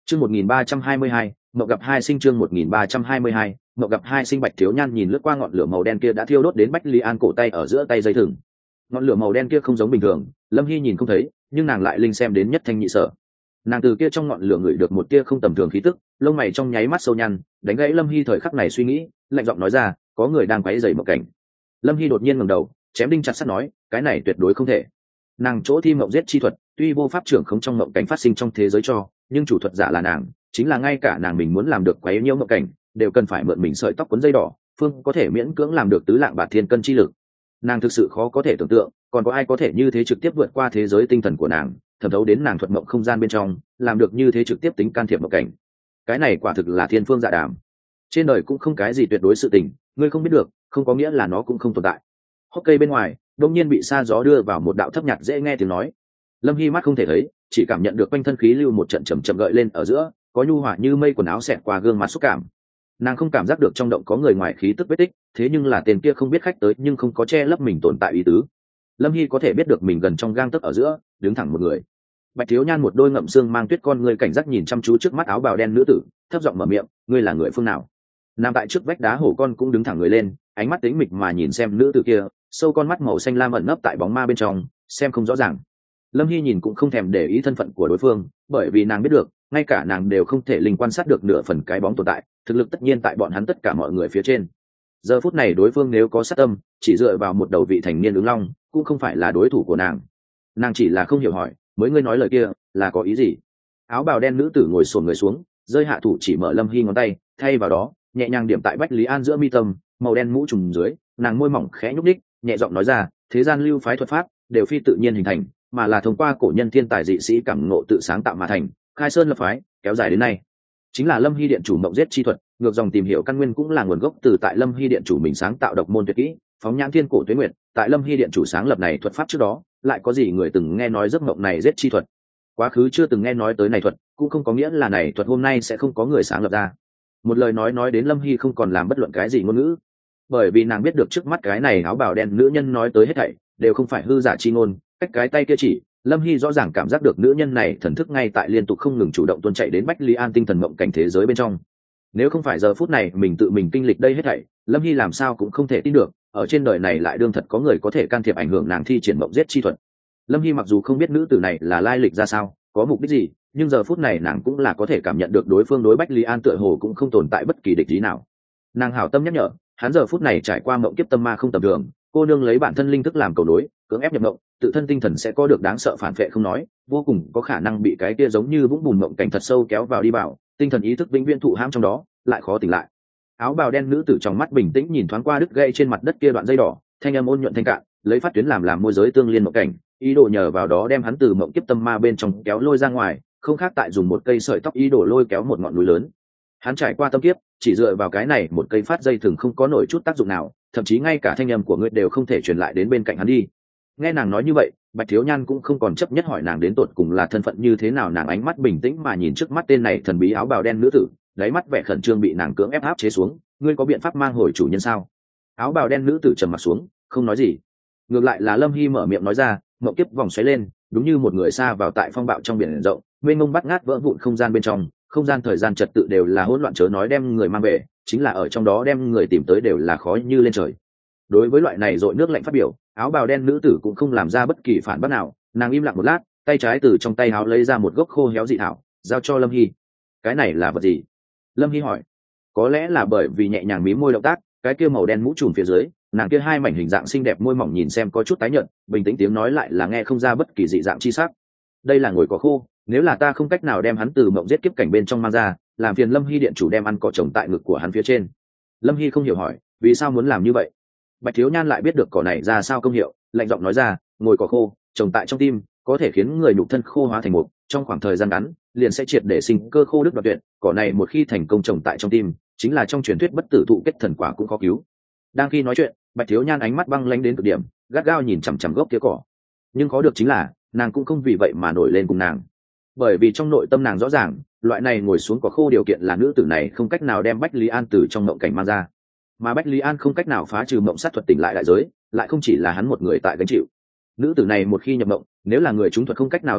Chương 1322, mộng gặp hai sinh. Chương 1322, mộng gặp hai sinh. Bạch Thiếu Nhan nhìn lướt qua ngọn lửa màu đen kia đã thiêu đốt đến Bách Lý An cổ tay ở giữa tay dây thừng. Ngọn lửa màu đen kia không giống bình thường, Lâm Hy nhìn không thấy, nhưng nàng lại linh xem đến nhất thanh nhị sở. Nàng từ kia trong ngọn lửa ngửi được một tia không tầm thường khí tức, lông mày trong nháy mắt sâu nhăn, đánh gãy Lâm Hy thời khắc này suy nghĩ, lạnh giọng nói ra, có người đang quấy rầy mộng cảnh. Lâm Hy đột nhiên ngẩng đầu, chém đinh chặt sắt nói, cái này tuyệt đối không thể. Nàng chỗ thi mộng giết chi thuật, tuy vô pháp trưởng không trong mộng cảnh phát sinh trong thế giới cho, nhưng chủ thuật giả là nàng, chính là ngay cả nàng mình muốn làm được quấy nhiễu mộng cảnh, đều cần phải mượn mình sợi tóc cuốn dây đỏ, phương có thể miễn cưỡng làm được tứ lạng bạt thiên cân chi lực. Nàng thực sự khó có thể tưởng tượng, còn có ai có thể như thế trực tiếp vượt qua thế giới tinh thần của nàng, thẩm thấu đến nàng thuật mộng không gian bên trong, làm được như thế trực tiếp tính can thiệp mộng cảnh. Cái này quả thực là thiên phương dạ đàm. Trên đời cũng không cái gì tuyệt đối sự tình, ngươi không biết được, không có nghĩa là nó cũng không tồn tại. Hốc cây bên ngoài, đột nhiên bị sa gió đưa vào một đạo thấp nhạt dễ nghe tiếng nói. Lâm Hy mắt không thể thấy, chỉ cảm nhận được quanh thân khí lưu một trận chậm chậm gợi lên ở giữa, có nhu hòa như mây quần áo xẹt qua gương mặt xúc cảm. Nàng không cảm giác được trong động có người ngoài khí tức vết tích, thế nhưng là tên kia không biết khách tới nhưng không có che lấp mình tồn tại ý tứ. Lâm Hy có thể biết được mình gần trong gang tấc ở giữa, đứng thẳng một người. Bạch Thiếu Nhan một đôi ngậm xương mang tuyết con người cảnh giác nhìn chăm chú trước mắt áo bào đen nữ tử, thấp giọng mở miệng, ngươi là người phương nào? Nằm tại trước vách đá hổ con cũng đứng thẳng người lên, ánh mắt tĩnh mịch mà nhìn xem nữ tử kia, sâu con mắt màu xanh lam ẩn nấp tại bóng ma bên trong, xem không rõ ràng. Lâm Hy nhìn cũng không thèm để ý thân phận của đối phương, bởi vì nàng biết được, ngay cả nàng đều không thể linh quan sát được nửa phần cái bóng tồn tại, thực lực tất nhiên tại bọn hắn tất cả mọi người phía trên. Giờ phút này đối phương nếu có sát tâm, chỉ dựa vào một đầu vị thành niên ứng long, cũng không phải là đối thủ của nàng. Nàng chỉ là không hiểu hỏi, mới ngươi nói lời kia là có ý gì? Áo bào đen nữ tử ngồi xổm người xuống, rơi hạ thủ chỉ mở Lâm Hy ngón tay, thay vào đó nhẹ nhàng điểm tại Bách Lý An giữa mi tâm, màu đen mũ trùm dưới, nàng môi mỏng khẽ nhúc nhích, nhẹ giọng nói ra, thế gian lưu phái thuật pháp đều phi tự nhiên hình thành, mà là thông qua cổ nhân thiên tài dị sĩ cảm ngộ tự sáng tạo mà thành, khai sơn lập phái, kéo dài đến nay. Chính là Lâm Hy điện chủ mộng giết chi thuật, ngược dòng tìm hiểu căn nguyên cũng là nguồn gốc từ tại Lâm Hy điện chủ mình sáng tạo độc môn tuyệt kỹ, phóng nhãn thiên cổ tuế nguyệt, tại Lâm Hy điện chủ sáng lập này thuật pháp trước đó, lại có gì người từng nghe nói giấc mộng này giết chi thuật? Quá khứ chưa từng nghe nói tới này thuật, cũng không có nghĩa là này thuật hôm nay sẽ không có người sáng lập ra. Một lời nói đến Lâm Hy không còn làm bất luận cái gì ngôn ngữ, bởi vì nàng biết được trước mắt cái này áo bào đen nữ nhân nói tới hết thảy đều không phải hư giả chi ngôn, cách cái tay kia chỉ, Lâm Hy rõ ràng cảm giác được nữ nhân này thần thức ngay tại liên tục không ngừng chủ động tuôn chạy đến Bách Lý An tinh thần mộng cảnh thế giới bên trong. Nếu không phải giờ phút này mình tự mình kinh lịch đây hết thảy, Lâm Hy làm sao cũng không thể tin được, ở trên đời này lại đương thật có người có thể can thiệp ảnh hưởng nàng thi triển mộng giết chi thuật. Lâm Hy mặc dù không biết nữ tử này là lai lịch ra sao, có mục đích gì, nhưng giờ phút này nàng cũng là có thể cảm nhận được đối phương đối Bách Lý An tựa hồ cũng không tồn tại bất kỳ địch ý nào. Nàng hảo tâm nhắc nhở, hắn giờ phút này trải qua mộng kiếp tâm ma không tầm thường, cô nương lấy bản thân linh thức làm cầu nối, cưỡng ép nhập mộng, tự thân tinh thần sẽ có được đáng sợ phản vệ không nói, vô cùng có khả năng bị cái kia giống như vũng bùn mộng cảnh thật sâu kéo vào đi vào, tinh thần ý thức vĩnh viễn thụ hãm trong đó, lại khó tỉnh lại. Áo bào đen nữ tử trong mắt bình tĩnh nhìn thoáng qua đứt gãy trên mặt đất kia đoạn dây đỏ, thanh âm ôn nhuận thanh cạn, lấy phát tuyến làm môi giới tương liên mộng cảnh, ý đồ nhờ vào đó đem hắn từ mộng kiếp tâm ma bên trong kéo lôi ra ngoài, không khác tại dùng một cây sợi tóc ý đồ lôi kéo một ngọn núi lớn. Hắn trải qua tâm kiếp, chỉ dựa vào cái này một cây phát dây thừng không có nổi chút tác dụng nào, thậm chí ngay cả thanh âm của ngươi đều không thể truyền lại đến bên cạnh hắn đi. Nghe nàng nói như vậy, Bạch Thiếu Nhan cũng không còn chấp nhất hỏi nàng đến tột cùng là thân phận như thế nào, nàng ánh mắt bình tĩnh mà nhìn trước mắt tên này thần bí áo bào đen nữ tử, đáy mắt vẻ khẩn trương bị nàng cưỡng ép áp chế xuống, ngươi có biện pháp mang hồi chủ nhân sao? Áo bào đen nữ tử trầm mặt xuống, không nói gì. Ngược lại là Lâm Hy mở miệng nói ra, mộng kiếp vòng xoáy lên, đúng như một người xa vào tại phong bạo trong biển rộng, mênh mông bắt ngát vỡ vụn không gian bên trong, không gian thời gian trật tự đều là hỗn loạn, chớ nói đem người mang về, chính là ở trong đó đem người tìm tới đều là khó như lên trời. Đối với loại này dội nước lạnh phát biểu, áo bào đen nữ tử cũng không làm ra bất kỳ phản bác nào, nàng im lặng một lát, tay trái từ trong tay áo lấy ra một gốc khô héo dị thảo, giao cho Lâm Hy. Cái này là vật gì? Lâm Hy hỏi. Có lẽ là bởi vì nhẹ nhàng mím môi động tác, cái kia màu đen mũ trùm phía dưới, nàng kia hai mảnh hình dạng xinh đẹp môi mỏng nhìn xem có chút tái nhợt, bình tĩnh tiếng nói lại là nghe không ra bất kỳ dị dạng chi sắc. Đây là ngồi cỏ khô, nếu là ta không cách nào đem hắn từ mộng giết kiếp cảnh bên trong mang ra, làm phiền Lâm Hy điện chủ đem ăn cỏ trồng tại ngực của hắn phía trên. Lâm Hy không hiểu hỏi, vì sao muốn làm như vậy? Bạch Thiếu Nhan lại biết được cỏ này ra sao công hiệu, lạnh giọng nói ra, ngồi cỏ khô trồng tại trong tim, có thể khiến người nhục thân khô hóa thành mục, trong khoảng thời gian ngắn liền sẽ triệt để sinh cơ khô đứt đoạn tuyệt. Cỏ này một khi thành công trồng tại trong tim, chính là trong truyền thuyết bất tử thụ kết thần quả cũng khó cứu. Đang khi nói chuyện, Bạch Thiếu Nhan ánh mắt băng lãnh đến cực điểm, gắt gao nhìn chằm chằm gốc kia cỏ. Nhưng có được chính là, nàng cũng không vì vậy mà nổi lên cùng nàng, bởi vì trong nội tâm nàng rõ ràng, loại này ngồi xuống cỏ khô điều kiện là nữ tử này không cách nào đem Bách Lý An từ trong mộng cảnh mang ra, mà Bách Lý An không cách nào phá trừ mộng sát thuật tỉnh lại đại giới, lại không chỉ là hắn một người tại gánh chịu. Nữ tử này một khi nhập mộng, nếu là người trúng thuật không cách nào tỉnh lại,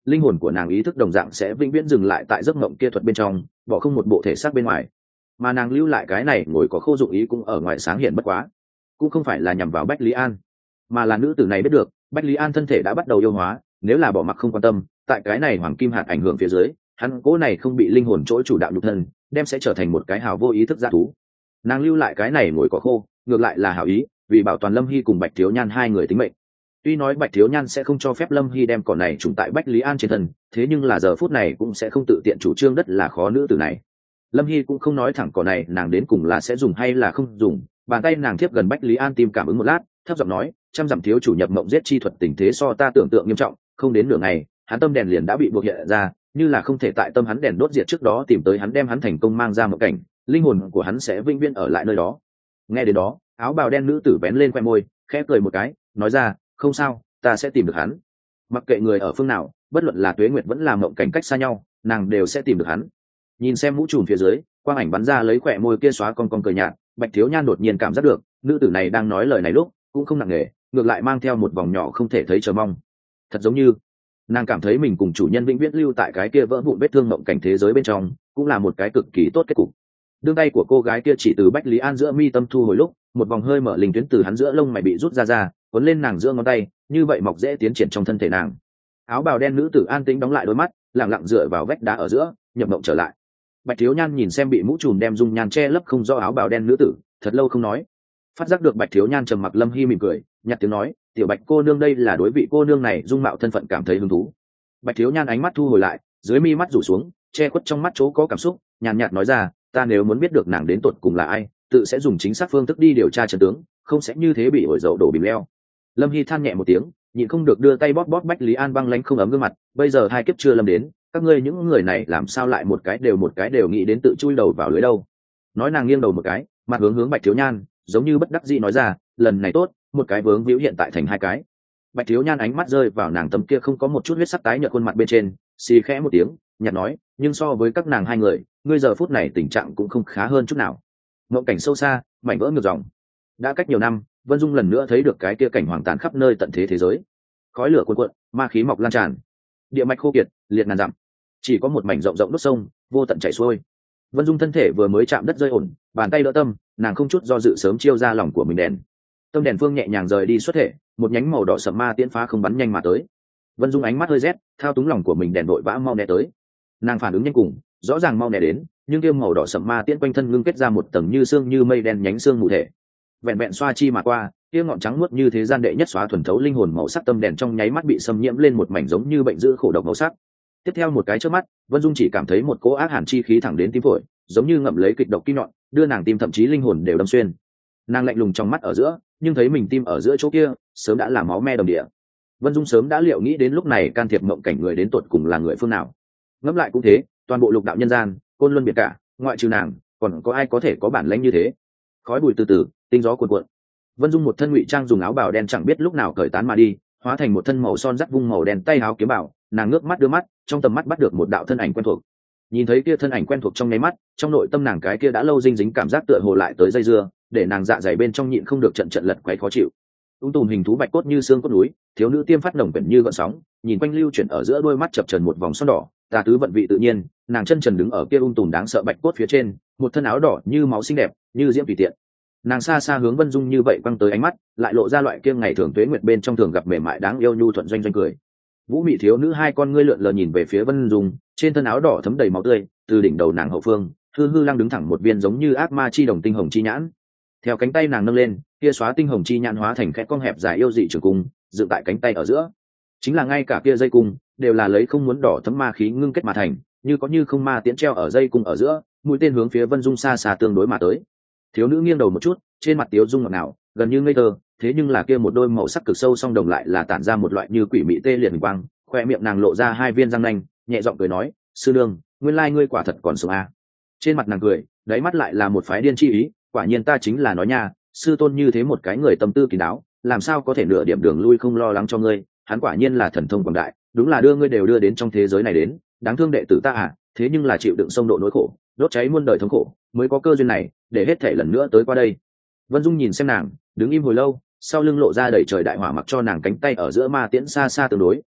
linh hồn của nàng ý thức đồng dạng sẽ vĩnh viễn dừng lại tại giấc mộng kia thuật bên trong, bỏ không một bộ thể xác bên ngoài. Mà nàng lưu lại cái này ngồi có khô dụng ý cũng ở ngoài sáng hiện bất quá, cũng không phải là nhằm vào Bách Lý An, mà là nữ tử này biết được Bách Lý An thân thể đã bắt đầu yêu hóa, nếu là bỏ mặc không quan tâm, tại cái này hoàng kim hạt ảnh hưởng phía dưới, hắn cố này không bị linh hồn chỗ chủ đạo nhục thân, đem sẽ trở thành một cái hào vô ý thức dã thú. Nàng lưu lại cái này ngồi có khô, ngược lại là hảo ý, vì bảo toàn Lâm Hy cùng Bạch Thiếu Nhan hai người tính mệnh. Tuy nói Bạch Thiếu Nhan sẽ không cho phép Lâm Hy đem cỏ này trùng tại Bách Lý An trên thân, thế nhưng là giờ phút này cũng sẽ không tự tiện chủ trương đất là khó nữ tử này. Lâm Hy cũng không nói thẳng cỏ này nàng đến cùng là sẽ dùng hay là không dùng, bàn tay nàng thiếp gần Bách Lý An tìm cảm ứng một lát, thấp giọng nói, trăm dặm thiếu chủ nhập mộng giết chi thuật tình thế so ta tưởng tượng nghiêm trọng, không đến nửa ngày, hắn tâm đèn liền đã bị buộc hiện ra, như là không thể tại tâm hắn đèn đốt diệt trước đó tìm tới hắn đem hắn thành công mang ra một cảnh, linh hồn của hắn sẽ vĩnh viễn ở lại nơi đó. Nghe đến đó, áo bào đen nữ tử bén lên khoe môi, khẽ cười một cái, nói ra, không sao, ta sẽ tìm được hắn. Mặc kệ người ở phương nào, bất luận là Tuế Nguyệt vẫn là mộng cảnh cách xa nhau, nàng đều sẽ tìm được hắn. Nhìn xem mũ trùm phía dưới, quang ảnh bắn ra lấy khỏe môi kia xóa con cười nhạt, Bạch Thiếu Nhan đột nhiên cảm giác được, nữ tử này đang nói lời này lúc cũng không nặng nề, ngược lại mang theo một vòng nhỏ không thể thấy chờ mong. Thật giống như nàng cảm thấy mình cùng chủ nhân vĩnh viễn lưu tại cái kia vỡ vụn vết thương mộng cảnh thế giới bên trong, cũng là một cái cực kỳ tốt kết cục. Đương tay của cô gái kia chỉ từ Bách Lý An giữa mi tâm thu hồi lúc, một vòng hơi mở linh tuyến từ hắn giữa lông mày bị rút ra, cuốn lên nàng giữa ngón tay, như vậy mọc dễ tiến triển trong thân thể nàng. Áo bào đen nữ tử an tĩnh đóng lại đôi mắt, lặng lặng dựa vào vách đá ở giữa, nhập mộng trở lại. Bạch Thiếu Nhan nhìn xem bị mũ trùm đem dung nhan che lấp không do áo bào đen nữ tử, thật lâu không nói. Phát giác được Bạch Thiếu Nhan trầm mặc, Lâm Hy mỉm cười, nhặt tiếng nói, tiểu Bạch cô nương đây là đối vị cô nương này dung mạo thân phận cảm thấy hứng thú. Bạch Thiếu Nhan ánh mắt thu hồi lại, dưới mi mắt rủ xuống, che khuất trong mắt chỗ có cảm xúc, nhàn nhạt nói ra, ta nếu muốn biết được nàng đến tột cùng là ai, tự sẽ dùng chính xác phương thức đi điều tra trận tướng, không sẽ như thế bị ổi dậu đổ bìm leo. Lâm Hy than nhẹ một tiếng, nhịn không được đưa tay bóp bóp Bách Lý An băng lãnh không ấm gương mặt, bây giờ hai kiếp chưa lâm đến, các ngươi những người này làm sao lại một cái đều nghĩ đến tự chui đầu vào lưới đâu. Nói nàng nghiêng đầu một cái, mặt hướng Bạch Thiếu Nhan, giống như bất đắc dĩ nói ra, lần này tốt, một cái vướng víu hiện tại thành hai cái. Bạch Thiếu Nhan ánh mắt rơi vào nàng tấm kia không có một chút huyết sắc tái nhợt khuôn mặt bên trên, xì khẽ một tiếng, nhạt nói, nhưng so với các nàng hai người, ngươi giờ phút này tình trạng cũng không khá hơn chút nào. Mộng cảnh sâu xa, mảnh vỡ ngược dòng. Đã cách nhiều năm, Vân Dung lần nữa thấy được cái kia cảnh hoàng tàn khắp nơi tận thế thế giới. Khói lửa cuồn cuộn, ma khí mọc lan tràn, địa mạch khô kiệt, liệt ngàn dặm. Chỉ có một mảnh rộng rộng đốt sông, vô tận chảy xuôi. Vân Dung thân thể vừa mới chạm đất rơi ổn, bàn tay đỡ tâm, nàng không chút do dự sớm chiêu ra lòng của mình đèn. Tâm đèn phương nhẹ nhàng rời đi xuất thể, một nhánh màu đỏ sẫm ma tiễn phá không bắn nhanh mà tới. Vân Dung ánh mắt hơi rét, thao túng lòng của mình đèn vội vã mau né tới. Nàng phản ứng nhanh cùng, rõ ràng mau né đến, nhưng kia màu đỏ sẫm ma tiễn quanh thân ngưng kết ra một tầng như xương như mây đen nhánh xương mù thể. Vẹn vẹn xoa chi mà qua, kia ngọn trắng muốt như thế gian đệ nhất xóa thuần thấu linh hồn màu sắc tâm đèn trong nháy mắt bị xâm nhiễm lên một mảnh giống như bệnh dữ khổ độc màu sắc. Tiếp theo một cái chớp mắt, Vân Dung chỉ cảm thấy một cỗ ác hàn chi khí thẳng đến tim phổi, giống như ngậm lấy kịch độc kim nhọn, đưa nàng tim thậm chí linh hồn đều đâm xuyên. Nàng lạnh lùng trong mắt ở giữa, nhưng thấy mình tim ở giữa chỗ kia, sớm đã là máu me đồng địa. Vân Dung sớm đã liệu nghĩ đến lúc này can thiệp mộng cảnh người đến tột cùng là người phương nào. Ngẫm lại cũng thế, toàn bộ lục đạo nhân gian, côn luân biệt cả, ngoại trừ nàng, còn có ai có thể có bản lĩnh như thế? Khói bụi từ từ, tinh gió cuồn cuộn. Vân Dung một thân ngụy trang dùng áo bào đen chẳng biết lúc nào cởi tán mà đi, hóa thành một thân màu son dắt vung màu đen tay áo kiếm bảo, nàng ngước mắt đưa mắt, trong tầm mắt bắt được một đạo thân ảnh quen thuộc. Nhìn thấy kia thân ảnh quen thuộc trong nháy mắt, trong nội tâm nàng cái kia đã lâu dinh dính cảm giác tựa hồ lại tới dây dưa, để nàng dạ dày bên trong nhịn không được trận trận lật quấy khó chịu. Tùm hình thú bạch cốt như xương cốt núi, thiếu nữ tiêm phát nồng quyển như gợn sóng, nhìn quanh lưu chuyển ở giữa đôi mắt chập chờn một vòng son đỏ, tà tứ vận vị tự nhiên, nàng chân trần đứng ở kia tùm đáng sợ bạch cốt phía trên, một thân áo đỏ như máu xinh đẹp, như diễm tùy tiện. Nàng xa xa hướng Vân Dung như vậy quăng tới ánh mắt, lại lộ ra loại kia ngày thường tuế nguyệt bên trong thường gặp mềm mại đáng yêu nhu thuận doanh doanh cười. Vũ mị thiếu nữ hai con ngươi lượn lờ nhìn về phía Vân Dung, trên thân áo đỏ thấm đầy máu tươi, từ đỉnh đầu nàng hậu phương, hư hư lăng đứng thẳng một viên giống như ác ma chi đồng tinh hồng chi nhãn. Theo cánh tay nàng nâng lên, kia xóa tinh hồng chi nhãn hóa thành khẽ cong hẹp dài yêu dị trường cung, dựng tại cánh tay ở giữa. Chính là ngay cả kia dây cung, đều là lấy không muốn đỏ thấm ma khí ngưng kết mà thành, như có như không ma tiễn treo ở dây cung ở giữa, mũi tên hướng phía Vân Dung xa xa tương đối mà tới. Thiếu nữ nghiêng đầu một chút, trên mặt tiếu dung ngọt ngào, gần như ngây thơ, thế nhưng là kia một đôi màu sắc cực sâu song đồng lại là tản ra một loại như quỷ mị tê liệt hình quang, khoe miệng nàng lộ ra hai viên răng nanh, nhẹ giọng cười nói, sư nương, nguyên lai ngươi quả thật còn sống à. Trên mặt nàng cười, đáy mắt lại là một phái điên chi ý, quả nhiên ta chính là nói nha, sư tôn như thế một cái người tâm tư kín đáo, làm sao có thể nửa điểm đường lui không lo lắng cho ngươi, hắn quả nhiên là thần thông quảng đại, đúng là đưa ngươi đều đưa đến trong thế giới này đến, đáng thương đệ tử ta à, thế nhưng là chịu đựng sông độ nỗi khổ, đốt cháy muôn đời thống khổ, mới có cơ duyên này, để hết thể lần nữa tới qua đây. Vân Dung nhìn xem nàng, đứng im hồi lâu, sau lưng lộ ra đầy trời đại hỏa, mặc cho nàng cánh tay ở giữa ma tiễn xa xa tương đối,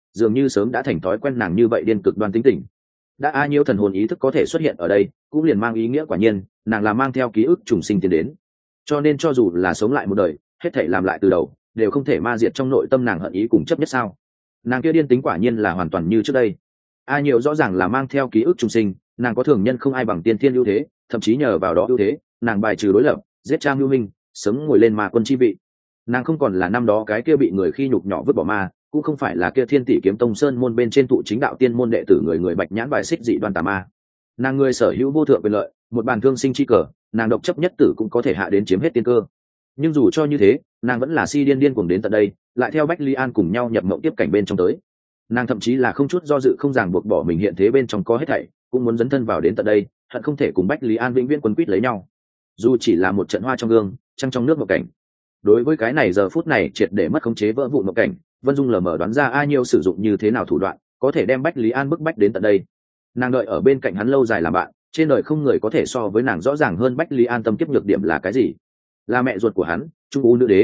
dường như sớm đã thành thói quen nàng như vậy điên cực đoan tính tình. Đã A Nhiêu thần hồn ý thức có thể xuất hiện ở đây cũng liền mang ý nghĩa quả nhiên nàng là mang theo ký ức trùng sinh tiến đến, cho nên cho dù là sống lại một đời hết thể làm lại từ đầu đều không thể ma diệt trong nội tâm nàng hận ý cùng chấp nhất sao. Nàng kia điên tính quả nhiên là hoàn toàn như trước đây. A Nhiêu rõ ràng là mang theo ký ức trùng sinh, nàng có thường nhân không ai bằng tiên thiên ưu thế, thậm chí nhờ vào đó ưu thế nàng bài trừ đối lập, giết Trang Lưu Minh, sớm ngồi lên ma quân chi vị. Nàng không còn là năm đó cái kia bị người khi nhục nhỏ vứt bỏ ma, cũng không phải là kia Thiên Tỷ Kiếm Tông sơn môn bên trên thụ chính đạo tiên môn đệ tử người bạch nhãn bài xích dị đoan tà ma. Nàng người sở hữu vô thượng quyền lợi, một bàn thương sinh chi cờ, nàng độc chấp nhất tử cũng có thể hạ đến chiếm hết tiên cơ. Nhưng dù cho như thế, nàng vẫn là si điên cuồng đến tận đây, lại theo Bách Lý An cùng nhau nhập mộng tiếp cảnh bên trong tới. Nàng thậm chí là không chút do dự không ràng buộc bỏ mình hiện thế bên trong có hết thảy, cũng muốn dấn thân vào đến tận đây, hận không thể cùng Bách Lý An vĩnh viễn quấn quýt lấy nhau. Dù chỉ là một trận hoa trong gương, trăng trong nước một cảnh. Đối với cái này giờ phút này triệt để mất khống chế vỡ vụn một cảnh, Vân Dung lờ mờ đoán ra A Nhiêu sử dụng như thế nào thủ đoạn, có thể đem Bách Lý An bức bách đến tận đây. Nàng đợi ở bên cạnh hắn lâu dài làm bạn, trên đời không người có thể so với nàng rõ ràng hơn Bách Lý An tâm kiếp nhược điểm là cái gì. Là mẹ ruột của hắn, Trung U nữ đế.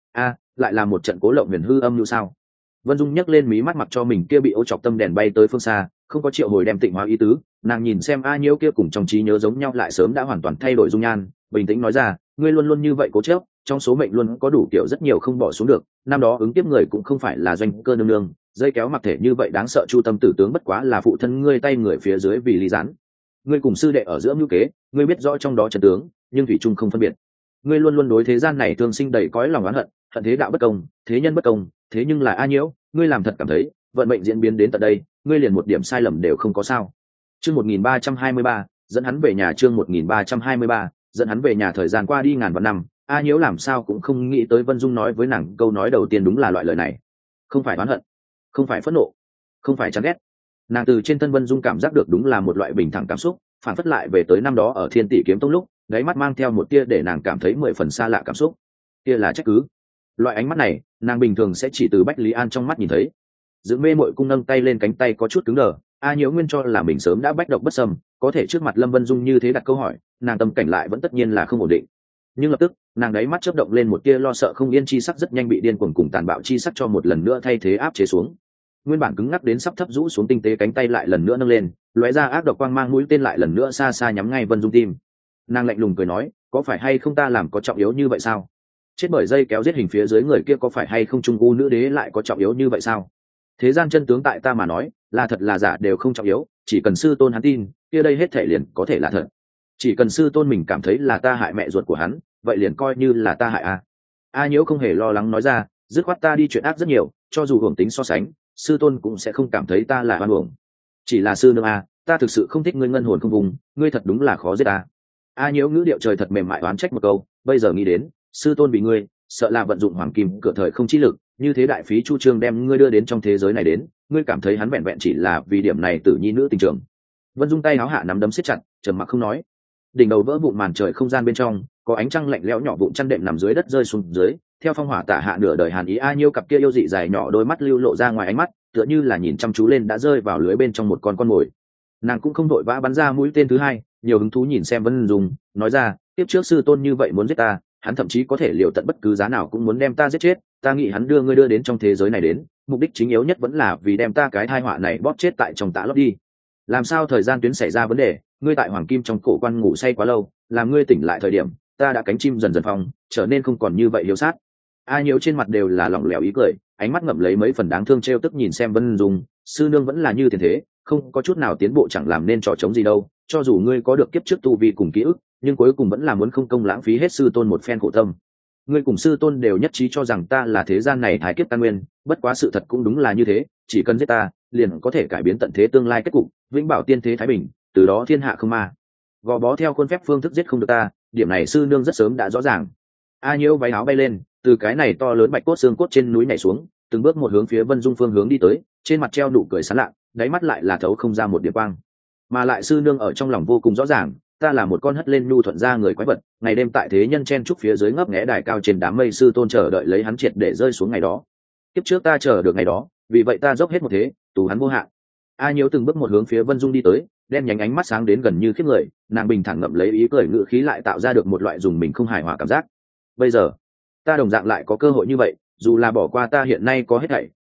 Lại là một trận cố lộng huyền hư âm như sao. Vân Dung nhấc lên mí mắt mặc cho mình kia bị ô chọc tâm đèn bay tới phương xa, không có triệu hồi đem tịnh hóa ý tứ. Nàng nhìn xem A Nhiêu kia cùng trong trí nhớ giống nhau lại sớm đã hoàn toàn thay đổi dung nhan, bình tĩnh nói ra, ngươi luôn luôn như vậy cố chấp, trong số mệnh luôn có đủ kiểu rất nhiều không bỏ xuống được. Năm đó ứng tiếp người cũng không phải là Doanh Cơ nương nương, dây kéo mặc thể như vậy đáng sợ Chu Tâm tử tướng bất quá là phụ thân ngươi tay người phía dưới vì ly gián. Ngươi cùng sư đệ ở giữa mưu kế, ngươi biết rõ trong đó trận tướng, nhưng thủy chung không phân biệt. Ngươi luôn luôn đối thế gian này thương sinh đầy cõi lòng oán hận, hận thế đạo bất công, thế nhân bất công, thế nhưng là A Nhiễu, ngươi làm thật cảm thấy, vận mệnh diễn biến đến tận đây, ngươi liền một điểm sai lầm đều không có sao. Chương 1323, dẫn hắn về nhà. Chương 1323, dẫn hắn về nhà. Thời gian qua đi ngàn vạn năm, A Nhiễu làm sao cũng không nghĩ tới Vân Dung nói với nàng câu nói đầu tiên đúng là loại lời này. Không phải oán hận, không phải phẫn nộ, không phải chán ghét. Nàng từ trên thân Vân Dung cảm giác được đúng là một loại bình thản cảm xúc, phản phất lại về tới năm đó ở Thiên Tỷ Kiếm Tông lúc, đáy mắt mang theo một tia để nàng cảm thấy 10 phần xa lạ cảm xúc. Kia là trách cứ. Loại ánh mắt này, nàng bình thường sẽ chỉ từ Bách Lý An trong mắt nhìn thấy. Dưỡng Mê Mội cung nâng tay lên cánh tay có chút cứng đờ, A Nhiễu nguyên cho là mình sớm đã bách độc bất xâm, có thể trước mặt Lâm Vân Dung như thế đặt câu hỏi, nàng tâm cảnh lại vẫn tất nhiên là không ổn định. Nhưng lập tức, nàng đáy mắt chớp động lên một tia lo sợ không yên chi sắc, rất nhanh bị điên cuồng cùng tàn bạo chi sắc cho một lần nữa thay thế áp chế xuống. Nguyên bản cứng ngắc đến sắp thấp rũ xuống tinh tế cánh tay lại lần nữa nâng lên, lóe ra ác độc quang mang, mũi tên lại lần nữa xa xa nhắm ngay Vân Dung tim. Nàng lạnh lùng cười nói, có phải hay không ta làm có trọng yếu như vậy sao? Chết bởi dây kéo giết hình phía dưới người kia có phải hay không Trung U nữ đế lại có trọng yếu như vậy sao? Thế gian chân tướng tại ta mà nói, là thật là giả đều không trọng yếu, chỉ cần sư tôn hắn tin, kia đây hết thể liền có thể là thật. Chỉ cần sư tôn mình cảm thấy là ta hại mẹ ruột của hắn, vậy liền coi như là ta hại a. A Nhiễu không hề lo lắng nói ra, dứt khoát ta đi chuyện ác rất nhiều, cho dù hưởng tính so sánh, sư tôn cũng sẽ không cảm thấy ta là oan uổng. Chỉ là sư nương a, ta thực sự không thích ngươi ngân hồn không vùng, ngươi thật đúng là khó giết ta. A Nhiễu ngữ điệu trời thật mềm mại oán trách một câu, bây giờ nghĩ đến, sư tôn bị ngươi, sợ là vận dụng hoàng kim cửa thời không chi lực, như thế đại phí chu trương đem ngươi đưa đến trong thế giới này đến, ngươi cảm thấy hắn vẹn vẹn chỉ là vì điểm này tử nhi nữ tình trường. Vân Dung tay áo hạ nắm đấm siết chặt, trầm mặc không nói. Đỉnh đầu vỡ vụn màn trời không gian bên trong, có ánh trăng lạnh lẽo nhỏ vụn chăn đệm nằm dưới đất rơi xuống dưới, theo phong hỏa tả hạ nửa đời hàn ý. A Nhiêu cặp kia yêu dị dài nhỏ đôi mắt lưu lộ ra ngoài ánh mắt, tựa như là nhìn chăm chú lên đã rơi vào lưới bên trong một con mồi. Nàng cũng không vội vã bắn ra mũi tên thứ hai, nhiều hứng thú nhìn xem Vân Dung, nói ra, tiếp trước sư tôn như vậy muốn giết ta, hắn thậm chí có thể liều tận bất cứ giá nào cũng muốn đem ta giết chết, ta nghĩ hắn đưa ngươi đưa đến trong thế giới này đến, mục đích chính yếu nhất vẫn là vì đem ta cái tai họa này bóp chết tại trong tã lót đi. Làm sao thời gian tuyến xảy ra vấn đề, ngươi tại hoàng kim trong cổ quan ngủ say quá lâu, làm ngươi tỉnh lại thời điểm, ta đã cánh chim dần dần phong, trở nên không còn như vậy hiếu sát. A Nhiễu trên mặt đều là lỏng lẻo ý cười, ánh mắt ngậm lấy mấy phần đáng thương trêu tức nhìn xem Vân Dung, sư nương vẫn là như tiền thế, không có chút nào tiến bộ chẳng làm nên trò trống gì đâu, cho dù ngươi có được kiếp trước tu vi cùng ký ức, nhưng cuối cùng vẫn là muốn không công lãng phí hết sư tôn một phen khổ tâm. Ngươi cùng sư tôn đều nhất trí cho rằng ta là thế gian này thái kiếp căn nguyên, bất quá sự thật cũng đúng là như thế, chỉ cần giết ta, liền có thể cải biến tận thế tương lai kết cục, vĩnh bảo tiên thế thái bình, từ đó thiên hạ không ma. Gò bó theo khuôn phép phương thức giết không được ta, điểm này sư nương rất sớm đã rõ ràng. A Nhiễu váy áo bay lên, từ cái này to lớn bạch cốt xương cốt trên núi nhảy xuống, từng bước một hướng phía Vân Dung phương hướng đi tới, trên mặt treo nụ cười sán lạ, đáy mắt lại là thấu không ra một điểm quang. Mà lại sư nương ở trong lòng vô cùng rõ ràng, ta là một con hất lên nhu thuận ra người quái vật, ngày đêm tại thế nhân chen trúc phía dưới ngấp nghé đài cao trên đám mây, sư tôn chờ đợi lấy hắn triệt để rơi xuống ngày đó. Kiếp trước ta chờ được ngày đó, vì vậy ta dốc hết một thế, tù hắn vô hạn. A Nhiễu từng bước một hướng phía Vân Dung đi tới, đen nhánh ánh mắt sáng đến gần như khiếp người, nàng bình thản ngậm lấy ý cười, ngữ khí lại tạo ra được một loại dùng mình không hài hòa cảm giác. Bây giờ, ta đồng dạng lại có cơ hội như vậy, dù là bỏ qua ta hiện nay có hết thảy,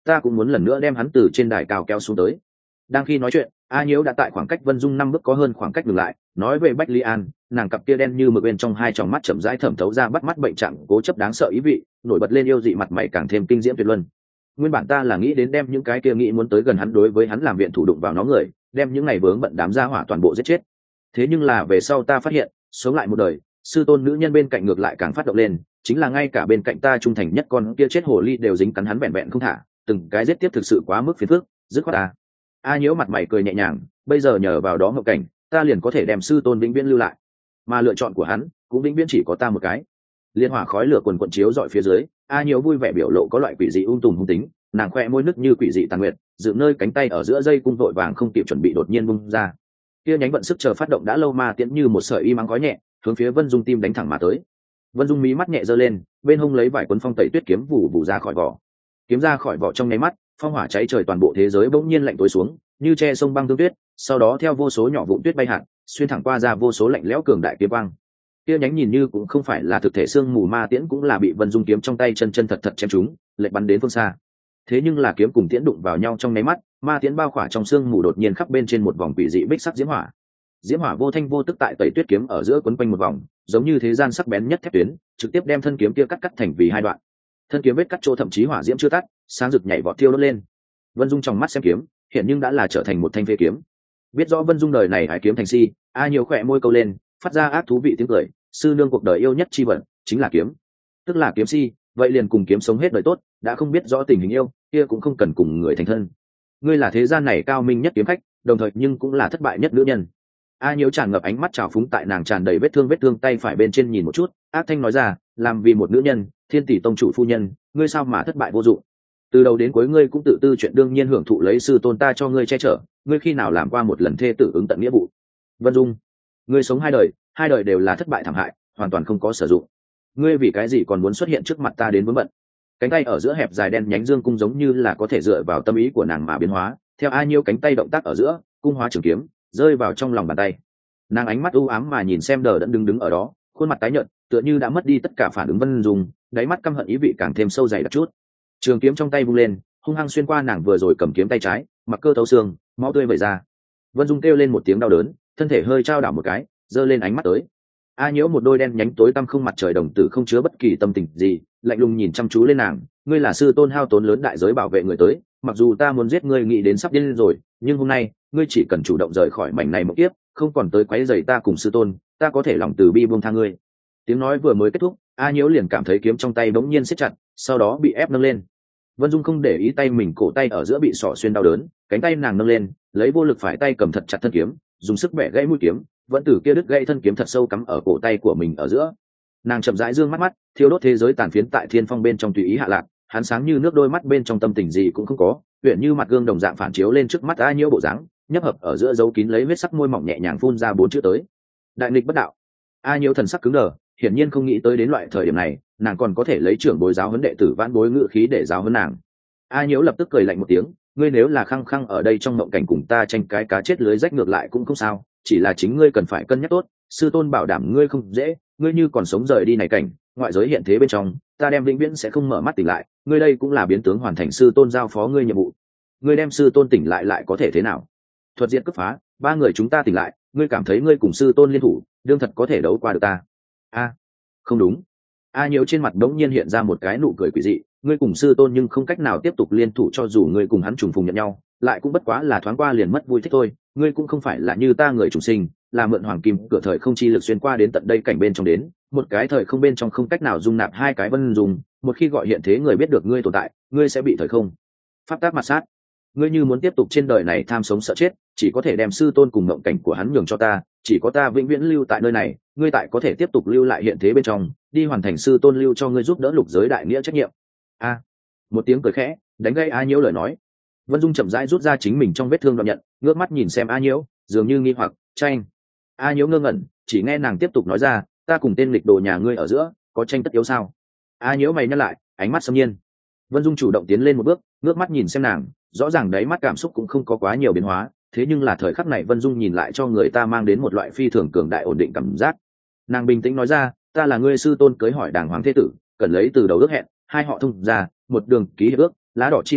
ta cũng muốn lần nữa đem hắn từ trên đài cao kéo xuống tới. Đang khi nói chuyện, A Nhiễu đã tại khoảng cách Vân Dung 5 bước có hơn khoảng cách ngừng lại, nói về Bách Lý An, nàng cặp kia đen như mực bên trong hai tròng mắt chậm rãi thẩm thấu ra bắt mắt bệnh trạng cố chấp đáng sợ ý vị, nổi bật lên yêu dị mặt mày càng thêm kinh diễm tuyệt luân. Nguyên bản ta là nghĩ đến đem những cái kia nghĩ muốn tới gần hắn đối với hắn làm viện thủ đụng vào nó người, đem những ngày vướng bận đám gia hỏa toàn bộ giết chết. Thế nhưng là về sau ta phát hiện, sống lại một đời, sư tôn nữ nhân bên cạnh ngược lại càng phát động lên, chính là ngay cả bên cạnh ta trung thành nhất con kia chết hồ ly đều dính cắn hắn vẹn vẹn không thả, từng cái giết tiếp thực sự quá mức phiền phức, dứt khoát ta. A Nhiễu mặt mày cười nhẹ nhàng, bây giờ nhờ vào đó ngộ cảnh, ta liền có thể đem sư tôn vĩnh viễn lưu lại, mà lựa chọn của hắn cũng vĩnh viễn chỉ có ta một cái. Liên hỏa khói lửa quần quần chiếu dọi phía dưới, A Nhiễu vui vẻ biểu lộ có loại quỷ dị tùm hung tính, nàng khoe môi nứt như quỷ dị tàn nguyệt, dựng nơi cánh tay ở giữa dây cung vội vàng không kịp chuẩn bị đột nhiên bung ra. Kia nhánh vận sức chờ phát động đã lâu ma tiễn như một sợi y mắng khói nhẹ, hướng phía Vân Dung tim đánh thẳng mà tới. Vân Dung mí mắt nhẹ giơ lên, bên hông lấy vải cuốn phong tẩy tuyết kiếm vụ ra khỏi vỏ. Kiếm ra khỏi vỏ trong nháy mắt, phong hỏa cháy trời toàn bộ thế giới bỗng nhiên lạnh tối xuống, như che sông băng tương tuyết, sau đó theo vô số nhỏ vụn tuyết bay hạt, xuyên thẳng qua ra vô số lạnh lẽo cường đại kiếm băng. Kia nhánh nhìn như cũng không phải là thực thể xương mù ma tiễn cũng là bị Vân Dung kiếm trong tay chân chân thật thật chém trúng, lệch bắn đến phương xa. Thế nhưng là kiếm cùng tiễn đụng vào nhau trong nháy mắt, ma tiễn bao khỏa trong xương mù đột nhiên khắp bên trên một vòng quỷ dị bích sắc diễm hỏa. Diễm hỏa vô thanh vô tức tại tẩy tuyết kiếm ở giữa quấn quanh một vòng, giống như thế gian sắc bén nhất thép tuyến, trực tiếp đem thân kiếm kia cắt thành vì hai đoạn. Thân kiếm vết cắt chỗ thậm chí hỏa diễm chưa tắt, sáng rực nhảy vọt thiêu đốt lên. Vân Dung trong mắt xem kiếm, hiện nhưng đã là trở thành một thanh phế kiếm. Biết rõ Vân Dung đời này hải kiếm thành si, A Nhiễu khỏe môi câu lên, phát ra ác thú vị tiếng cười, sư nương cuộc đời yêu nhất chi vật chính là kiếm, tức là kiếm si, vậy liền cùng kiếm sống hết đời tốt, đã không biết rõ tình hình yêu, kia cũng không cần cùng người thành thân. Ngươi là thế gian này cao minh nhất kiếm khách, đồng thời nhưng cũng là thất bại nhất nữ nhân. A Nhiễu tràn ngập ánh mắt trào phúng tại nàng tràn đầy vết thương tay phải bên trên nhìn một chút, ác thanh nói ra, làm vì một nữ nhân, Thiên tỷ tông chủ phu nhân, ngươi sao mà thất bại vô dụng? Từ đầu đến cuối ngươi cũng tự tư chuyện đương nhiên hưởng thụ lấy sư tôn ta cho ngươi che chở, ngươi khi nào làm qua một lần thê tử ứng tận nghĩa vụ? Vân Dung, ngươi sống hai đời đều là thất bại thảm hại, hoàn toàn không có sử dụng. Ngươi vì cái gì còn muốn xuất hiện trước mặt ta đến vướng bận? Cánh tay ở giữa hẹp dài đen nhánh dương cung giống như là có thể dựa vào tâm ý của nàng mà biến hóa, theo A Nhiễu cánh tay động tác ở giữa, cung hóa trường kiếm rơi vào trong lòng bàn tay. Nàng ánh mắt u ám mà nhìn xem đờ đẫn đứng ở đó, khuôn mặt tái nhợt, tựa như đã mất đi tất cả phản ứng. Vân Dung, đáy mắt căm hận ý vị càng thêm sâu dày đặc chút. Trường kiếm trong tay vung lên, hung hăng xuyên qua nàng vừa rồi cầm kiếm tay trái, mặc cơ thấu xương, máu tươi vẩy ra. Vân Dung kêu lên một tiếng đau đớn, thân thể hơi trao đảo một cái, giơ lên ánh mắt tới. A Nhiễu một đôi đen nhánh tối tăm không mặt trời đồng tử không chứa bất kỳ tâm tình gì, lạnh lùng nhìn chăm chú lên nàng, ngươi là sư tôn hao tốn lớn đại giới bảo vệ người tới, mặc dù ta muốn giết ngươi nghĩ đến sắp điên rồi, nhưng hôm nay ngươi chỉ cần chủ động rời khỏi mảnh này một kiếp, không còn tới quấy rầy ta cùng sư tôn, ta có thể lòng từ bi buông tha ngươi. Tiếng nói vừa mới kết thúc, A Nhiễu liền cảm thấy kiếm trong tay bỗng nhiên siết chặt, sau đó bị ép nâng lên. Vân Dung không để ý tay mình cổ tay ở giữa bị xỏ xuyên đau đớn, cánh tay nàng nâng lên, lấy vô lực phải tay cầm thật chặt thân kiếm, dùng sức bẻ gãy mũi kiếm, vẫn từ kia đứt gãy thân kiếm thật sâu cắm ở cổ tay của mình ở giữa. Nàng chậm rãi dương mắt, thiêu đốt thế giới tàn phiến tại thiên phong bên trong tùy ý hạ lạc, hắn sáng như nước đôi mắt bên trong tâm tình gì cũng không có, uyển như mặt gương đồng dạng phản chiếu lên trước mắt A Nhiễu bộ dáng, nhấp hợp ở giữa dấu kín lấy huyết sắc môi mỏng nhẹ nhàng phun ra 4 chữ tới: đại nghịch bất đạo. A Nhiễu thần sắc cứng đờ, hiển nhiên không nghĩ tới đến loại thời điểm này, nàng còn có thể lấy trưởng bối giáo huấn đệ tử vãn bối ngữ khí để giáo huấn nàng. A Nhiễu lập tức cười lạnh một tiếng, ngươi nếu là khăng khăng ở đây trong mộng cảnh cùng ta tranh cái cá chết lưới rách ngược lại cũng không sao, chỉ là chính ngươi cần phải cân nhắc tốt, sư tôn bảo đảm ngươi không dễ, ngươi như còn sống rời đi này cảnh, ngoại giới hiện thế bên trong, ta đem vĩnh viễn sẽ không mở mắt tỉnh lại, ngươi đây cũng là biến tướng hoàn thành sư tôn giao phó ngươi nhiệm vụ. Ngươi đem sư tôn tỉnh lại có thể thế nào? Thuật diệt cấp phá, 3 người chúng ta tỉnh lại, ngươi cảm thấy ngươi cùng sư tôn liên thủ, đương thật có thể đấu qua được ta? Không đúng. A Nhiễu trên mặt đống nhiên hiện ra một cái nụ cười quỷ dị, ngươi cùng sư tôn nhưng không cách nào tiếp tục liên thủ, cho dù ngươi cùng hắn trùng phùng nhận nhau, lại cũng bất quá là thoáng qua liền mất vui thích thôi, ngươi cũng không phải là như ta người trùng sinh, là mượn hoàng kim cửa thời không chi lực xuyên qua đến tận đây cảnh bên trong đến, một cái thời không bên trong không cách nào dung nạp 2 cái Vân Dung, một khi gọi hiện thế người biết được ngươi tồn tại, ngươi sẽ bị thời không pháp tác mặt sát. Ngươi như muốn tiếp tục trên đời này tham sống sợ chết, chỉ có thể đem sư tôn cùng mộng cảnh của hắn nhường cho ta, chỉ có ta vĩnh viễn lưu tại nơi này, ngươi tại có thể tiếp tục lưu lại hiện thế bên trong, đi hoàn thành sư tôn lưu cho ngươi giúp đỡ lục giới đại nghĩa trách nhiệm. Một tiếng cười khẽ đánh gây A Nhiễu lời nói. Vân Dung chậm rãi rút ra chính mình trong vết thương đoạn nhận, ngước mắt nhìn xem A Nhiễu, dường như nghi hoặc tranh. A Nhiễu ngơ ngẩn, chỉ nghe nàng tiếp tục nói ra, ta cùng tên lịch đồ nhà ngươi ở giữa có tranh tất yếu sao? A Nhiễu mày nhăn lại, ánh mắt xâm nhiên. Vân Dung chủ động tiến lên một bước, ngước mắt nhìn xem nàng, rõ ràng đấy mắt cảm xúc cũng không có quá nhiều biến hóa, thế nhưng là thời khắc này Vân Dung nhìn lại cho người ta mang đến một loại phi thường cường đại ổn định cảm giác. Nàng bình tĩnh nói ra, ta là ngươi sư tôn cưới hỏi đàng hoàng thế tử, cần lấy từ đầu ước hẹn, 2 họ thông ra, một đường ký hiệp ước, lá đỏ chi minh,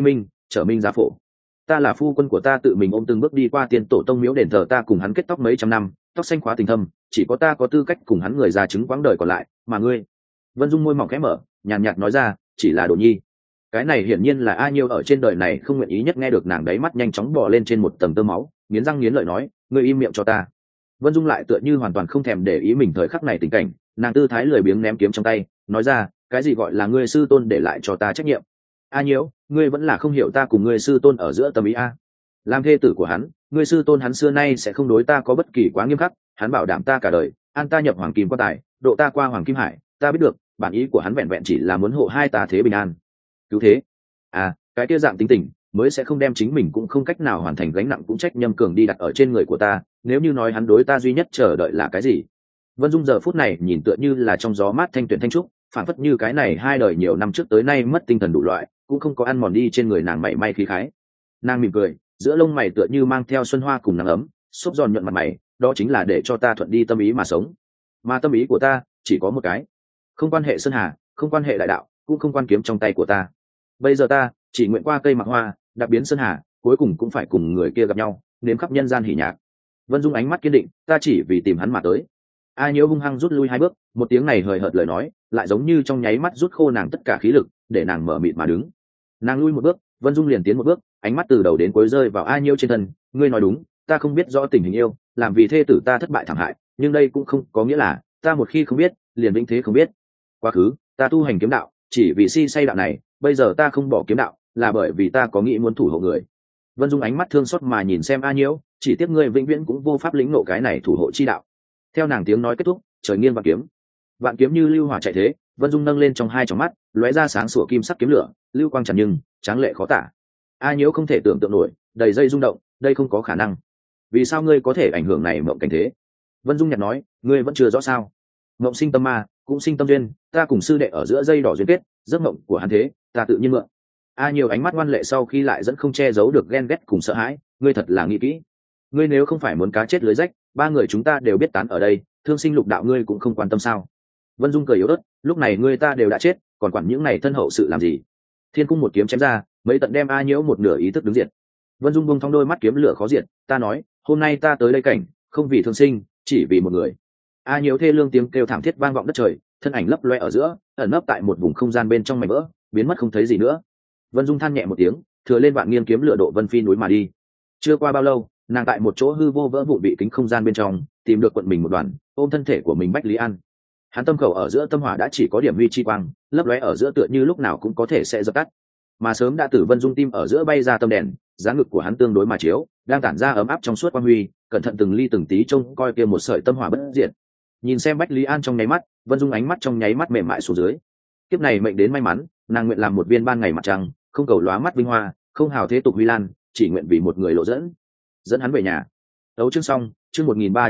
trở minh giá phổ. Ta là phu quân của ta tự mình ôm từng bước đi qua tiên tổ tông miếu đền thờ, ta cùng hắn kết tóc mấy trăm năm, tóc xanh khóa tình thâm, chỉ có ta có tư cách cùng hắn người già chứng quãng đời còn lại, mà ngươi. Vân Dung môi mỏng khẽ mở, nhàn nhạt nói ra, chỉ là Đồ Nhi. Cái này hiển nhiên là A Nhiêu ở trên đời này không nguyện ý nhất nghe được. Nàng đáy mắt nhanh chóng bò lên trên một tầng tơ máu, nghiến răng nghiến lợi nói, ngươi im miệng cho ta. Vân Dung lại tựa như hoàn toàn không thèm để ý mình thời khắc này tình cảnh, nàng tư thái lười biếng ném kiếm trong tay, nói ra, cái gì gọi là ngươi sư tôn để lại cho ta trách nhiệm? A Nhiễu, ngươi vẫn là không hiểu ta cùng ngươi sư tôn ở giữa tâm ý a. Làm thê tử của hắn, ngươi sư tôn hắn xưa nay sẽ không đối ta có bất kỳ quá nghiêm khắc, hắn bảo đảm ta cả đời, an ta nhập hoàng kim quan tài, độ ta qua hoàng kim hải, ta biết được, bản ý của hắn vẹn vẹn chỉ là muốn hộ hai ta thế bình an. Cứu thế? À, cái kia dạng tính tình, mới sẽ không đem chính mình cũng không cách nào hoàn thành gánh nặng cũng trách nhâm cường đi đặt ở trên người của ta, nếu như nói hắn đối ta duy nhất chờ đợi là cái gì? Vân Dung giờ phút này nhìn tựa như là trong gió mát thanh tuyển thanh trúc, phản phất như cái này hai đời nhiều năm trước tới nay mất tinh thần đủ loại, cũng không có ăn mòn đi trên người nàng mảy may khí khái. Nàng mỉm cười, giữa lông mày tựa như mang theo xuân hoa cùng nắng ấm, xốp giòn nhuận mặt mày, đó chính là để cho ta thuận đi tâm ý mà sống. Mà tâm ý của ta chỉ có một cái, không quan hệ sơn hà, không quan hệ đại đạo, cũng không quan kiếm trong tay của ta. Bây giờ ta chỉ nguyện qua cây mặc hoa, đạp biến sơn hà, cuối cùng cũng phải cùng người kia gặp nhau, nếm khắp nhân gian hỉ nhạc. Vân Dung ánh mắt kiên định, ta chỉ vì tìm hắn mà tới. A Nhiễu hung hăng rút lui hai bước, một tiếng này hời hợt lời nói, lại giống như trong nháy mắt rút khô nàng tất cả khí lực, để nàng mở mịt mà đứng. Nàng lui một bước, Vân Dung liền tiến một bước, ánh mắt từ đầu đến cuối rơi vào A Nhiễu trên thân. Ngươi nói đúng, ta không biết rõ tình hình yêu, làm vì thê tử ta thất bại thảm hại, nhưng đây cũng không có nghĩa là ta một khi không biết, liền vĩnh thế không biết. Quá khứ, ta tu hành kiếm đạo, chỉ vì si say đạo này, bây giờ ta không bỏ kiếm đạo, là bởi vì ta có nghĩ muốn thủ hộ người. Vân Dung ánh mắt thương xót mà nhìn xem A Nhiễu, chỉ tiếc ngươi vĩnh viễn cũng vô pháp lĩnh ngộ cái này thủ hộ chi đạo. Theo nàng tiếng nói kết thúc, trời nghiêng vạn kiếm như lưu hỏa chạy thế. Vân Dung nâng lên trong hai tròng mắt, lóe ra sáng sủa kim sắc kiếm lửa, lưu quang tràn nhưng tráng lệ khó tả. A Nhiễu không thể tưởng tượng nổi, đầy dây rung động, đây không có khả năng. Vì sao ngươi có thể ảnh hưởng này mộng cảnh thế? Vân Dung nhạt nói, ngươi vẫn chưa rõ sao? Mộng sinh tâm ma, cũng sinh tâm duyên, ta cùng sư đệ ở giữa dây đỏ duyên kết, giấc mộng của hắn thế, ta tự nhiên mượn. A Nhiễu ánh mắt ngoan lệ sau khi lại dẫn không che giấu được ghen ghét cùng sợ hãi, ngươi thật là nghĩ kỹ. Ngươi nếu không phải muốn cá chết lưới rách, ba người chúng ta đều biết tán ở đây, thương sinh lục đạo ngươi cũng không quan tâm sao? Vân Dung cười yếu ớt, lúc này ngươi ta đều đã chết, còn quản những này thân hậu sự làm gì? Thiên cung một kiếm chém ra, mấy tận đem A Nhiễu một nửa ý thức đứng diệt. Vân Dung buông thong đôi mắt kiếm lửa khó diệt, ta nói, hôm nay ta tới đây cảnh, không vì thương sinh, chỉ vì một người. A Nhiễu thê lương tiếng kêu thảm thiết vang vọng đất trời, thân ảnh lấp loe ở giữa, ẩn nấp tại một vùng không gian bên trong mảnh vỡ, biến mất không thấy gì nữa. Vân Dung than nhẹ một tiếng, thừa lên vạn nghiêng kiếm lửa độ vân phi núi mà đi. Chưa qua bao lâu, nàng tại một chỗ hư vô vỡ vụn bị kính không gian bên trong tìm được quận mình một đoàn, ôm thân thể của mình Bách Lý An. Hắn tâm khẩu ở giữa tâm hỏa đã chỉ có điểm huy chi quang, lấp lóe ở giữa tựa như lúc nào cũng có thể sẽ dập tắt. Mà sớm đã tử Vân Dung tim ở giữa bay ra tâm đèn, dáng ngực của hắn tương đối mà chiếu, đang tản ra ấm áp trong suốt quang huy, cẩn thận từng ly từng tí trông coi kia một sợi tâm hỏa bất diệt. Nhìn xem Bách Lý An trong nháy mắt, Vân Dung ánh mắt trong nháy mắt mềm mại xuống dưới. Kiếp này mệnh đến may mắn, nàng nguyện làm một viên ban ngày mặt trăng, không cầu lóa mắt vinh hoa, không hào thế tục huy lan, chỉ nguyện vì một người lộ dẫn hắn về nhà. Đấu chương xong, chương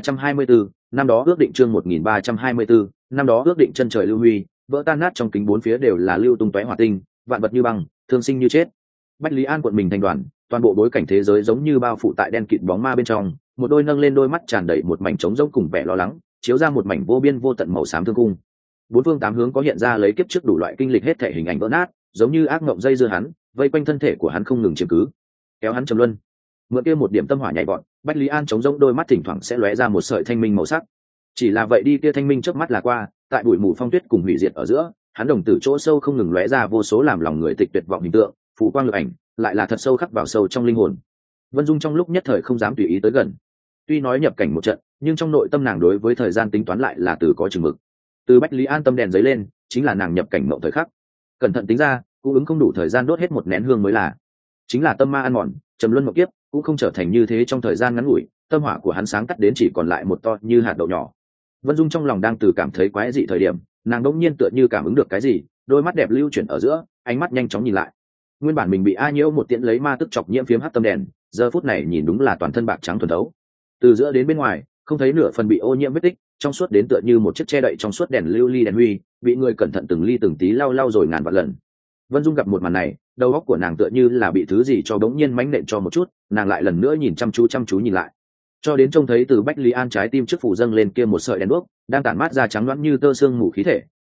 1324, năm đó ước định chương 1324, năm đó ước định chân trời lưu huy, vỡ tan nát trong kính bốn phía đều là lưu tung tóe hỏa tinh, vạn vật như băng, thương sinh như chết. Bách Lý An quận mình thành đoàn, toàn bộ bối cảnh thế giới giống như bao phủ tại đen kịt bóng ma bên trong, một đôi nâng lên đôi mắt tràn đầy một mảnh trống rỗng cùng vẻ lo lắng, chiếu ra một mảnh vô biên vô tận màu xám thương cung. Bốn phương tám hướng có hiện ra lấy kiếp trước đủ loại kinh lịch hết thể hình ảnh vỡ nát, giống như ác mộng dây dưa hắn, vây quanh thân thể của hắn không ngừng chiếm cứ, kéo hắn trầm luân. Mượn kia một điểm tâm hỏa nhảy vọt, Bách Lý An chống rỗng đôi mắt thỉnh thoảng sẽ lóe ra một sợi thanh minh màu sắc. Chỉ là vậy đi kia thanh minh trước mắt là qua, tại bụi mù phong tuyết cùng hủy diệt ở giữa, hắn đồng tử chỗ sâu không ngừng lóe ra vô số làm lòng người tịch tuyệt vọng hình tượng, phủ quang lực ảnh, lại là thật sâu khắc vào sâu trong linh hồn. Vân Dung trong lúc nhất thời không dám tùy ý tới gần. Tuy nói nhập cảnh một trận, nhưng trong nội tâm nàng đối với thời gian tính toán lại là từ có chừng mực. Từ Bách Lý An tâm đèn giấy lên, chính là nàng nhập cảnh mộng thời khắc. Cẩn thận tính ra, cung ứng không đủ thời gian đốt hết một nén hương mới là. Chính là tâm ma ăn mòn, trầm luân một kiếp, cũng không trở thành như thế trong thời gian ngắn ngủi, tâm hỏa của hắn sáng tắt đến chỉ còn lại một to như hạt đậu nhỏ. Vân Dung trong lòng đang từ cảm thấy quái dị thời điểm, nàng đỗng nhiên tựa như cảm ứng được cái gì, đôi mắt đẹp lưu chuyển ở giữa, ánh mắt nhanh chóng nhìn lại. Nguyên bản mình bị A Nhiễu một tiễn lấy ma tức chọc nhiễm phiếm hắt tâm đèn, giờ phút này nhìn đúng là toàn thân bạc trắng thuần thấu, từ giữa đến bên ngoài không thấy nửa phần bị ô nhiễm vết tích, trong suốt đến tựa như một chiếc che đậy trong suốt đèn lưu ly đèn huy, bị người cẩn thận từng ly từng tí lau rồi ngàn vạn lần. Vân Dung gặp một màn này, đầu óc của nàng tựa như là bị thứ gì cho đống nhiên mánh nện cho một chút, nàng lại lần nữa nhìn chăm chú nhìn lại, cho đến trông thấy từ Bách Lý An trái tim trước phủ dâng lên kia một sợi đèn đuốc, đang tản mát ra trắng loãng như tơ xương mù khí thể,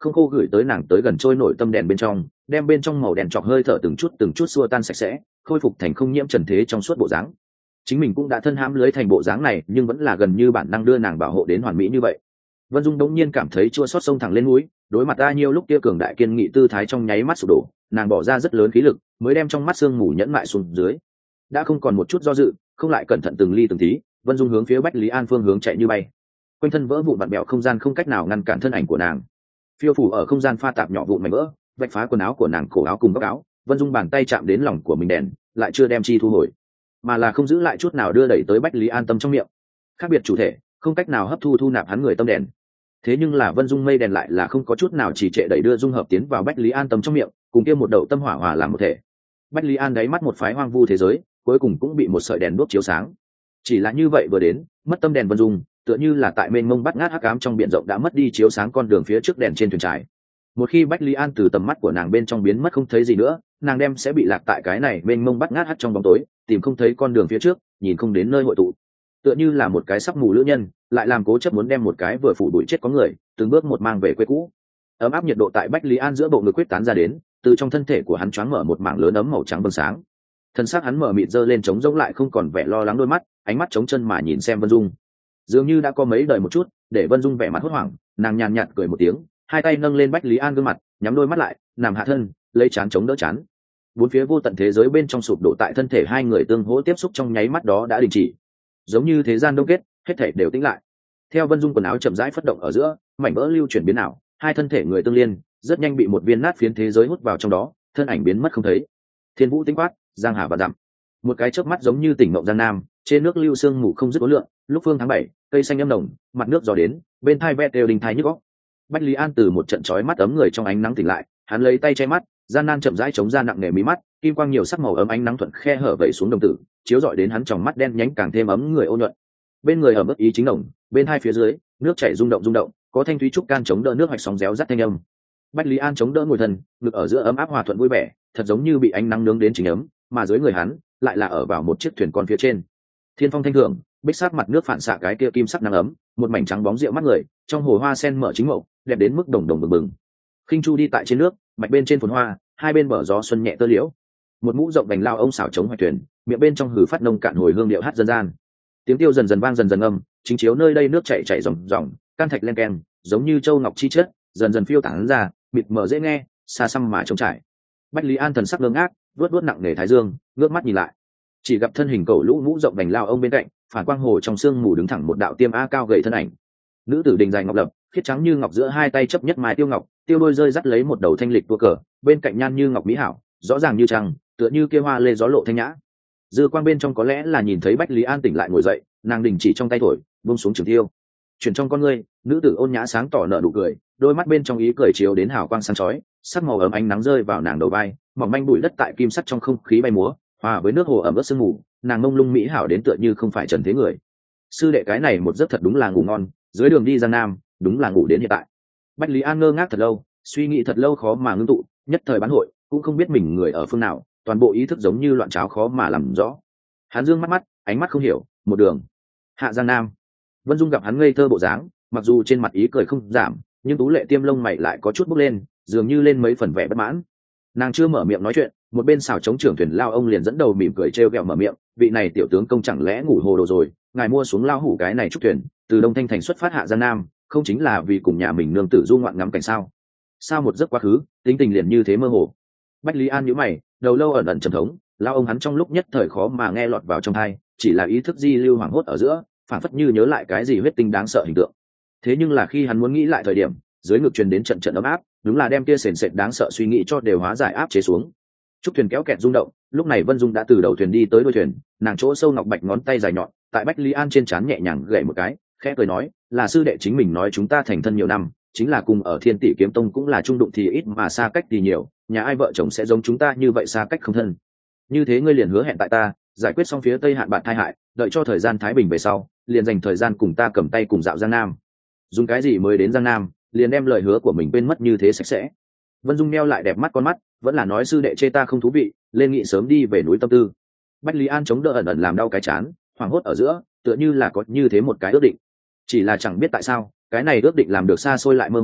không khô gửi tới nàng tới gần trôi nổi tâm đèn bên trong, đem bên trong màu đèn chọc hơi thở từng chút xua tan sạch sẽ, khôi phục thành không nhiễm trần thế trong suốt bộ dáng. Chính mình cũng đã thân hãm lưới thành bộ dáng này, nhưng vẫn là gần như bản năng đưa nàng bảo hộ đến hoàn mỹ như vậy. Vân Dung đống nhiên cảm thấy chua xót sông thẳng lên mũi, đối mặt A Nhiêu lúc kia cường đại kiên nghị tư thái trong nháy mắt sụp đổ, nàng bỏ ra rất lớn khí lực, mới đem trong mắt sương mù nhẫn mại xuống dưới. Đã không còn một chút do dự, không lại cẩn thận từng ly từng tí, Vân Dung hướng phía Bách Lý An phương hướng chạy như bay. Quanh thân vỡ vụn vặn bẹo không gian không cách nào ngăn cản thân ảnh của nàng. Phiêu phủ ở không gian pha tạp nhỏ vụn mảnh vỡ, vạch phá quần áo của nàng, cổ áo cùng góc áo. Vân Dung bàn tay chạm đến lòng của mình đèn, lại chưa đem chi thu hồi, mà là không giữ lại chút nào đưa đẩy tới Bách Lý An tâm trong miệng. Khác biệt chủ thể, không cách nào hấp thu thu nạp hắn người tâm đèn. Thế nhưng là Vân Dung mây đèn lại là không có chút nào trì trệ đẩy đưa dung hợp tiến vào Bách Lý An tâm trong miệng, cùng kia một đầu tâm hỏa hòa làm một thể. Bách Lý An đáy mắt một phái hoang vu thế giới, cuối cùng cũng bị một sợi đèn đuốc chiếu sáng. Chỉ là như vậy vừa đến, mất tâm đèn Vân Dung, tựa như là tại mênh mông bắt ngát hắc ám trong biển rộng đã mất đi chiếu sáng con đường phía trước đèn trên thuyền trải. Một khi Bách Lý An từ tầm mắt của nàng bên trong biến mất không thấy gì nữa, nàng đem sẽ bị lạc tại cái này mênh mông bắt ngát hắc trong bóng tối, tìm không thấy con đường phía trước, nhìn không đến nơi hội tụ. Tựa như là một cái sắp mù lữ nhân, lại làm cố chấp muốn đem một cái vừa phủ đuổi chết có người, từng bước một mang về quê cũ. Ấm áp nhiệt độ tại Bách Lý An giữa bộ ngực quyết tán ra đến, từ trong thân thể của hắn choáng mở một mảng lớn ấm màu trắng bừng sáng. Thân xác hắn mở mịt giơ lên trống rỗng lại không còn vẻ lo lắng đôi mắt, ánh mắt trống chân mà nhìn xem Vân Dung. Dường như đã có mấy đời một chút, để Vân Dung vẻ mặt hốt hoảng, nàng nhàn nhạt cười một tiếng, hai tay nâng lên Bách Lý An gương mặt, nhắm đôi mắt lại, nằm hạ thân, lấy trán chống đỡ trán. Bốn phía vô tận thế giới bên trong sụp đổ tại thân thể hai người tương hỗ tiếp xúc trong nháy mắt đó đã đình chỉ, giống như thế gian đông kết, hết thảy đều tĩnh lại. Theo Vân Dung quần áo chậm rãi phất động ở giữa, mảnh vỡ lưu chuyển biến ảo, hai thân thể người tương liên, rất nhanh bị một viên nát phiến thế giới hút vào trong đó, thân ảnh biến mất không thấy. Thiên vũ tinh quát, giang hà và dặm. Một cái chớp mắt giống như tỉnh mộng giang nam, trên nước lưu sương mù không dứt uốn lượn, lúc phương tháng 7, cây xanh âm nồng, mặt nước gió đến, bên thai ve đều đình thai nhức óc. Bách Lý An từ một trận chói mắt ấm người trong ánh nắng tỉnh lại, hắn lấy tay che mắt, gian nan chậm rãi chống ra nặng nề mí mắt, kim quang nhiều sắc màu ấm ánh nắng thuận khe hở vẩy xuống đồng tử, chiếu rọi đến hắn tròng mắt đen nhánh càng thêm ấm người ôn nhuận. Bên người ở mức ý chính đồng, bên hai phía dưới, nước chảy rung động, có thanh thúy trúc can chống đỡ nước hoạch sóng réo rắt thanh âm. Bách Lý An chống đỡ ngồi thân, ngực ở giữa ấm áp hòa thuận vui vẻ, thật giống như bị ánh nắng nướng đến chính ấm, mà dưới người hắn lại là ở vào một chiếc thuyền con phía trên. Thiên phong thanh thường, bích sát mặt nước phản xạ cái kia kim sắc nắng ấm, một mảnh trắng bóng rượu mắt người, trong hồ hoa sen mở chính mậu, đẹp đến mức đồng đồng bừng bừng. Khinh chu đi tại trên nước, mạch bên trên phồn hoa, hai bên bờ gió xuân nhẹ tơ liễu. Một mũ rộng vành lao ông xảo chống hoạch thuyền, miệng bên trong hừ phát nông cạn hồi hương điệu hát dân gian. Tiếng tiêu dần dần vang dần âm, chính chiếu nơi đây nước chảy chảy ròng ròng, can thạch len keng, giống như châu ngọc chi chất, dần dần phiêu tán ra, mịt mờ dễ nghe, xa xăm mà trống trải. Bách Lý An thần sắc ngơ ngác, vuốt nặng nề thái dương, ngước mắt nhìn lại, chỉ gặp thân hình cầu lũ mũ rộng vành lao ông bên cạnh, phản quang hồ trong sương mù đứng thẳng một đạo tiêm a cao gầy thân ảnh. Nữ tử đình dài ngọc lập, khiết trắng như ngọc giữa hai tay chấp nhất mai tiêu ngọc, tiêu đôi rơi dắt lấy một đầu thanh lịch tua cờ, bên cạnh nhan như ngọc mỹ hảo, rõ ràng như trăng, tựa như kia hoa lê gió lộ thanh nhã. Dư quang bên trong có lẽ là nhìn thấy Bách Lý An tỉnh lại ngồi dậy, nàng đình chỉ trong tay thổi, buông xuống trường tiêu. Chuyển trong con ngươi, nữ tử ôn nhã sáng tỏ nở nụ cười, đôi mắt bên trong ý cười chiếu đến hào quang sáng chói, sắc màu ấm ánh nắng rơi vào nàng đầu vai, mỏng manh bụi đất tại kim sắc trong không khí bay múa, hòa với nước hồ ẩm ướt sương mù, nàng mông lung mỹ hảo đến tựa như không phải trần thế người. Sư đệ cái này một giấc thật đúng là ngủ ngon, dưới đường đi Giang Nam, đúng là ngủ đến hiện tại. Bách Lý An ngơ ngác thật lâu, suy nghĩ thật lâu khó mà ngưng tụ, nhất thời bán hội, cũng không biết mình người ở phương nào, toàn bộ ý thức giống như loạn cháo khó mà làm rõ. Hắn dương mắt, ánh mắt không hiểu, một đường hạ Giang Nam. Vân Dung gặp hắn ngây thơ bộ dáng, mặc dù trên mặt ý cười không giảm, nhưng tú lệ tiêm lông mày lại có chút bốc lên, dường như lên mấy phần vẻ bất mãn. Nàng chưa mở miệng nói chuyện, một bên xào chống trưởng thuyền lao ông liền dẫn đầu mỉm cười trêu ghẹo mở miệng, vị này tiểu tướng công chẳng lẽ ngủ hồ đồ rồi, ngài mua xuống lao hủ cái này trúc thuyền, từ Đông Thanh thành xuất phát hạ Giang Nam, không chính là vì cùng nhà mình nương tử du ngoạn ngắm cảnh sao một giấc quá khứ, tính tình liền như thế mơ hồ. Bách Lý An nhíu mày, đầu lâu ẩn ẩn trầm thống, lao ông hắn trong lúc nhất thời khó mà nghe lọt vào trong tai, chỉ là ý thức di lưu hoảng hốt ở giữa, phản phất như nhớ lại cái gì huyết tinh đáng sợ hình tượng. Thế nhưng là khi hắn muốn nghĩ lại thời điểm, dưới ngực truyền đến trận trận ấm áp, đúng là đem kia sền sệt đáng sợ suy nghĩ cho đều hóa giải áp chế xuống. Trúc thuyền kéo kẹt rung động, lúc này Vân Dung đã từ đầu thuyền đi tới đuôi thuyền, nàng chỗ sâu ngọc bạch ngón tay dài nhọn, tại Bách Lý An trên trán nhẹ nhàng gảy một cái, khẽ cười nói, là sư đệ chính mình nói chúng ta thành thân nhiều năm, chính là cùng ở Thiên Tỷ Kiếm Tông cũng là chung đụng thì ít mà xa cách thì nhiều, nhà ai vợ chồng sẽ giống chúng ta như vậy xa cách không thân. Như thế ngươi liền hứa hẹn tại ta, giải quyết xong phía Tây Hạn bạn thai hại, đợi cho thời gian thái bình về sau, liền dành thời gian cùng ta cầm tay cùng dạo Giang Nam. Dùng cái gì mới đến Giang Nam, liền đem lời hứa của mình quên mất như thế sạch sẽ. Vân Dung meo lại đẹp mắt con mắt, vẫn là nói sư đệ chê ta không thú vị, lên nghị sớm đi về núi tâm tư. Bách Lý An chống đỡ ẩn ẩn làm đau cái chán, hoảng hốt ở giữa, tựa như là có như thế một cái ước định. Chỉ là chẳng biết tại sao, cái này ước định làm được xa xôi lại mơ hồ,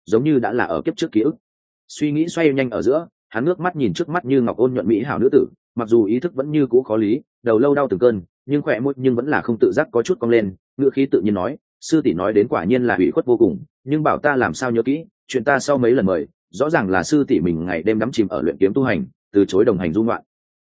giống như đã là ở kiếp trước ký ức. Suy nghĩ xoay nhanh ở giữa, hắn ngước mắt nhìn trước mắt như ngọc ôn nhuận mỹ hảo nữ tử, mặc dù ý thức vẫn như cũ khó lý, đầu lâu đau từng cơn, nhưng khỏe môi nhưng vẫn là không tự giác có chút cong lên, ngữ khí tự nhiên nói, sư tỷ nói đến quả nhiên là ủy khuất vô cùng, nhưng bảo ta làm sao nhớ kỹ, chuyện ta sau mấy lần mời, rõ ràng là sư tỷ mình ngày đêm đắm chìm ở luyện kiếm tu hành, từ chối đồng hành du ngoạn.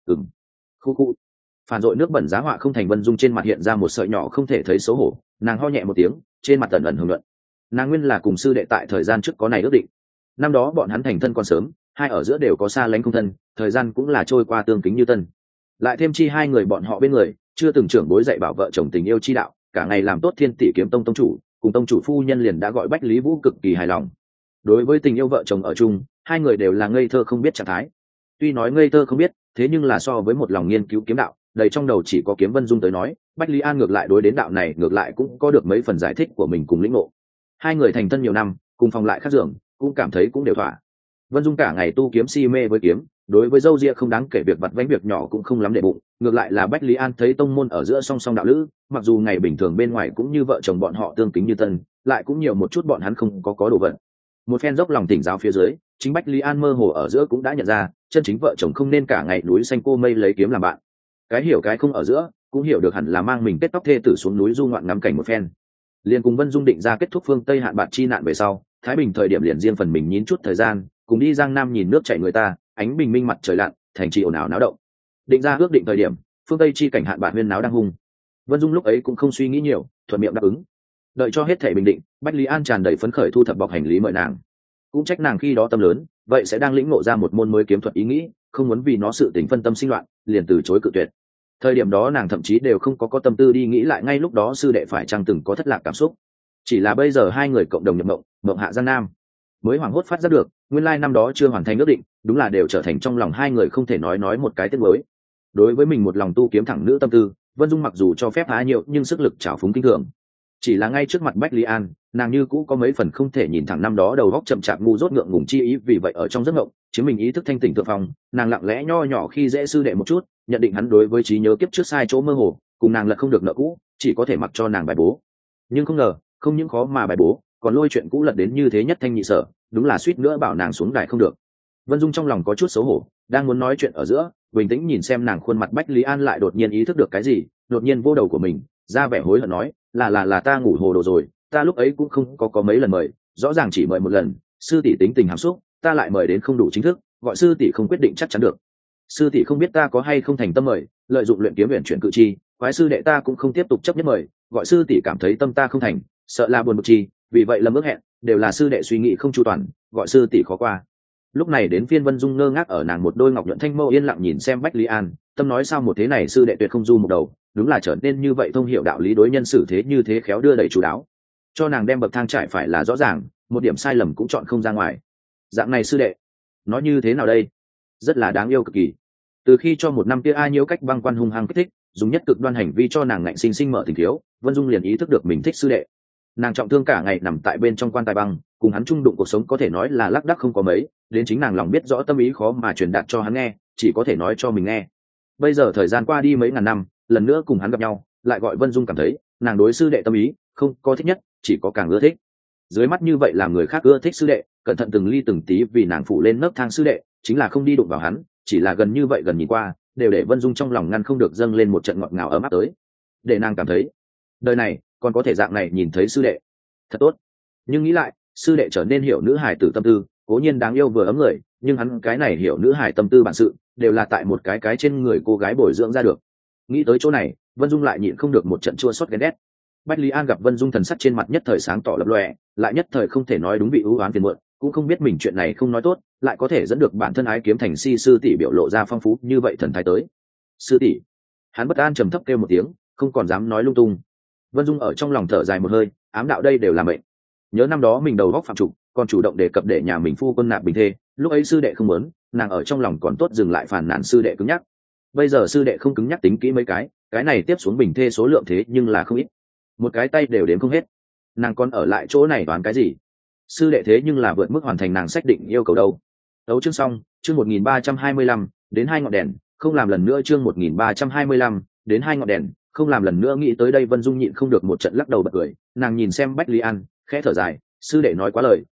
Khu khu. Phản dội nước bẩn giá họa không thành. Vân Dung trên mặt hiện ra một sợi nhỏ không thể thấy xấu hổ, nàng ho nhẹ một tiếng, trên mặt tần ẩn hưởng luận. Nàng nguyên là cùng sư đệ tại thời gian trước có này ước định, năm đó bọn hắn thành thân còn sớm, hai ở giữa đều có xa lánh không thân, thời gian cũng là trôi qua tương kính như tân. Lại thêm chi hai người bọn họ bên người chưa từng trưởng bối dạy bảo vợ chồng tình yêu chi đạo, cả ngày làm tốt Thiên Tỷ Kiếm Tông tông chủ cùng tông chủ phu nhân liền đã gọi Bách Lý Vũ cực kỳ hài lòng. Đối với tình yêu vợ chồng ở chung, hai người đều là ngây thơ không biết trạng thái. Tuy nói ngây thơ không biết, thế nhưng là so với một lòng nghiên cứu kiếm đạo, đầy trong đầu chỉ có kiếm Vân Dung tới nói, Bách Lý An ngược lại đối đến đạo này ngược lại cũng có được mấy phần giải thích của mình cùng lĩnh ngộ. Hai người thành thân nhiều năm, cùng phòng lại khác giường, cũng cảm thấy cũng đều thỏa. Vân Dung cả ngày tu kiếm si mê với kiếm, đối với dâu ria không đáng kể việc vặt vãnh việc nhỏ cũng không lắm để bụng, ngược lại là Bách Lý An thấy tông môn ở giữa song song đạo lữ, mặc dù ngày bình thường bên ngoài cũng như vợ chồng bọn họ tương kính như tân, lại cũng nhiều một chút bọn hắn không có đồ vật. Một phen dốc lòng tỉnh giáo phía dưới, chính Bách Lý An mơ hồ ở giữa cũng đã nhận ra, chân chính vợ chồng không nên cả ngày núi xanh cô mây lấy kiếm làm bạn. Cái hiểu cái không ở giữa, cũng hiểu được hẳn là mang mình kết tóc thê tử xuống núi du ngoạn ngắm cảnh một phen. Liền cùng Vân Dung định ra kết thúc phương Tây hạn bạc chi nạn về sau, Thái Bình thời điểm liền riêng phần mình nhín chút thời gian, cùng đi Giang Nam nhìn nước chảy người ta, ánh bình minh mặt trời lặn, thành trì ồn ào náo động. Định ra ước định thời điểm, phương Tây chi cảnh hạn bạc huyên náo đang hung. Vân Dung lúc ấy cũng không suy nghĩ nhiều, thuận miệng đáp ứng. Đợi cho hết thảy bình định, Bách Lý An tràn đầy phấn khởi thu thập bọc hành lý mời nàng. Cũng trách nàng khi đó tâm lớn, vậy sẽ đang lĩnh ngộ ra một môn mới kiếm thuật ý nghĩ, không muốn vì nó sự tình phân tâm sinh loạn, liền từ chối cự tuyệt. Thời điểm đó nàng thậm chí đều không có tâm tư đi nghĩ lại ngay lúc đó sư đệ phải chăng từng có thất lạc cảm xúc. Chỉ là bây giờ hai người cộng đồng nhập mộng hạ Giang Nam, mới hoảng hốt phát giác được, nguyên lai năm đó chưa hoàn thành ước định, đúng là đều trở thành trong lòng hai người không thể nói một cái tiếc nuối. Đối với mình một lòng tu kiếm thẳng nữ tâm tư, Vân Dung mặc dù cho phép há nhiều nhưng sức lực trào phúng kinh thường. Chỉ là ngay trước mặt Bách Lý An, nàng như cũ có mấy phần không thể nhìn thẳng năm đó đầu góc chậm chạp ngu dốt ngượng ngùng chi ý, vì vậy ở trong giấc mộng, chiếm mình ý thức thanh tỉnh thượng phòng, nàng lặng lẽ nho nhỏ khi dễ sư đệ một chút, nhận định hắn đối với trí nhớ kiếp trước sai chỗ mơ hồ, cùng nàng lật không được nợ cũ, chỉ có thể mặc cho nàng bài bố. Nhưng không ngờ, không những khó mà bài bố, còn lôi chuyện cũ lật đến như thế nhất thanh nhị sở, đúng là suýt nữa bảo nàng xuống đài không được. Vân Dung trong lòng có chút xấu hổ, đang muốn nói chuyện ở giữa, bình tĩnh nhìn xem nàng khuôn mặt Bách Lý An lại đột nhiên ý thức được cái gì, đột nhiên vô đầu của mình, ra vẻ hối hận nói, là ta ngủ hồ đồ rồi, ta lúc ấy cũng không có mấy lần mời, rõ ràng chỉ mời một lần, sư tỷ tính tình hàm xúc, ta lại mời đến không đủ chính thức, gọi sư tỷ không quyết định chắc chắn được. Sư tỷ không biết ta có hay không thành tâm mời, lợi dụng luyện kiếm huyền chuyển cự chi, quái sư đệ ta cũng không tiếp tục chấp nhất mời, gọi sư tỷ cảm thấy tâm ta không thành, sợ là buồn bực chi, vì vậy lâm ước hẹn, đều là sư đệ suy nghĩ không chu toàn, gọi sư tỷ khó qua. Lúc này đến phiên Vân Dung ngơ ngác ở nàng một đôi ngọc nhuận thanh mâu yên lặng nhìn xem Bách Lý An, tâm nói sao một thế này sư đệ tuyệt không du một đầu, đúng là trở nên như vậy thông hiểu đạo lý đối nhân xử thế như thế khéo đưa đẩy chú đáo, cho nàng đem bậc thang trải phải là rõ ràng, một điểm sai lầm cũng chọn không ra ngoài. Dạng này sư đệ, nói như thế nào đây? Rất là đáng yêu cực kỳ. Từ khi cho một năm kia ai nhiễu cách băng quan hung hăng kích thích, dùng nhất cực đoan hành vi cho nàng ngạnh sinh sinh mở tình thiếu, Vân Dung liền ý thức được mình thích sư đệ. Nàng trọng thương cả ngày nằm tại bên trong quan tài băng, cùng hắn chung đụng cuộc sống có thể nói là lác đác không có mấy, đến chính nàng lòng biết rõ tâm ý khó mà truyền đạt cho hắn nghe, chỉ có thể nói cho mình nghe. Bây giờ thời gian qua đi mấy ngàn năm, lần nữa cùng hắn gặp nhau, lại gọi Vân Dung cảm thấy, nàng đối sư đệ tâm ý, không có thích nhất, chỉ có càng ưa thích. Dưới mắt như vậy làm người khác ưa thích sư đệ, cẩn thận từng ly từng tí vì nàng phụ lên nấc thang sư đệ, chính là không đi đụng vào hắn, chỉ là gần như vậy gần nhìn qua, đều để Vân Dung trong lòng ngăn không được dâng lên một trận ngọt ngào ấm áp tới. Để nàng cảm thấy, đời này còn có thể dạng này nhìn thấy sư đệ, thật tốt. Nhưng nghĩ lại, sư đệ trở nên hiểu nữ hài tử tâm tư, cố nhiên đáng yêu vừa ấm người, nhưng hắn cái này hiểu nữ hài tâm tư bản sự, đều là tại một cái trên người cô gái bồi dưỡng ra được. Nghĩ tới chỗ này, Vân Dung lại nhịn không được một trận chua xót ghen ghét. Bách Lý An gặp Vân Dung thần sắc trên mặt nhất thời sáng tỏ lập lòe, lại nhất thời không thể nói đúng vị ưu oán phiền muộn, cũng không biết mình chuyện này không nói tốt, lại có thể dẫn được bản thân ái kiếm thành si sư tỷ biểu lộ ra phong phú như vậy thần thái tới. Sư tỷ, hắn bất an trầm thấp kêu một tiếng, không còn dám nói lung tung. Vân Dung ở trong lòng thở dài một hơi, ám đạo đây đều là mệnh. Nhớ năm đó mình đầu góc phạm trục, còn chủ động đề cập để nhà mình phu quân nạp bình thê, lúc ấy sư đệ không muốn, nàng ở trong lòng còn tốt dừng lại phản nàn sư đệ cứng nhắc. Bây giờ sư đệ không cứng nhắc tính kỹ mấy cái này tiếp xuống bình thê số lượng thế nhưng là không ít, một cái tay đều đếm không hết, nàng còn ở lại chỗ này đoán cái gì? Sư đệ thế nhưng là vượt mức hoàn thành nàng xác định yêu cầu đâu. Đấu chương xong, chương 1325, đến hai ngọn đèn, không làm lần nữa chương 1325, đến hai ngọn đèn, không làm lần nữa. Nghĩ tới đây Vân Dung nhịn không được một trận lắc đầu bật cười, nàng nhìn xem Bách Lý An, khẽ thở dài, sư đệ nói quá lời,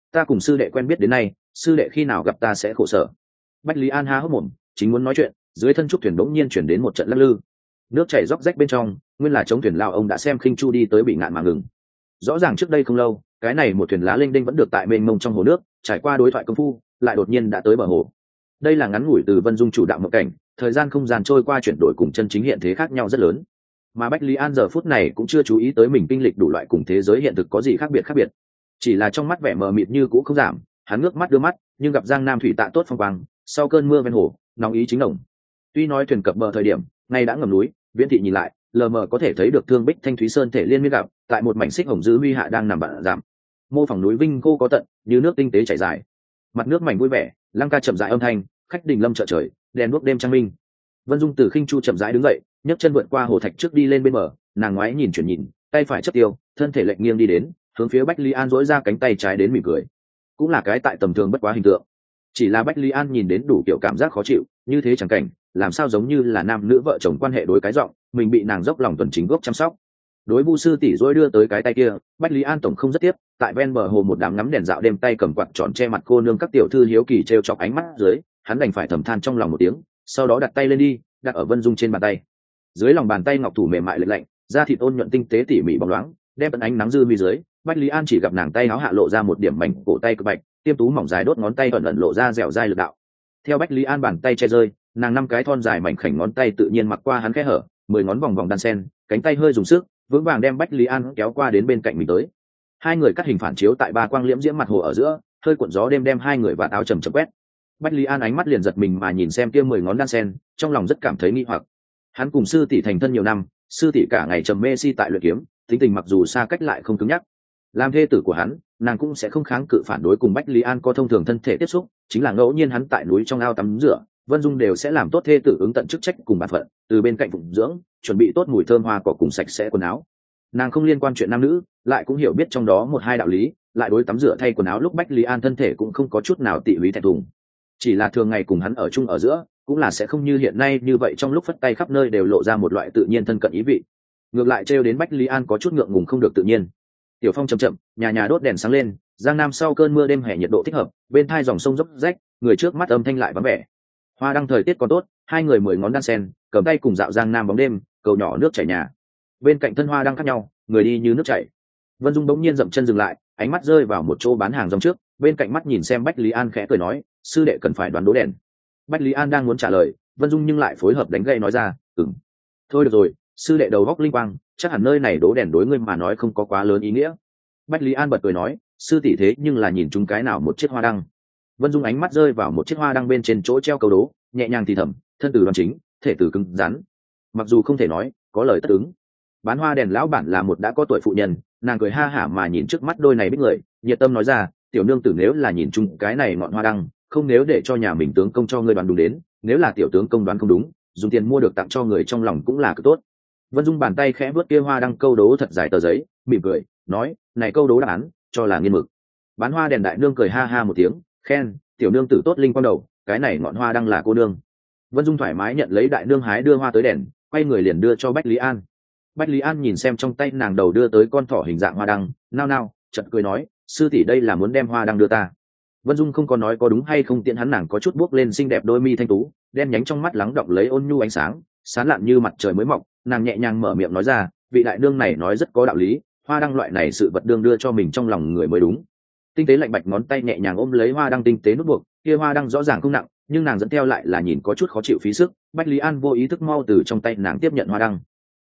ta cùng sư đệ quen biết đến nay, sư đệ khi nào gặp ta sẽ khổ sở. Bách Lý An há hốc mồm, chính muốn nói chuyện, dưới thân trúc thuyền đống nhiên chuyển đến một trận lắc lư, nước chảy róc rách bên trong, nguyên là chống thuyền lao ông đã xem khinh chu đi tới bị ngạn mà ngừng. Rõ ràng trước đây không lâu, cái này một thuyền lá linh đinh vẫn được tại mênh mông trong hồ nước, trải qua đối thoại công phu, lại đột nhiên đã tới bờ hồ. Đây là ngắn ngủi từ Vân Dung chủ đạo mộng cảnh, thời gian không gian trôi qua chuyển đổi cùng chân chính hiện thế khác nhau rất lớn. Mà Bách Lý An giờ phút này cũng chưa chú ý tới mình kinh lịch đủ loại cùng thế giới hiện thực có gì khác biệt, chỉ là trong mắt vẻ mờ mịt như cũ không giảm, hắn ngước mắt đưa mắt, nhưng gặp Giang Nam thủy tạ tốt phong quang, sau cơn mưa ven hồ, nóng ý chính đồng. Tuy nói thuyền cập bờ thời điểm, ngay đã ngầm núi, viễn thị nhìn lại, lờ mờ có thể thấy được thương bích thanh thúy sơn thể liên miên gặp, tại một mảnh xích hồng dữ huy hạ đang nằm vạn giảm. Mô phỏng núi vinh cô có tận, như nước tinh tế chảy dài. Mặt nước mảnh vui vẻ, lăng ca chậm rãi âm thanh, khách đình lâm chợ trời, đèn đuốc đêm trăng minh. Vân Dung từ khinh chu chậm rãi đứng dậy, nhấc chân vượt qua hồ thạch trước đi lên bên bờ, nàng ngoái nhìn chuyển nhìn, tay phải chấp tiêu, thân thể lệch nghiêng đi đến, hướng phía Bách Lý An duỗi ra cánh tay trái đến mỉm cười. Cũng là cái tại tầm thường bất quá hình tượng. Chỉ là Bách Lý An nhìn đến đủ kiểu cảm giác khó chịu, như thế chẳng cảnh, làm sao giống như là nam nữ vợ chồng quan hệ đối cái giọng, mình bị nàng dốc lòng tuần chính gốc chăm sóc. Đối Vu sư tỷ duỗi đưa tới cái tay kia, Bách Lý An tổng không rất tiếp, tại ven bờ hồ một đám ngắm đèn dạo đêm tay cầm quạt tròn che mặt cô nương các tiểu thư hiếu kỳ trêu chọc ánh mắt dưới, hắn đành phải thầm than trong lòng một tiếng, sau đó đặt tay lên đi, đặt ở Vân Dung trên bàn tay. Dưới lòng bàn tay ngọc thủ mềm mại lạnh lạnh, da thịt ôn nhuận tinh tế tỉ mỉ bóng loáng, đem tận ánh nắng dư mi dưới, Bách Lý An chỉ gặp nàng tay áo hạ lộ ra một điểm mảnh cổ tay cực bạch, tiêm tú mỏng dài đốt ngón tay ẩn ẩn lộ ra dẻo dai lực đạo. Theo Bách Lý An bàn tay che rơi, nàng năm cái thon dài mảnh khảnh ngón tay tự nhiên mặc qua hắn khe hở, 10 ngón vòng vòng đan sen, cánh tay hơi dùng sức, vững vàng đem Bách Lý An kéo qua đến bên cạnh mình tới. Hai người cắt hình phản chiếu tại ba quang liễm diễm mặt hồ ở giữa, hơi cuộn gió đêm đem hai người vạt áo chầm chậm quét. Bách Lý An ánh mắt liền giật mình mà nhìn xem kia 10 ngón đan sen, trong lòng rất cảm thấy nghi hoặc. Hắn cùng sư tỷ thành thân nhiều năm, sư tỷ cả ngày trầm mê si tại luyện kiếm, tính tình mặc dù xa cách lại không cứng nhắc. Làm thê tử của hắn, nàng cũng sẽ không kháng cự phản đối cùng Bách Lý An có thông thường thân thể tiếp xúc, chính là ngẫu nhiên hắn tại núi trong ao tắm rửa, Vân Dung đều sẽ làm tốt thê tử ứng tận chức trách cùng bản phận, từ bên cạnh phụng dưỡng, chuẩn bị tốt mùi thơm hoa cỏ cùng sạch sẽ quần áo. Nàng không liên quan chuyện nam nữ, lại cũng hiểu biết trong đó một hai đạo lý, lại đối tắm rửa thay quần áo lúc Bách Lý An thân thể cũng không có chút nào tị húy thẹn thùng. Chỉ là thường ngày cùng hắn ở chung ở giữa, cũng là sẽ không như hiện nay như vậy, trong lúc phất tay khắp nơi đều lộ ra một loại tự nhiên thân cận ý vị. Ngược lại trêu đến Bách Lý An có chút ngượng ngùng không được tự nhiên. Tiểu phong chậm chậm, nhà nhà đốt đèn sáng lên, Giang Nam sau cơn mưa đêm hè nhiệt độ thích hợp, bên thai dòng sông dốc rách, người trước mắt âm thanh lại vắng vẻ. Hoa đăng thời tiết còn tốt, hai người 10 ngón đan sen, cầm tay cùng dạo Giang Nam bóng đêm, cầu nhỏ nước chảy nhà. Bên cạnh thân hoa đăng khác nhau, người đi như nước chảy. Vân Dung bỗng nhiên dậm chân dừng lại, ánh mắt rơi vào một chỗ bán hàng rong trước, bên cạnh mắt nhìn xem Bách Lý An khẽ cười nói, sư đệ cần phải đoán đố đèn. Bách Lý An đang muốn trả lời, Vân Dung nhưng lại phối hợp đánh gậy nói ra, thôi được rồi, sư đệ đầu góc linh quang, chắc hẳn nơi này đố đèn đối ngươi mà nói không có quá lớn ý nghĩa. Bách Lý An bật cười nói, sư tỷ thế nhưng là nhìn chúng cái nào một chiếc hoa đăng. Vân Dung ánh mắt rơi vào một chiếc hoa đăng bên trên chỗ treo câu đố, nhẹ nhàng thì thầm, thân từ đoan chính, thể từ cứng rắn. Mặc dù không thể nói, có lời tất ứng. Bán hoa đèn lão bản là một đã có tuổi phụ nhân, nàng cười ha hả mà nhìn trước mắt đôi này biết người, nhiệt tâm nói ra, tiểu nương tử nếu là nhìn chung cái này ngọn hoa đăng, không nếu để cho nhà mình tướng công cho ngươi đoán đúng đến, nếu là tiểu tướng công đoán không đúng, dùng tiền mua được tặng cho người trong lòng cũng là cực tốt. Vân Dung bàn tay khẽ vuốt kia hoa đăng câu đố thật dài tờ giấy, mỉm cười nói, này câu đố đáp án cho là nghiên mực. Bán hoa đèn đại nương cười ha ha một tiếng, khen, tiểu nương tử tốt linh quang đầu, cái này ngọn hoa đăng là cô nương. Vân Dung thoải mái nhận lấy đại nương hái đưa hoa tới đèn, quay người liền đưa cho Bách Lý An. Bách Lý An nhìn xem trong tay nàng đầu đưa tới con thỏ hình dạng hoa đăng, nao nao chợt cười nói, sư tỷ đây là muốn đem hoa đăng đưa ta. Vân Dung không có nói có đúng hay không, tiện hắn nàng có chút buốc lên xinh đẹp đôi mi thanh tú, đen nhánh trong mắt lắng động lấy ôn nhu ánh sáng, sáng lạn như mặt trời mới mọc. Nàng nhẹ nhàng mở miệng nói ra, vị đại nương này nói rất có đạo lý, hoa đăng loại này sự vật đương đưa cho mình trong lòng người mới đúng. Tinh tế lạnh bạch ngón tay nhẹ nhàng ôm lấy hoa đăng tinh tế nút buộc, kia hoa đăng rõ ràng không nặng, nhưng nàng dẫn theo lại là nhìn có chút khó chịu phí sức. Bách Lý An vô ý thức mau từ trong tay nàng tiếp nhận hoa đăng.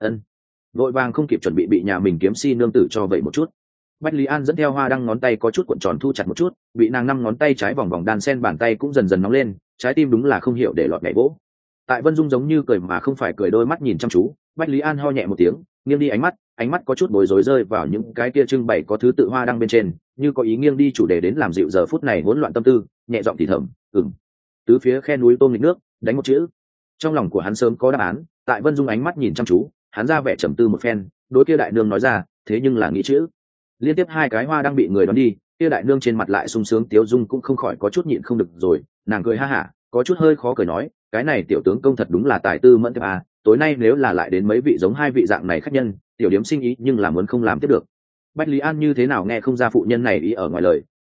Vội vàng không kịp chuẩn bị nhà mình kiếm si nương tử cho vậy một chút. Bách Lý An dẫn theo hoa đăng ngón tay có chút cuộn tròn thu chặt một chút, bị nàng 5 ngón tay trái vòng vòng đan sen bàn tay cũng dần dần nóng lên, trái tim đúng là không hiểu để lọt nhảy vỗ. Tại Vân Dung giống như cười mà không phải cười, đôi mắt nhìn chăm chú, Bách Lý An ho nhẹ một tiếng, nghiêng đi ánh mắt có chút bối rối rơi vào những cái kia trưng bày có thứ tự hoa đăng bên trên, như có ý nghiêng đi chủ đề đến làm dịu giờ phút này hỗn loạn tâm tư, nhẹ giọng thì thầm, tứ phía khe núi tôm nghịch nước, đánh một chữ. Trong lòng của hắn sớm có đáp án, tại Vân Dung ánh mắt nhìn chăm chú, hắn ra vẻ trầm tư một phen, đối kia đại nương nói ra, thế nhưng là nghĩ chữ. Liên tiếp 2 cái hoa đang bị người đón đi, kia đại nương trên mặt lại sung sướng tiếu dung cũng không khỏi có chút nhịn không được rồi, nàng cười ha hả, có chút hơi khó cười nói, cái này tiểu tướng công thật đúng là tài tư mẫn thiệp à, tối nay nếu là lại đến mấy vị giống 2 vị dạng này khách nhân, tiểu điếm sinh ý nhưng là muốn không làm tiếp được. Bách Lý An như thế nào nghe không ra phụ nhân này ý ở ngoài lời,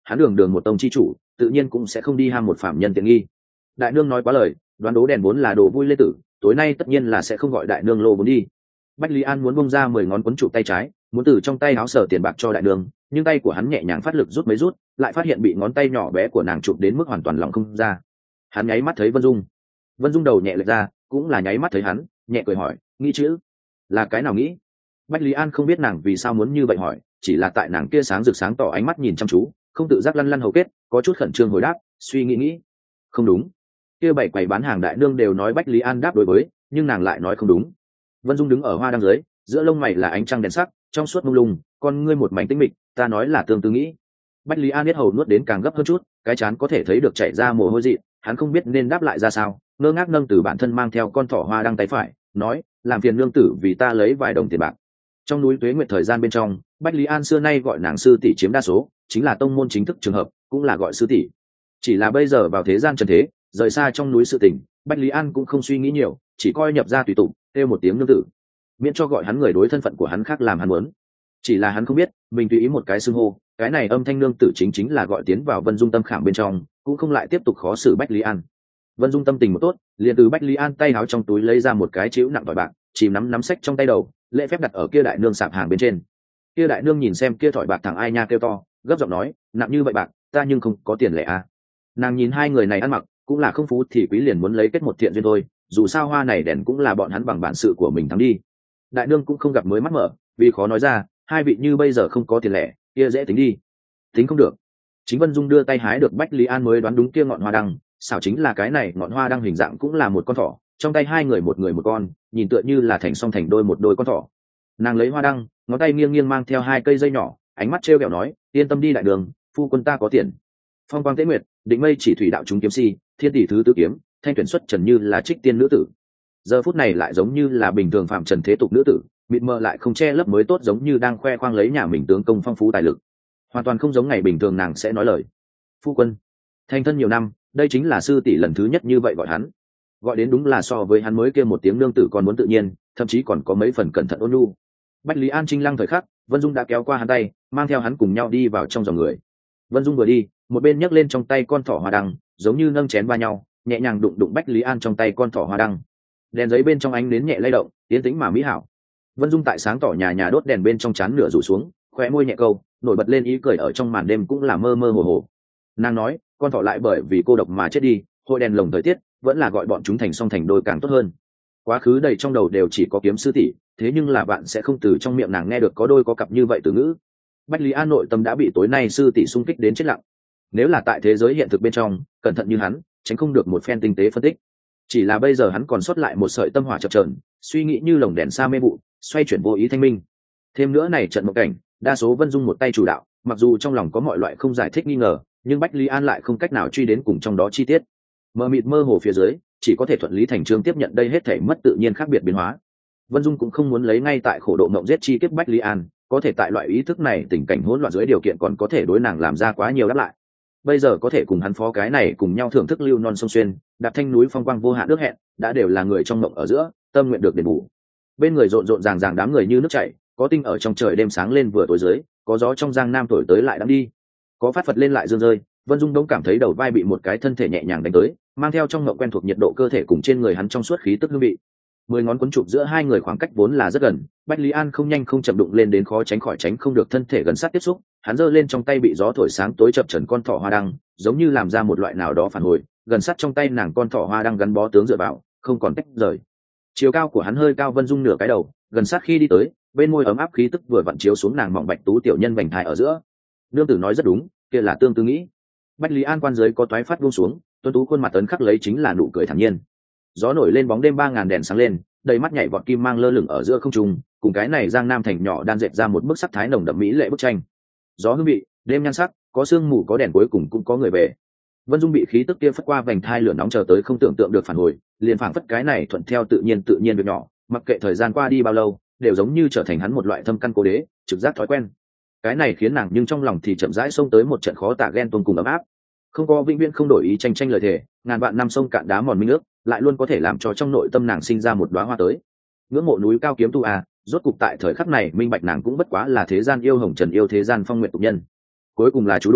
hắn đường đường một tông chi chủ tự nhiên cũng sẽ không đi ham một phạm nhân tiện nghi. Đại nương nói quá lời, đoán đố đèn vốn là đồ vui lê tử, tối nay tất nhiên là sẽ không gọi đại nương lô vốn đi. Bách Lý An muốn bông ra 10 ngón quấn trụ tay trái, muốn từ trong tay áo sở tiền bạc cho đại nương, nhưng tay của hắn nhẹ nhàng phát lực rút mấy rút, lại phát hiện bị ngón tay nhỏ bé của nàng chụp đến mức hoàn toàn lỏng không ra. Hắn nháy mắt thấy Vân Dung, Vân Dung đầu nhẹ lệch ra, cũng là nháy mắt thấy hắn, nhẹ cười hỏi, nghĩ chữ là cái nào nghĩ? Bách Lý An không biết nàng vì sao muốn như vậy hỏi, chỉ là tại nàng kia sáng rực sáng tỏ ánh mắt nhìn chăm chú, không tự giác lăn lăn hầu kết, có chút khẩn trương hồi đáp, suy nghĩ. Không đúng, kia bảy quầy bán hàng đại nương đều nói Bách Lý An đáp đối với, nhưng nàng lại nói không đúng. Vân Dung đứng ở hoa đăng dưới, giữa lông mày là ánh trăng đèn sắc, trong suốt mông lung, con ngươi một mảnh tĩnh mịch, ta nói là tương tư nghĩ. Bách Lý An biết hầu nuốt đến càng gấp hơn chút, cái chán có thể thấy được chảy ra mồ hôi dị, hắn không biết nên đáp lại ra sao, ngơ ngác nâng từ bản thân mang theo con thỏ hoa đăng tay phải, nói, làm phiền nương tử vì ta lấy vài đồng tiền bạc. Trong núi Tuế Nguyệt thời gian bên trong, Bách Lý An xưa nay gọi nàng sư tỷ chiếm đa số, chính là tông môn chính thức trường hợp, cũng là gọi sư tỷ. Chỉ là bây giờ vào thế gian trần thế, rời xa trong núi sự tình, Bách Lý An cũng không suy nghĩ nhiều, chỉ coi nhập ra tùy tục, kêu một tiếng nương tử, miễn cho gọi hắn người đối thân phận của hắn khác làm hắn muốn. Chỉ là hắn không biết, mình tùy ý một cái xưng hô, cái này âm thanh nương tử chính là gọi tiến vào Vân Dung tâm khảm bên trong, cũng không lại tiếp tục khó xử Bách Lý An. Vân Dung tâm tình một tốt, liền từ Bách Lý An tay áo trong túi lấy ra một cái chĩu nặng tỏi bạc, chìm nắm sách trong tay đầu, lễ phép đặt ở kia đại nương sạp hàng bên trên. Kia đại nương nhìn xem kia thỏi bạc thằng ai nha kêu to, gấp giọng nói, nặng như vậy bạc, ta nhưng không có tiền lẻ à. Nàng nhìn hai người này ăn mặc, cũng là không phú thì quý liền muốn lấy kết một thiện duyên thôi, dù sao hoa này đèn cũng là bọn hắn bằng bản sự của mình thắng đi. Đại nương cũng không gặp mới mắt mở, vì khó nói ra, hai vị như bây giờ không có tiền lẻ, kia dễ tính đi. Tính không được. Chính Vân Dung đưa tay hái được Bách Lý An mới đoán đúng kia ngọn hoa đăng, xảo chính là cái này ngọn hoa đăng hình dạng cũng là một con thỏ, trong tay hai người một con, nhìn tựa như là thành song thành đôi một đôi con thỏ. Nàng lấy hoa đăng, ngón tay nghiêng nghiêng mang theo hai cây dây nhỏ, ánh mắt trêu ghẹo nói, yên tâm đi đại đường, phu quân ta có tiền. Phong quang tế nguyệt, định mây chỉ thủy đạo chúng kiếm si, thiên tỷ thứ tứ kiếm, thanh tuyển xuất trần như là trích tiên nữ tử. Giờ phút này lại giống như là bình thường phạm trần thế tục nữ tử, mịt mờ lại không che lấp mới tốt, giống như đang khoe khoang lấy nhà mình tướng công phong phú tài lực, hoàn toàn không giống ngày bình thường nàng sẽ nói lời. Phu quân, thành thân nhiều năm, đây chính là sư tỷ lần thứ nhất như vậy gọi hắn, gọi đến đúng là so với hắn mới kêu một tiếng nương tử còn muốn tự nhiên, thậm chí còn có mấy phần cẩn thận ôn nhu. Bách Lý An trinh lăng thời khắc, Vân Dung đã kéo qua hắn tay, mang theo hắn cùng nhau đi vào trong dòng người. Vân Dung vừa đi, một bên nhấc lên trong tay con thỏ hoa đăng, giống như nâng chén va nhau, nhẹ nhàng đụng đụng Bách Lý An trong tay con thỏ hoa đăng. Đèn giấy bên trong ánh nến nhẹ lay động, tiến tĩnh mà mỹ hảo. Vân Dung tại sáng tỏ nhà đốt đèn bên trong chán nửa rủ xuống, khóe môi nhẹ câu, nổi bật lên ý cười ở trong màn đêm cũng là mơ mơ hồ hồ. Nàng nói, con thỏ lại bởi vì cô độc mà chết đi, hội đèn lồng thời tiết, vẫn là gọi bọn chúng thành song thành đôi càng tốt hơn. Quá khứ đầy trong đầu đều chỉ có kiếm sư tỷ, thế nhưng là bạn sẽ không từ trong miệng nàng nghe được có đôi có cặp như vậy từ ngữ. Bách Lý An nội tâm đã bị tối nay sư tỷ xung kích đến chết lặng. Nếu là tại thế giới hiện thực bên trong, cẩn thận như hắn, tránh không được một phen tinh tế phân tích. Chỉ là bây giờ hắn còn sót lại một sợi tâm hỏa chập chờn, suy nghĩ như lồng đèn xa mê vụ, xoay chuyển vô ý thanh minh. Thêm nữa này trận mộng cảnh, đa số Vân Dung một tay chủ đạo, mặc dù trong lòng có mọi loại không giải thích nghi ngờ, nhưng Bách Lý An lại không cách nào truy đến cùng trong đó chi tiết. Mờ mịt mơ hồ phía dưới, chỉ có thể thuận lý thành chương tiếp nhận đây hết thảy mất tự nhiên khác biệt biến hóa. Vân Dung cũng không muốn lấy ngay tại khổ độ ngộng giết chi kiếp Bách Lý An, có thể tại loại ý thức này tình cảnh hỗn loạn dưới điều kiện còn có thể đối nàng làm ra quá nhiều đáp lại. Bây giờ có thể cùng hắn phó cái này cùng nhau thưởng thức lưu non sông xuyên, đạp thanh núi phong quang vô hạn nước hẹn, đã đều là người trong mộng ở giữa, tâm nguyện được đền bù. Bên người rộn rộn ràng ràng đám người như nước chảy, có tinh ở trong trời đêm sáng lên vừa tối dưới, có gió trong giang nam thổi tới lại đang đi, có phát phật lên lại dương rơi. Vân Dung đống cảm thấy đầu vai bị một cái thân thể nhẹ nhàng đánh tới, mang theo trong ngộng quen thuộc nhiệt độ cơ thể cùng trên người hắn trong suốt khí tức hương vị. 10 ngón cuốn chụp giữa hai người khoảng cách vốn là rất gần, Bách Lý An không nhanh không chậm đụng lên đến khó tránh khỏi tránh không được thân thể gần sát tiếp xúc, hắn giơ lên trong tay bị gió thổi sáng tối chập chờn con thỏ hoa đăng, giống như làm ra một loại nào đó phản hồi, gần sát trong tay nàng con thỏ hoa đăng gắn bó tướng dựa vào, không còn tách rời. Chiều cao của hắn hơi cao Vân Dung nửa cái đầu, gần sát khi đi tới, bên môi ấm áp khí tức vừa vặn chiếu xuống nàng mỏng bạch tú tiểu nhân vành thai ở giữa. Nương tử nói rất đúng, kia là tương tư nghĩ. Bách Lý An quan giới có toái phát buông xuống, tuấn tú khuôn mặt ấn khắc lấy chính là nụ cười thản nhiên. Gió nổi lên bóng đêm 3000 đèn sáng lên, đầy mắt nhảy vọt kim mang lơ lửng ở giữa không trung, cùng cái này giang nam thành nhỏ đan dệt ra một bức sắc thái nồng đậm mỹ lệ bức tranh. Gió hương vị, đêm nhan sắc, có sương mù có đèn cuối cùng cũng có người về. Vân Dung bị khí tức kia phất qua vành thai lửa nóng chờ tới không tưởng tượng được phản hồi, liền phảng phất cái này thuận theo tự nhiên việc nhỏ, mặc kệ thời gian qua đi bao lâu, đều giống như trở thành hắn một loại thâm căn cố đế, trực giác thói quen. Cái này khiến nàng nhưng trong lòng thì chậm rãi xông tới một trận khó tả ghen tuông cùng ấm áp. Không có vĩnh viễn không đổi ý tranh lời thề, ngàn vạn năm sông cạn đá mòn minh nước, lại luôn có thể làm cho trong nội tâm nàng sinh ra một đóa hoa tới. Ngưỡng mộ núi cao kiếm tu à, rốt cục tại thời khắc này minh bạch nàng cũng bất quá là thế gian yêu hồng trần yêu thế gian phong nguyện tục nhân. Cuối cùng là chú đủ,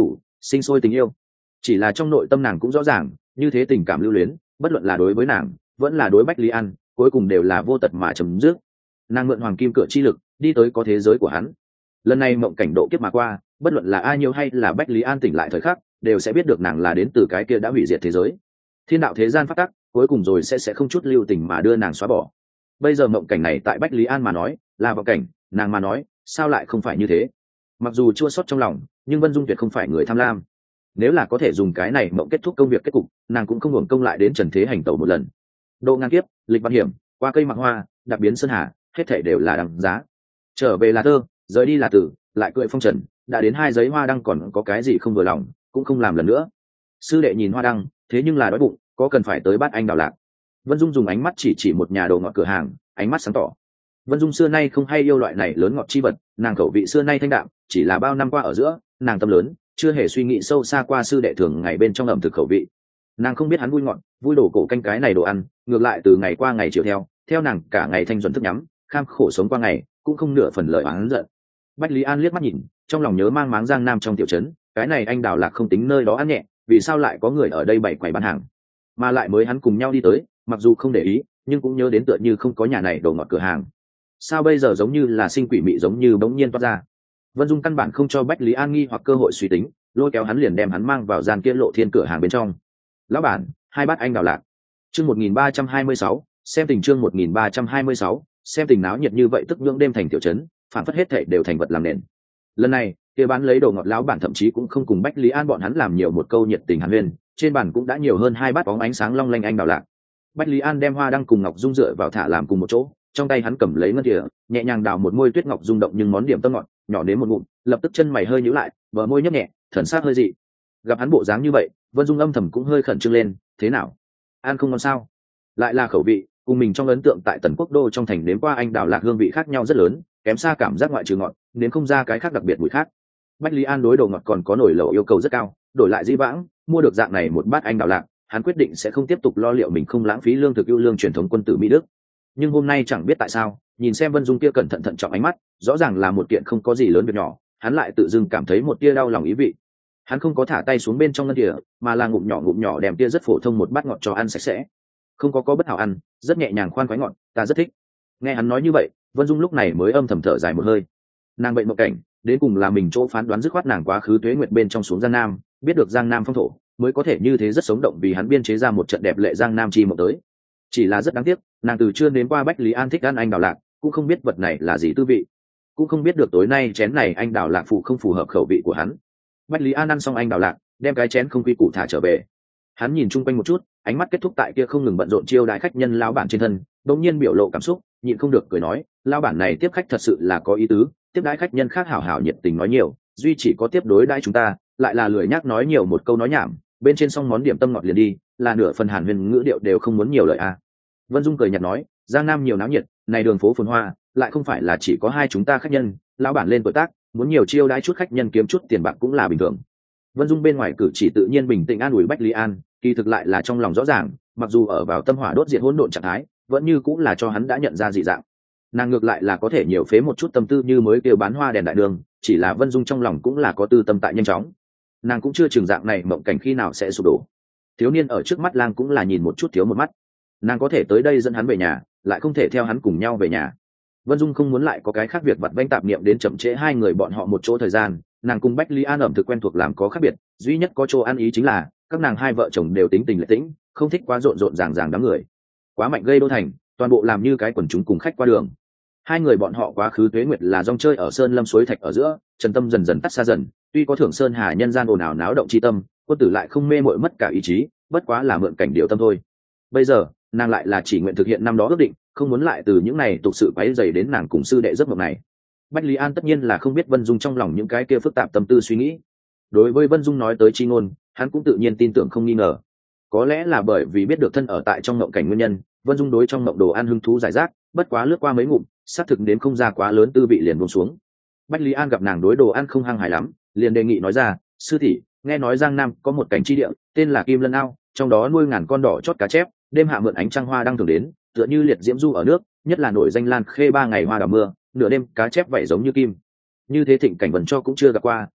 sinh sôi tình yêu. Chỉ là trong nội tâm nàng cũng rõ ràng, như thế tình cảm lưu luyến, bất luận là đối với nàng vẫn là đối Bách Lý An, cuối cùng đều là vô tật mà chấm dứt. Nàng mượn hoàng kim cửa chi lực đi tới có thế giới của hắn. Lần này mộng cảnh độ kiếp mà qua, bất luận là ai nhiều hay là Bách Lý An tỉnh lại thời khắc, đều sẽ biết được nàng là đến từ cái kia đã hủy diệt thế giới. Thiên đạo thế gian phát tắc, cuối cùng rồi sẽ không chút lưu tình mà đưa nàng xóa bỏ. Bây giờ mộng cảnh này tại Bách Lý An mà nói là vọng cảnh, nàng mà nói sao lại không phải như thế. Mặc dù chua xót trong lòng, nhưng Vân Dung tuyệt không phải người tham lam. Nếu là có thể dùng cái này mộng kết thúc công việc kết cục, nàng cũng không hưởng công lại đến trần thế hành tẩu một lần. Độ ngang kiếp, lịch văn hiểm, qua cây mặc hoa, đặc biến sơn hà, hết thảy đều là đằng giá. Trở về là thơ, rời đi là tử, lại cưỡi phong trần, đã đến 2 giấy hoa đăng còn có cái gì không vừa lòng, cũng không làm lần nữa. Sư đệ nhìn hoa đăng, thế nhưng là đói bụng, có cần phải tới bát anh đào lạc. Vân Dung dùng ánh mắt chỉ một nhà đồ ngọt cửa hàng, ánh mắt sáng tỏ. Vân Dung xưa nay không hay yêu loại này lớn ngọt chi vật, nàng khẩu vị xưa nay thanh đạm, chỉ là bao năm qua ở giữa, nàng tâm lớn, chưa hề suy nghĩ sâu xa qua sư đệ thường ngày bên trong ẩm thực khẩu vị. Nàng không biết hắn vui ngọt, vui đổ cổ canh cái này đồ ăn, ngược lại từ ngày qua ngày chiều theo nàng cả ngày thanh duẩn thức nhắm, kham khổ sống qua ngày, cũng không nửa phần lời oán giận. Bách Lý An liếc mắt nhìn, trong lòng nhớ mang máng Giang Nam trong tiểu trấn, cái này anh đào lạc không tính nơi đó ăn nhẹ, vì sao lại có người ở đây bày quầy bán hàng, mà lại mới hắn cùng nhau đi tới, mặc dù không để ý, nhưng cũng nhớ đến tựa như không có nhà này đồ ngọt cửa hàng. Sao bây giờ giống như là sinh quỷ mị giống như bỗng nhiên toát ra. Vân Dung căn bản không cho Bách Lý An nghi hoặc cơ hội suy tính, lôi kéo hắn liền đem hắn mang vào gian kia Lộ Thiên cửa hàng bên trong. Lão bản, 2 bát anh đào lạc. Chương 1326, xem tình chương 1326, xem tình náo nhiệt như vậy tức nhưỡng đêm thành tiểu trấn, phản phất hết thảy đều thành vật làm nền. Lần này, kia bán lấy đồ ngọt lão bản thậm chí cũng không cùng Bách Lý An bọn hắn làm nhiều một câu nhiệt tình hàn huyên, trên bàn cũng đã nhiều hơn 2 bát bóng ánh sáng long lanh anh đào lạc. Bách Lý An đem hoa đăng cùng ngọc dung dựa vào thả làm cùng một chỗ, trong tay hắn cầm lấy ngân thìa, nhẹ nhàng đào một môi tuyết ngọc rung động nhưng món điểm tâm ngọt, nhỏ đến một ngụm, lập tức chân mày hơi nhíu lại, bờ môi nhấp nhẹ, thần sắc hơi dị. Gặp hắn bộ dáng như vậy, Vân Dung âm thầm cũng hơi khẩn trương lên, thế nào? Ăn không ngon sao? Lại là khẩu vị, cùng mình trong ấn tượng tại Tần Quốc đô trong thành nếm qua anh đào lạc hương vị khác nhau rất lớn, kém xa cảm giác ngoại trừ ngọt, nếm không ra cái khác đặc biệt mùi khác. Bách Lý An đối đồ ngọt còn có nổi lẩu yêu cầu rất cao, đổi lại dĩ vãng, mua được dạng này một bát anh đào lạc, hắn quyết định sẽ không tiếp tục lo liệu mình không lãng phí lương thực ưu lương truyền thống quân tử Mỹ Đức. Nhưng hôm nay chẳng biết tại sao, nhìn xem Vân Dung kia cẩn thận thận trọng ánh mắt, rõ ràng là một kiện không có gì lớn việc nhỏ, hắn lại tự dưng cảm thấy một tia đau lòng ý vị. Hắn không có thả tay xuống bên trong ngân thìa, mà là ngụm nhỏ đem tia rất phổ thông một bát ngọt cho ăn sạch sẽ. Không có bất hảo ăn, rất nhẹ nhàng khoan khoái ngọt, ta rất thích. Nghe hắn nói như vậy, Vân Dung lúc này mới âm thầm thở dài một hơi. Nàng bệnh mộng cảnh, đến cùng là mình chỗ phán đoán dứt khoát nàng quá khứ tuế nguyệt bên trong xuống Giang Nam, biết được Giang Nam phong thổ, mới có thể như thế rất sống động vì hắn biên chế ra một trận đẹp lệ Giang Nam chi mộng tới. Chỉ là rất đáng tiếc, nàng từ chưa đến qua Bách Lý An thích ăn anh đào lạc, cũng không biết vật này là gì tư vị, cũng không biết được tối nay chén này anh đào lạc phụ không phù hợp khẩu vị của hắn. Bách Lý An ăn xong anh đào lạc, đem cái chén không quy củ thả trở về. Hắn nhìn chung quanh một chút, ánh mắt kết thúc tại kia không ngừng bận rộn chiêu đãi khách nhân lão bản trên thân, đột nhiên biểu lộ cảm xúc, nhịn không được cười nói, lão bản này tiếp khách thật sự là có ý tứ, tiếp đãi khách nhân khác hảo hảo nhiệt tình nói nhiều, duy chỉ có tiếp đối đãi chúng ta, lại là lười nhác nói nhiều một câu nói nhảm, bên trên xong món điểm tâm ngọt liền đi, là nửa phần hàn huyền ngữ điệu đều không muốn nhiều lời à. Vân Dung cười nhạt nói, Giang Nam nhiều náo nhiệt, này đường phố phồn hoa, lại không phải là chỉ có hai chúng ta khách nhân, lão bản lên tuổi tác, muốn nhiều chiêu đãi chút khách nhân kiếm chút tiền bạc cũng là bình thường. Vân Dung bên ngoài cử chỉ tự nhiên bình tĩnh an ủi Bách Lý An, kỳ thực lại là trong lòng rõ ràng, mặc dù ở vào tâm hỏa đốt diệt hỗn độn trạng thái, vẫn như cũng là cho hắn đã nhận ra dị dạng. Nàng ngược lại là có thể nhiều phế một chút tâm tư như mới kêu bán hoa đèn đại đường, chỉ là Vân Dung trong lòng cũng là có tư tâm tại nhanh chóng. Nàng cũng chưa chừng dạng này mộng cảnh khi nào sẽ sụp đổ. Thiếu niên ở trước mắt lang cũng là nhìn một chút thiếu một mắt. Nàng có thể tới đây dẫn hắn về nhà, lại không thể theo hắn cùng nhau về nhà. Vân Dung không muốn lại có cái khác việc vặt vãnh tạp niệm đến chậm trễ hai người bọn họ một chỗ thời gian. Nàng cùng Bách Lý An ẩm thực quen thuộc làm có khác biệt, duy nhất có chỗ ăn ý chính là các nàng hai vợ chồng đều tính tình lệ tĩnh, không thích quá rộn rộn ràng ràng đám người, quá mạnh gây đô thành, toàn bộ làm như cái quần chúng cùng khách qua đường. Hai người bọn họ quá khứ tuế nguyệt là rong chơi ở sơn lâm suối thạch ở giữa, trần tâm dần dần tắt xa dần, tuy có thưởng sơn hà nhân gian ồn ào náo động chi tâm, quân tử lại không mê mội mất cả ý chí, bất quá là mượn cảnh điều tâm thôi. Bây giờ nàng lại là chỉ nguyện thực hiện năm đó ước định, không muốn lại từ những này tục sự quấy dày đến nàng cùng sư đệ giấc mộng này. Bách Lý An tất nhiên là không biết Vân Dung trong lòng những cái kia phức tạp tâm tư suy nghĩ. Đối với Vân Dung nói tới chi ngôn, hắn cũng tự nhiên tin tưởng không nghi ngờ. Có lẽ là bởi vì biết được thân ở tại trong mộng cảnh nguyên nhân, Vân Dung đối trong mộng đồ ăn hứng thú giải rác, bất quá lướt qua mấy ngụm, xác thực đến không ra quá lớn tư vị liền buông xuống. Bách Lý An gặp nàng đối đồ ăn không hăng hài lắm, liền đề nghị nói ra, sư tỷ, nghe nói Giang Nam có một cảnh chi địa, tên là Kim Lân Ao, trong đó nuôi ngàn con đỏ chót cá chép, đêm hạ mượn ánh trăng hoa đang thường đến, tựa như liệt diễm du ở nước, nhất là nổi danh Lan Khê 3 ngày hoa đào mưa, nửa đêm cá chép vậy giống như kim. Như thế thịnh cảnh vần cho cũng chưa gặp qua,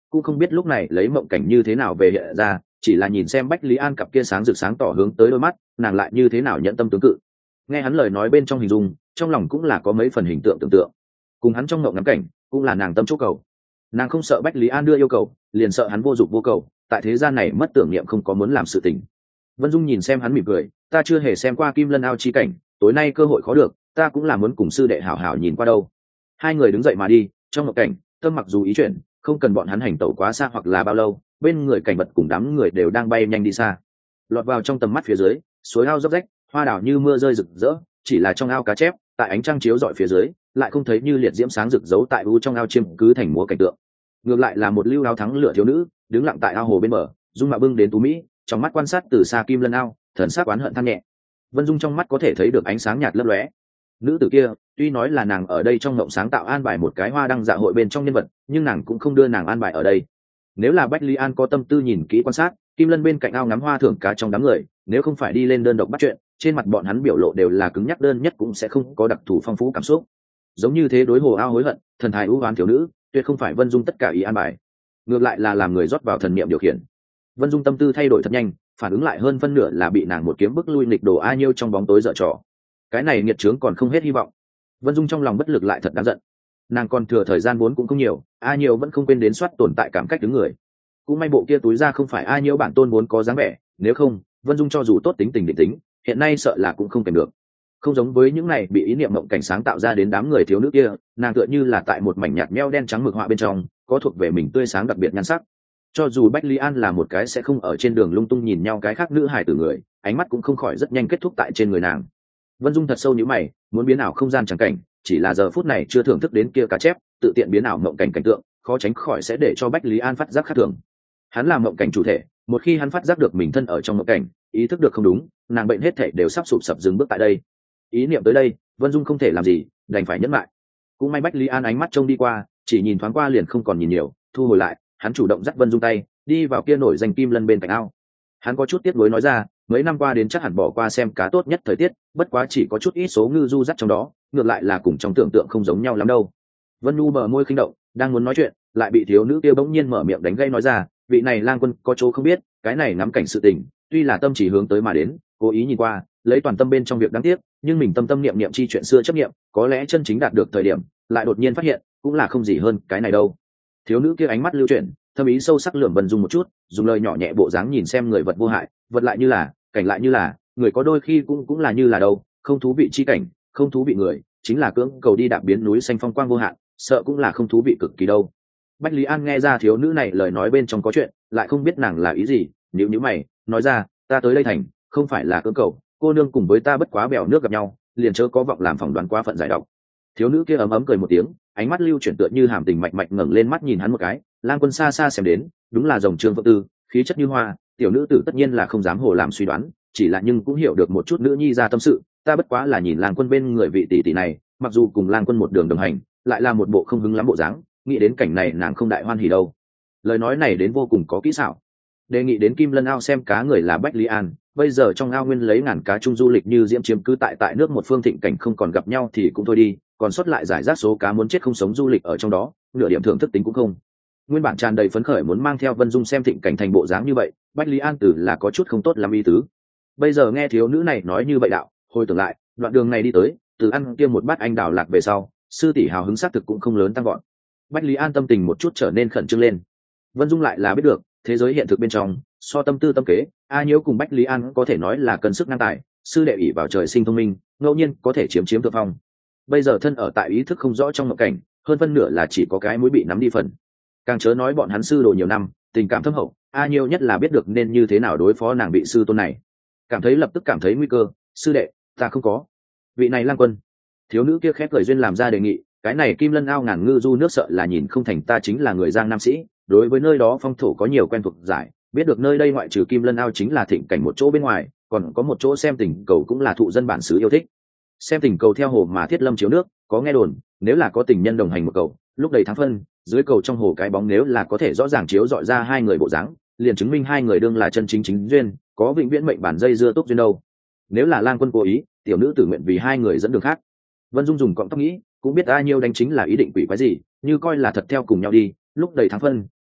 cũng không biết lúc này lấy mộng cảnh như thế nào về hiện ra, chỉ là nhìn xem Bách Lý An cặp kia sáng rực sáng tỏ hướng tới đôi mắt, nàng lại như thế nào nhận tâm tướng cự. Nghe hắn lời nói bên trong hình dung, trong lòng cũng là có mấy phần hình tượng tưởng tượng. Cùng hắn trong mộng ngắm cảnh, cũng là nàng tâm chỗ cầu. Nàng không sợ Bách Lý An đưa yêu cầu, liền sợ hắn vô dụng vô cầu, tại thế gian này mất tưởng niệm không có muốn làm sự tình. Vân Dung nhìn xem hắn mỉm cười, ta chưa hề xem qua Kim Lân Ao chi cảnh, tối nay cơ hội khó được, ta cũng là muốn cùng sư đệ hảo hảo nhìn qua đâu. Hai người đứng dậy mà đi, trong mộng cảnh, tâm mặc dù ý chuyển, không cần bọn hắn hành tẩu quá xa hoặc là bao lâu, bên người cảnh vật cùng đám người đều đang bay nhanh đi xa. Lọt vào trong tầm mắt phía dưới, suối ao dốc rách, hoa đào như mưa rơi rực rỡ, chỉ là trong ao cá chép, tại ánh trăng chiếu rọi phía dưới, lại không thấy như liệt diễm sáng rực giấu tại u trong ao chiêm cứ thành múa cảnh tượng. Ngược lại là một lưu áo thắng lửa thiếu nữ, đứng lặng tại ao hồ bên bờ, dung mạo bưng đến tú mỹ, trong mắt quan sát từ xa Kim Lân Ao, thần sắc oán hận than nhẹ. Vân Dung trong mắt có thể thấy được ánh sáng nhạt lấp lóe. Nữ tử kia, tuy nói là nàng ở đây trong mộng sáng tạo an bài một cái hoa đăng dạ hội bên trong nhân vật, nhưng nàng cũng không đưa nàng an bài ở đây. Nếu là Bách Lý An có tâm tư nhìn kỹ quan sát, Kim Lân bên cạnh ao ngắm hoa thưởng cá trong đám người, nếu không phải đi lên đơn độc bắt chuyện, trên mặt bọn hắn biểu lộ đều là cứng nhắc đơn nhất cũng sẽ không có đặc thù phong phú cảm xúc. Giống như thế đối hồ ao hối hận, thần thái ưu oán thiếu nữ, tuyệt không phải Vân Dung tất cả ý an bài, ngược lại là làm người rót vào thần niệm điều khiển. Vân Dung tâm tư thay đổi thật nhanh, phản ứng lại hơn phân nửa là bị nàng một kiếm bức lui nghịch đồ A Nhiêu trong bóng tối dở trò. Cái này nghiệt trướng còn không hết hy vọng. Vân Dung trong lòng bất lực lại thật đáng giận. Nàng còn thừa thời gian vốn cũng không nhiều, A Nhiêu vẫn không quên đến soát tồn tại cảm cách đứng người. Cũng may bộ kia túi ra không phải A Nhiêu bản tôn vốn có dáng vẻ, nếu không, Vân Dung cho dù tốt tính tình định tính, hiện nay sợ là cũng không kèm được. Không giống với những này bị ý niệm mộng cảnh sáng tạo ra đến đám người thiếu nữ kia, nàng tựa như là tại một mảnh nhạt nhẽo đen trắng mực họa bên trong, có thuộc về mình tươi sáng đặc biệt nhan sắc. Cho dù Bách Lý An là một cái sẽ không ở trên đường lung tung nhìn nhau cái khác nữ hài tử người, ánh mắt cũng không khỏi rất nhanh kết thúc tại trên người nàng. Vân Dung thật sâu nhíu mày, muốn biến ảo không gian chẳng cảnh, chỉ là giờ phút này chưa thưởng thức đến kia cá chép, tự tiện biến ảo mộng cảnh cảnh tượng, khó tránh khỏi sẽ để cho Bách Lý An phát giác khác thường. Hắn là mộng cảnh chủ thể, một khi hắn phát giác được mình thân ở trong mộng cảnh, ý thức được không đúng, nàng bệnh hết thể đều sắp sụp sập dừng bước tại đây. Ý niệm tới đây, Vân Dung không thể làm gì, đành phải nhẫn lại. Cũng may Bách Lý An ánh mắt trông đi qua, chỉ nhìn thoáng qua liền không còn nhìn nhiều, thu hồi lại, hắn chủ động dắt Vân Dung tay, đi vào kia nổi danh Kim Lân bên cạnh ao. Hắn có chút tiếc nuối nói ra, mấy năm qua đến chắc hẳn bỏ qua xem cá tốt nhất thời tiết, bất quá chỉ có chút ít số ngư du dắt trong đó, ngược lại là cùng trong tưởng tượng không giống nhau lắm đâu. Vân Nhu bờ môi khinh động, đang muốn nói chuyện, lại bị thiếu nữ kia bỗng nhiên mở miệng đánh gây nói ra, vị này lang quân có chỗ không biết, cái này ngắm cảnh sự tình, tuy là tâm chỉ hướng tới mà đến, cố ý nhìn qua, lấy toàn tâm bên trong việc đáng tiếc, nhưng mình tâm tâm niệm niệm chi chuyện xưa chấp niệm, có lẽ chân chính đạt được thời điểm, lại đột nhiên phát hiện, cũng là không gì hơn cái này đâu. Thiếu nữ kia ánh mắt lưu chuyển, thâm ý sâu sắc lườm Vân Dung một chút, dùng lời nhỏ nhẹ bộ dáng nhìn xem người vật vô hại, vật lại như là, cảnh lại như là, người có đôi khi cũng là như là đâu, không thú vị chi cảnh, không thú vị người, chính là cưỡng cầu đi đạp biến núi xanh phong quang vô hạn, sợ cũng là không thú vị cực kỳ đâu. Bách Lý An nghe ra thiếu nữ này lời nói bên trong có chuyện, lại không biết nàng là ý gì, nhíu mày, nói ra, ta tới đây thành, không phải là cưỡng cầu, cô nương cùng với ta bất quá bèo nước gặp nhau, liền chớ có vọng làm phỏng đoán quá phận giải độc. Thiếu nữ kia ấm ấm cười một tiếng, ánh mắt lưu chuyển tựa như hàm tình mạch mạch ngẩng lên mắt nhìn hắn một cái, Lang Quân xa xa xem đến, đúng là rồng trương vượng tư, khí chất như hoa, tiểu nữ tử tất nhiên là không dám hồ làm suy đoán, chỉ là nhưng cũng hiểu được một chút nữ nhi ra tâm sự, ta bất quá là nhìn Lang Quân bên người vị tỷ tỷ này, mặc dù cùng Lang Quân một đường đồng hành, lại là một bộ không hứng lắm bộ dáng, nghĩ đến cảnh này nàng không đại hoan hỉ đâu. Lời nói này đến vô cùng có kỹ xảo. Đề nghị đến Kim Lân ao xem cá người là Bách Lý An, bây giờ trong ao nguyên lấy ngàn cá chung du lịch như diễm chiếm cứ tại nước một phương thịnh cảnh không còn gặp nhau thì cũng thôi đi, còn sót lại giải rác số cá muốn chết không sống du lịch ở trong đó, nửa điểm thưởng thức tính cũng không. Nguyên bản tràn đầy phấn khởi muốn mang theo Vân Dung xem thịnh cảnh thành bộ dáng như vậy, Bách Lý An từ là có chút không tốt làm ý tứ. Bây giờ nghe thiếu nữ này nói như vậy đạo, hồi tưởng lại, đoạn đường này đi tới, từ ăn kia một bát anh đào lạc về sau, sư tỷ hào hứng xác thực cũng không lớn tăng gọn. Bách Lý An tâm tình một chút trở nên khẩn trương lên. Vân Dung lại là biết được, thế giới hiện thực bên trong, so tâm tư tâm kế, A Nhiễu cùng Bách Lý An có thể nói là cân sức năng tài, sư đệ ỷ vào trời sinh thông minh, ngẫu nhiên có thể chiếm thượng phong. Bây giờ thân ở tại ý thức không rõ trong mộng cảnh, hơn phân nửa là chỉ có cái mũi bị nắm đi phần. Càng chớ nói bọn hắn sư đồ nhiều năm, tình cảm thâm hậu, A Nhiễu nhất là biết được nên như thế nào đối phó nàng bị sư tôn này. Lập tức cảm thấy nguy cơ, sư đệ, ta không có. Vị này Lang Quân. Thiếu nữ kia khép lời duyên làm ra đề nghị, cái này Kim Lân ao ngàn ngư du nước sợ là nhìn không thành ta chính là người Giang Nam sĩ, đối với nơi đó phong thổ có nhiều quen thuộc giải, biết được nơi đây ngoại trừ Kim Lân ao chính là thịnh cảnh một chỗ bên ngoài, còn có một chỗ xem tình cầu cũng là thụ dân bản xứ yêu thích. Xem tình cầu theo hồ mà thiết lâm chiếu nước, có nghe đồn, nếu là có tình nhân đồng hành một cầu, lúc đầy tháng phân, dưới cầu trong hồ cái bóng nếu là có thể rõ ràng chiếu dọi ra hai người bộ dáng, liền chứng minh hai người đương là chân chính chính duyên, có vĩnh viễn mệnh bản dây dưa tốt duyên đâu. Nếu là Lang Quân cố ý, tiểu nữ tử nguyện vì hai người dẫn đường khác. Vân Dung dùng cọng tóc nghĩ, cũng biết A Nhiêu đánh chính là ý định quỷ quái gì, như coi là thật theo cùng nhau đi, lúc đầy tháng phân,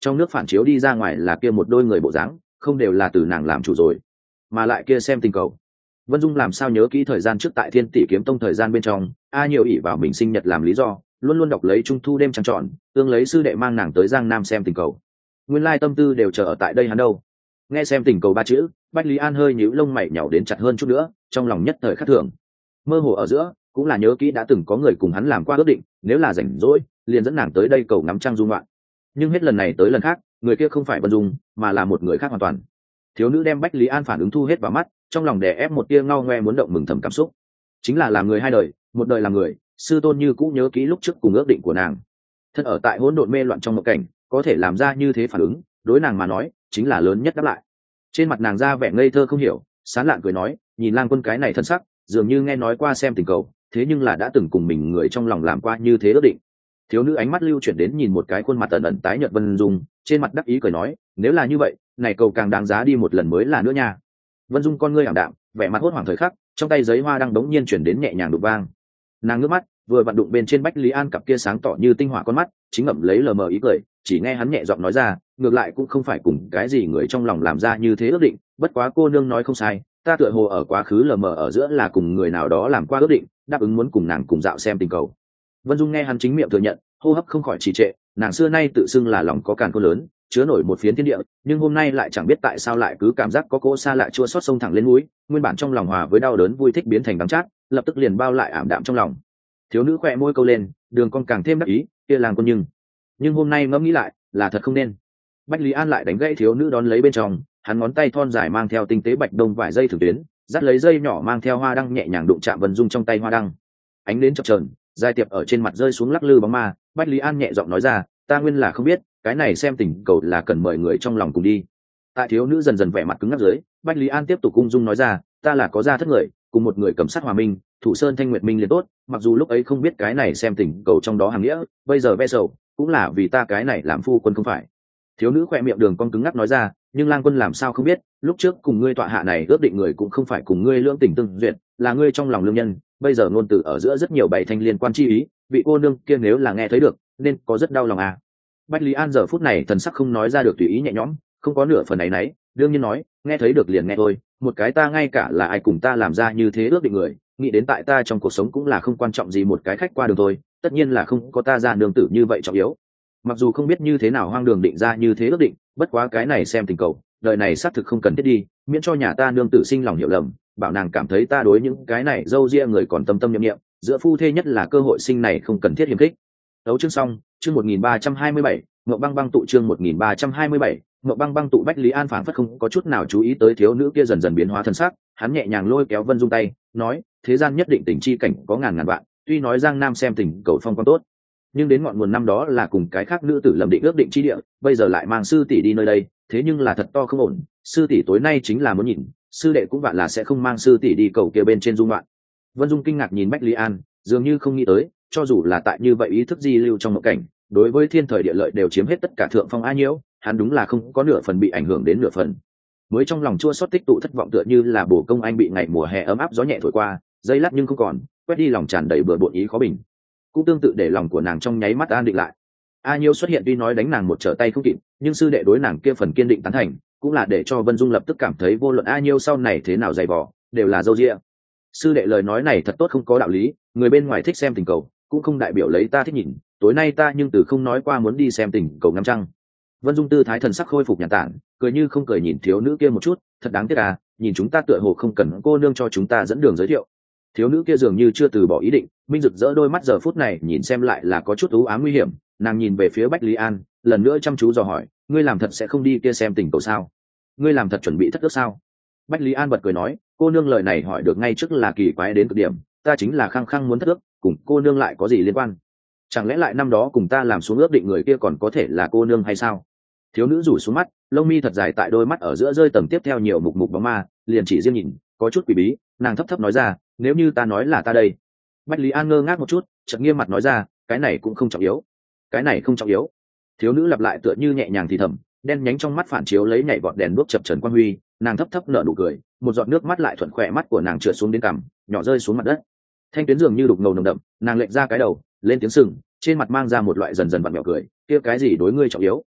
trong nước phản chiếu đi ra ngoài là kia một đôi người bộ dáng, không đều là từ nàng làm chủ rồi, mà lại kia xem tình cầu. Vân Dung làm sao nhớ kỹ thời gian trước tại Thiên Tỷ Kiếm Tông thời gian bên trong, a nhiều ỷ vào mình sinh nhật làm lý do, luôn luôn đọc lấy trung thu đêm trăng tròn, tương lấy sư đệ mang nàng tới Giang Nam xem tình cầu. Nguyên lai tâm tư đều chờ ở tại đây hắn đâu. Nghe xem tình cầu ba chữ, Bách Lý An hơi nhíu lông mày nhàu đến chặt hơn chút nữa, trong lòng nhất thời khắc thường. Mơ hồ ở giữa, cũng là nhớ kỹ đã từng có người cùng hắn làm qua ước định, nếu là rảnh rỗi, liền dẫn nàng tới đây cầu ngắm trăng du ngoạn. Nhưng hết lần này tới lần khác, người kia không phải Vân Dung, mà là một người khác hoàn toàn. Thiếu nữ đem Bách Lý An phản ứng thu hết vào mắt, trong lòng đè ép một tia ngao ngoe muốn động mừng thầm cảm xúc. Chính là làm người hai đời, một đời làm người, sư tôn như cũ nhớ kỹ lúc trước cùng ước định của nàng. Thân ở tại hỗn độn mê loạn trong một cảnh, có thể làm ra như thế phản ứng, đối nàng mà nói, chính là lớn nhất đáp lại. Trên mặt nàng ra vẻ ngây thơ không hiểu, sán lạn cười nói, nhìn Lang Quân cái này thân sắc, dường như nghe nói qua xem tình cầu, thế nhưng là đã từng cùng mình người trong lòng làm qua như thế ước định. Thiếu nữ ánh mắt lưu chuyển đến nhìn một cái khuôn mặt ẩn ẩn tái nhợt Vân Dung, trên mặt đắc ý cười nói, nếu là như vậy, này cầu càng đáng giá đi một lần mới là nữa nha. Vân Dung con ngươi ảm đạm, vẻ mặt hốt hoảng thời khắc, trong tay giấy hoa đang đống nhiên chuyển đến nhẹ nhàng đụng vang. Nàng ngước mắt, vừa vặn đụng bên trên Bách Lý An cặp kia sáng tỏ như tinh hỏa con mắt, chính ngậm lấy lờ mờ ý cười, chỉ nghe hắn nhẹ giọng nói ra, ngược lại cũng không phải cùng cái gì người trong lòng làm ra như thế ước định, bất quá cô nương nói không sai, ta tựa hồ ở quá khứ lờ mờ ở giữa là cùng người nào đó làm qua ước định, đáp ứng muốn cùng nàng cùng dạo xem tình cầu. Vân Dung nghe hắn chính miệng thừa nhận, hô hấp không khỏi trì trệ, nàng xưa nay tự xưng là lòng có càn khôn lớn, chứa nổi một phiến thiên địa, nhưng hôm nay lại chẳng biết tại sao lại cứ cảm giác có cỗ xa lạ chua xót sông thẳng lên mũi, nguyên bản trong lòng hòa với đau đớn vui thích biến thành đắng chát, lập tức liền bao lại ảm đạm trong lòng. Thiếu nữ khẽ môi câu lên, đường con càng thêm đắc ý, kia làng con nhưng hôm nay ngẫm nghĩ lại, là thật không nên. Bách Lý An lại đánh gãy thiếu nữ đón lấy bên trong, hắn ngón tay thon dài mang theo tinh tế bạch đông vài dây thừng tuyến, dắt lấy dây nhỏ mang theo hoa đăng nhẹ nhàng đụng chạm Vân Dung trong tay hoa đăng. Ánh đến chập chờn, dài tiệp ở trên mặt rơi xuống lắc lư bóng ma, Bách Lý An nhẹ giọng nói ra, ta nguyên là không biết, cái này xem tình cầu là cần mời người trong lòng cùng đi. Tại thiếu nữ dần dần vẻ mặt cứng ngắc dưới, Bách Lý An tiếp tục ung dung nói ra, ta là có gia thất người, cùng một người cầm sát hòa minh, thủ sơn thanh nguyệt minh liền tốt, mặc dù lúc ấy không biết cái này xem tình cầu trong đó hàng nghĩa, bây giờ ve sầu cũng là vì ta cái này làm phu quân không phải. Thiếu nữ khỏe miệng đường cong cứng ngắc nói ra, nhưng Lang Quân làm sao không biết, lúc trước cùng ngươi tọa hạ này ước định người cũng không phải cùng ngươi lưỡng tình tương duyệt, là ngươi trong lòng lương nhân, bây giờ ngôn từ ở giữa rất nhiều bảy thanh liên quan chi ý, vị cô nương kia nếu là nghe thấy được, nên có rất đau lòng à. Bách Lý An giờ phút này thần sắc không nói ra được tùy ý nhẹ nhõm, không có nửa phần ấy nấy, đương nhiên nói, nghe thấy được liền nghe thôi, một cái ta ngay cả là ai cùng ta làm ra như thế ước định người, nghĩ đến tại ta trong cuộc sống cũng là không quan trọng gì một cái khách qua đường thôi, tất nhiên là không có ta ra nương tử như vậy trọng yếu. Mặc dù không biết như thế nào hoang đường định ra như thế ước định, bất quá cái này xem tình cầu, đời này xác thực không cần thiết đi, miễn cho nhà ta nương tử sinh lòng hiểu lầm, bảo nàng cảm thấy ta đối những cái này dâu ria người còn tâm tâm niệm niệm, giữa phu thê nhất là cơ hội sinh này không cần thiết hiềm khích. Đấu chương xong, chương 1327, Ngộ Băng Băng tụ chương 1327, Ngộ Băng Băng tụ. Bách Lý An phảng phất không có chút nào chú ý tới thiếu nữ kia dần dần biến hóa thân sắc, hắn nhẹ nhàng lôi kéo Vân Dung tay, nói, thế gian nhất định tình chi cảnh có ngàn ngàn vạn, tuy nói Giang Nam xem tình cầu phong quan tốt, nhưng đến ngọn nguồn năm đó là cùng cái khác nữ tử lầm định ước định chi địa, bây giờ lại mang sư tỷ đi nơi đây, thế nhưng là thật to không ổn, sư tỷ tối nay chính là muốn nhìn, sư đệ cũng vạn là sẽ không mang sư tỷ đi cầu kia bên trên dung loạn. Vân Dung kinh ngạc nhìn Bách Lý An, dường như không nghĩ tới, cho dù là tại như vậy ý thức di lưu trong mộng cảnh, đối với thiên thời địa lợi đều chiếm hết tất cả thượng phong a nhiễu, hắn đúng là không có nửa phần bị ảnh hưởng đến nửa phần. Mới trong lòng chua xót tích tụ thất vọng tựa như là bổ công anh bị ngày mùa hè ấm áp gió nhẹ thổi qua, giây lát nhưng không còn, quét đi lòng tràn đầy bừa bộn ý khó bình. Cũng tương tự để lòng của nàng trong nháy mắt an định lại. A nhiễu xuất hiện tuy nói đánh nàng một trở tay không kịp, nhưng sư đệ đối nàng kia phần kiên định tán thành, cũng là để cho Vân Dung lập tức cảm thấy vô luận A nhiễu sau này thế nào dày vò, đều là dâu dịa. Sư đệ lời nói này thật tốt không có đạo lý, người bên ngoài thích xem tình cầu, cũng không đại biểu lấy ta thích nhìn, tối nay ta nhưng từ không nói qua muốn đi xem tình cầu ngắm trăng. Vân Dung tư thái thần sắc khôi phục nhàn tản, cười như không cười nhìn thiếu nữ kia một chút, thật đáng tiếc à, nhìn chúng ta tựa hồ không cần cô nương cho chúng ta dẫn đường giới thiệu. Thiếu nữ kia dường như chưa từ bỏ ý định, minh rực rỡ đôi mắt giờ phút này nhìn xem lại là có chút u ám nguy hiểm, nàng nhìn về phía Bách Lý An, lần nữa chăm chú dò hỏi, ngươi làm thật sẽ không đi kia xem tình cầu sao? Ngươi làm thật chuẩn bị thất ước sao? Bách Lý An bật cười nói, cô nương lời này hỏi được ngay trước là kỳ quái đến cực điểm, ta chính là khăng khăng muốn thất ước, cùng cô nương lại có gì liên quan? Chẳng lẽ lại năm đó cùng ta làm xuống ước định người kia còn có thể là cô nương hay sao? Thiếu nữ rủ xuống mắt, lông mi thật dài tại đôi mắt ở giữa rơi tầng tiếp theo nhiều mục mục bóng ma, liền chỉ riêng nhìn, có chút quỷ bí, nàng thấp thấp nói ra, nếu như ta nói là ta đây. Bách Lý An ngơ ngác một chút, chợt nghiêm mặt nói ra, cái này cũng không trọng yếu, cái này không trọng yếu. Thiếu nữ lặp lại tựa như nhẹ nhàng thì thầm, đen nhánh trong mắt phản chiếu lấy nhảy vọt đèn đuốc chập chờn quang huy, nàng thấp thấp nở nụ cười, một giọt nước mắt lại thuận khỏe mắt của nàng trượt xuống đến cằm, nhỏ rơi xuống mặt đất. Thanh tuyến dường như đục ngầu nồng đậm, nàng lệch ra cái đầu, lên tiếng sừng, trên mặt mang ra một loại dần dần vặn vẹo cười, kia cái gì đối ngươi trọng yếu?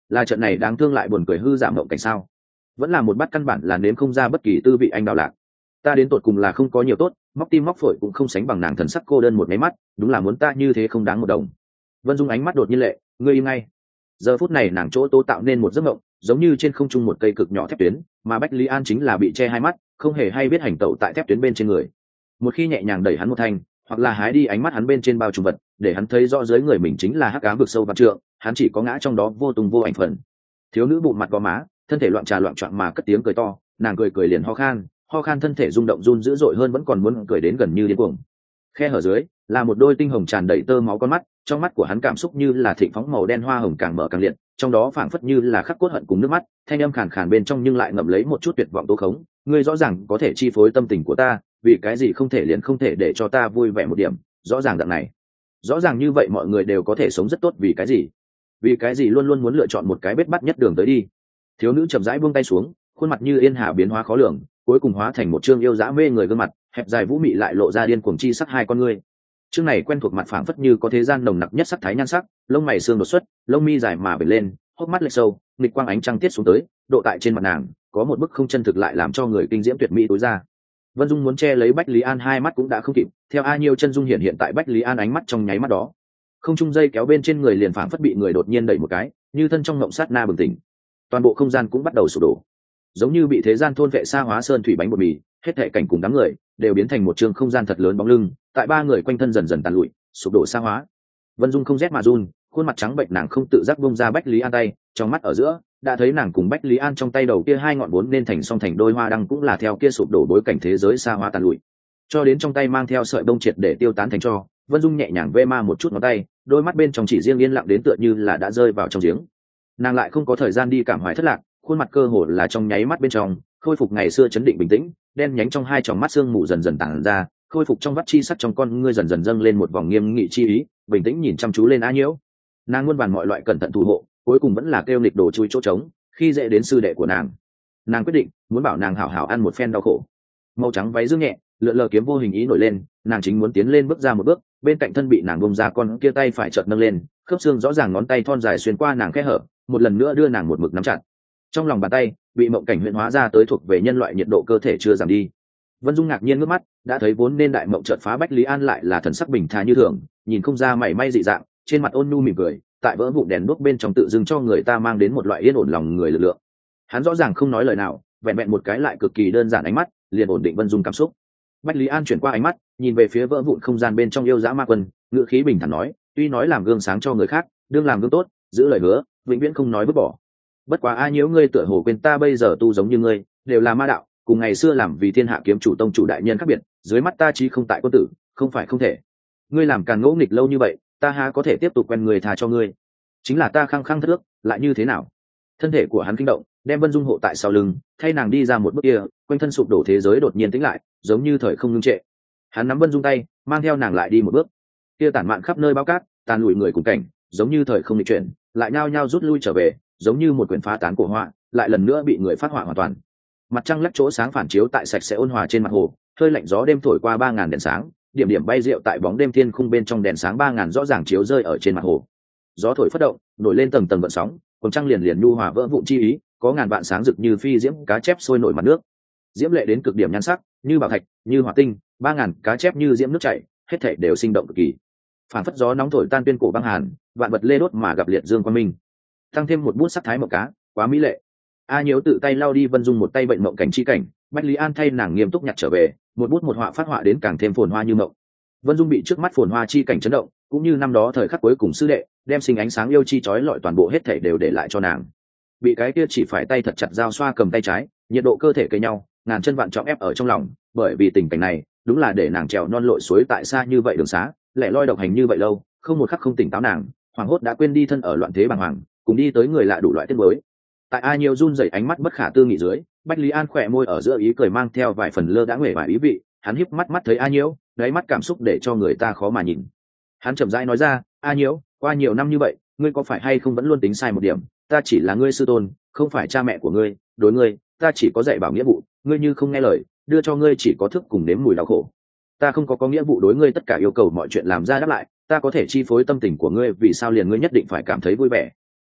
là trận này đáng thương lại buồn cười hư giảm mộng cảnh sao? Vẫn là một bát căn bản là nếm không ra bất kỳ tư vị anh đào lạc. Ta đến tột cùng là không có nhiều tốt, móc tim móc phổi cũng không sánh bằng nàng thần sắc cô đơn một máy mắt, đúng là muốn ta như thế không đáng một đồng. Vân Dung ánh mắt đột nhiên lệ, ngươi im ngay. Giờ phút này nàng chỗ tố tạo nên một giấc mộng, giống như trên không trung một cây cực nhỏ thép tuyến, mà Bách Lý An chính là bị che hai mắt, không hề hay biết hành tẩu tại thép tuyến bên trên người. Một khi nhẹ nhàng đẩy hắn một thanh, hoặc là hái đi ánh mắt hắn bên trên bao trùm vật, để hắn thấy rõ dưới người mình chính là hắc ám vực sâu vạn trượng, hắn chỉ có ngã trong đó vô tung vô ảnh phần. Thiếu nữ bụng mặt gò má, thân thể loạn trà loạn choạng mà cất tiếng cười to, nàng cười cười liền ho khan thân thể rung động run dữ dội hơn, vẫn còn muốn cười đến gần như điên cuồng. Khe hở dưới là một đôi tinh hồng tràn đầy tơ máu con mắt, trong mắt của hắn cảm xúc như là thịnh phóng màu đen hoa hồng càng mở càng liệt, trong đó phảng phất như là khắc cốt hận cùng nước mắt, thanh âm khàn khàn bên trong nhưng lại ngậm lấy một chút tuyệt vọng tố khống. Ngươi rõ ràng có thể chi phối tâm tình của ta, vì cái gì không thể liền không thể để cho ta vui vẻ một điểm? Rõ ràng dạng này, rõ ràng như vậy mọi người đều có thể sống rất tốt, vì cái gì? Vì cái gì luôn luôn muốn lựa chọn một cái bết bắt nhất đường tới đi? Thiếu nữ chậm rãi buông tay xuống, khuôn mặt như yên hà biến hóa khó lường, cuối cùng hóa thành một trương yêu dã mê người gương mặt, hẹp dài vũ mị lại lộ ra điên cuồng chi sắc hai con ngươi. Chương này quen thuộc mặt phảng phất như có thế gian nồng nặc nhất sắc thái nhan sắc, lông mày xương đột xuất, lông mi dài mà bền lên, hốc mắt lệch sâu, nghịch quang ánh trăng tiết xuống tới, độ tại trên mặt nàng, có một bức không chân thực lại làm cho người kinh diễm tuyệt mỹ tối ra. Vân Dung muốn che lấy Bách Lý An hai mắt cũng đã không kịp, theo A Nhiêu chân dung hiện tại Bách Lý An ánh mắt trong nháy mắt đó, không trung dây kéo bên trên người liền phảng phất bị người đột nhiên đẩy một cái, như thân trong ngộng sát na bừng tỉnh. Toàn bộ không gian cũng bắt đầu sụp đổ, giống như bị thế gian thôn vệ sa hóa sơn thủy bánh bột mì, hết thảy cảnh cùng đám người đều biến thành một trường không gian thật lớn bóng lưng, tại ba người quanh thân dần dần tàn lụi, sụp đổ sa hóa. Vân Dung không rét mà run, khuôn mặt trắng bệnh, nàng không tự giác bông ra Bách Lý An tay, trong mắt ở giữa đã thấy nàng cùng Bách Lý An trong tay đầu kia hai ngọn vốn nên thành song thành đôi hoa đăng cũng là theo kia sụp đổ bối cảnh thế giới sa hóa tàn lụi, cho đến trong tay mang theo sợi bông triệt để tiêu tán thành tro. Vân Dung nhẹ nhàng vê ma một chút ngón tay, đôi mắt bên trong chỉ riêng yên lặng đến tựa như là đã rơi vào trong giếng. Nàng lại không có thời gian đi cảm hoài thất lạc, khuôn mặt cơ hồ là trong nháy mắt bên trong khôi phục ngày xưa chấn định bình tĩnh, đen nhánh trong hai tròng mắt sương mù dần dần tản ra, khôi phục trong vắt chi sắc trong con ngươi dần dần dâng lên một vòng nghiêm nghị chi ý, bình tĩnh nhìn chăm chú lên A Nhiễu. Nàng muôn vàn mọi loại cẩn thận thủ hộ, cuối cùng vẫn là kêu nghịch đồ chui chỗ trống, khi dễ đến sư đệ của nàng. Nàng quyết định muốn bảo nàng hảo hảo ăn một phen đau khổ. Màu trắng váy dương nhẹ, lượn lờ kiếm vô hình ý nổi lên, nàng chính muốn tiến lên bước ra một bước, bên cạnh thân bị nàng bông ra con kia tay phải chợt nâng lên, khớp xương rõ ràng ngón tay thon dài xuyên qua nàng kẽ hở, một lần nữa đưa nàng một mực nắm chặt. Trong lòng bàn tay bị mộng cảnh huyễn hóa ra tới thuộc về nhân loại nhiệt độ cơ thể chưa giảm đi. Vân Dung ngạc nhiên ngước mắt, đã thấy vốn nên đại mộng chợt phá Bách Lý An lại là thần sắc bình thản như thường, nhìn không ra mảy may dị dạng, trên mặt ôn nhu mỉm cười, tại vỡ vụn đèn đuốc bên trong tự dưng cho người ta mang đến một loại yên ổn lòng người lực lượng. Hắn rõ ràng không nói lời nào, vẹn vẹn một cái lại cực kỳ đơn giản ánh mắt, liền ổn định Vân Dung cảm xúc. Bách Lý An chuyển qua ánh mắt, nhìn về phía vỡ vụn không gian bên trong yêu dã ma quân, ngữ khí bình thản nói, tuy nói làm gương sáng cho người khác, đương làm gương tốt, giữ lời hứa, vĩnh viễn không nói vứt bỏ. Bất quá A Nhiễu ngươi tựa hồ quên ta bây giờ tu giống như ngươi, đều là ma đạo, cùng ngày xưa làm vì thiên hạ kiếm chủ tông chủ đại nhân khác biệt, dưới mắt ta chí không tại quân tử, không phải không thể. Ngươi làm càn ngỗ nghịch lâu như vậy, ta há có thể tiếp tục quen người thà cho ngươi? Chính là ta khăng khăng thất ước, lại như thế nào? Thân thể của hắn kinh động, đem Vân Dung hộ tại sau lưng, thay nàng đi ra một bước kia, quanh thân sụp đổ thế giới đột nhiên tĩnh lại, giống như thời không ngưng trệ. Hắn nắm Vân Dung tay, mang theo nàng lại đi một bước. Kia tản mạn khắp nơi bao cát, tàn lụi người cùng cảnh, giống như thời không nghịch chuyển, lại nhao nhao rút lui trở về, giống như một quyển phá tán cổ họa, lại lần nữa bị người phát họa hoàn toàn. Mặt trăng lắc chỗ sáng phản chiếu tại sạch sẽ ôn hòa trên mặt hồ, hơi lạnh gió đêm thổi qua 3000 đèn sáng, điểm điểm bay rượu tại bóng đêm thiên khung bên trong đèn sáng 3000 rõ ràng chiếu rơi ở trên mặt hồ. Gió thổi phất động, nổi lên tầng tầng gợn sóng, cùng trăng liền liền nhu hòa vỡ vụn chi ý, có ngàn vạn sáng rực như phi diễm cá chép sôi nổi mặt nước. Diễm lệ đến cực điểm nhan sắc, như bảo thạch, như hỏa tinh, 3000 cá chép như diễm nước chảy, hết thảy đều sinh động cực kỳ. Phản phất gió nóng thổi tan tuyên cổ băng hàn, vạn vật lê đốt mà gặp liệt dương quang minh. Tăng thêm một bút sắc thái mộng cá, quá mỹ lệ. A Nhiễu tự tay lau đi Vân Dung một tay bệnh mộng cảnh chi cảnh, Bách Lý An thay nàng nghiêm túc nhặt trở về, một bút một họa phát họa đến càng thêm phồn hoa như mộng. Vân Dung bị trước mắt phồn hoa chi cảnh chấn động, cũng như năm đó thời khắc cuối cùng sư đệ, đem sinh ánh sáng yêu chi chói lọi toàn bộ hết thảy đều để lại cho nàng. Bị cái kia chỉ phải tay thật chặt dao xoa cầm tay trái, nhiệt độ cơ thể cây nhau, ngàn chân vạn trọng ép ở trong lòng, bởi vì tình cảnh này, đúng là để nàng trèo non lội suối tại xa như vậy đường xá, lẻ loi độc hành như vậy lâu, không một khắc không tỉnh táo nàng, hoàng hốt đã quên đi thân ở loạn thế bàng hoàng, cùng đi tới người lạ đủ loại tiết mới. Tại A Nhiêu run rẩy ánh mắt bất khả tư nghị dưới, Bách Lý An khỏe môi ở giữa ý cười mang theo vài phần lơ đãng nguệ và ý vị, hắn híp mắt mắt thấy A Nhiêu, đáy mắt cảm xúc để cho người ta khó mà nhìn. Hắn chậm rãi nói ra, A Nhiêu, qua nhiều năm như vậy, ngươi có phải hay không vẫn luôn tính sai một điểm, ta chỉ là ngươi sư tôn, không phải cha mẹ của ngươi, đối ngươi, ta chỉ có dạy bảo nghĩa vụ, ngươi như không nghe lời, đưa cho ngươi chỉ có thức cùng nếm mùi đau khổ. Ta không có nghĩa vụ đối ngươi tất cả yêu cầu mọi chuyện làm ra đáp lại, ta có thể chi phối tâm tình của ngươi, vì sao liền ngươi nhất định phải cảm thấy vui vẻ?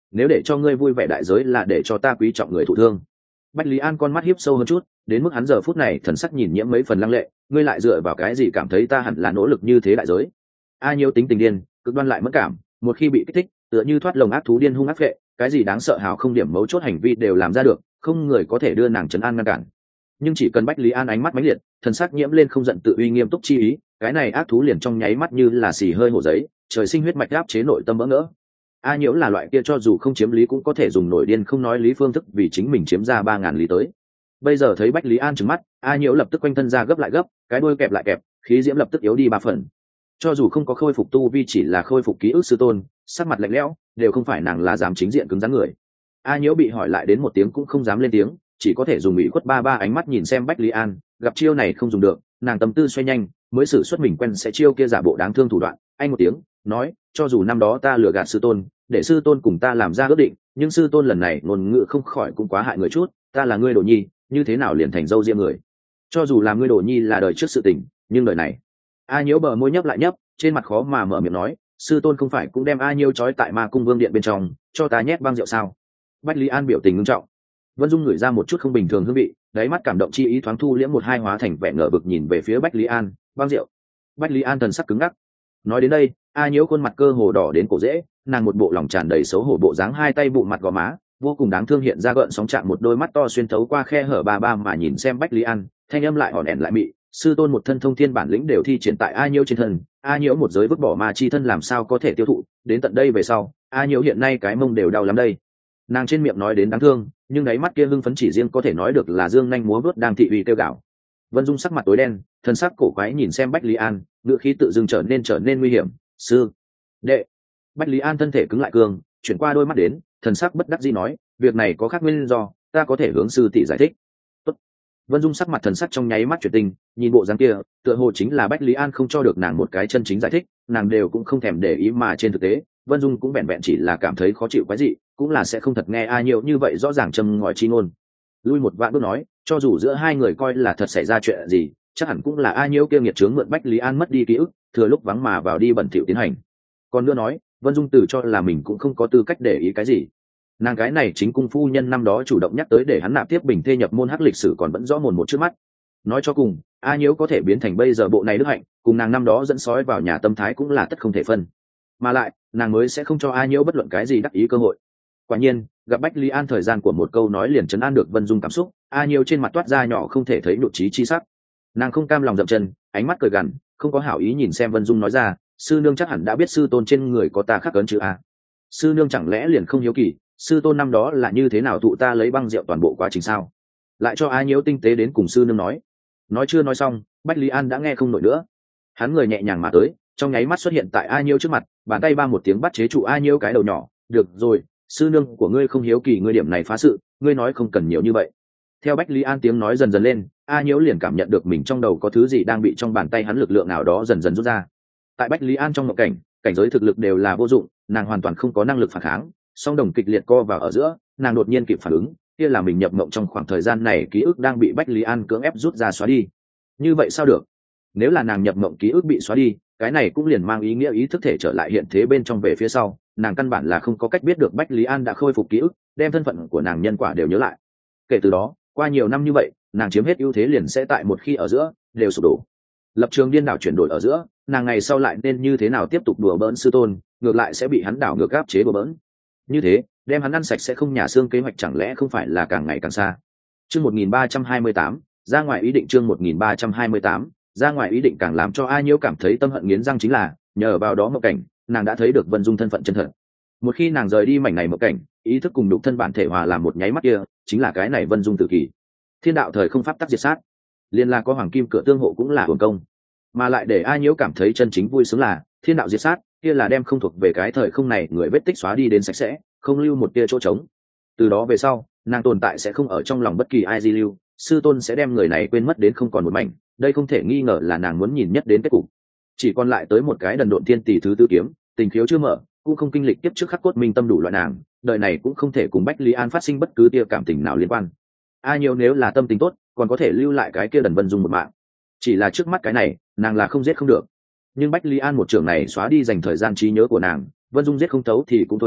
nếu để cho ngươi vui vẻ đại giới là để cho ta quý trọng người thụ thương. Bách Lý An con mắt hiếp sâu hơn chút, đến mức hắn giờ phút này thần sắc nhìn nhiễm mấy phần lăng lệ, ngươi lại dựa vào cái gì cảm thấy ta hẳn là nỗ lực như thế đại giới? A Nhiêu tính tình điên, cực đoan lại mất cảm, một khi bị kích thích, tựa như thoát lồng ác thú điên hung ác vệ, cái gì đáng sợ hào không điểm mấu chốt hành vi đều làm ra được, không người có thể đưa nàng trấn an ngăn cản. Nhưng chỉ cần Bách Lý An ánh mắt mãnh liệt, thần sắc nhiễm lên không giận tự uy nghiêm túc chi ý, cái này ác thú liền trong nháy mắt như là xì hơi hổ giấy, trời sinh huyết mạch áp chế nội tâm vỡ ngỡ. A Nhiễu là loại kia cho dù không chiếm lý cũng có thể dùng nổi điên không nói lý phương thức vì chính mình chiếm ra 3000 lý tới. Bây giờ thấy Bách Lý An trừng mắt, A Nhiễu lập tức quanh thân ra gấp lại gấp, cái đuôi kẹp lại kẹp, khí diễm lập tức yếu đi 3 phần. Cho dù không có khôi phục tu vi, chỉ là khôi phục ký ức sư tôn, sắc mặt lạnh lẽo, đều không phải nàng là dám chính diện cứng rắn người. A Nhiễu bị hỏi lại đến một tiếng cũng không dám lên tiếng, chỉ có thể dùng ủy khuất ba ánh mắt nhìn xem Bách Lý An, gặp chiêu này không dùng được, nàng tâm tư xoay nhanh, mới sử xuất mình quen sẽ chiêu kia giả bộ đáng thương thủ đoạn, anh một tiếng, nói, cho dù năm đó ta lừa gạt sư tôn, để sư tôn cùng ta làm ra ước định, nhưng sư tôn lần này ngôn ngữ không khỏi cũng quá hại người chút, ta là ngươi đồ nhi, như thế nào liền thành dâu riêng người? Cho dù làm ngươi đồ nhi là đời trước sự tình, nhưng đời này. A Nhiễu bờ môi nhấp lại nhấp, trên mặt khó mà mở miệng nói, sư tôn không phải cũng đem A Nhiễu trói tại Ma Cung Vương điện bên trong, cho ta nhét băng rượu sao? Bách Lý An biểu tình nghiêm trọng. Vân Dung ngửi ra một chút không bình thường hương vị, đáy mắt cảm động chi ý thoáng thu liễm một hai, hóa thành vẻ ngờ vực nhìn về phía Bách Lý An, băng rượu. Bách Lý An thần sắc cứng ngắc. Nói đến đây, A Nhiễu khuôn mặt cơ hồ đỏ đến cổ rễ, nàng một bộ lòng tràn đầy xấu hổ bộ dáng, hai tay bụng mặt gò má, vô cùng đáng thương hiện ra gợn sóng, chạm một đôi mắt to xuyên thấu qua khe hở ba mà nhìn xem Bách Lý An, thanh âm lại hòn ẻn lại mị, sư tôn một thân thông thiên bản lĩnh đều thi triển tại A Nhiễu trên thân, A Nhiễu một giới vứt bỏ ma chi thân làm sao có thể tiêu thụ, đến tận đây về sau, A Nhiễu hiện nay cái mông đều đau lắm đây. Nàng trên miệng nói đến đáng thương, nhưng đáy mắt kia hưng phấn chỉ riêng có thể nói được là dương nhanh múa vớt đang thị uy kêu gào. Vân Dung sắc mặt tối đen, thân sắc cổ quái nhìn xem Bách Lý An, ngựa khí tự dưng trở nên nguy hiểm. Sư đệ. Bách Lý An thân thể cứng lại cường, chuyển qua đôi mắt đến, thần sắc bất đắc dĩ nói, việc này có khác nguyên do, ta có thể hướng sư tỷ giải thích. Tốt. Vân Dung sắc mặt thần sắc trong nháy mắt chuyển tình, nhìn bộ dáng kia, tựa hồ chính là Bách Lý An không cho được nàng một cái chân chính giải thích, nàng đều cũng không thèm để ý, mà trên thực tế, Vân Dung cũng vẹn vẹn chỉ là cảm thấy khó chịu quái dị, cũng là sẽ không thật nghe A Nhiễu như vậy rõ ràng châm ngòi chi ngôn. Lui một vạn bước nói, cho dù giữa hai người coi là thật xảy ra chuyện gì, chắc hẳn cũng là A Nhiễu kia nghiệt chướng mượn Bách Lý An mất đi ký ức, thừa lúc vắng mà vào đi bẩn thỉu tiến hành. Còn nữa nói, Vân Dung tự cho là mình cũng không có tư cách để ý cái gì. Nàng cái này chính cung phu nhân năm đó chủ động nhắc tới để hắn nạp tiếp bình thê nhập môn hắc lịch sử còn vẫn rõ mồn một trước mắt. Nói cho cùng, A Nhiễu có thể biến thành bây giờ bộ này đức hạnh, cùng nàng năm đó dẫn sói vào nhà tâm thái cũng là tất không thể phân. Mà lại, nàng mới sẽ không cho A Nhiễu bất luận cái gì đắc ý cơ hội. Quả nhiên, gặp Bách Lý An thời gian của một câu nói liền trấn an được Vân Dung cảm xúc, A Nhiễu trên mặt toát ra nhỏ không thể thấy nhụt chí chi sắc. Nàng không cam lòng dậm chân, ánh mắt cười gằn, không có hảo ý nhìn xem Vân Dung nói ra, sư nương chắc hẳn đã biết sư tôn trên người có ta khắc ấn chữ A. Sư nương chẳng lẽ liền không hiếu kỳ, sư tôn năm đó là như thế nào thụ ta lấy băng rượu toàn bộ quá trình sao? Lại cho A Nhiễu tinh tế đến cùng sư nương nói. Nói chưa nói xong, Bách Lý An đã nghe không nổi nữa. Hắn người nhẹ nhàng mà tới, trong nháy mắt xuất hiện tại A Nhiễu trước mặt, bàn tay ba một tiếng bắt chế trụ A Nhiễu cái đầu nhỏ, được rồi, sư nương của ngươi không hiếu kỳ ngươi điểm này phá sự, ngươi nói không cần nhiều như vậy. Theo Bách Lý An tiếng nói dần dần lên, A Nhiễu liền cảm nhận được mình trong đầu có thứ gì đang bị trong bàn tay hắn lực lượng nào đó dần dần rút ra. Tại Bách Lý An trong mộng cảnh, cảnh giới thực lực đều là vô dụng, nàng hoàn toàn không có năng lực phản kháng, song đồng kịch liệt co vào ở giữa, nàng đột nhiên kịp phản ứng, kia là mình nhập mộng trong khoảng thời gian này ký ức đang bị Bách Lý An cưỡng ép rút ra xóa đi. Như vậy sao được? Nếu là nàng nhập mộng ký ức bị xóa đi, cái này cũng liền mang ý nghĩa ý thức thể trở lại hiện thế bên trong về phía sau, nàng căn bản là không có cách biết được Bách Lý An đã khôi phục ký ức, đem thân phận của nàng nhân quả đều nhớ lại. Kể từ đó, qua nhiều năm như vậy, nàng chiếm hết ưu thế liền sẽ tại một khi ở giữa đều sụp đổ. Lập trường điên đảo chuyển đổi ở giữa, nàng ngày sau lại nên như thế nào tiếp tục đùa bỡn sư tôn, ngược lại sẽ bị hắn đảo ngược áp chế đùa bỡn. Như thế, đem hắn ăn sạch sẽ không nhà xương kế hoạch chẳng lẽ không phải là càng ngày càng xa. Chương 1328, ra ngoài ý định. Chương 1328, ra ngoài ý định càng làm cho A Nhiễu cảm thấy tâm hận nghiến răng chính là, nhờ vào đó mộng cảnh, nàng đã thấy được Vân Dung thân phận chân thật. Một khi nàng rời đi mảnh này mộng cảnh, ý thức cùng nhục thân bản thể hòa làm một nháy mắt kia, chính là cái này Vân Dung tự kỷ. Thiên đạo thời không pháp tắc diệt sát, liên la có hoàng kim cửa tương hộ cũng là hưởng công. Mà lại để A Nhiễu cảm thấy chân chính vui sướng là, thiên đạo diệt sát, kia là đem không thuộc về cái thời không này người vết tích xóa đi đến sạch sẽ, không lưu một tia chỗ trống. Từ đó về sau, nàng tồn tại sẽ không ở trong lòng bất kỳ ai di lưu, sư tôn sẽ đem người này quên mất đến không còn một mảnh, đây không thể nghi ngờ là nàng muốn nhìn nhất đến kết cục. Chỉ còn lại tới một cái đần độn thiên tỷ thứ tư kiếm, tình khiếu chưa mở, cũng không kinh lịch tiếp trước khắc cốt minh tâm đủ loại nàng, đời này cũng không thể cùng Bách Lý An phát sinh bất cứ tia cảm tình nào liên quan. A Nhiễu nếu là tâm tình tốt, còn có thể lưu lại cái kia Đần Vân Dung một mạng. Chỉ là trước mắt cái này, nàng là không giết không được. Nhưng Bách Lý An một trường này xóa đi dành thời gian trí nhớ của nàng, Vân Dung giết không thấu thì cũng thôi đi,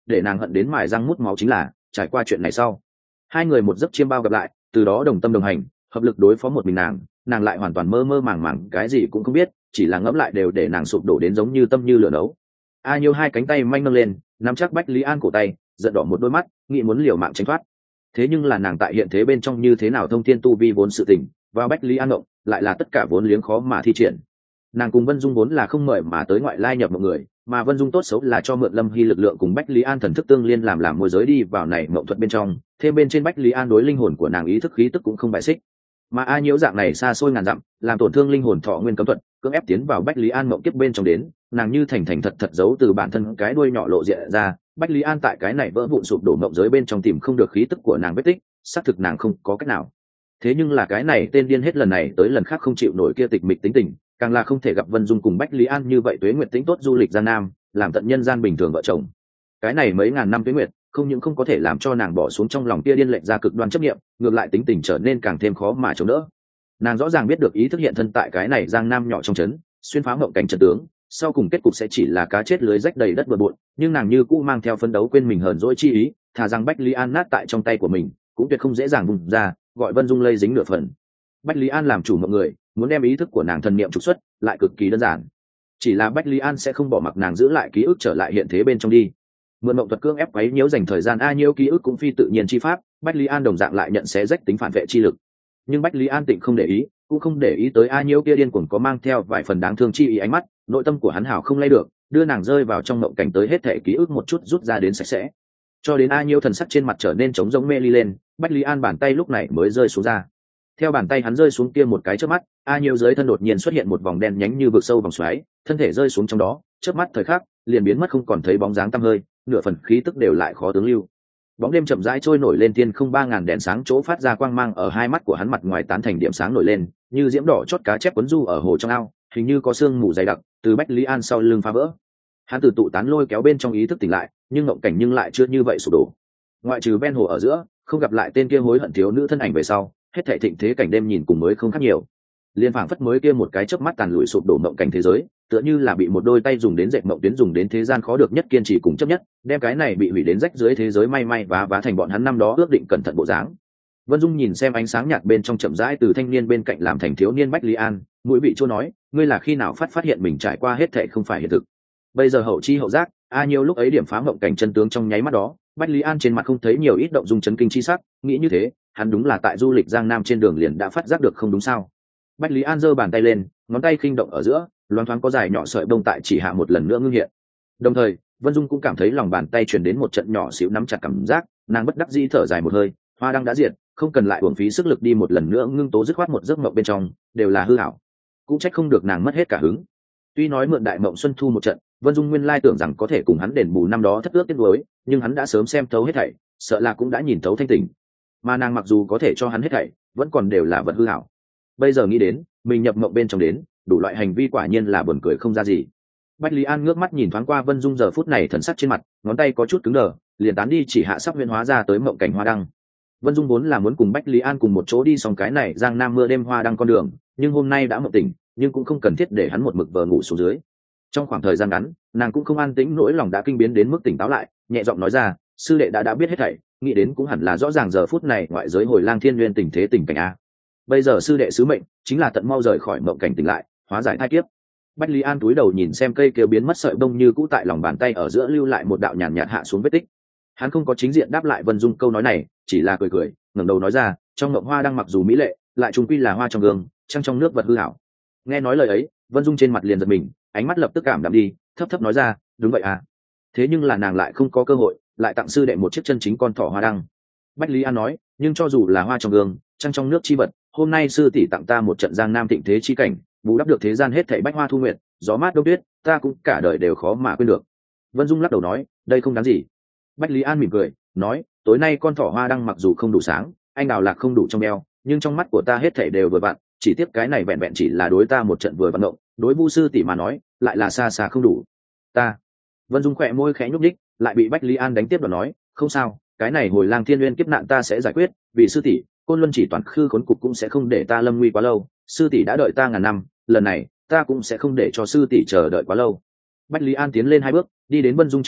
để nàng hận đến mài răng mút máu chính là trải qua chuyện này sau, hai người một giấc chiêm bao gặp lại, từ đó đồng tâm đồng hành, hợp lực đối phó một mình nàng lại hoàn toàn mơ mơ màng màng cái gì cũng không biết, chỉ là ngẫm lại đều để nàng sụp đổ đến giống như tâm như lửa nấu. A Nhiêu hai cánh tay manh nâng lên, nắm chắc Bách Lý An cổ tay, giận đỏ một đôi mắt, nghĩ muốn liều mạng tránh thoát. Thế nhưng là nàng tại hiện thế bên trong như thế nào thông thiên tu vi vốn sự tình, vào Bách Lý An ngộng lại là tất cả vốn liếng khó mà thi triển. Nàng cùng Vân Dung vốn là không mời mà tới ngoại lai nhập một người, mà Vân Dung tốt xấu là cho mượn Lâm Hy lực lượng cùng Bách Lý An thần thức tương liên làm môi giới đi vào này mộng thuật bên trong, thêm bên trên Bách Lý An đối linh hồn của nàng ý thức khí tức cũng không bại xích. Mà A Nhiễu dạng này xa xôi ngàn dặm, làm tổn thương linh hồn thọ nguyên cấm thuật, cưỡng ép tiến vào Bách Lý An mộng kiếp bên trong đến, nàng như thành thật giấu từ bản thân cái đuôi nhỏ lộ diện ra, Bách Lý An tại cái này vỡ vụn sụp đổ mộng giới bên trong tìm không được khí tức của nàng vết tích, xác thực nàng không có cách nào. Thế nhưng là cái này tên điên hết lần này tới lần khác không chịu nổi kia tịch mịch tính tình, càng là không thể gặp Vân Dung cùng Bách Lý An như vậy tuế nguyệt tính tốt du lịch gian nam, làm tận nhân gian bình thường vợ chồng. Cái này mấy ngàn năm tuế nguyệt, không những không có thể làm cho nàng bỏ xuống trong lòng kia điên lệnh ra cực đoan chấp niệm, ngược lại tính tình trở nên càng thêm khó mà chống đỡ. Nàng rõ ràng biết được ý thức hiện thân tại cái này giang nam nhỏ trong trấn, xuyên phá mộng cảnh trận tướng, sau cùng kết cục sẽ chỉ là cá chết lưới rách đầy đất bừa bộn, nhưng nàng như cũ mang theo phấn đấu quên mình hờn dỗi chi ý, thà rằng Bách Lý An nát tại trong tay của mình, cũng tuyệt không dễ dàng vùng ra, gọi Vân Dung lây dính nửa phần. Bách Lý An làm chủ mọi người, muốn đem ý thức của nàng thần niệm trục xuất, lại cực kỳ đơn giản. Chỉ là Bách Lý An sẽ không bỏ mặc nàng giữ lại ký ức trở lại hiện thế bên trong đi. Mượn mộng thuật cưỡng ép quấy nhiễu dành thời gian A Nhiễu ký ức cũng phi tự nhiên chi pháp, Bách Lý An đồng dạng lại nhận xé rách tính phản vệ chi lực. Nhưng Bách Lý An tịnh không để ý, cũng không để ý tới A Nhiễu kia điên cuồng có mang theo vài phần đáng thương chi ý ánh mắt, nội tâm của hắn hảo không lay được, đưa nàng rơi vào trong mộng cảnh tới hết thể ký ức một chút rút ra đến sạch sẽ. Cho đến A Nhiễu thần sắc trên mặt trở nên trống rỗng mê ly lên, Bách Lý An bàn tay lúc này mới rơi xuống ra. Theo bàn tay hắn rơi xuống kia một cái chớp mắt, A Nhiễu dưới thân đột nhiên xuất hiện một vòng đen nhánh như vực sâu vòng xoáy, thân thể rơi xuống trong đó, chớp mắt thời khắc, liền biến mất không còn thấy bóng dáng tăm hơi, nửa phần khí tức đều lại khó tướng lưu. Bóng đêm chậm rãi trôi nổi lên thiên không 3000 đèn sáng chỗ phát ra quang mang ở hai mắt của hắn mặt ngoài tán thành điểm sáng nổi lên, như diễm đỏ chót cá chép quấn du ở hồ trong ao, hình như có sương mù dày đặc, từ Bách Lý An sau lưng phá vỡ. Hắn từ tụ tán lôi kéo bên trong ý thức tỉnh lại, nhưng ngộng cảnh nhưng lại chưa như vậy sụp đổ. Ngoại trừ ven hồ ở giữa, không gặp lại tên kia hối hận thiếu nữ thân ảnh về sau, hết thảy thịnh thế cảnh đêm nhìn cùng mới không khác nhiều. Liên phảng phất mới kia một cái chớp mắt tàn lụi sụp đổ mộng cảnh thế giới, tựa như là bị một đôi tay dùng đến dệt mộng tuyến dùng đến thế gian khó được nhất kiên trì cùng chấp nhất, đem cái này bị hủy đến rách dưới thế giới may may vá thành bọn hắn năm đó ước định cẩn thận bộ dáng. Vân Dung nhìn xem ánh sáng nhạt bên trong chậm rãi từ thanh niên bên cạnh làm thành thiếu niên Bách Lý An, mũi vị chua nói, ngươi là khi nào phát hiện mình trải qua hết thảy không phải hiện thực. Bây giờ hậu chi hậu giác, A Nhiêu lúc ấy điểm phá mộng cảnh chân tướng trong nháy mắt đó, Bách Lý An trên mặt không thấy nhiều ít động dung chấn kinh chi sắc, nghĩ như thế, hắn đúng là tại du lịch Giang Nam trên đường liền đã phát giác được không đúng sao? Bách Lý An giơ bàn tay lên, ngón tay khinh động ở giữa, loáng thoáng có dài nhỏ sợi bông tại chỉ hạ một lần nữa ngưng hiện. Đồng thời, Vân Dung cũng cảm thấy lòng bàn tay truyền đến một trận nhỏ xíu nắm chặt cảm giác, nàng bất đắc dĩ thở dài một hơi, hoa đăng đã diệt, không cần lại uổng phí sức lực đi một lần nữa ngưng tố dứt khoát một giấc mộng bên trong, đều là hư ảo. Cũng trách không được nàng mất hết cả hứng. Tuy nói mượn đại mộng xuân thu một trận, Vân Dung nguyên lai tưởng rằng có thể cùng hắn đền bù năm đó thất ước tiếc nuối, nhưng hắn đã sớm xem thấu hết thảy, sợ là cũng đã nhìn thấu thanh tỉnh. Mà nàng mặc dù có thể cho hắn hết thảy, vẫn còn đều là vật hư ảo. Bây giờ nghĩ đến, mình nhập mộng bên trong đến, đủ loại hành vi quả nhiên là buồn cười không ra gì. Bách Lý An ngước mắt nhìn thoáng qua Vân Dung giờ phút này thần sắc trên mặt, ngón tay có chút cứng đờ, liền tán đi chỉ hạ sắp huyễn hóa ra tới mộng cảnh hoa đăng. Vân Dung vốn là muốn cùng Bách Lý An cùng một chỗ đi xong cái này Giang Nam mưa đêm hoa đăng con đường, nhưng hôm nay đã mộng tỉnh, nhưng cũng không cần thiết để hắn một mực vờ ngủ xuống dưới. Trong khoảng thời gian ngắn, nàng cũng không an tĩnh, nỗi lòng đã kinh biến đến mức tỉnh táo lại, nhẹ giọng nói ra, sư đệ đã biết hết thảy, nghĩ đến cũng hẳn là rõ ràng giờ phút này ngoại giới hồi lang thiên nguyên tình thế tình cảnh a. Bây giờ sư đệ sứ mệnh chính là tận mau rời khỏi mộng cảnh tỉnh lại, hóa giải thai kiếp. Bách Lý An túi đầu nhìn xem cây kia biến mất sợi bông như cũ tại lòng bàn tay ở giữa lưu lại một đạo nhàn nhạt hạ xuống vết tích. Hắn không có chính diện đáp lại Vân Dung câu nói này, chỉ là cười ngẩng đầu nói ra, trong mộng hoa đang mặc dù mỹ lệ, lại chung quy là hoa trong gương, trăng trong nước vật hư ảo. Nghe nói lời ấy, Vân Dung trên mặt liền giật mình, ánh mắt lập tức cảm đạm đi, thấp nói ra, đúng vậy à. Thế nhưng là nàng lại không có cơ hội, lại tặng sư đệ một chiếc chân chính con thỏ hoa đăng. Bách Lý An nói, nhưng cho dù là hoa trong gương, trăng trong nước chi vật, hôm nay sư tỷ tặng ta một trận Giang Nam thịnh thế chi cảnh, bù đắp được thế gian hết thảy bách hoa thu nguyệt, gió mát đông tuyết, ta cũng cả đời đều khó mà quên được. Vân Dung lắc đầu nói, đây không đáng gì. Bách Lý An mỉm cười, nói, tối nay con thỏ hoa đăng mặc dù không đủ sáng, anh đào lạc không đủ trong eo, nhưng trong mắt của ta hết thảy đều vừa vặn, chỉ tiếc cái này vẹn vẹn chỉ là đối ta một trận vừa vận động, đối Vu sư tỷ mà nói, lại là xa xa không đủ. Ta. Vân Dung khẽ môi khẽ nhúc nhích, lại bị Bách Lý An đánh tiếp và nói, không sao, cái này hồi lang thiên nguyên kiếp nạn ta sẽ giải quyết, vì sư tỷ, Côn Luân chỉ toàn khư khốn cục cũng sẽ không để ta lâm nguy quá lâu, sư tỷ đã đợi ta ngàn năm, lần này ta cũng sẽ không để cho sư tỷ chờ đợi quá lâu. Bách Lý An tiến lên hai bước, đi đến Vân Dung trước mặt,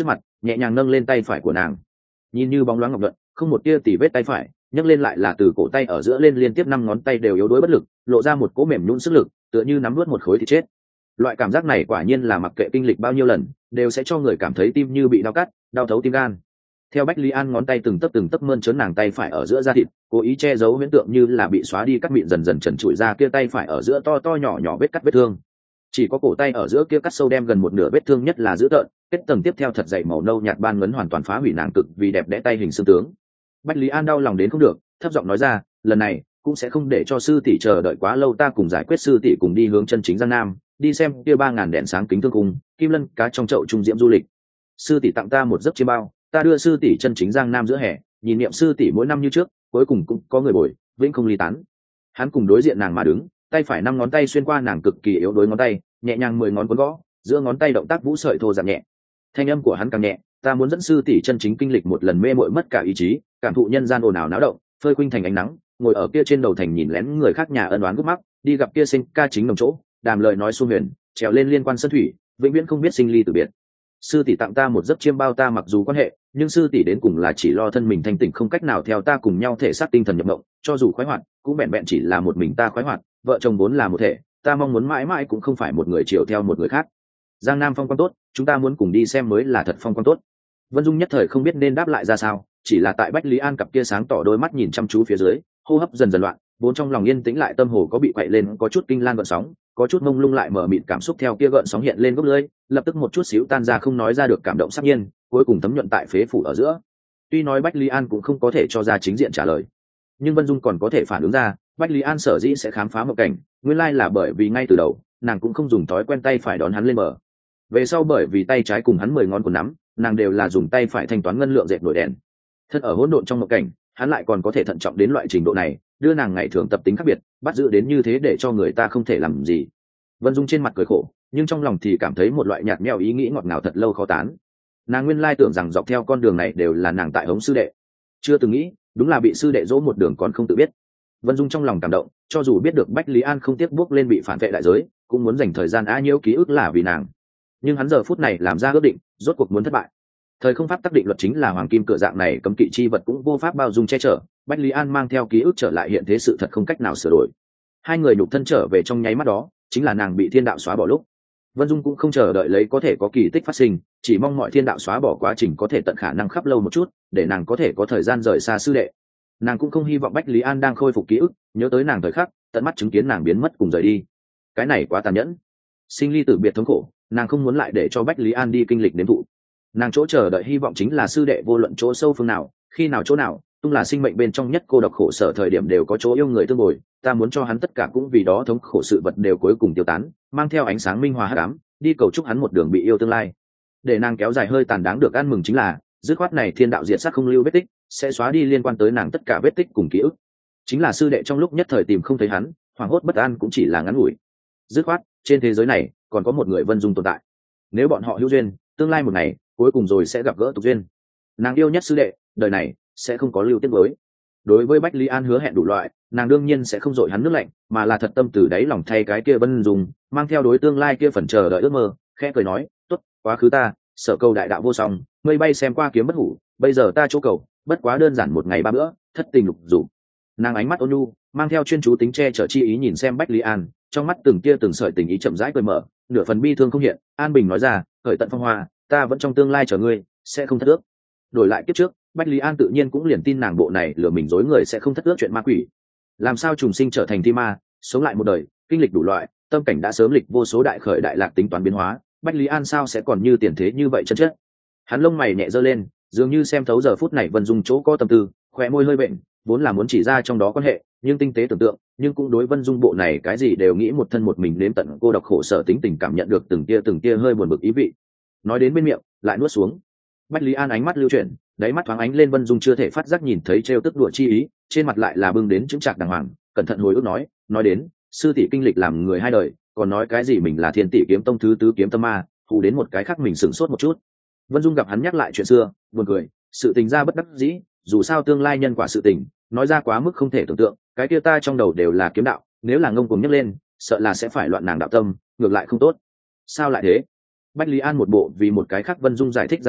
nhẹ nhàng nâng lên tay phải của nàng, nhìn như bóng loáng ngọc nhuận, không một tia tỉ vết tay phải nhấc lên lại là từ cổ tay ở giữa lên liên tiếp 5 ngón tay đều yếu đuối bất lực, lộ ra một cỗ mềm nhũn sức lực, tựa như nắm nuốt một khối thịt chết. Loại cảm giác này quả nhiên là mặc kệ kinh lịch bao nhiêu lần đều sẽ cho người cảm thấy tim như bị đau cắt, đau thấu tim gan. Theo Bách Lý An ngón tay từng tấc mơn trớn nàng tay phải ở giữa da thịt, cố ý che giấu huyễn tượng như là bị xóa đi cắt mịn dần dần trần trụi ra kia tay phải ở giữa to to nhỏ nhỏ vết cắt vết thương. Chỉ có cổ tay ở giữa kia cắt sâu đem gần một nửa vết thương nhất là dữ tợn, kết tầng tiếp theo thật dày màu nâu nhạt ban ngấn hoàn toàn phá hủy nàng cực vì đẹp đẽ tay hình xương tướng. Bách Lý An đau lòng đến không được, thấp giọng nói ra, lần này cũng sẽ không để cho sư tỷ chờ đợi quá lâu, ta cùng giải quyết sư tỷ cùng đi hướng chân chính Giang Nam, đi xem kia 3000 đèn sáng kính thương cung, kim lân cá trong chậu trung diễm du lịch. Sư tỷ tặng ta một giấc chiêm bao, ta đưa sư tỷ chân chính Giang Nam giữa hè, nhìn niệm sư tỷ mỗi năm như trước, cuối cùng cũng có người bồi, vĩnh không ly tán. Hắn cùng đối diện nàng mà đứng, tay phải 5 ngón tay xuyên qua nàng cực kỳ yếu đuối ngón tay, nhẹ nhàng 10 ngón cuốn gõ, giữa ngón tay động tác vũ sợi thô giảm nhẹ. Thanh âm của hắn càng nhẹ, ta muốn dẫn sư tỷ chân chính kinh lịch một lần mê muội mất cả ý chí, cảm thụ nhân gian ồn ào náo động, phơi khuynh thành ánh nắng, ngồi ở kia trên đầu thành nhìn lén người khác nhà ân oán gút mắc, đi gặp kia sinh ca chính đồng chỗ, đàm lời nói xuôi huyền, trèo lên liên quan sân thủy, vĩnh viễn không biết sinh ly tử biệt. Sư tỷ tặng ta một giấc chiêm bao, ta mặc dù quan hệ, nhưng sư tỷ đến cùng là chỉ lo thân mình thanh tỉnh, không cách nào theo ta cùng nhau thể xác tinh thần nhập mộng, cho dù khoái hoạt cũng vẹn vẹn chỉ là một mình ta khoái hoạt, vợ chồng vốn là một thể, ta mong muốn mãi mãi cũng không phải một người chiều theo một người khác. Giang Nam phong quang tốt, chúng ta muốn cùng đi xem mới là thật phong quang tốt. Vân Dung nhất thời không biết nên đáp lại ra sao, chỉ là tại Bách Lý An cặp kia sáng tỏ đôi mắt nhìn chăm chú phía dưới, hô hấp dần dần loạn, vốn trong lòng yên tĩnh lại tâm hồ có bị quậy lên, có chút kinh lan gợn sóng, có chút mông lung lại mở mịt cảm xúc theo kia gợn sóng hiện lên gốc lưỡi, lập tức một chút xíu tan ra không nói ra được cảm động sắc nhiên, cuối cùng thấm nhuận tại phế phủ ở giữa. Tuy nói Bách Lý An cũng không có thể cho ra chính diện trả lời, nhưng Vân Dung còn có thể phản ứng ra, Bách Lý An sở dĩ sẽ khám phá một cảnh, nguyên lai là bởi vì ngay từ đầu, nàng cũng không dùng thói quen tay phải đón hắn lên bờ. Về sau bởi vì tay trái cùng hắn 10 ngón của nắm, nàng đều là dùng tay phải thanh toán ngân lượng dệt nổi đèn. Thật ở hỗn độn trong một cảnh, hắn lại còn có thể thận trọng đến loại trình độ này, đưa nàng ngày thường tập tính khác biệt, bắt giữ đến như thế để cho người ta không thể làm gì. Vân Dung trên mặt cười khổ, nhưng trong lòng thì cảm thấy một loại nhạt nhẽo ý nghĩ ngọt ngào thật lâu khó tán. Nàng nguyên lai tưởng rằng dọc theo con đường này đều là nàng tại hống sư đệ, chưa từng nghĩ đúng là bị sư đệ dỗ một đường còn không tự biết. Vân Dung trong lòng cảm động, cho dù biết được Bách Lý An không tiếc bước lên bị phản vệ đại giới, cũng muốn dành thời gian á nhiễu ký ức là vì nàng. Nhưng hắn giờ phút này làm ra ước định, rốt cuộc muốn thất bại. Thời không pháp tác định luật chính là hoàng kim cửa dạng này cấm kỵ chi vật cũng vô pháp bao dung che chở, Bách Lý An mang theo ký ức trở lại hiện thế sự thật không cách nào sửa đổi. Hai người nhục thân trở về trong nháy mắt đó, chính là nàng bị thiên đạo xóa bỏ lúc. Vân Dung cũng không chờ đợi lấy có thể có kỳ tích phát sinh, chỉ mong mọi thiên đạo xóa bỏ quá trình có thể tận khả năng khắp lâu một chút, để nàng có thể có thời gian rời xa sư đệ. Nàng cũng không hy vọng Bách Lý An đang khôi phục ký ức, nhớ tới nàng thời khắc, tận mắt chứng kiến nàng biến mất cùng rời đi. Cái này quá tàn nhẫn. Sinh ly tử biệt thống khổ, nàng không muốn lại để cho Bách Lý An đi kinh lịch nếm thụ. Nàng chỗ chờ đợi hy vọng chính là sư đệ vô luận chỗ sâu phương nào, khi nào chỗ nào, tung là sinh mệnh bên trong nhất cô độc khổ sở thời điểm đều có chỗ yêu người tương bồi, ta muốn cho hắn tất cả cũng vì đó thống khổ sự vật đều cuối cùng tiêu tán, mang theo ánh sáng minh hòa hắc ám, đi cầu chúc hắn một đường bị yêu tương lai. Để nàng kéo dài hơi tàn đáng được ăn mừng chính là, dứt khoát này thiên đạo diệt sát không lưu vết tích, sẽ xóa đi liên quan tới nàng tất cả vết tích cùng ký ức. Chính là sư đệ trong lúc nhất thời tìm không thấy hắn, hoảng hốt bất an cũng chỉ là ngắn ngủi. Dứt khoát, trên thế giới này còn có một người Vân Dung tồn tại. Nếu bọn họ hữu duyên, tương lai một ngày, cuối cùng rồi sẽ gặp gỡ tục duyên. Nàng yêu nhất sư đệ, đời này sẽ không có lưu tiếc với. Đối với Bách Lý An hứa hẹn đủ loại, nàng đương nhiên sẽ không dội hắn nước lạnh, mà là thật tâm từ đáy lòng thay cái kia Vân Dung, mang theo đối tương lai kia phần chờ đợi ước mơ, khẽ cười nói, tốt, quá khứ ta, sở cầu đại đạo vô song, mây bay xem qua kiếm bất hủ, bây giờ ta chỗ cầu, bất quá đơn giản một ngày ba bữa, thất tình lục dục. Nàng ánh mắt ôn nhu, mang theo chuyên chú tính che chở chi ý nhìn xem Bách Lý An, trong mắt từng tia từng sợi tình ý chậm rãi cười mở, nửa phần bi thương không hiện. An bình nói ra, khởi tận phong hoa, ta vẫn trong tương lai chờ ngươi, sẽ không thất ước. Đổi lại kiếp trước, Bách Lý An tự nhiên cũng liền tin nàng bộ này lừa mình dối người sẽ không thất ước chuyện ma quỷ. Làm sao trùng sinh trở thành thi ma, sống lại một đời, kinh lịch đủ loại, tâm cảnh đã sớm lịch vô số đại khởi đại lạc tính toán biến hóa, Bách Lý An sao sẽ còn như tiền thế như vậy chân chất. Hắn lông mày nhẹ giơ lên, dường như xem thấu giờ phút này Vân Dung chỗ có tâm tư, khóe môi hơi bệnh, vốn là muốn chỉ ra trong đó quan hệ, nhưng tinh tế tưởng tượng, nhưng cũng đối Vân Dung bộ này cái gì đều nghĩ một thân một mình nếm tận cô độc khổ sở tính tình cảm nhận được từng tia hơi buồn bực ý vị. Nói đến bên miệng, lại nuốt xuống. Bách Lý An ánh mắt lưu chuyển, đáy mắt thoáng ánh lên Vân Dung chưa thể phát giác nhìn thấy trêu tức đùa chi ý, trên mặt lại là bưng đến chứng trạc đàng hoàng, cẩn thận hồi ức nói đến, sư tỷ kinh lịch làm người hai đời, còn nói cái gì mình là Thiên Tỷ kiếm tông thứ tứ kiếm tâm ma, hù đến một cái khác mình sửng sốt một chút. Vân Dung gặp hắn nhắc lại chuyện xưa, buồn cười, sự tình ra bất đắc dĩ, dù sao tương lai nhân quả sự tình, nói ra quá mức không thể tưởng tượng, cái kia ta trong đầu đều là kiếm đạo, nếu là ngông cuồng nhắc lên, sợ là sẽ phải loạn nàng đạo tâm, ngược lại không tốt. Sao lại thế? Bách Lý An một bộ vì một cái khác Vân Dung giải thích dáng vẻ,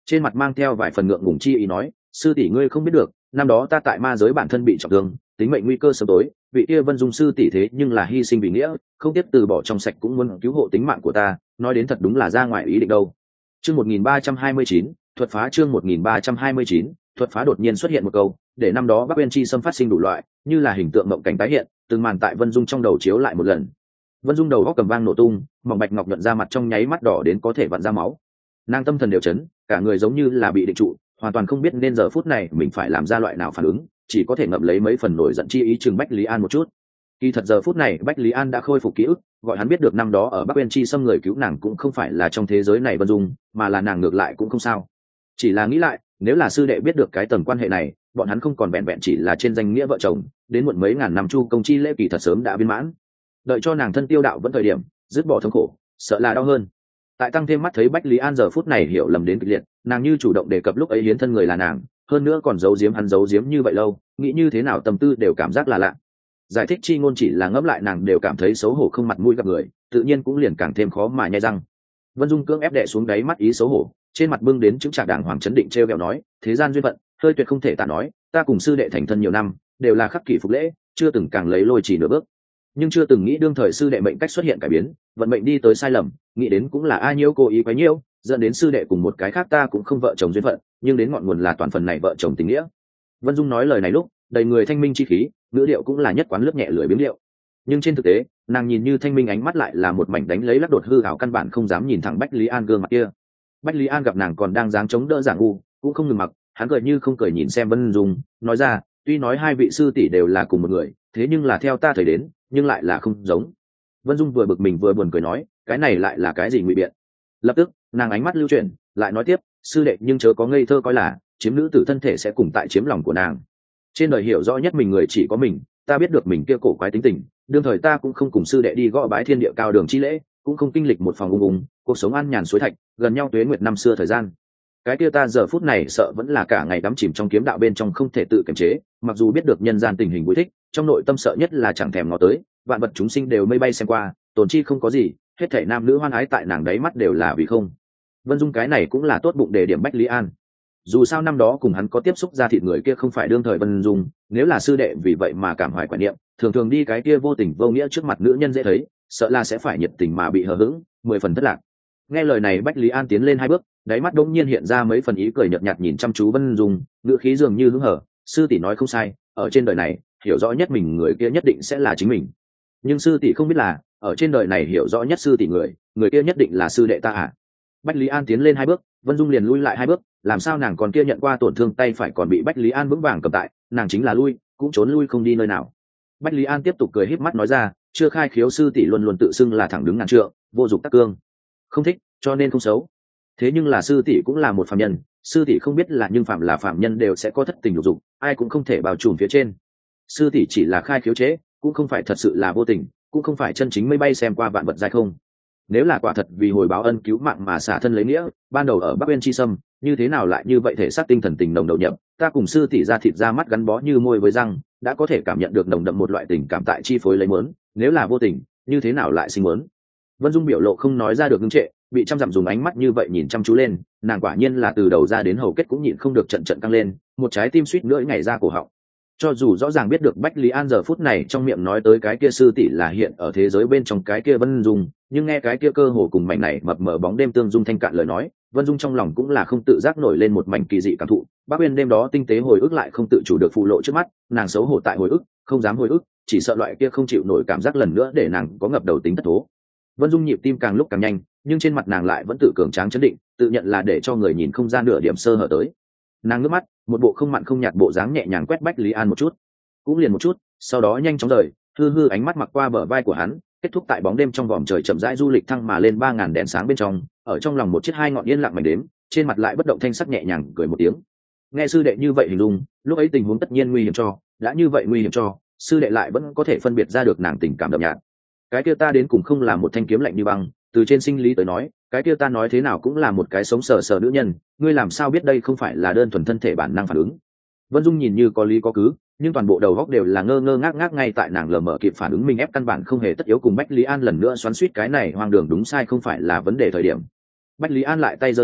trên mặt mang theo vài phần ngượng ngùng chi ý nói, sư tỷ ngươi không biết được, năm đó ta tại ma giới bản thân bị trọng thương, tính mệnh nguy cơ sớm tối, vị kia Vân Dung sư tỷ thế nhưng là hy sinh vì nghĩa, không tiếc từ bỏ trong sạch cũng muốn cứu hộ tính mạng của ta, nói đến thật đúng là ra ngoài ý định đâu. Chương 1329, thuật phá chương 1329, thuật phá đột nhiên xuất hiện một câu, để năm đó Bắc Uyên Chi xâm phát sinh đủ loại, như là hình tượng mộng cảnh tái hiện, từng màn tại Vân Dung trong đầu chiếu lại một lần. Vân Dung đầu góc cầm vang nổ tung, mỏng bạch ngọc nhuận ra mặt trong nháy mắt đỏ đến có thể vặn ra máu. Nàng tâm thần đều chấn, cả người giống như là bị định trụ, hoàn toàn không biết nên giờ phút này mình phải làm ra loại nào phản ứng, chỉ có thể ngậm lấy mấy phần nổi giận chi ý chừng Bách Lý An một chút. Kỳ thật giờ phút này Bách Lý An đã khôi phục ký ức, gọi hắn biết được năm đó ở Bắc Uyên Chi xâm người cứu nàng cũng không phải là trong thế giới này Vân Dung, mà là nàng ngược lại cũng không sao. Chỉ là nghĩ lại, nếu là sư đệ biết được cái tầng quan hệ này, bọn hắn không còn vẹn vẹn chỉ là trên danh nghĩa vợ chồng, đến muộn mấy ngàn năm chu công chi lễ kỳ thật sớm đã viên mãn. Đợi cho nàng thân tiêu đạo vẫn thời điểm, dứt bỏ thống khổ, sợ là đau hơn. Tại tăng thêm mắt thấy Bách Lý An giờ phút này hiểu lầm đến kịch liệt, nàng như chủ động đề cập lúc ấy hiến thân người là nàng, hơn nữa còn giấu giếm hắn giấu giếm như vậy lâu, nghĩ như thế nào tâm tư đều cảm giác là lạ. Giải thích chi ngôn chỉ là ngẫm lại nàng đều cảm thấy xấu hổ không mặt mũi gặp người, tự nhiên cũng liền càng thêm khó mà nhai răng. Vân Dung cưỡng ép đè xuống đáy mắt ý xấu hổ, trên mặt bưng đến chứng trạc đàng hoàng chấn định treo kẹo nói, thế gian duyên phận, hơi tuyệt không thể tả nói, ta cùng sư đệ thành thân nhiều năm, đều là khắc kỷ phục lễ, chưa từng càng lấy lôi chỉ nửa bước, nhưng chưa từng nghĩ đương thời sư đệ mệnh cách xuất hiện cải biến, vận mệnh đi tới sai lầm, nghĩ đến cũng là ai nhiêu cố ý quấy nhiêu, dẫn đến sư đệ cùng một cái khác ta cũng không vợ chồng duyên phận, nhưng đến ngọn nguồn là toàn phần này vợ chồng tình nghĩa. Vân Dung nói lời này lúc đầy người thanh minh chi khí, ngữ điệu cũng là nhất quán lướt nhẹ lưỡi biếng điệu, nhưng trên thực tế nàng nhìn như thanh minh ánh mắt lại là một mảnh đánh lấy lắc đột hư ảo, căn bản không dám nhìn thẳng Bách Lý An gương mặt kia. Bách Lý An gặp nàng còn đang dáng chống đỡ giảng u, cũng không ngừng mặc, hắn cười như không cười nhìn xem Vân Dung, nói ra, tuy nói hai vị sư tỷ đều là cùng một người, thế nhưng là theo ta thời đến, nhưng lại là không giống. Vân Dung vừa bực mình vừa buồn cười nói, cái này lại là cái gì ngụy biện. Lập tức nàng ánh mắt lưu chuyển, lại nói tiếp, sư đệ nhưng chớ có ngây thơ coi là chiếm nữ tử thân thể sẽ cùng tại chiếm lòng của nàng. Trên đời hiểu rõ nhất mình người chỉ có mình, ta biết được mình kia cổ quái tính tình, đương thời ta cũng không cùng sư đệ đi gõ bái thiên địa cao đường chi lễ, cũng không kinh lịch một phòng ung ung cuộc sống an nhàn suối thạch, gần nhau tuế nguyệt năm xưa thời gian. Cái kia ta giờ phút này sợ vẫn là cả ngày đắm chìm trong kiếm đạo bên trong không thể tự kiềm chế, mặc dù biết được nhân gian tình hình vui thích, trong nội tâm sợ nhất là chẳng thèm ngó tới, vạn vật chúng sinh đều mây bay xem qua, tồn chi không có gì, hết thảy nam nữ hoan ái tại nàng đáy mắt đều là vì không. Vân Dung cái này cũng là tốt bụng để điểm Bách Lý An. Dù sao năm đó cùng hắn có tiếp xúc ra thịt người kia không phải đương thời Vân Dung, nếu là sư đệ vì vậy mà cảm hoài quả niệm, thường thường đi cái kia vô tình vô nghĩa trước mặt nữ nhân dễ thấy, sợ là sẽ phải nhiệt tình mà bị hờ hững, 10 phần thất lạc. Nghe lời này Bách Lý An tiến lên 2 bước, đáy mắt đống nhiên hiện ra mấy phần ý cười nhợt nhạt nhìn chăm chú Vân Dung, ngữ khí dường như hứng hở, sư tỷ nói không sai, ở trên đời này hiểu rõ nhất mình người kia nhất định sẽ là chính mình, nhưng sư tỷ không biết là ở trên đời này hiểu rõ nhất sư tỷ người kia nhất định là sư đệ ta à. Bách Lý An tiến lên 2 bước, Vân Dung liền lui lại 2 bước, làm sao nàng còn kia nhận qua tổn thương tay phải còn bị Bách Lý An vững vàng cầm tại, nàng chính là lui cũng trốn lui không đi nơi nào. Bách Lý An tiếp tục cười híp mắt nói ra, chưa khai khiếu sư tỷ luôn luôn tự xưng là thẳng đứng ngàn trượng, vô dụng tắc cương, không thích cho nên không xấu, thế nhưng là sư tỷ cũng là một phàm nhân, sư tỷ không biết là nhưng phạm là phạm nhân đều sẽ có thất tình lục dục, ai cũng không thể bao trùm phía trên. Sư tỷ chỉ là khai khiếu chế, cũng không phải thật sự là vô tình, cũng không phải chân chính mây bay xem qua vạn vật dài không. Nếu là quả thật vì hồi báo ân cứu mạng mà xả thân lấy nghĩa, ban đầu ở Bắc Uyên Chi Sâm, như thế nào lại như vậy thể xác tinh thần tình nồng đầu nhập, ta cùng sư tỷ ra thịt ra mắt gắn bó như môi với răng, đã có thể cảm nhận được nồng đậm một loại tình cảm tại chi phối lấy mớn, nếu là vô tình, như thế nào lại sinh mớn. Vân Dung biểu lộ không nói ra được ngưng trệ, bị trăm dặm dùng ánh mắt như vậy nhìn chăm chú lên, nàng quả nhiên là từ đầu ra đến hầu kết cũng nhịn không được trận trận căng lên, một trái tim suýt nữa nhảy ra cổ họng. Cho dù rõ ràng biết được Bách Lý An giờ phút này trong miệng nói tới cái kia sư tỷ là hiện ở thế giới bên trong cái kia Vân Dung, nhưng nghe cái kia cơ hồ cùng mảnh này mập mờ bóng đêm tương dung thanh cạn lời nói, Vân Dung trong lòng cũng là không tự giác nổi lên một mảnh kỳ dị cảm thụ. Bắc Uyên đêm đó tinh tế hồi ức lại không tự chủ được phụ lộ trước mắt, nàng xấu hổ tại hồi ức, không dám hồi ức, chỉ sợ loại kia không chịu nổi cảm giác lần nữa để nàng có ngập đầu tính thất thố. Vân Dung nhịp tim càng lúc càng nhanh, nhưng trên mặt nàng lại vẫn tự cường tráng chấn định, tự nhận là để cho người nhìn không ra nửa điểm sơ hở tới. Nàng ngước mắt, một bộ không mặn không nhạt bộ dáng nhẹ nhàng quét Bách Lý An một chút, cũng liền một chút, sau đó nhanh chóng rời, hư ánh mắt mặc qua bờ vai của hắn, kết thúc tại bóng đêm trong vòm trời chậm rãi du lịch thăng mà lên 3000 đèn sáng bên trong, ở trong lòng một chiếc hai ngọn yên lặng mảnh đếm, trên mặt lại bất động thanh sắc nhẹ nhàng cười một tiếng. Nghe sư đệ như vậy hình dung, lúc ấy tình huống tất nhiên nguy hiểm cho, đã như vậy nguy hiểm cho, sư đệ lại vẫn có thể phân biệt ra được nàng tình cảm đậm nhạt. Cái kia ta đến cùng không là một thanh kiếm lạnh như băng, từ trên sinh lý tới nói, cái kia ta nói thế nào cũng là một cái sống sờ sờ nữ nhân, ngươi làm sao biết đây không phải là đơn thuần thân thể bản năng phản ứng. Vân Dung nhìn như có lý có cứ, nhưng toàn bộ đầu góc đều là ngơ ngơ ngác ngác, ngay tại nàng lờ mờ kịp phản ứng mình ép căn bản không hề tất yếu cùng Bách Lý An lần nữa xoắn xuýt cái này hoang đường đúng sai không phải là vấn đề thời điểm. Bách Lý An lại tay giơ lên,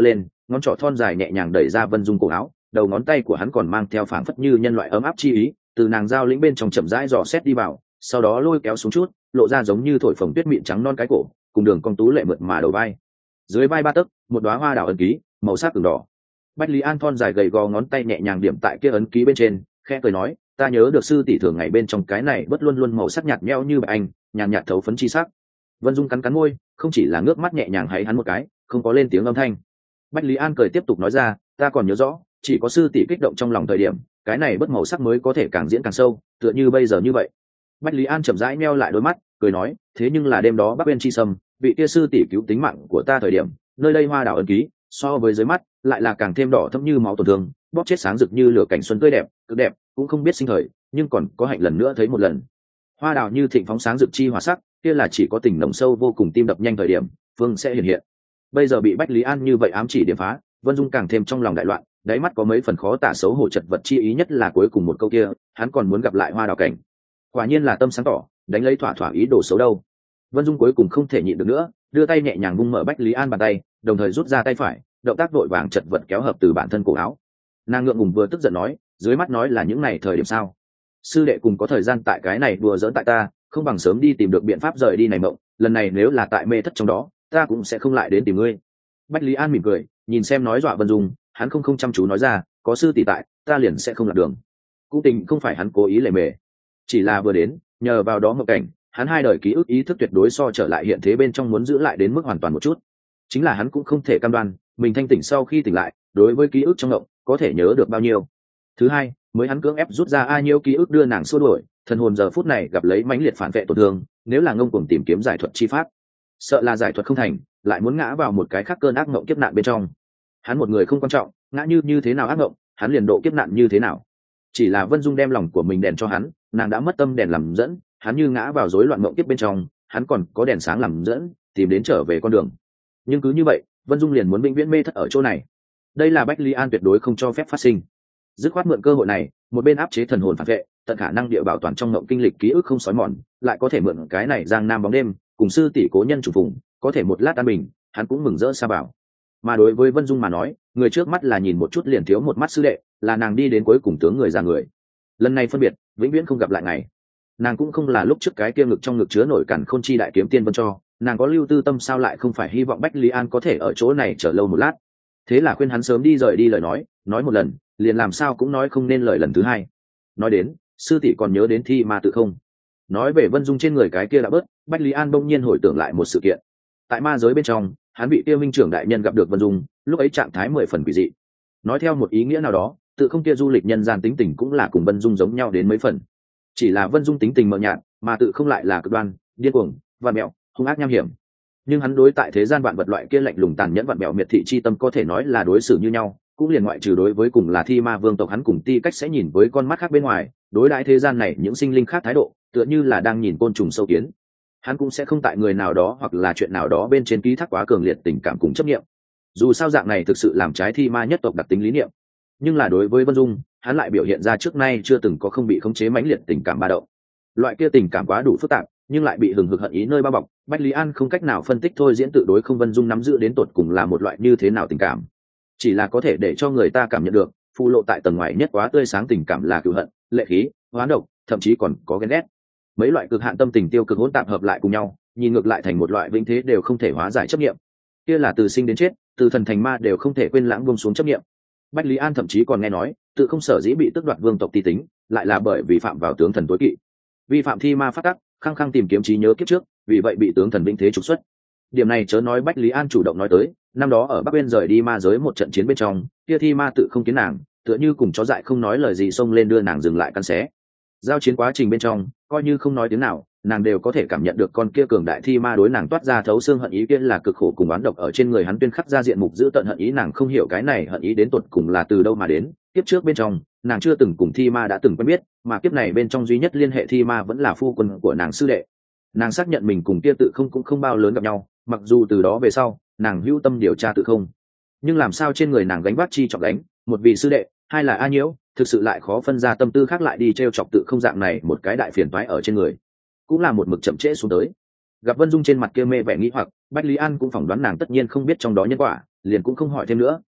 ngón trỏ thon dài nhẹ nhàng đẩy ra Vân Dung cổ áo, đầu ngón tay của hắn còn mang theo phảng phất như nhân loại ấm áp chi ý, từ nàng giao lĩnh bên trong chậm rãi dò xét đi vào, sau đó lôi kéo xuống chút, lộ ra giống như thổi phồng tuyết mịn trắng non cái cổ, cùng đường cong tú lệ mượt mà đầu vai. Dưới vai 3 tấc, một đóa hoa đào ấn ký, màu sắc ửng đỏ. Bách Lý An thon dài gầy gò ngón tay nhẹ nhàng điểm tại kia ấn ký bên trên, khẽ cười nói, ta nhớ được sư tỷ thường ngày bên trong cái này bất luôn luôn màu sắc nhạt nhẽo như bạch anh, nhàn nhạt thấu phấn chi sắc. Vân Dung cắn cắn môi, không chỉ là ngước mắt nhẹ nhàng hay hắn một cái, không có lên tiếng âm thanh. Bách Lý An cười tiếp tục nói ra, ta còn nhớ rõ, chỉ có sư tỷ kích động trong lòng thời điểm, cái này bất màu sắc mới có thể càng diễn càng sâu, tựa như bây giờ như vậy. Bách Lý An chậm rãi nheo lại đôi mắt, cười nói, thế nhưng là đêm đó Bắc Uyên chi sâm, vị kia sư tỷ cứu tính mạng của ta thời điểm, nơi đây hoa đào ấn ký, so với dưới mắt, lại là càng thêm đỏ thẫm như máu tổn thương, bóp chết sáng rực như lửa cảnh xuân tươi đẹp, cực đẹp, cũng không biết sinh thời, nhưng còn có hạnh lần nữa thấy một lần. Hoa đào như thịnh phóng sáng rực chi hỏa sắc, kia là chỉ có tình nồng sâu vô cùng tim đập nhanh thời điểm, phương sẽ hiện hiện. Bây giờ bị Bách Lý An như vậy ám chỉ điểm phá, Vân Dung càng thêm trong lòng đại loạn, đáy mắt có mấy phần khó tả xấu hổ chật vật chi ý, nhất là cuối cùng một câu kia, hắn còn muốn gặp lại hoa đào cảnh. Quả nhiên là tâm sáng tỏ, đánh lấy thỏa thỏa ý đồ xấu đâu. Vân Dung cuối cùng không thể nhịn được nữa, đưa tay nhẹ nhàng vung mở Bách Lý An bàn tay, đồng thời rút ra tay phải, động tác vội vàng chật vật kéo hợp từ bản thân cổ áo. Nàng ngượng ngùng vừa tức giận nói, dưới mắt nói là những này thời điểm sao? Sư đệ cùng có thời gian tại cái này đùa giỡn tại ta, không bằng sớm đi tìm được biện pháp rời đi này mộng, lần này nếu là tại mê thất trong đó, ta cũng sẽ không lại đến tìm ngươi. Bách Lý An mỉm cười, nhìn xem nói dọa Vân Dung, hắn không chăm chú nói ra, có sư tỷ tại, ta liền sẽ không lạc đường. Cũng tình không phải hắn cố ý lề mề, chỉ là vừa đến, nhờ vào đó ngộ cảnh, hắn hai đời ký ức ý thức tuyệt đối so trở lại hiện thế bên trong muốn giữ lại đến mức hoàn toàn một chút. Chính là hắn cũng không thể cam đoan, mình thanh tỉnh sau khi tỉnh lại, đối với ký ức trong ngộng, có thể nhớ được bao nhiêu. Thứ hai, mới hắn cưỡng ép rút ra ai nhiêu ký ức đưa nàng xua đuổi, thần hồn giờ phút này gặp lấy mãnh liệt phản vệ tổn thương, nếu là ngông cuồng tìm kiếm giải thuật chi pháp, sợ là giải thuật không thành, lại muốn ngã vào một cái khác cơn ác ngộng kiếp nạn bên trong. Hắn một người không quan trọng, ngã như thế nào ác ngộng, hắn liền độ kiếp nạn như thế nào. Chỉ là Vân Dung đem lòng của mình đèn cho hắn, nàng đã mất tâm đèn làm dẫn, hắn như ngã vào rối loạn ngộng kiếp bên trong, hắn còn có đèn sáng làm dẫn, tìm đến trở về con đường. Nhưng cứ như vậy, Vân Dung liền muốn vĩnh viễn mê thất ở chỗ này. Đây là Bách Lý An tuyệt đối không cho phép phát sinh. Dứt khoát mượn cơ hội này, một bên áp chế thần hồn phản vệ, tận khả năng địa bảo toàn trong ngộng kinh lịch ký ức không xói mòn, lại có thể mượn cái này giang nam bóng đêm, cùng sư tỷ cố nhân chủ phùng, có thể một lát an bình, hắn cũng mừng rỡ xa bảo. Mà đối với Vân Dung mà nói, người trước mắt là nhìn một chút liền thiếu một mắt sư đệ, là nàng đi đến cuối cùng tướng người ra người. Lần này phân biệt, vĩnh viễn không gặp lại ngày. Nàng cũng không là lúc trước cái kia ngực trong ngực chứa nổi cản khôn chi đại kiếm tiên Vân cho, nàng có lưu tư tâm sao lại không phải hy vọng Bách Lý An có thể ở chỗ này chờ lâu một lát. Thế là khuyên hắn sớm đi rời đi lời nói một lần, liền làm sao cũng nói không nên lời lần thứ hai. Nói đến, sư tỷ còn nhớ đến thi ma tự không? Nói về Vân Dung trên người cái kia đã bớt, Bách Lý An bỗng nhiên hồi tưởng lại một sự kiện. Tại ma giới bên trong, hắn bị kia minh trưởng đại nhân gặp được Vân Dung, lúc ấy trạng thái 10 phần quỷ dị. Nói theo một ý nghĩa nào đó, tự không kia du lịch nhân gian tính tình cũng là cùng Vân Dung giống nhau đến mấy phần. Chỉ là Vân Dung tính tình mờ nhạt, mà tự không lại là cực đoan, điên cuồng, vặn mẹo, hung ác nham hiểm. Nhưng hắn đối tại thế gian vạn vật loại kia lạnh lùng tàn nhẫn vặn mẹo miệt thị chi tâm có thể nói là đối xử như nhau, cũng liền ngoại trừ đối với cùng là thi ma vương tộc hắn cùng ti cách sẽ nhìn với con mắt khác bên ngoài, đối đãi thế gian này những sinh linh khác thái độ, tựa như là đang nhìn côn trùng sâu kiến. Hắn cũng sẽ không tại người nào đó hoặc là chuyện nào đó bên trên ký thác quá cường liệt tình cảm cùng chấp niệm. Dù sao dạng này thực sự làm trái thi ma nhất tộc đặc tính lý niệm. Nhưng là đối với Vân Dung, hắn lại biểu hiện ra trước nay chưa từng có không bị khống chế mãnh liệt tình cảm ba động. Loại kia tình cảm quá đủ phức tạp, nhưng lại bị hừng hực hận ý nơi bao bọc, Bách Lý An không cách nào phân tích thôi diễn tự đối không Vân Dung nắm giữ đến tột cùng là một loại như thế nào tình cảm. Chỉ là có thể để cho người ta cảm nhận được, phù lộ tại tầng ngoài nhất quá tươi sáng tình cảm là cừu hận, lệ khí, hoán độc, thậm chí còn có ghen ghét. Mấy loại cực hạn tâm tình tiêu cực hỗn tạp hợp lại cùng nhau, nhìn ngược lại thành một loại vĩnh thế đều không thể hóa giải chấp niệm. Kia là từ sinh đến chết, từ thần thành ma đều không thể quên lãng buông xuống chấp niệm. Bách Lý An thậm chí còn nghe nói, tự không sở dĩ bị tước đoạt vương tộc ti tính, lại là bởi vì phạm vào tướng thần tối kỵ, vi phạm thi ma pháp tắc, khăng khăng tìm kiếm trí nhớ kiếp trước, vì vậy bị tướng thần vĩnh thế trục xuất. Điểm này chớ nói Bách Lý An chủ động nói tới, năm đó ở Bắc Bên rời đi ma giới một trận chiến bên trong, kia thi ma tự không kiến nàng, tựa như cùng chó dại không nói lời gì xông lên đưa nàng dừng lại căn xé. Giao chiến quá trình bên trong, coi như không nói tiếng nào, nàng đều có thể cảm nhận được con kia cường đại thi ma đối nàng toát ra thấu xương hận ý, kia là cực khổ cùng oán độc ở trên người hắn tuyên khắc ra diện mục giữ tận hận ý. Nàng không hiểu cái này hận ý đến tột cùng là từ đâu mà đến. Kiếp trước bên trong, nàng chưa từng cùng thi ma đã từng quen biết, mà kiếp này bên trong duy nhất liên hệ thi ma vẫn là phu quân của nàng sư đệ. Nàng xác nhận mình cùng kia tự không cũng không bao lớn gặp nhau, mặc dù từ đó về sau, nàng hữu tâm điều tra tự không, nhưng làm sao trên người nàng gánh vác chi trọng đánh, một vị sư đệ, hai là A Nhiễu, thực sự lại khó phân ra tâm tư khác lại đi trêu chọc tự không dạng này một cái đại phiền toái ở trên người, cũng là một mực chậm trễ xuống tới. Gặp Vân Dung trên mặt kia mê vẻ nghĩ hoặc, Bách Lý An cũng phỏng đoán nàng tất nhiên không biết trong đó nhân quả, liền cũng không hỏi thêm nữa,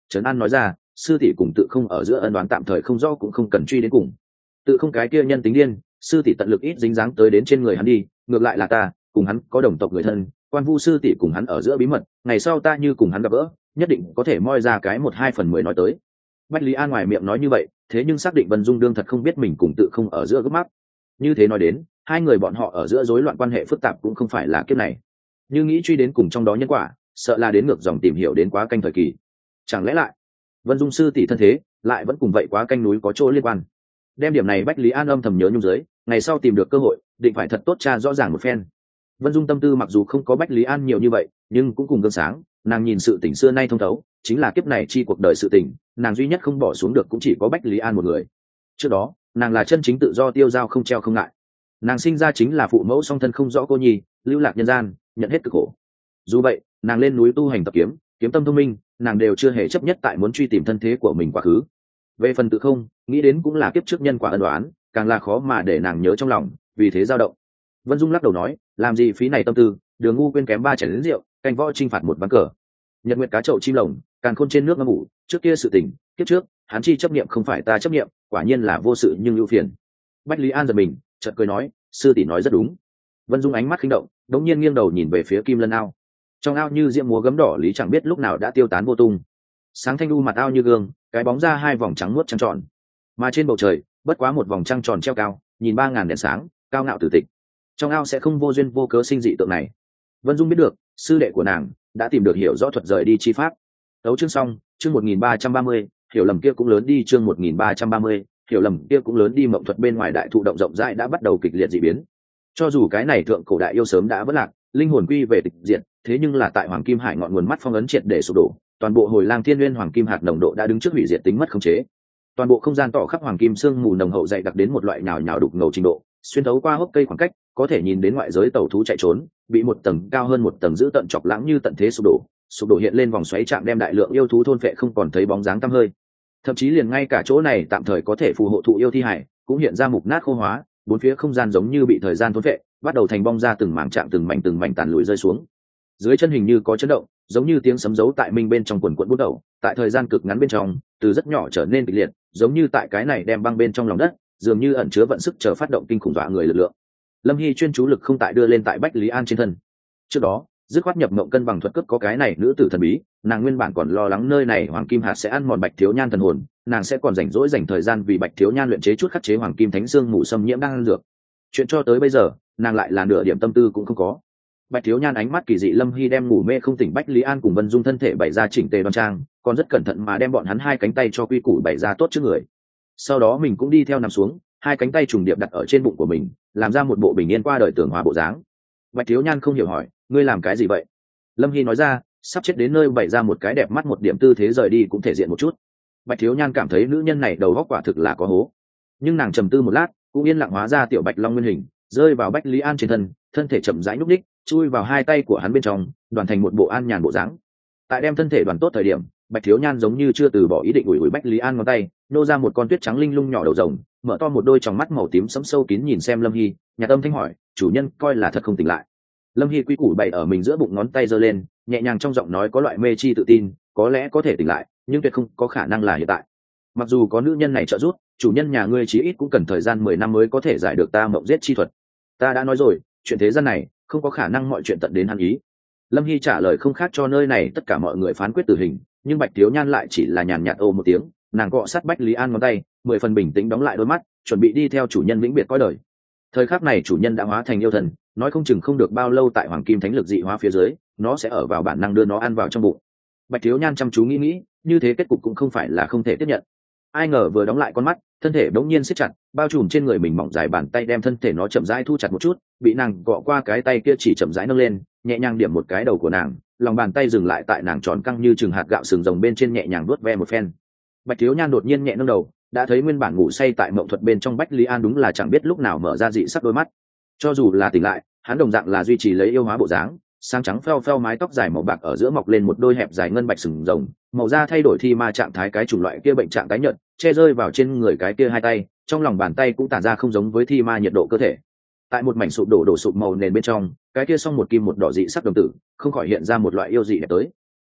trấn an nói ra, sư tỷ cùng Tự Không ở giữa ân đoán tạm thời không rõ, cũng không cần truy đến cùng. Tự Không cái kia nhân tính điên, sư tỷ tận lực ít dính dáng tới đến trên người hắn đi, ngược lại là ta cùng hắn có đồng tộc người thân, Quan Vu sư tỷ cùng hắn ở giữa bí mật, ngày sau ta như cùng hắn gặp gỡ, nhất định có thể moi ra cái 1-2 phần 10 nói tới. Bách Lý An ngoài miệng nói như vậy, thế nhưng xác định Vân Dung đương thật không biết mình cùng Tự Không ở giữa gấp mắc. Như thế nói đến, hai người bọn họ ở giữa rối loạn quan hệ phức tạp cũng không phải là kiếp này. Như nghĩ truy đến cùng trong đó nhân quả, sợ là đến ngược dòng tìm hiểu đến quá canh thời kỳ. Chẳng lẽ lại Vân Dung sư tỷ thân thế lại vẫn cùng vậy quá canh núi có chỗ liên quan. Đem điểm này Bách Lý An âm thầm nhớ nhung dưới, ngày sau tìm được cơ hội định phải thật tốt tra rõ ràng một phen. Vân Dung tâm tư mặc dù không có Bách Lý An nhiều như vậy, nhưng cũng cùng gương sáng, nàng nhìn sự tình xưa nay thông thấu, chính là kiếp này chi cuộc đời sự tình, nàng duy nhất không bỏ xuống được cũng chỉ có Bách Lý An một người. Trước đó nàng là chân chính tự do tiêu dao không treo không ngại, nàng sinh ra chính là phụ mẫu song thân không rõ cô nhi, lưu lạc nhân gian, nhận hết cực khổ. Dù vậy nàng lên núi tu hành tập kiếm, kiếm tâm thông minh, nàng đều chưa hề chấp nhất tại muốn truy tìm thân thế của mình quá khứ. Về phần Tự Không, nghĩ đến cũng là kiếp trước nhân quả ân đoán, càng là khó mà để nàng nhớ trong lòng, vì thế dao động. Vân Dung lắc đầu nói, làm gì phí này tâm tư, đường ngu quên kém 3 chén rượu, canh võ chinh phạt một ván cờ. Nhật nguyệt cá chậu chim lồng, càn khôn trên nước ngâm ngủ, trước kia sự tình, kiếp trước hắn chi chấp niệm không phải ta chấp niệm, quả nhiên là vô sự nhưng ưu phiền. Bách Lý An giật mình, chợt cười nói, sư tỷ nói rất đúng. Vân Dung ánh mắt khinh động, đống nhiên nghiêng đầu nhìn về phía Kim Lân ao. Trong ao như diễm múa gấm đỏ lý chẳng biết lúc nào đã tiêu tán vô tung. Sáng thanh u mặt ao như gương, cái bóng ra 2 vòng trắng muốt trăng tròn. Mà trên bầu trời, bất quá một vòng trăng tròn treo cao, nhìn 3000 đèn sáng, cao ngạo tử tịch. Trong ao sẽ không vô duyên vô cớ sinh dị tượng này. Vân Dung biết được, sư đệ của nàng đã tìm được hiểu rõ thuật rời đi chi pháp. Tấu chương xong, chương 1330, hiểu lầm kia cũng lớn đi, chương 1330, hiểu lầm kia cũng lớn đi. Mộng thuật bên ngoài đại thụ động rộng rãi đã bắt đầu kịch liệt dị biến. Cho dù cái này thượng cổ đại yêu sớm đã vỡ lạc, linh hồn quy về tịch diệt, thế nhưng là tại Hoàng Kim Hải ngọn nguồn mắt phong ấn triệt để sụp đổ, toàn bộ Hồi Lang Thiên Nguyên Hoàng Kim hạt nồng độ đã đứng trước hủy diệt tính mất khống chế. Toàn bộ không gian tỏ khắp hoàng kim sương mù nồng hậu dày đặc đến một loại nhào nhào đục ngầu trình độ, xuyên thấu qua hốc cây khoảng cách, có thể nhìn đến ngoại giới tàu thú chạy trốn, bị một tầng cao hơn một tầng giữ tận chọc lãng như tận thế sụp đổ hiện lên vòng xoáy chạm đem đại lượng yêu thú thôn phệ không còn thấy bóng dáng tăm hơi. Thậm chí liền ngay cả chỗ này tạm thời có thể phù hộ thụ yêu thi hải, cũng hiện ra mục nát khô hóa, bốn phía không gian giống như bị thời gian thôn phệ, bắt đầu thành bong ra từng mảng chạm từng mảnh tàn lùi rơi xuống. Dưới chân hình như có chấn động, giống như tiếng sấm giấu tại minh bên trong quần quẫn bút đầu, tại thời gian cực ngắn bên trong, từ rất nhỏ trở nên kịch liệt, giống như tại cái này đem băng bên trong lòng đất, dường như ẩn chứa vận sức chờ phát động kinh khủng dọa người lực lượng. Lâm Hy chuyên chú lực không tại đưa lên tại Bách Lý An trên thân. Trước đó, dứt khoát nhập mộng cân bằng thuật cướp có cái này nữ tử thần bí, nàng nguyên bản còn lo lắng nơi này hoàng kim hạt sẽ ăn mòn Bạch Thiếu Nhan thần hồn, nàng sẽ còn rảnh rỗi dành thời gian vì Bạch Thiếu Nhan luyện chế chút khắc chế hoàng kim thánh xương mù xâm nhiễm đang ăn dược. Chuyện cho tới bây giờ, nàng lại là nửa điểm tâm tư cũng không có. Bạch Thiếu Nhan ánh mắt kỳ dị, Lâm Hy đem ngủ mê không tỉnh Bách Lý An cùng Vân Dung thân thể bày ra chỉnh tề đoan trang, còn rất cẩn thận mà đem bọn hắn hai cánh tay cho quy củ bày ra tốt trước người. Sau đó mình cũng đi theo nằm xuống, hai cánh tay trùng điệp đặt ở trên bụng của mình, làm ra một bộ bình yên qua đời tưởng hòa bộ dáng. Bạch Thiếu Nhan không hiểu hỏi, ngươi làm cái gì vậy? Lâm Hy nói ra, sắp chết đến nơi bày ra một cái đẹp mắt một điểm tư thế rời đi cũng thể diện một chút. Bạch Thiếu Nhan cảm thấy nữ nhân này đầu óc quả thực là có hố, nhưng nàng trầm tư một lát, cũng yên lặng hóa ra tiểu Bạch Long nguyên hình, rơi vào Bách Lý An trên thân, thân thể chậm rãi nhúc nhích, chui vào hai tay của hắn bên trong, đoàn thành một bộ an nhàn bộ dáng. Tại đem thân thể đoàn tốt thời điểm, Bạch Thiếu Nhan giống như chưa từ bỏ ý định ủi ủi Bách Lý An ngón tay, nô ra một con tuyết trắng linh lung nhỏ đầu rồng, mở to một đôi tròng mắt màu tím sẫm sâu kín nhìn xem Lâm Hy, nhà tâm thanh hỏi, chủ nhân coi là thật không tỉnh lại. Lâm Hy quy củ bày ở mình giữa bụng, ngón tay giơ lên, nhẹ nhàng trong giọng nói có loại mê chi tự tin, có lẽ có thể tỉnh lại, nhưng tuyệt không có khả năng là hiện tại. Mặc dù có nữ nhân này trợ giúp, chủ nhân nhà ngươi chí ít cũng cần thời gian 10 năm mới có thể giải được ta mộng giết chi thuật. Ta đã nói rồi, chuyện thế gian này không có khả năng mọi chuyện tận đến hắn ý. Lâm Hy trả lời không khác cho nơi này tất cả mọi người phán quyết tử hình, nhưng Bạch Thiếu Nhan lại chỉ là nhàn nhạt ô một tiếng, nàng cọ sát Bách Lý An ngón tay, 10 phần bình tĩnh đóng lại đôi mắt, chuẩn bị đi theo chủ nhân vĩnh biệt cõi đời. Thời khắc này chủ nhân đã hóa thành yêu thần, nói không chừng không được bao lâu tại hoàng kim thánh lực dị hóa phía dưới, nó sẽ ở vào bản năng đưa nó ăn vào trong bụng. Bạch Thiếu Nhan chăm chú nghĩ, như thế kết cục cũng không phải là không thể tiếp nhận. Ai ngờ vừa đóng lại con mắt, thân thể bỗng nhiên siết chặt, bao trùm trên người mình mỏng dài bàn tay đem thân thể nó chậm rãi thu chặt một chút, bị nàng gọ qua cái tay kia chỉ chậm rãi nâng lên, nhẹ nhàng điểm một cái đầu của nàng, lòng bàn tay dừng lại tại nàng tròn căng như chừng hạt gạo sừng rồng bên trên, nhẹ nhàng vuốt ve một phen. Bạch Thiếu Nhan đột nhiên nhẹ nâng đầu, đã thấy nguyên bản ngủ say tại mộng thuật bên trong Bách Lý An đúng là chẳng biết lúc nào mở ra dị sắc đôi mắt. Cho dù là tỉnh lại, hắn đồng dạng là duy trì lấy yêu hóa bộ dáng, sáng trắng pheo pheo mái tóc dài màu bạc ở giữa mọc lên một đôi hẹp dài ngân bạch sừng rồng, màu da thay đổi thi ma trạng thái cái chủng loại kia bệnh trạng tái nhợt, che rơi vào trên người cái kia hai tay, trong lòng bàn tay cũng tản ra không giống với thi ma nhiệt độ cơ thể. Tại một mảnh sụp đổ sụp màu nền bên trong, cái kia song một kim một đỏ dị sắc đồng tử, không khỏi hiện ra một loại yêu dị đẹp tới.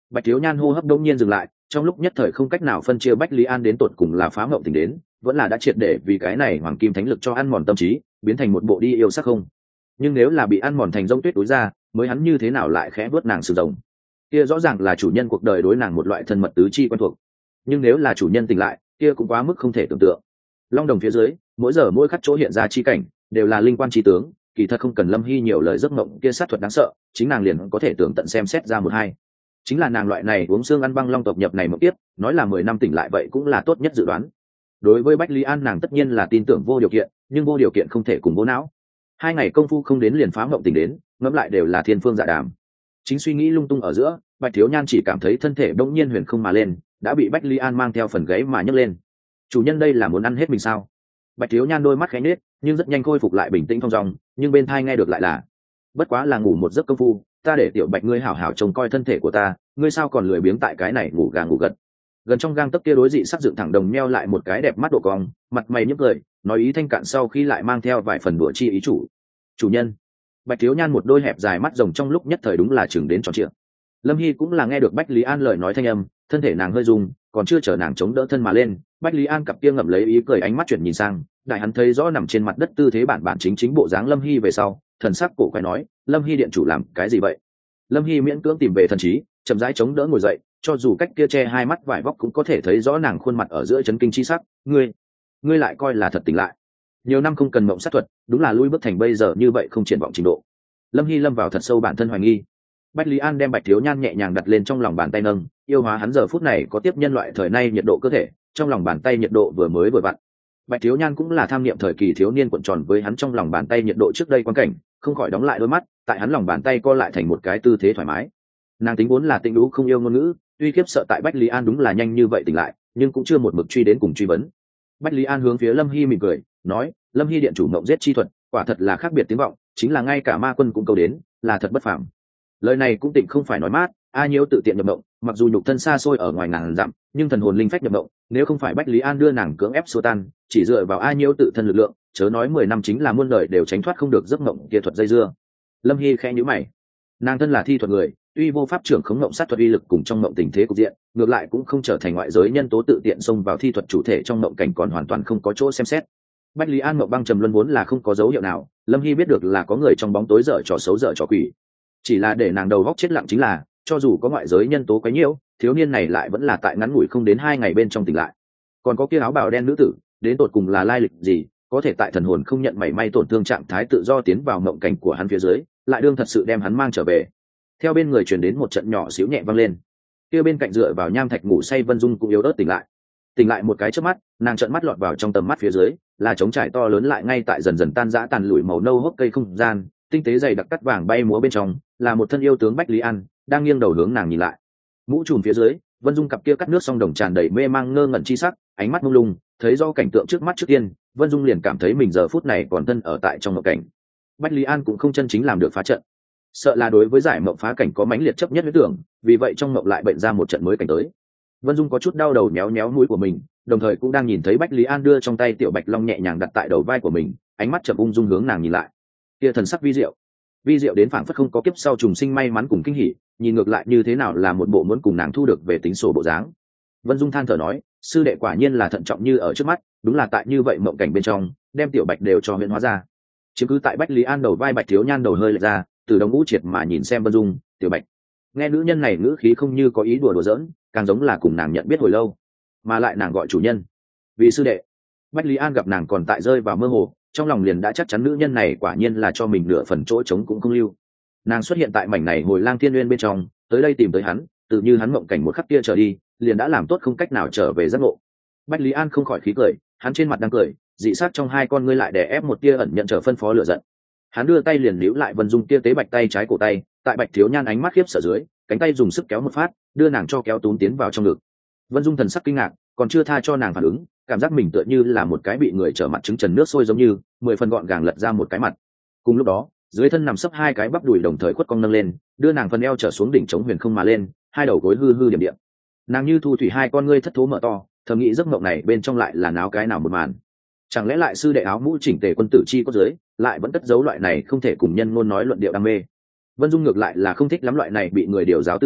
Bạch Thiếu Nhan hô hấp đông nhiên dừng lại, trong lúc nhất thời không cách nào phân chia Bách Lý An đến tột cùng là phá mộng tình đến, vẫn là đã triệt để vì cái này hoàng kim thánh lực cho ăn mòn tâm trí, biến thành một bộ đi yêu sắc không. Nhưng nếu là bị ăn mòn thành rông tuyết túi ra, mới hắn như thế nào lại khẽ vớt nàng sử rồng. Kia rõ ràng là chủ nhân cuộc đời đối nàng một loại thân mật tứ chi quen thuộc. Nhưng nếu là chủ nhân tỉnh lại, kia cũng quá mức không thể tưởng tượng. Long đồng phía dưới, mỗi giờ mỗi khắc chỗ hiện ra chi cảnh, đều là linh quan chi tướng, kỳ thật không cần Lâm Hy nhiều lời giấc mộng kia sát thuật đáng sợ, chính nàng liền có thể tưởng tận xem xét ra một hai. Chính là nàng loại này uống xương ăn băng long tộc nhập này một tiếp, nói là 10 năm tỉnh lại vậy cũng là tốt nhất dự đoán. Đối với Bách Lý An nàng tất nhiên là tin tưởng vô điều kiện, nhưng vô điều kiện không thể cùng vô não. 2 ngày công phu không đến liền phá mộng tỉnh đến, ngẫm lại đều là thiên phương dạ đàm. Chính suy nghĩ lung tung ở giữa, Bạch Thiếu Nhan chỉ cảm thấy thân thể bỗng nhiên huyền không mà lên, đã bị Bách Lý An mang theo phần gáy mà nhấc lên. Chủ nhân đây là muốn ăn hết mình sao? Bạch Thiếu Nhan đôi mắt khẽ nhếch, nhưng rất nhanh khôi phục lại bình tĩnh thong dong, nhưng bên tai nghe được lại là: bất quá là ngủ một giấc công phu, ta để tiểu Bạch ngươi hảo hảo trông coi thân thể của ta, ngươi sao còn lười biếng tại cái này ngủ gà ngủ gật. Gần trong gang tấc kia đối dị sắc dựng thẳng đồng meo lại một cái đẹp mắt độ cong, mặt mày nhếch cười, nói ý thanh cạn sau khi lại mang theo vài phần đùa chi ý chủ nhân. Bạch Thiếu Nhan một đôi hẹp dài mắt rồng trong lúc nhất thời đúng là chừng đến tròn trịa. Lâm Hy cũng là nghe được Bách Lý An lời nói thanh âm, thân thể nàng hơi rung, còn chưa chờ nàng chống đỡ thân mà lên, Bách Lý An cặp kia ngậm lấy ý cười ánh mắt chuyển nhìn sang, đại hắn thấy rõ nằm trên mặt đất tư thế bản bản chính bộ dáng Lâm Hy về sau, thần sắc cổ quái nói: Lâm Hy điện chủ làm cái gì vậy? Lâm Hy miễn cưỡng tìm về thần trí, chậm rãi chống đỡ ngồi dậy, cho dù cách kia che hai mắt vải vóc cũng có thể thấy rõ nàng khuôn mặt ở giữa chấn kinh chi sắc. Ngươi lại coi là thật tỉnh lại? Nhiều năm không cần mộng sát thuật, đúng là lui bước thành bây giờ như vậy không triển vọng trình độ. Lâm Hy lâm vào thật sâu bản thân hoài nghi. Bách Lý An đem Bạch Thiếu Nhan nhẹ nhàng đặt lên trong lòng bàn tay nâng, yêu hóa hắn giờ phút này có tiếp nhân loại thời nay nhiệt độ cơ thể, trong lòng bàn tay nhiệt độ vừa mới vừa vặn. Bạch Thiếu Nhan cũng là tham niệm thời kỳ thiếu niên cuộn tròn với hắn trong lòng bàn tay nhiệt độ trước đây quan cảnh, không khỏi đóng lại đôi mắt, tại hắn lòng bàn tay co lại thành một cái tư thế thoải mái. Nàng tính vốn là tĩnh lũ không yêu ngôn ngữ, tuy khiếp sợ tại Bách Lý An đúng là nhanh như vậy tỉnh lại, nhưng cũng chưa một mực truy đến cùng truy vấn. Bách Lý An hướng phía Lâm Hy mỉm cười, nói: Lâm Hy điện chủ mộng giết chi thuật, quả thật là khác biệt tiếng vọng, chính là ngay cả ma quân cũng câu đến, là thật bất phàm. Lời này cũng tịnh không phải nói mát, A Nhiễu tự tiện nhập mộng, mặc dù nhục thân xa xôi ở ngoài ngàn dặm, nhưng thần hồn linh phách nhập mộng, nếu không phải Bách Lý An đưa nàng cưỡng ép xua tan, chỉ dựa vào A Nhiễu tự thân lực lượng, chớ nói 10 năm chính là muôn đời đều tránh thoát không được giấc mộng kia thuật dây dưa. Lâm Hy khẽ nhíu mày, nàng thân là thi thuật người, tuy vô pháp trưởng khống mộng sát thuật uy lực cùng trong mộng tình thế cục diện, ngược lại cũng không trở thành ngoại giới nhân tố tự tiện xông vào thi thuật chủ thể trong mộng cảnh còn hoàn toàn không có chỗ xem xét. Bách Lý An mộng băng trầm luân vốn là không có dấu hiệu nào, Lâm Hy biết được là có người trong bóng tối dở trò xấu dở trò quỷ. Chỉ là để nàng đầu góc chết lặng chính là, cho dù có ngoại giới nhân tố quấy nhiễu, thiếu niên này lại vẫn là tại ngắn ngủi không đến 2 ngày bên trong tỉnh lại. Còn có kia áo bào đen nữ tử, đến tột cùng là lai lịch gì, có thể tại thần hồn không nhận mảy may tổn thương trạng thái tự do tiến vào mộng cảnh của hắn phía dưới, lại đương thật sự đem hắn mang trở về. Theo bên người truyền đến một trận nhỏ xíu nhẹ vang lên, kia bên cạnh dựa vào nham thạch ngủ say Vân Dung cũng yếu ớt tỉnh lại một cái chớp mắt, nàng trợn mắt lọt vào trong tầm mắt phía dưới, là trống trải to lớn lại ngay tại dần dần tan rã tàn lụi màu nâu hốc cây không gian, tinh tế dày đặc cắt vàng bay múa bên trong, là một thân yêu tướng Bách Lý An, đang nghiêng đầu hướng nàng nhìn lại. Mũ trùm phía dưới, Vân Dung cặp kia cắt nước song đồng tràn đầy mê mang ngơ ngẩn chi sắc, ánh mắt mông lung, thấy do cảnh tượng trước mắt trước tiên, Vân Dung liền cảm thấy mình giờ phút này còn thân ở tại trong mộng cảnh. Bách Lý An cũng không chân chính làm được phá trận, sợ là đối với giải mộng phá cảnh có mãnh liệt chấp nhất với tưởng, vì vậy trong mộng lại bệnh ra một trận mới cảnh tới. Vân Dung có chút đau đầu méo méo mũi của mình, đồng thời cũng đang nhìn thấy Bách Lý An đưa trong tay tiểu Bạch Long nhẹ nhàng đặt tại đầu vai của mình, ánh mắt chậm ung dung hướng nàng nhìn lại. Kia thần sắc vi diệu đến phảng phất không có kiếp sau trùng sinh may mắn cùng kinh hỉ, nhìn ngược lại như thế nào là một bộ muốn cùng nàng thu được về tính sổ bộ dáng. Vân Dung than thở nói: sư đệ quả nhiên là thận trọng như ở trước mắt, đúng là tại như vậy mộng cảnh bên trong, đem tiểu Bạch đều cho huyễn hóa ra. Chiếm cứ tại Bách Lý An đầu vai Bạch Thiếu Nhan đầu hơi lệch ra, từ đồng ngũ triệt mà nhìn xem Vân Dung, tiểu Bạch. Nghe nữ nhân này ngữ khí không như có ý đùa giỡn, càng giống là cùng nàng nhận biết hồi lâu, mà lại nàng gọi chủ nhân vì sư đệ. Bách Lý An gặp nàng còn tại rơi vào mơ hồ, trong lòng liền đã chắc chắn nữ nhân này quả nhiên là cho mình nửa phần chỗ trống cũng không lưu. Nàng xuất hiện tại mảnh này Hồi Lang Thiên Nguyên bên trong, tới đây tìm tới hắn, tự như hắn mộng cảnh một khắc kia trở đi, liền đã làm tốt không cách nào trở về giấc ngộ. Bách Lý An không khỏi khí cười, hắn trên mặt đang cười, dị sắc trong hai con ngươi lại đè ép một tia ẩn nhận trở phân phó lửa giận. Hắn đưa tay liền níu lại Vân Dung tia tế bạch tay trái cổ tay, tại Bạch Thiếu Nhan ánh mắt khiếp sợ dưới, cánh tay dùng sức kéo một phát, đưa nàng cho kéo túm tiến vào trong ngực. Vân Dung thần sắc kinh ngạc, còn chưa tha cho nàng phản ứng, cảm giác mình tựa như là một cái bị người trở mặt trứng trần nước sôi giống như 10 phần gọn gàng lật ra một cái mặt. Cùng lúc đó, dưới thân nằm sấp hai cái bắp đùi đồng thời khuất cong nâng lên, đưa nàng phần eo trở xuống đỉnh trống huyền không mà lên, hai đầu gối hư hư điểm điểm. Nàng như thu thủy hai con ngươi thất thố mở to, thầm nghĩ giấc mộng này bên trong lại là náo cái nào một màn. Chẳng lẽ lại sư đệ áo mũ chỉnh tề quân tử chi có dưới, lại vẫn cất giấu loại này không thể cùng nhân ngôn nói luận điệu đam mê. Vân Dung ngược lại là không thích lắm loại này bị người điều giáo tư thế,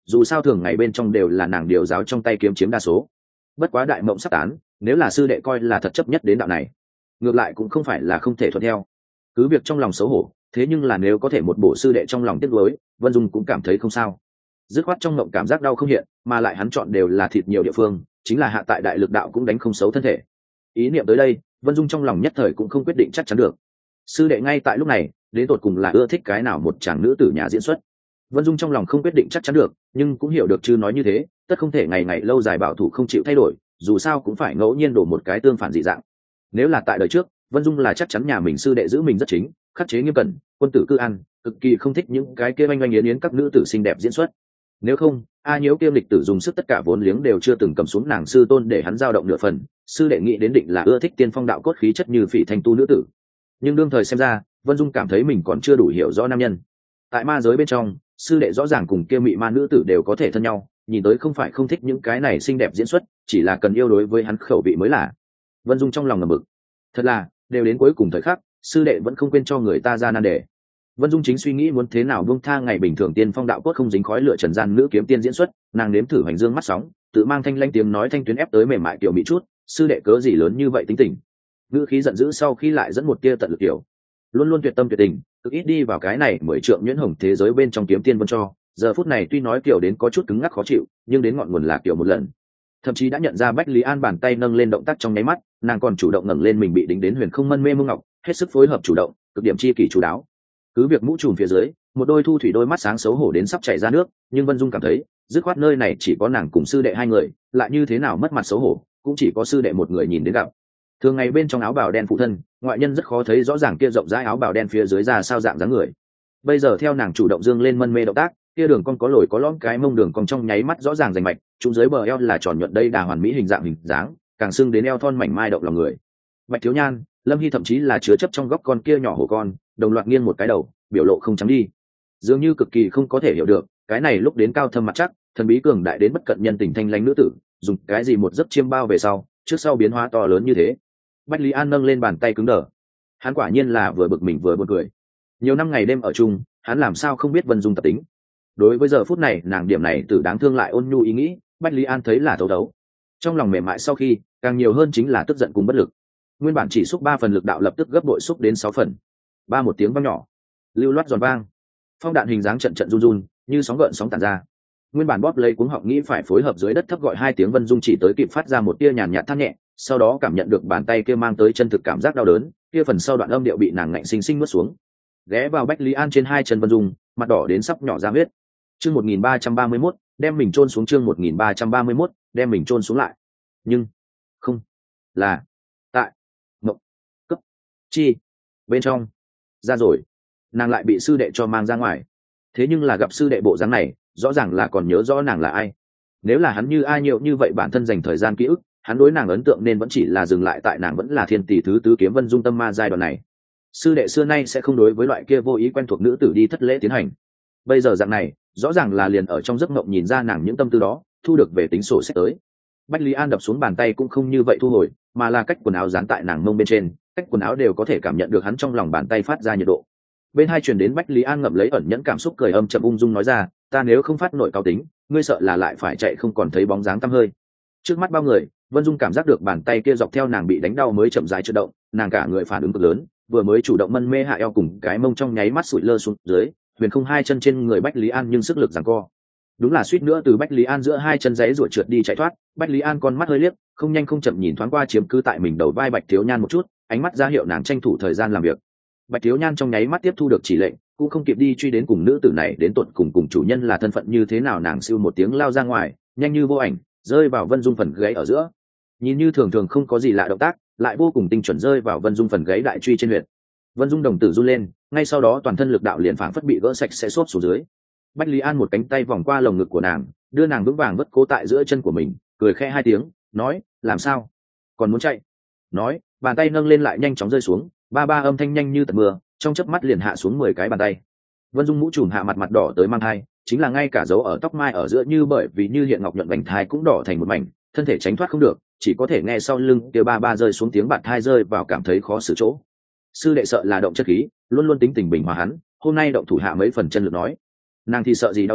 dù sao thường ngày bên trong đều là nàng điều giáo trong tay kiếm chiếm đa số. Bất quá đại mộng sắp tán, nếu là sư đệ coi là thật chấp nhất đến đạo này, ngược lại cũng không phải là không thể thuận theo. Cứ việc trong lòng xấu hổ, thế nhưng là nếu có thể một bộ sư đệ trong lòng tiếc nuối, Vân Dung cũng cảm thấy không sao. Dứt khoát trong mộng cảm giác đau không hiện, mà lại hắn chọn đều là thịt nhiều địa phương, chính là hạ tại đại lực đạo cũng đánh không xấu thân thể. Ý niệm tới đây, Vân Dung trong lòng nhất thời cũng không quyết định chắc chắn được. Sư đệ ngay tại lúc này, đến tột cùng là ưa thích cái nào một chàng nữ tử nhà diễn xuất. Vân Dung trong lòng không quyết định chắc chắn được, nhưng cũng hiểu được chứ nói như thế, tất không thể ngày ngày lâu dài bảo thủ không chịu thay đổi, dù sao cũng phải ngẫu nhiên đổ một cái tương phản dị dạng. Nếu là tại đời trước, Vân Dung là chắc chắn nhà mình sư đệ giữ mình rất chính, khắc chế nghiêm cẩn, quân tử cư an, cực kỳ không thích những cái kia oanh oanh yến yến các nữ tử xinh đẹp diễn xuất. Nếu không, A Nhiễu kiêm lịch tử dùng sức tất cả vốn liếng đều chưa từng cầm xuống nàng sư tôn để hắn dao động nửa phần, sư đệ nghĩ đến định là ưa thích tiên phong đạo cốt khí chất như phỉ thanh tu nữ tử. Nhưng đương thời xem ra, Vân Dung cảm thấy mình còn chưa đủ hiểu rõ nam nhân. Tại ma giới bên trong, sư đệ rõ ràng cùng kia mị ma nữ tử đều có thể thân nhau, nhìn tới không phải không thích những cái này xinh đẹp diễn xuất, chỉ là cần yêu đối với hắn khẩu vị mới là. Vân Dung trong lòng ngầm mực, thật là đều đến cuối cùng thời khắc, sư đệ vẫn không quên cho người ta ra nan đề. Vân Dung chính suy nghĩ muốn thế nào buông tha ngày bình thường tiên phong đạo cốt không dính khói lửa trần gian nữ kiếm tiên diễn xuất, nàng nếm thử hành dương mắt sóng, tự mang thanh lanh tiếng nói thanh tuyến ép tới mềm mại kiểu mỹ chút, sư đệ cớ gì lớn như vậy tính tình. Ngữ khí giận dữ sau khi lại dẫn một tia tận lực kiểu, luôn luôn tuyệt tâm tuyệt tình, cực ít đi vào cái này mười trượng nhuyễn hồng thế giới bên trong kiếm tiên vân cho. Giờ phút này tuy nói kiểu đến có chút cứng ngắc khó chịu, nhưng đến ngọn nguồn là kiểu một lần. Thậm chí đã nhận ra Bách Lý An bàn tay nâng lên động tác trong nháy mắt, nàng còn chủ động ngẩng lên mình bị đính đến huyền không mân mê mông ngọc, hết sức phối hợp chủ động, cực điểm chi kỷ chú đáo. Cứ việc mũ trùm phía dưới, một đôi thu thủy đôi mắt sáng xấu hổ đến sắp chảy ra nước, nhưng Vân Dung cảm thấy, dứt khoát nơi này chỉ có nàng cùng sư đệ hai người, lại như thế nào mất mặt xấu hổ, cũng chỉ có sư đệ một người nhìn đến gặp. Thường ngày bên trong áo bào đen phụ thân, ngoại nhân rất khó thấy rõ ràng kia rộng rãi áo bào đen phía dưới ra sao dạng dáng người. Bây giờ theo nàng chủ động dương lên mân mê động tác, kia đường cong có lồi có lõm cái mông đường cong trong nháy mắt rõ ràng rành mạch, chúng dưới bờ eo là tròn nhuận đây đà hoàn mỹ hình dáng, càng xưng đến eo thon mảnh mai động lòng người. Bạch Thiếu Nhan, Lâm Hy thậm chí là chứa chấp trong góc con kia nhỏ hổ con, đồng loạt nghiêng một cái đầu, biểu lộ không trắng đi, dường như cực kỳ không có thể hiểu được cái này lúc đến cao thâm mặt chắc, thần bí cường đại đến bất cận nhân tình thanh lãnh nữ tử, dùng cái gì một giấc chiêm bao về sau, trước sau biến hóa to lớn như thế. Bách Lý An nâng lên bàn tay cứng đờ, hắn quả nhiên là vừa bực mình vừa buồn cười. Nhiều năm ngày đêm ở chung, hắn làm sao không biết Vân Dung tập tính. Đối với giờ phút này nàng điểm này từ đáng thương lại ôn nhu ý nghĩ, Bách Lý An thấy là thấu thấu. Trong lòng mềm mại sau khi, càng nhiều hơn chính là tức giận cùng bất lực. Nguyên bản chỉ xúc 3 phần lực đạo lập tức gấp bội xúc đến 6 phần. Ba một tiếng vang nhỏ, lưu loát giòn vang, phong đạn hình dáng trận trận run run, như sóng gợn sóng tản ra. Nguyên bản bóp lấy cuống họng nghĩ phải phối hợp dưới đất thấp gọi 2 tiếng, Vân Dung chỉ tới kịp phát ra một tia nhàn nhạt than nhẹ, sau đó cảm nhận được bàn tay kia mang tới chân thực cảm giác đau đớn, kia phần sau đoạn âm điệu bị nàng ngạnh sinh sinh nuốt xuống. Ghé vào Bách Lý An trên 2 chân Vân Dung, mặt đỏ đến sắp nhỏ ra huyết. Chương 1331, đem mình chôn xuống, chương 1331, đem mình chôn xuống lại. Nhưng không là tại mộng cấp chi bên trong ra rồi, nàng lại bị sư đệ cho mang ra ngoài. Thế nhưng là gặp sư đệ bộ dáng này, rõ ràng là còn nhớ rõ nàng là ai. Nếu là hắn như ai nhiều như vậy bản thân dành thời gian ký ức, hắn đối nàng ấn tượng nên vẫn chỉ là dừng lại tại nàng vẫn là thiên tỷ thứ tứ kiếm Vân Dung tâm ma giai đoạn này. Sư đệ xưa nay sẽ không đối với loại kia vô ý quen thuộc nữ tử đi thất lễ tiến hành. Bây giờ dạng này, rõ ràng là liền ở trong giấc mộng nhìn ra nàng những tâm tư đó, thu được về tính sổ sách tới. Bách Lý An đập xuống bàn tay cũng không như vậy thu hồi, mà là cách quần áo dán tại nàng mông bên trên, cách quần áo đều có thể cảm nhận được hắn trong lòng bàn tay phát ra nhiệt độ. Bên hai truyền đến Bách Lý An ngậm lấy ẩn nhẫn cảm xúc cười âm chậm ung dung nói ra, ta nếu không phát nổi cao tính, ngươi sợ là lại phải chạy không còn thấy bóng dáng tăm hơi. Trước mắt bao người, Vân Dung cảm giác được bàn tay kia dọc theo nàng bị đánh đau mới chậm rãi chợt động, nàng cả người phản ứng cực lớn, vừa mới chủ động mân mê hạ eo cùng cái mông trong nháy mắt sụi lơ xuống dưới, huyền không 2 chân trên người Bách Lý An nhưng sức lực giằng co. Đúng là suýt nữa từ Bách Lý An giữa 2 chân giấy ruột trượt đi chạy thoát. Bách Lý An con mắt hơi liếc, không nhanh không chậm nhìn thoáng qua chiếm cứ tại mình đầu vai Bạch Thiếu Nhan một chút, ánh mắt ra hiệu nàng tranh thủ thời gian làm việc. Bạch Thiếu Nhan trong nháy mắt tiếp thu được chỉ lệnh, cũng không kịp đi truy đến cùng nữ tử này đến tận cùng chủ nhân là thân phận như thế nào, nàng siêu một tiếng lao ra ngoài, nhanh như vô ảnh, rơi vào Vân Dung phần gáy ở giữa. Nhìn như thường thường không có gì lạ động tác, lại vô cùng tinh chuẩn rơi vào Vân Dung phần gáy đại truy trên huyệt. Vân Dung đồng tử run lên, ngay sau đó toàn thân lực đạo liền phảng phất bị gỡ sạch sẽ xốp xuống dưới. Bách Lý An một cánh tay vòng qua lồng ngực của nàng, đưa nàng vững vàng vất cố tại giữa chân của mình, cười khẽ 2 tiếng, nói, làm sao, còn muốn chạy? Nói, bàn tay nâng lên lại nhanh chóng rơi xuống, ba ba âm thanh nhanh như tạt mưa, trong chớp mắt liền hạ xuống 10 cái bàn tay. Vân Dung mũ trùm hạ mặt đỏ tới mang thai, chính là ngay cả dấu ở tóc mai ở giữa như bởi vì như hiện ngọc nhuận vành thai cũng đỏ thành một mảnh, thân thể tránh thoát không được, chỉ có thể nghe sau lưng kia ba ba rơi xuống tiếng bạt thai rơi vào cảm thấy khó xử chỗ. Sư đệ sợ là động chất khí, luôn luôn tính tình bình hòa hắn, hôm nay động thủ hạ mấy phần chân lực nói, nàng thì sợ gì đau đớn,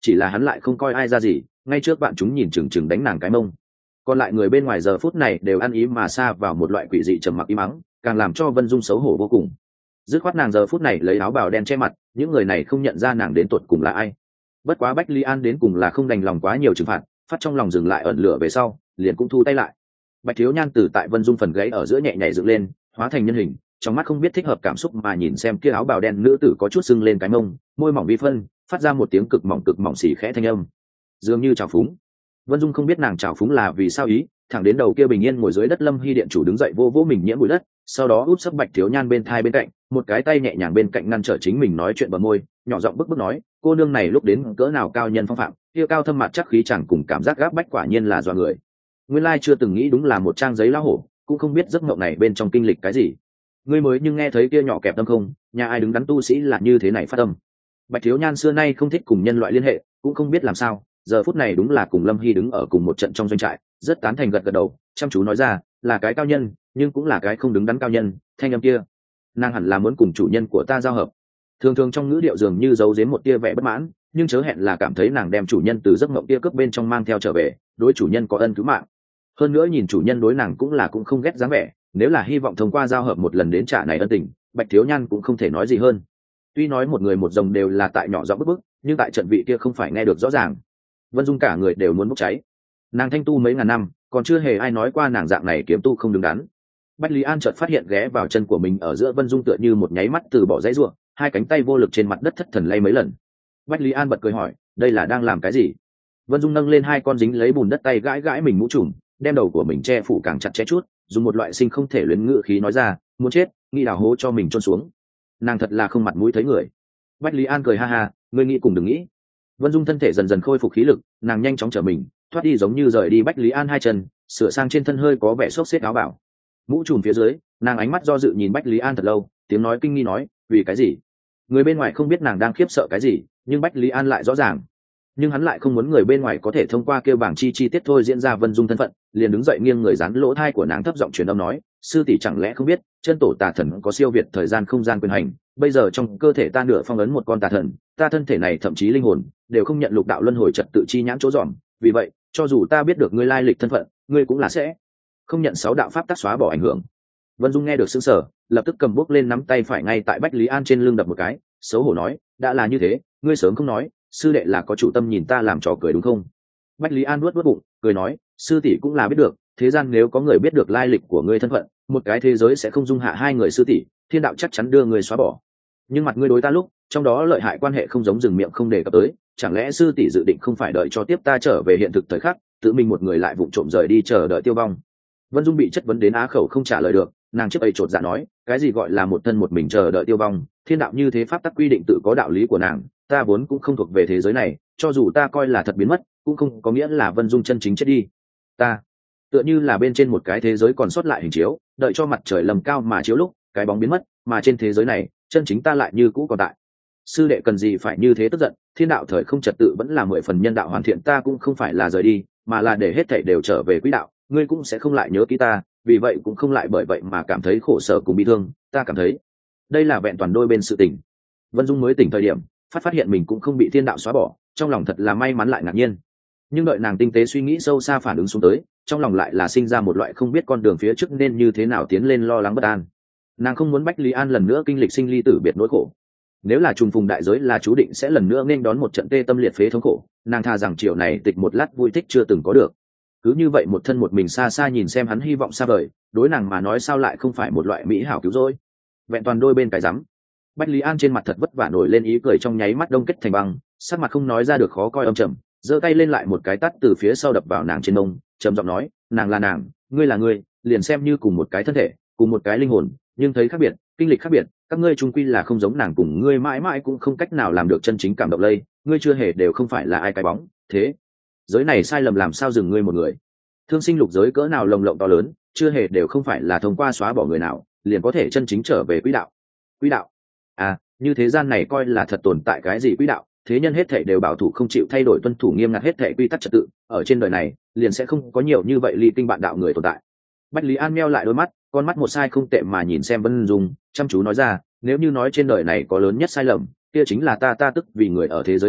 chỉ là hắn lại không coi ai ra gì, ngay trước bạn chúng nhìn chừng chừng đánh nàng cái mông. Còn lại người bên ngoài giờ phút này đều ăn ý mà xa vào một loại quỷ dị trầm mặc im mắng, càng làm cho Vân Dung xấu hổ vô cùng. Dứt khoát nàng giờ phút này lấy áo bào đen che mặt, những người này không nhận ra nàng đến tột cùng là ai. Bất quá Bách Lý An đến cùng là không đành lòng quá nhiều trừng phạt, phát trong lòng dừng lại ẩn lửa về sau, liền cũng thu tay lại. Bạch Thiếu Nhan từ tại Vân Dung phần gáy ở giữa nhẹ nhảy dựng lên, hóa thành nhân hình, trong mắt không biết thích hợp cảm xúc mà nhìn xem kia áo bào đen nữ tử có chút sưng lên cái mông, môi mỏng vi phân, phát ra một tiếng cực mỏng xì khẽ thanh âm, dường như trào phúng. Vân Dung không biết nàng trào phúng là vì sao ý, thẳng đến đầu kia bình yên ngồi dưới đất Lâm Hy điện chủ đứng dậy vô vỗ mình nhiễm bụi đất, sau đó úp sấp Bạch Thiếu Nhan bên thai bên cạnh, một cái tay nhẹ nhàng bên cạnh ngăn trở chính mình nói chuyện bờ môi, nhỏ giọng bức nói, cô nương này lúc đến cỡ nào cao nhân phong phạm, kia cao thâm mặt chắc khí chẳng cùng cảm giác gáp bách quả nhiên là do người. Nguyên lai chưa từng nghĩ đúng là một trang giấy lao hổ, cũng không biết giấc mộng này bên trong kinh lịch cái gì. Ngươi mới nhưng nghe thấy kia nhỏ kẹp tâm không, nhà ai đứng đắn tu sĩ là như thế này phát tâm. Bạch Thiếu Nhan xưa nay không thích cùng nhân loại liên hệ, cũng không biết làm sao, giờ phút này đúng là cùng Lâm Hy đứng ở cùng một trận trong doanh trại, rất tán thành gật gật đầu, chăm chú nói ra, là cái cao nhân, nhưng cũng là cái không đứng đắn cao nhân, thanh âm kia, nàng hẳn là muốn cùng chủ nhân của ta giao hợp. Thường thường trong ngữ điệu dường như giấu giếm một tia vẻ bất mãn, nhưng chớ hẹn là cảm thấy nàng đem chủ nhân từ giấc mộng kia cướp bên trong mang theo trở về, đối chủ nhân có ân cứu mạng. Hơn nữa nhìn chủ nhân đối nàng cũng không ghét dáng vẻ, nếu là hy vọng thông qua giao hợp một lần đến trả này ân tình, Bạch Thiếu Nhan cũng không thể nói gì hơn. Tuy nói một người một rồng đều là tại nhỏ giọng bức bức, nhưng tại trận vị kia không phải nghe được rõ ràng. Vân Dung cả người đều muốn bốc cháy. Nàng thanh tu mấy ngàn năm, còn chưa hề ai nói qua nàng dạng này kiếm tu không đứng đắn. Bách Lý An chợt phát hiện ghé vào chân của mình ở giữa Vân Dung tựa như một nháy mắt từ bỏ dãy ruộng, hai cánh tay vô lực trên mặt đất thất thần lay mấy lần. Bách Lý An bật cười hỏi, đây là đang làm cái gì? Vân Dung nâng lên hai con dính lấy bùn đất tay gãi gãi mình mũ trùm, đem đầu của mình che phủ càng chặt chẽ chút, dùng một loại sinh không thể luyến ngự khí nói ra, muốn chết, nghĩ đào hố cho mình chôn xuống. Nàng thật là không mặt mũi thấy người. Bách Lý An cười ha ha, ngươi nghĩ cùng đừng nghĩ. Vân Dung thân thể dần dần khôi phục khí lực, nàng nhanh chóng trở mình, thoát đi giống như rời đi Bách Lý An hai chân, sửa sang trên thân hơi có vẻ xốc xếp áo bảo. Mũ trùm phía dưới, nàng ánh mắt do dự nhìn Bách Lý An thật lâu, tiếng nói kinh nghi nói, vì cái gì? Người bên ngoài không biết nàng đang khiếp sợ cái gì, nhưng Bách Lý An lại rõ ràng. Nhưng hắn lại không muốn người bên ngoài có thể thông qua kêu bảng chi tiết thôi diễn ra Vân Dung thân phận, liền đứng dậy nghiêng người dán lỗ thai của nàng thấp giọng truyền âm nói, sư tỷ chẳng lẽ không biết, chân tổ tà thần có siêu việt thời gian không gian quyền hành, bây giờ trong cơ thể ta nửa phong ấn một con tà thần, ta thân thể này thậm chí linh hồn đều không nhận lục đạo luân hồi trật tự chi nhãn chỗ dòm, vì vậy, cho dù ta biết được ngươi lai lịch thân phận, ngươi cũng là sẽ không nhận sáu đạo pháp tác xóa bỏ ảnh hưởng. Vân Dung nghe được sững sờ, lập tức cầm bút lên nắm tay phải ngay tại Bách Lý An trên lưng đập một cái, xấu hổ nói, đã là như thế, ngươi sớm không nói, sư đệ là có chủ tâm nhìn ta làm trò cười đúng không? Bách Lý An nuốt bụng, cười nói, sư tỷ cũng là biết được, thế gian nếu có người biết được lai lịch của ngươi thân phận, một cái thế giới sẽ không dung hạ hai người sư tỷ, thiên đạo chắc chắn đưa ngươi xóa bỏ. Nhưng mặt ngươi đối ta lúc, trong đó lợi hại quan hệ không giống rừng miệng không đề cập tới, chẳng lẽ sư tỷ dự định không phải đợi cho tiếp ta trở về hiện thực thời khắc, tự mình một người lại vụng trộm rời đi chờ đợi tiêu vong? Vân Dung bị chất vấn đến á khẩu không trả lời được, nàng trước ấy chột dạ nói, cái gì gọi là một thân một mình chờ đợi tiêu vong, thiên đạo như thế pháp tắc quy định tự có đạo lý của nàng, ta vốn cũng không thuộc về thế giới này, cho dù ta coi là thật biến mất, cũng không có nghĩa là Vân Dung chân chính chết đi. Ta tựa như là bên trên một cái thế giới còn sót lại hình chiếu, đợi cho mặt trời lầm cao mà chiếu lúc, cái bóng biến mất, mà trên thế giới này, chân chính ta lại như cũ còn tại. Sư đệ cần gì phải như thế tức giận, thiên đạo thời không trật tự vẫn là 10 phần nhân đạo hoàn thiện, ta cũng không phải là rời đi, mà là để hết thảy đều trở về quỹ đạo, ngươi cũng sẽ không lại nhớ kỹ ta, vì vậy cũng không lại bởi vậy mà cảm thấy khổ sở cùng bi thương, ta cảm thấy đây là vẹn toàn đôi bên sự tình. Vân Dung mới tỉnh thời điểm, phát hiện mình cũng không bị thiên đạo xóa bỏ, trong lòng thật là may mắn lại ngạc nhiên. Nhưng đợi nàng tinh tế suy nghĩ sâu xa phản ứng xuống tới, trong lòng lại là sinh ra một loại không biết con đường phía trước nên như thế nào tiến lên lo lắng bất an. Nàng không muốn Bách Lý An lần nữa kinh lịch sinh ly tử biệt nỗi khổ. Nếu là trùng phùng đại giới là chú định sẽ lần nữa nên đón một trận tê tâm liệt phế thống khổ, nàng thà rằng chiều này tịch một lát vui thích chưa từng có được. Cứ như vậy một thân một mình xa xa nhìn xem hắn hy vọng xa vời, đối nàng mà nói sao lại không phải một loại mỹ hảo cứu rỗi. Vẹn toàn đôi bên cái rắm. Bách Lý An trên mặt thật vất vả nổi lên ý cười trong nháy mắt đông kết thành băng, sắc mặt không nói ra được khó coi âm trầm, giơ tay lên lại một cái tát từ phía sau đập vào nàng trên mông, trầm giọng nói, nàng là nàng, ngươi là ngươi, liền xem như cùng một cái thân thể, cùng một cái linh hồn, nhưng thấy khác biệt, kinh lịch khác biệt, các ngươi chung quy là không giống, nàng cùng ngươi mãi mãi cũng không cách nào làm được chân chính cảm động lây, ngươi chưa hề đều không phải là ai cái bóng, thế giới này sai lầm làm sao dừng ngươi một người? Thương sinh lục giới cỡ nào lồng lộng to lớn, chưa hề đều không phải là thông qua xóa bỏ người nào liền có thể chân chính trở về quỹ đạo. Quỹ đạo? À, như thế gian này coi là thật tồn tại cái gì quỹ đạo? Thế nhân hết thảy đều bảo thủ không chịu thay đổi, tuân thủ nghiêm ngặt hết thảy quy tắc trật tự, ở trên đời này liền sẽ không có nhiều như vậy ly tinh bạn đạo người tồn tại. Bách Lý An meo lại đôi mắt, con mắt một sai không tệ mà nhìn xem Vân Dung, chăm chú nói ra, nếu như nói trên đời này có lớn nhất sai lầm, kia chính là ta tức vì người ở thế giới này,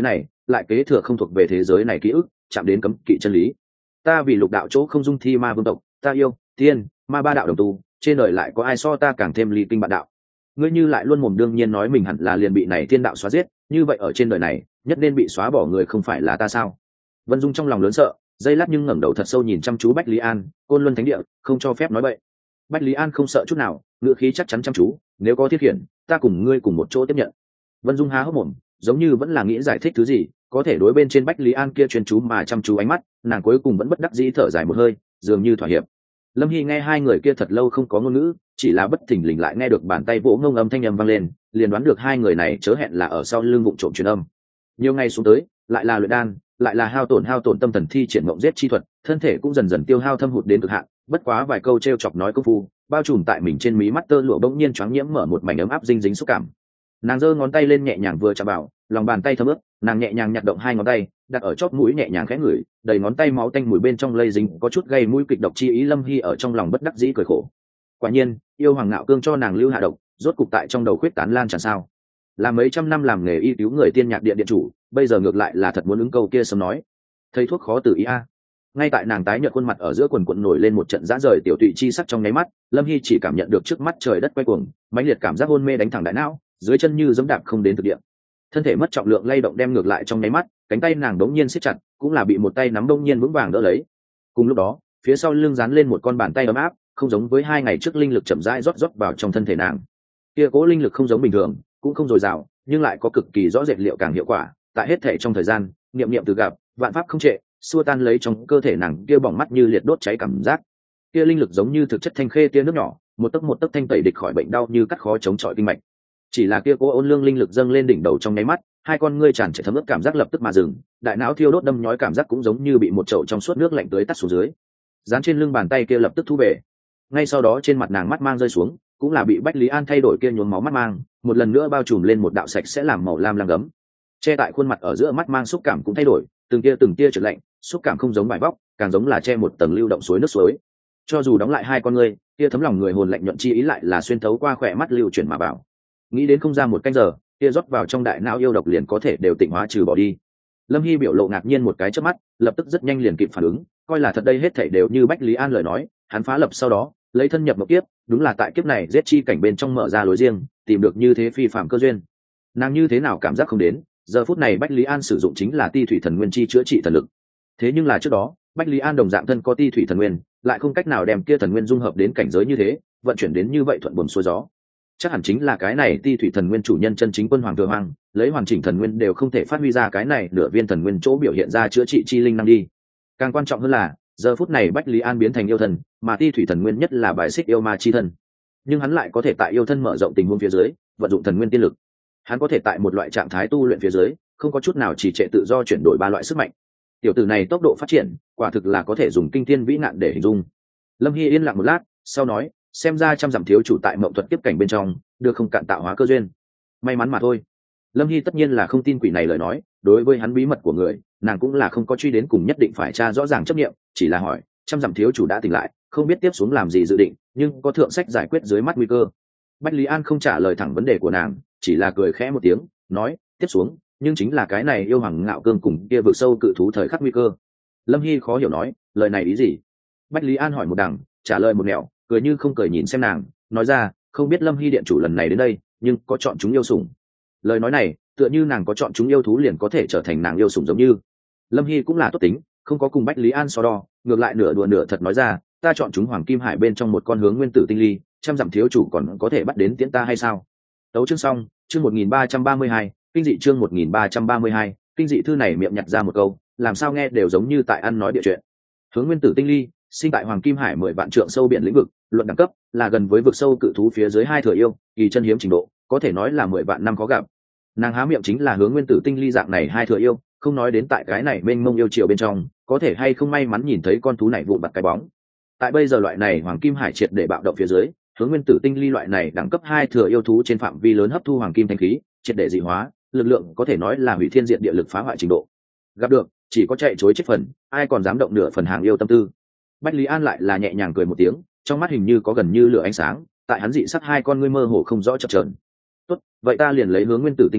lại kế thừa không thuộc về thế giới này ký ức, chạm đến cấm kỵ chân lý. Ta vì lục đạo chỗ không dung thi ma vương tộc, ta yêu tiên ma ba đạo đồng tu, trên đời lại có ai so ta càng thêm ly kinh bạn đạo. Ngươi như lại luôn mồm đương nhiên nói mình hẳn là liền bị này thiên đạo xóa giết, như vậy ở trên đời này nhất nên bị xóa bỏ người không phải là ta sao? Vân Dung trong lòng lớn sợ, giây lát nhưng ngẩng đầu thật sâu nhìn chăm chú Bách Lý An, Côn Luân Thánh Địa, không cho phép nói bậy. Bách Lý An không sợ chút nào, ngữ khí chắc chắn chăm chú, nếu có thiết khiển, ta cùng ngươi cùng một chỗ tiếp nhận. Vân Dung há hốc mồm, giống như vẫn là nghĩ giải thích thứ gì, có thể đối bên trên Bách Lý An kia chuyên chú mà chăm chú ánh mắt, nàng cuối cùng vẫn bất đắc dĩ thở dài một hơi, dường như thỏa hiệp. Lâm Hy nghe hai người kia thật lâu không có ngôn ngữ, chỉ là bất thình lình lại nghe được bàn tay vỗ ngông âm thanh âm vang lên, liền đoán được hai người này chớ hẹn là ở sau lưng vụng trộm truyền âm. Nhiều ngày xuống tới, lại là luyện đan, lại là hao tổn tâm thần thi triển mộng giết chi thuật, thân thể cũng dần dần tiêu hao thâm hụt đến cực hạn, bất quá vài câu trêu chọc nói công phu, bao trùm tại mình trên mí mắt tơ lụa bỗng nhiên choáng nhiễm mở một mảnh ấm áp dinh dính xúc cảm. Nàng giơ ngón tay lên nhẹ nhàng vừa chạm vào, lòng bàn tay thấm ướt, nàng nhẹ nhàng nhặt động hai ngón tay, đặt ở chóp mũi nhẹ nhàng khẽ ngửi, đầy ngón tay máu tanh mùi bên trong lây dính có chút gây mũi kịch độc chi ý. Lâm Hy ở trong lòng bất đắc dĩ cười khổ. Quả nhiên, yêu hoàng ngạo cương cho nàng lưu hạ độc, rốt cục tại trong đầu khuyết tán lan tràn sao? Là mấy trăm năm làm nghề y cứu người tiên nhạc điện điện chủ, bây giờ ngược lại là thật muốn ứng câu kia sớm nói. Thầy thuốc khó từ ý a. Ngay tại nàng tái nhợt khuôn mặt ở giữa quần quần nổi lên một trận dã rời tiểu tụy chi sắc trong nháy mắt, Lâm Hy chỉ cảm nhận được trước mắt trời đất quay cuồng, mãnh liệt cảm giác hôn mê đánh thẳng đại não, dưới chân như giẫm đạp không đến thực địa. Thân thể mất trọng lượng lay động đem ngược lại trong nháy mắt, cánh tay nàng đống nhiên siết chặt, cũng là bị một tay nắm đống nhiên vững vàng đỡ lấy. Cùng lúc đó, phía sau lưng dán lên một con bàn tay ấm áp, không giống với hai ngày trước linh lực chậm rãi rót vào trong thân thể nàng. Kia cố linh lực không giống bình thường, cũng không dồi dào, nhưng lại có cực kỳ rõ rệt liệu càng hiệu quả, tại hết thể trong thời gian, niệm niệm từ gặp, vạn pháp không trệ, xua tan lấy trong cơ thể nàng kia bỏng mắt như liệt đốt cháy cảm giác. Kia linh lực giống như thực chất thanh khê tia nước nhỏ, một tấc thanh tẩy địch khỏi bệnh đau như cắt khó chống chọi kinh mạch. Chỉ là kia cố ôn lương linh lực dâng lên đỉnh đầu trong nháy mắt, hai con ngươi tràn trề thấm ướt cảm giác lập tức mà dừng, đại não thiêu đốt đâm nhói cảm giác cũng giống như bị một chậu trong suốt nước lạnh tưới tắt xuống dưới. Dán trên lưng bàn tay kia lập tức thu về. Ngay sau đó trên mặt nàng mắt mang rơi xuống, cũng là bị Bách Lý An thay đổi kia nhuốm máu mắt mang, một lần nữa bao trùm lên một đạo sạch sẽ làm màu lam lam gấm. Che tại khuôn mặt ở giữa mắt mang xúc cảm cũng thay đổi, từng tia trượt lạnh, xúc cảm không giống vải vóc, càng giống là che một tầng lưu động suối nước suối. Cho dù đóng lại hai con ngươi, kia thấm lòng người hồn lạnh nhuận chi ý lại là xuyên thấu qua khỏe mắt lưu chuyển mà vào. Nghĩ đến không ra một canh giờ, kia rót vào trong đại não yêu độc liền có thể đều tịnh hóa trừ bỏ đi. Lâm Hy biểu lộ ngạc nhiên một cái chớp mắt, lập tức rất nhanh liền kịp phản ứng, coi là thật đây hết thảy đều như Bách Lý An lời nói, hắn phá lập sau đó, lấy thân nhập mộng kiếp, đúng là tại kiếp này giết chi cảnh bên trong mở ra lối riêng, tìm được như thế phi phàm cơ duyên. Nàng như thế nào cảm giác không đến, giờ phút này Bách Lý An sử dụng chính là ti thủy thần nguyên chi chữa trị thần lực. Thế nhưng là trước đó, Bách Lý An đồng dạng thân có ti thủy thần nguyên, lại không cách nào đem kia thần nguyên dung hợp đến cảnh giới như thế, vận chuyển đến như vậy thuận buồm xuôi gió. Chắc hẳn chính là cái này ti thủy thần nguyên chủ nhân chân chính quân hoàng thừa hoàng, lấy hoàn chỉnh thần nguyên đều không thể phát huy ra cái này nửa viên thần nguyên chỗ biểu hiện ra chữa trị chi linh năng đi. Càng quan trọng hơn là, giờ phút này Bách Lý An biến thành yêu thần, mà ti thủy thần nguyên nhất là bài xích yêu ma chi thân. Nhưng hắn lại có thể tại yêu thân mở rộng tình huống phía dưới, vận dụng thần nguyên tiên lực. Hắn có thể tại một loại trạng thái tu luyện phía dưới, không có chút nào trì trệ tự do chuyển đổi ba loại sức mạnh. Tiểu tử này tốc độ phát triển, quả thực là có thể dùng kinh thiên vĩ nạn để hình dung. Lâm Hy yên lặng một lát, sau nói, xem ra trăm dặm thiếu chủ tại mộng thuật tiếp cảnh bên trong, được không cạn tạo hóa cơ duyên. May mắn mà thôi. Lâm Hy tất nhiên là không tin quỷ này lời nói, đối với hắn bí mật của người, nàng cũng là không có truy đến cùng nhất định phải tra rõ ràng chấp nghiệm, chỉ là hỏi, trăm dặm thiếu chủ đã tỉnh lại, không biết tiếp xuống làm gì dự định, nhưng có thượng sách giải quyết dưới mắt nguy cơ. Bách Lý An không trả lời thẳng vấn đề của nàng, chỉ là cười khẽ một tiếng, nói, tiếp xuống, nhưng chính là cái này yêu hoàng ngạo cương cùng kia vực sâu cự thú thời khắc nguy cơ. Lâm Hy khó hiểu nói, lời này ý gì? Bách Lý An hỏi một đằng, trả lời một nẻo, cười như không cười nhìn xem nàng, nói ra, không biết Lâm Hy điện chủ lần này đến đây, nhưng có chọn chúng yêu sủng. Lời nói này, tựa như nàng có chọn chúng yêu thú liền có thể trở thành nàng yêu sủng giống như. Lâm Hy cũng là tốt tính, không có cùng Bách Lý An so đo, ngược lại nửa đùa nửa thật nói ra, ta chọn chúng Hoàng Kim Hải bên trong một con hướng nguyên tử tinh ly, trăm dặm thiếu chủ còn có thể bắt đến tiễn ta hay sao? Tấu chương xong, chương 1332, kinh dị chương 1332, kinh dị thư này miệng nhặt ra một câu, làm sao nghe đều giống như tại ăn nói địa chuyện. Hướng nguyên tử tinh ly, sinh tại Hoàng Kim Hải 10 vạn trượng sâu biển lĩnh vực, luận đẳng cấp là gần với vực sâu cự thú phía dưới hai thừa yêu, kỳ chân hiếm trình độ, có thể nói là 10 vạn năm khó gặp. Nàng há miệng chính là hướng nguyên tử tinh ly dạng này hai thừa yêu, không nói đến tại cái này mênh mông yêu triều bên trong, có thể hay không may mắn nhìn thấy con thú này vụn vặt cái bóng. Tại bây giờ loại này Hoàng Kim Hải triệt để bạo động phía dưới, hướng nguyên tử tinh ly loại này đẳng cấp 2 thừa yêu thú trên phạm vi lớn hấp thu hoàng kim thanh khí, triệt để dị hóa, lực lượng có thể nói là hủy thiên diệt địa lực phá hoại trình độ. Gặp được, chỉ có chạy chối chết phần, ai còn dám động nửa phần hàng yêu tâm tư. Bách Lý An lại là nhẹ nhàng cười một tiếng, trong mắt hình như có gần như lửa ánh sáng, tại hắn dị sắc hai con ngươi mơ hồ không rõ chập chờn. Tốt, vậy ta liền lấy hướng nguyên tử tinh ly,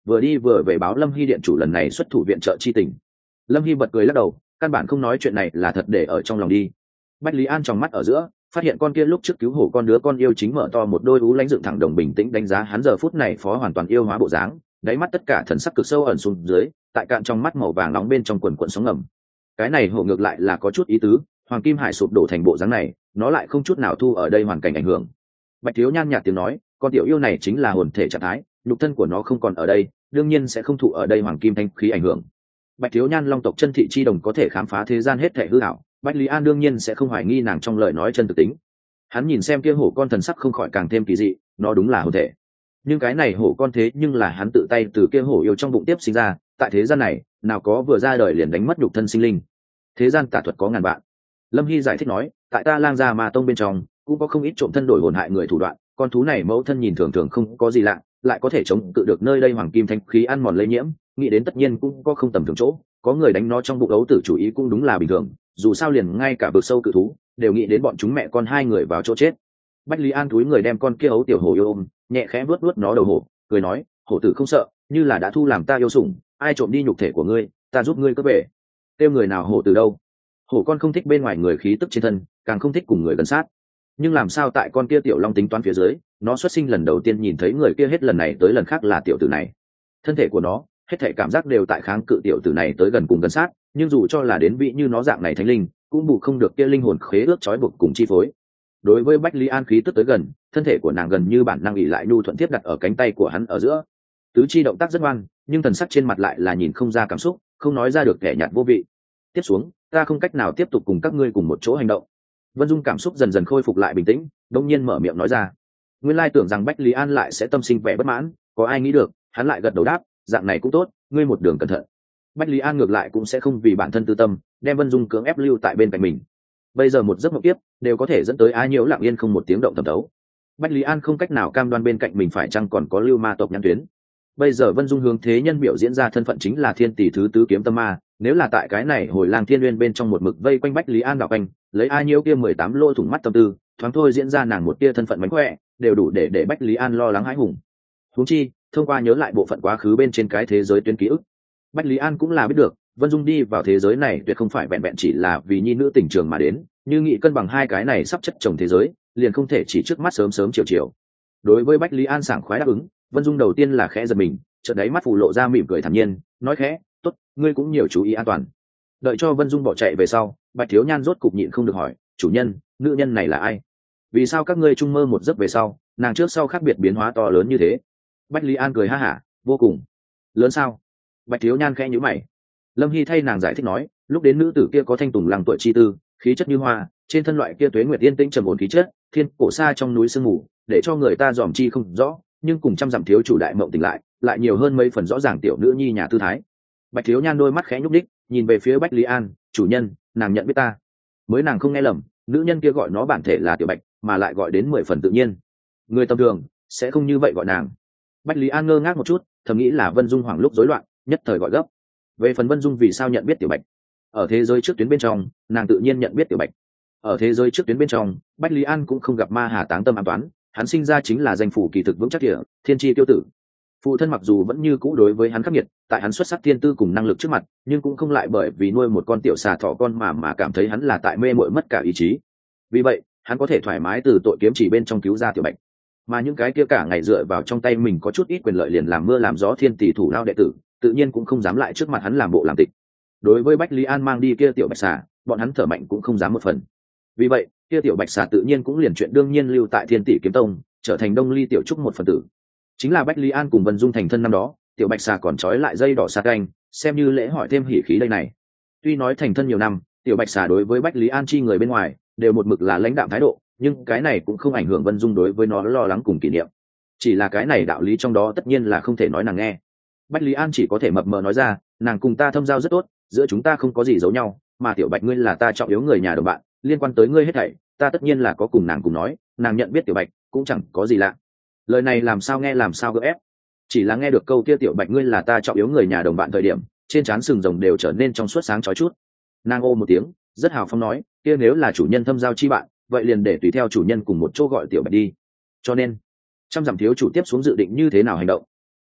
vừa đi vừa về báo Lâm Hy điện chủ lần này xuất thủ viện trợ chi tình. Lâm Hy bật cười lắc đầu, căn bản không nói chuyện này là thật để ở trong lòng đi. Bách Lý An trong mắt ở giữa phát hiện con kia lúc trước cứu hổ con đứa con yêu chính mở to một đôi ú lãnh dựng thẳng đồng bình tĩnh đánh giá hắn giờ phút này phó hoàn toàn yêu hóa bộ dáng, đáy mắt tất cả thần sắc cực sâu ẩn xuống dưới, tại cạn trong mắt màu vàng nóng bên trong quần quần sóng ngầm. Cái này hổ ngược lại là có chút ý tứ, Hoàng Kim Hải sụp đổ thành bộ dáng này, nó lại không chút nào thu ở đây hoàn cảnh ảnh hưởng. Bạch Thiếu Nhan nhạt tiếng nói, con tiểu yêu này chính là hồn thể trạng thái, nhục thân của nó không còn ở đây, đương nhiên sẽ không thụ ở đây hoàng kim thanh khí ảnh hưởng. Bạch Thiếu Nhan long tộc chân thị chi đồng có thể khám phá thế gian hết thể hư ảo, Bách Lý An đương nhiên sẽ không hoài nghi nàng trong lời nói chân thực tính. Hắn nhìn xem kia hổ con thần sắc không khỏi càng thêm kỳ dị, nó đúng là hồn thể, nhưng cái này hổ con thế nhưng là hắn tự tay từ kia hổ yêu trong bụng tiếp sinh ra, tại thế gian này nào có vừa ra đời liền đánh mất nhục thân sinh linh, thế gian tà thuật có ngàn vạn. Lâm Hy giải thích nói, tại ta Lang Gia Ma Tông bên trong cũng có không ít trộm thân đổi hồn hại người thủ đoạn, con thú này mẫu thân nhìn thường thường không có gì lạ, lại có thể chống cự được nơi đây hoàng kim thanh khí ăn mòn lây nhiễm, nghĩ đến tất nhiên cũng có không tầm thường chỗ, có người đánh nó trong bụng ấu tử chủ ý cũng đúng là bình thường, dù sao liền ngay cả vực sâu cự thú đều nghĩ đến bọn chúng mẹ con hai người vào chỗ chết. Bách Lý An túi người đem con kia ấu tiểu hổ yêu ôm, nhẹ khẽ vuốt vuốt nó đầu hổ, cười nói, hổ tử không sợ, như là đã thu làm ta yêu sủng, ai trộm đi nhục thể của ngươi, ta giúp ngươi cướp về. Tiêu người nào hổ tử đâu? Hổ con không thích bên ngoài người khí tức trên thân, càng không thích cùng người gần sát, nhưng làm sao tại con kia tiểu long tính toán phía dưới, nó xuất sinh lần đầu tiên nhìn thấy người kia hết lần này tới lần khác là tiểu tử này. Thân thể của nó hết thể cảm giác đều tại kháng cự tiểu tử này tới gần cùng gần sát, nhưng dù cho là đến vị như nó dạng này thánh linh cũng bù không được kia linh hồn khế ước trói buộc cùng chi phối. Đối với Bách Lý An khí tức tới gần, thân thể của nàng gần như bản năng ỉ lại nhu thuận tiếp đặt ở cánh tay của hắn ở giữa, tứ chi động tác rất ngoan, nhưng thần sắc trên mặt lại là nhìn không ra cảm xúc, không nói ra được kẻ nhạt vô vị. Tiếp xuống ta không cách nào tiếp tục cùng các ngươi cùng một chỗ hành động. Vân Dung cảm xúc dần dần khôi phục lại bình tĩnh, đông nhiên mở miệng nói ra. Nguyên lai tưởng rằng Bách Lý An lại sẽ tâm sinh vẻ bất mãn, có ai nghĩ được hắn lại gật đầu đáp, dạng này cũng tốt, ngươi một đường cẩn thận. Bách Lý An ngược lại cũng sẽ không vì bản thân tư tâm đem Vân Dung cưỡng ép lưu tại bên cạnh mình. Bây giờ một giấc mộng tiếp đều có thể dẫn tới Á Nhiễu lặng yên không một tiếng động thẩm thấu. Bách Lý An không cách nào cam đoan bên cạnh mình phải chăng còn có lưu ma tộc nhãn tuyến. Bây giờ Vân Dung hướng thế nhân biểu diễn ra thân phận chính là thiên tỷ thứ tứ kiếm tâm ma, nếu là tại cái này hồi lang thiên nguyên bên trong một mực vây quanh Bách Lý An đảo quanh, lấy A Nhiễu kia 18 lỗ thủng mắt tâm tư, thoáng thôi diễn ra nàng một tia thân phận mánh khỏe, đều đủ để Bách Lý An lo lắng hãi hùng. Huống chi, thông qua nhớ lại bộ phận quá khứ bên trên cái thế giới tuyến ký ức, Bách Lý An cũng là biết được, Vân Dung đi vào thế giới này tuyệt không phải vẹn vẹn chỉ là vì nhi nữ tình trường mà đến, như nghị cân bằng hai cái này sắp chất chồng thế giới, liền không thể chỉ trước mắt sớm sớm chiều chiều. Đối với Bách Lý An sảng khoái đáp ứng, Vân Dung đầu tiên là khẽ giật mình, chợt đáy mắt phù lộ ra mỉm cười thản nhiên, nói khẽ, tốt, ngươi cũng nhiều chú ý an toàn. Đợi cho Vân Dung bỏ chạy về sau, Bạch Thiếu Nhan rốt cục nhịn không được hỏi, chủ nhân, nữ nhân này là ai? Vì sao các ngươi chung mơ một giấc về sau, nàng trước sau khác biệt biến hóa to lớn như thế? Bách Lý An cười ha hả, vô cùng lớn sao? Bạch Thiếu Nhan khẽ nhíu mày. Lâm Hy thay nàng giải thích nói, lúc đến nữ tử kia có thanh tùng lăng tuổi chi tư, khí chất như hoa, trên thân loại kia tuế nguyệt yên tĩnh trầm ổn khí chất, thiên cổ xa trong núi sương mù, để cho người ta dòm chi không rõ, nhưng cùng trăm dặm thiếu chủ đại mộng tỉnh lại nhiều hơn mấy phần rõ ràng tiểu nữ nhi nhà tư thái. Bạch Thiếu Nhan đôi mắt khẽ nhúc đích, nhìn về phía Bách Lý An, chủ nhân, nàng nhận biết ta. Mới nàng không nghe lầm, nữ nhân kia gọi nó bản thể là Tiểu Bạch, mà lại gọi đến 10 phần tự nhiên. Người tầm thường sẽ không như vậy gọi nàng. Bách Lý An ngơ ngác một chút, thầm nghĩ là Vân Dung hoảng lúc rối loạn, nhất thời gọi gấp. Về phần Vân Dung vì sao nhận biết Tiểu Bạch, ở thế giới trước tuyến bên trong, nàng tự nhiên nhận biết Tiểu Bạch. Ở thế giới trước tuyến bên trong, Bách Lý An cũng không gặp ma hà táng tâm ám toán, hắn sinh ra chính là danh phủ kỳ thực vững chắc địa, thiên chi tiêu tử. Phụ thân mặc dù vẫn như cũ đối với hắn khắc nghiệt, tại hắn xuất sắc thiên tư cùng năng lực trước mặt, nhưng cũng không lại bởi vì nuôi một con tiểu xà thỏ con mà cảm thấy hắn là tại mê muội mất cả ý chí. Vì vậy, hắn có thể thoải mái từ tội kiếm chỉ bên trong cứu ra Tiểu Bạch. Mà những cái kia cả ngày dựa vào trong tay mình có chút ít quyền lợi liền làm mưa làm gió thiên tỷ thủ lao đệ tử, tự nhiên cũng không dám lại trước mặt hắn làm bộ làm tịch. Đối với Bách Lý An mang đi kia tiểu bạch xà, bọn hắn thở mạnh cũng không dám một phần. Vì vậy, kia tiểu bạch xà tự nhiên cũng liền chuyện đương nhiên lưu tại Thiên Tỷ Kiếm Tông, trở thành Đông Ly tiểu trúc một phần tử. Chính là Bách Lý An cùng Vân Dung thành thân năm đó, tiểu bạch xà còn trói lại dây đỏ sa canh, xem như lễ hỏi thêm hỉ khí đây này. Tuy nói thành thân nhiều năm, tiểu bạch xà đối với Bách Lý An chi người bên ngoài đều một mực là lãnh đạm thái độ, nhưng cái này cũng không ảnh hưởng Vân Dung đối với nó lo lắng cùng kỷ niệm. Chỉ là cái này đạo lý trong đó tất nhiên là không thể nói nàng nghe. Bách Lý An chỉ có thể mập mờ nói ra, nàng cùng ta thâm giao rất tốt, giữa chúng ta không có gì giấu nhau, mà Tiểu Bạch ngươi là ta trọng yếu người nhà đồng bạn, liên quan tới ngươi hết thảy, ta tất nhiên là có cùng nàng cùng nói, nàng nhận biết Tiểu Bạch cũng chẳng có gì lạ. Lời này làm sao nghe làm sao gượng ép. Chỉ là nghe được câu kia Tiểu Bạch ngươi là ta trọng yếu người nhà đồng bạn thời điểm, trên trán sừng rồng đều trở nên trong suốt sáng chói chút. Nàng ô một tiếng, rất hào phóng nói, kia nếu là chủ nhân thâm giao chi bạn, vậy liền để tùy theo chủ nhân cùng một chỗ gọi Tiểu Bạch đi. Cho nên, trăm dặm thiếu chủ tiếp xuống dự định như thế nào hành động?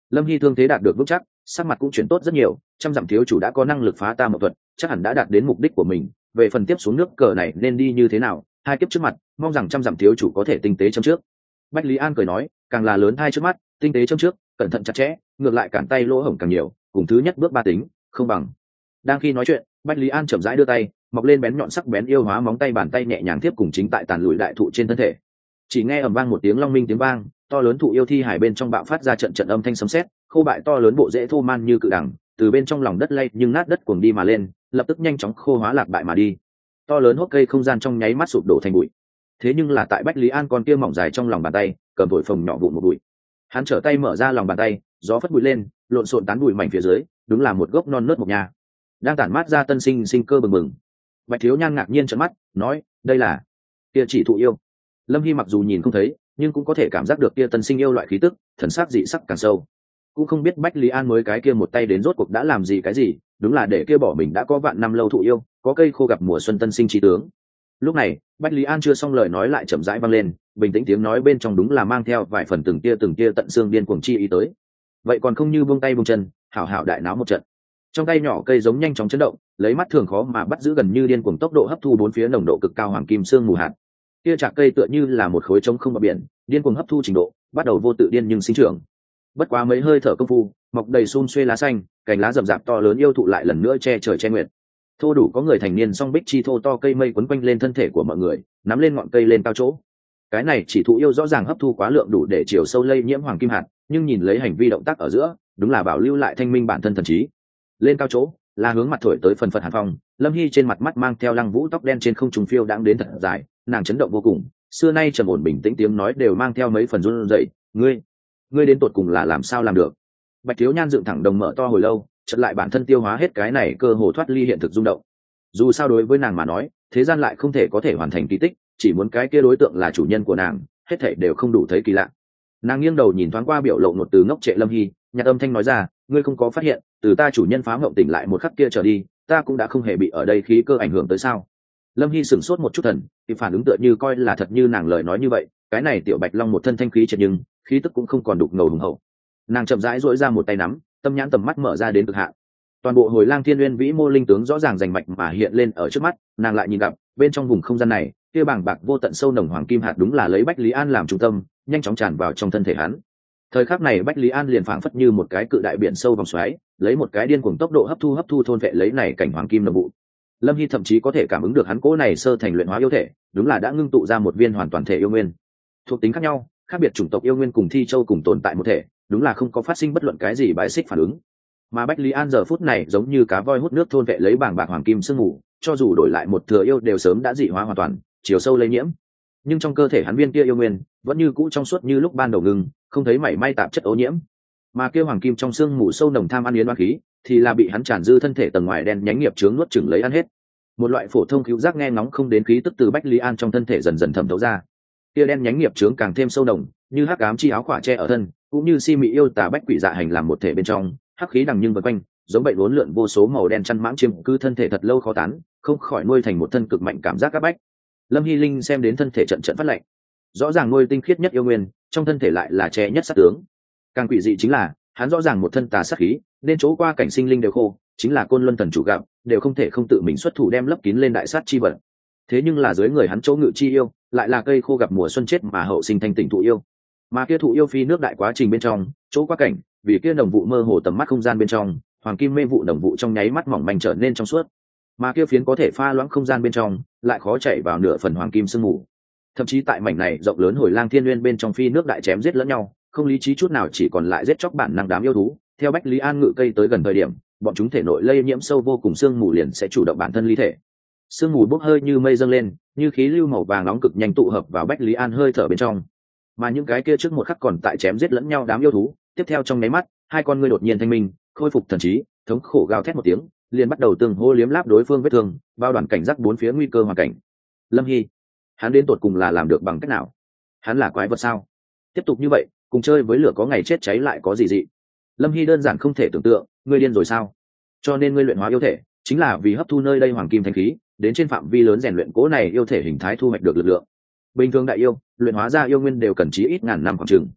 Lâm Hy thương thế đạt được vững chắc, sắc mặt cũng chuyển tốt rất nhiều, trăm dặm thiếu chủ đã có năng lực phá ta một thuật, chắc hẳn đã đạt đến mục đích của mình. Về phần tiếp xuống nước cờ này nên đi như thế nào, hai kiếp trước mặt, mong rằng trăm dặm thiếu chủ có thể tinh tế châm trước. Bách Lý An cười nói, càng là lớn hai trước mắt, tinh tế châm trước, cẩn thận chặt chẽ, ngược lại cản tay lỗ hổng càng nhiều, cùng thứ nhất bước ba tính, không bằng. Đang khi nói chuyện, Bách Lý An chậm rãi đưa tay, mọc lên bén nhọn sắc bén yêu hóa móng tay bàn tay nhẹ nhàng tiếp cùng chính tại tàn lùi đại thụ trên thân thể. Chỉ nghe ầm vang một tiếng long minh tiếng vang, to lớn thụ yêu thi hải bên trong bạo phát ra trận trận âm thanh sấm sét, khô bại to lớn bộ rễ thô man như cự đằng, từ bên trong lòng đất lay nhưng nát đất cuồng đi mà lên, lập tức nhanh chóng khô hóa lạc bại mà đi. To lớn hốc cây không gian trong nháy mắt sụp đổ thành bụi. Thế nhưng là tại Bách Lý An con kia mỏng dài trong lòng bàn tay, cầm thổi phồng nhỏ vụn một bụi. Hắn trở tay mở ra lòng bàn tay, gió phất bụi lên, lộn xộn tán bụi mảnh phía dưới, đúng là một gốc non nớt mộc nha, đang tản mát ra tân sinh sinh cơ bừng bừng. Bạch Thiếu Nhan ngạc nhiên trợn mắt, nói, đây là kia chỉ thụ yêu. Lâm Hy mặc dù nhìn không thấy, nhưng cũng có thể cảm giác được kia tân sinh yêu loại khí tức, thần sắc dị sắc càng sâu. Cũng không biết Bách Lý An mới cái kia một tay đến rốt cuộc đã làm gì cái gì, đúng là để kia bỏ mình đã có vạn năm lâu thụ yêu, có cây khô gặp mùa xuân tân sinh trí tướng. Lúc này, Bách Lý An chưa xong lời nói lại chậm rãi vang lên, bình tĩnh tiếng nói bên trong đúng là mang theo vài phần từng tia tận xương điên cuồng chi ý tới. Vậy còn không như buông tay buông chân, hảo hảo đại náo một trận. Trong tay nhỏ cây giống nhanh chóng chấn động, lấy mắt thường khó mà bắt giữ gần như điên cuồng tốc độ hấp thu bốn phía nồng độ cực cao hoàng kim xương mù hạt. Kia chạc cây tựa như là một khối trống không bờ biển, điên cuồng hấp thu trình độ, bắt đầu vô tự điên nhưng sinh trưởng. Bất quá mấy hơi thở công phu, mọc đầy xum xuê lá xanh, cành lá rậm rạp to lớn yêu thụ lại lần nữa che trời che nguyệt. Thô đủ có người thành niên song bích chi thô to cây mây quấn quanh lên thân thể của mọi người, nắm lên ngọn cây lên cao chỗ. Cái này chỉ thụ yêu rõ ràng hấp thu quá lượng đủ để chiều sâu lây nhiễm hoàng kim hạt, nhưng nhìn lấy hành vi động tác ở giữa, đúng là bảo lưu lại thanh minh bản thân thần trí. Lên cao chỗ, là hướng mặt thổi tới phần phật hàn phong, Lâm Hy trên mặt mắt mang theo lăng vũ tóc đen trên không trung phiêu đang đến thật dài, nàng chấn động vô cùng, xưa nay trầm ổn bình tĩnh tiếng nói đều mang theo mấy phần run rẩy. Ngươi đến tột cùng là làm sao làm được? Bạch Thiếu Nhan dựng thẳng đồng mở to hồi lâu, chợt lại bản thân tiêu hóa hết cái này cơ hồ thoát ly hiện thực rung động. Dù sao đối với nàng mà nói, thế gian lại không thể có thể hoàn thành kỳ tích, chỉ muốn cái kia đối tượng là chủ nhân của nàng, hết thảy đều không đủ thấy kỳ lạ. Nàng nghiêng đầu nhìn thoáng qua biểu lộ một từ ngốc trệ Lâm Hy, nhạt âm thanh nói ra, ngươi không có phát hiện, từ ta chủ nhân phá mộng tỉnh lại một khắc kia trở đi, ta cũng đã không hề bị ở đây khí cơ ảnh hưởng tới sao? Lâm Hy sửng sốt một chút thần, thì phản ứng tựa như coi là thật như nàng lời nói như vậy, cái này tiểu bạch long một thân thanh khí triệt nhưng khí tức cũng không còn đục ngầu hùng hậu. Nàng chậm rãi duỗi ra một tay nắm, tâm nhãn tầm mắt mở ra đến cực hạn. Toàn bộ Hồi Lang Thiên Nguyên vĩ mô linh tướng rõ ràng rành mạch mà hiện lên ở trước mắt, nàng lại nhìn gặp, bên trong vùng không gian này, kia bảng bạc vô tận sâu nồng hoàng kim hạt đúng là lấy Bách Lý An làm trung tâm, nhanh chóng tràn vào trong thân thể hắn. Thời khắc này Bách Lý An liền phảng phất như một cái cự đại biển sâu vòng xoáy, lấy một cái điên cuồng tốc độ hấp thu thôn vệ lấy này cảnh hoàng kim nồng vụ. Lâm Hy thậm chí có thể cảm ứng được hắn cố này sơ thành luyện hóa yêu thể, đúng là đã ngưng tụ ra một viên hoàn toàn thể yêu nguyên. Thuộc tính khác nhau, khác biệt chủng tộc yêu nguyên cùng thi châu cùng tồn tại một thể, đúng là không có phát sinh bất luận cái gì bãi xích phản ứng. Mà Bách Lý An giờ phút này giống như cá voi hút nước thôn vệ lấy bảng bạc hoàng kim sương mù, cho dù đổi lại một thừa yêu đều sớm đã dị hóa hoàn toàn, chiều sâu lây nhiễm. Nhưng trong cơ thể hắn viên kia yêu nguyên vẫn như cũ trong suốt như lúc ban đầu ngừng, không thấy mảy may tạp chất ô nhiễm. Mà kia hoàng kim trong sương mù sâu nồng tham ăn yến oan khí, thì là bị hắn tràn dư thân thể tầng ngoài đen nhánh nghiệp chướng nuốt chửng lấy ăn hết. Một loại phổ thông cứu giác nghe ngóng không đến khí tức từ Bách Lý An trong thân thể dần dần thẩm thấu ra. Kia đen nhánh nghiệp chướng càng thêm sâu nồng, như hắc ám chi áo khỏa che ở thân, cũng như si mị yêu tà bách quỷ dạ hành làm một thể bên trong, hắc khí đằng nhưng vần quanh, giống bệnh uốn lượn vô số màu đen chăn mãng chiếm cứ thân thể thật lâu khó tán, không khỏi nuôi thành một thân cực mạnh cảm giác áp bách. Lâm Hy Linh xem đến thân thể trận phát lạnh, rõ ràng nuôi tinh khiết nhất yêu nguyên, trong thân thể lại là che nhất sát tướng. Càng quỷ dị chính là, hắn rõ ràng một thân tà sát khí, nên chỗ qua cảnh sinh linh đều khô, chính là Côn Luân thần chủ gặp, đều không thể không tự mình xuất thủ đem lấp kín lên đại sát chi vật. Thế nhưng là dưới người hắn chỗ ngự chi yêu, lại là cây khô gặp mùa xuân chết mà hậu sinh thanh tỉnh thụ yêu. Mà kia thụ yêu phi nước đại quá trình bên trong, chỗ qua cảnh, vì kia đồng vụ mơ hồ tầm mắt không gian bên trong, hoàng kim mê vụ đồng vụ trong nháy mắt mỏng manh trở nên trong suốt. Mà kia phiến có thể pha loãng không gian bên trong, lại khó chạy vào nửa phần hoàng kim sương mù. Thậm chí tại mảnh này rộng lớn Hồi Lang Thiên Nguyên bên trong phi nước đại chém giết lẫn nhau, không lý trí chút nào, chỉ còn lại giết chóc bản năng đám yêu thú. Theo Bách Lý An ngự cây tới gần thời điểm, bọn chúng thể nội lây nhiễm sâu vô cùng sương mù liền sẽ chủ động bản thân ly thể. Sương mù bốc hơi như mây dâng lên, như khí lưu màu vàng nóng cực nhanh tụ hợp vào Bách Lý An hơi thở bên trong. Mà những cái kia trước một khắc còn tại chém giết lẫn nhau đám yêu thú, tiếp theo trong nháy mắt, hai con ngươi đột nhiên thanh minh, khôi phục thần trí, thống khổ gào thét một tiếng, liền bắt đầu tương hô liếm láp đối phương vết thương, bao đoàn cảnh giác bốn phía nguy cơ hoàn cảnh. Lâm Hy, hắn đến tột cùng là làm được bằng cách nào? Hắn là quái vật sao? Tiếp tục như vậy, cùng chơi với lửa có ngày chết cháy lại có gì dị? Lâm Hy đơn giản không thể tưởng tượng, ngươi điên rồi sao? Cho nên ngươi luyện hóa yêu thể, chính là vì hấp thu nơi đây hoàng kim thanh khí, đến trên phạm vi lớn rèn luyện cố này yêu thể hình thái thu hoạch được lực lượng. Bình thường đại yêu, luyện hóa ra yêu nguyên đều cần chí ít ngàn năm khoảng chừng.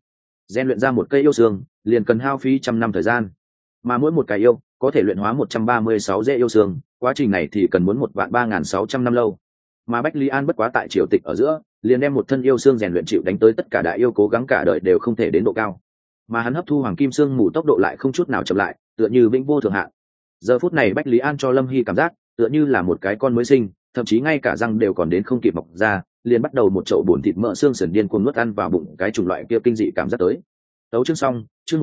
rèn luyện ra một cây yêu xương liền cần hao phí 100 năm thời gian, mà mỗi một cái yêu có thể luyện hóa 136 dễ yêu xương, quá trình này thì cần muốn 1.3600 năm lâu. Mà Bách Lý An bất quá tại triều tịch ở giữa liền đem một thân yêu xương rèn luyện chịu đánh tới tất cả đại yêu cố gắng cả đời đều không thể đến độ cao, mà hắn hấp thu hoàng kim xương mù tốc độ lại không chút nào chậm lại, tựa như vĩnh vô thượng hạn. Giờ phút này Bách Lý An cho Lâm Hy cảm giác tựa như là một cái con mới sinh, thậm chí ngay cả răng đều còn đến không kịp mọc ra, liền bắt đầu một chậu bồn thịt mỡ xương sườn điên cuồng nuốt ăn vào bụng, cái chủng loại kia kinh dị cảm giác tới. Tấu chương xong, chương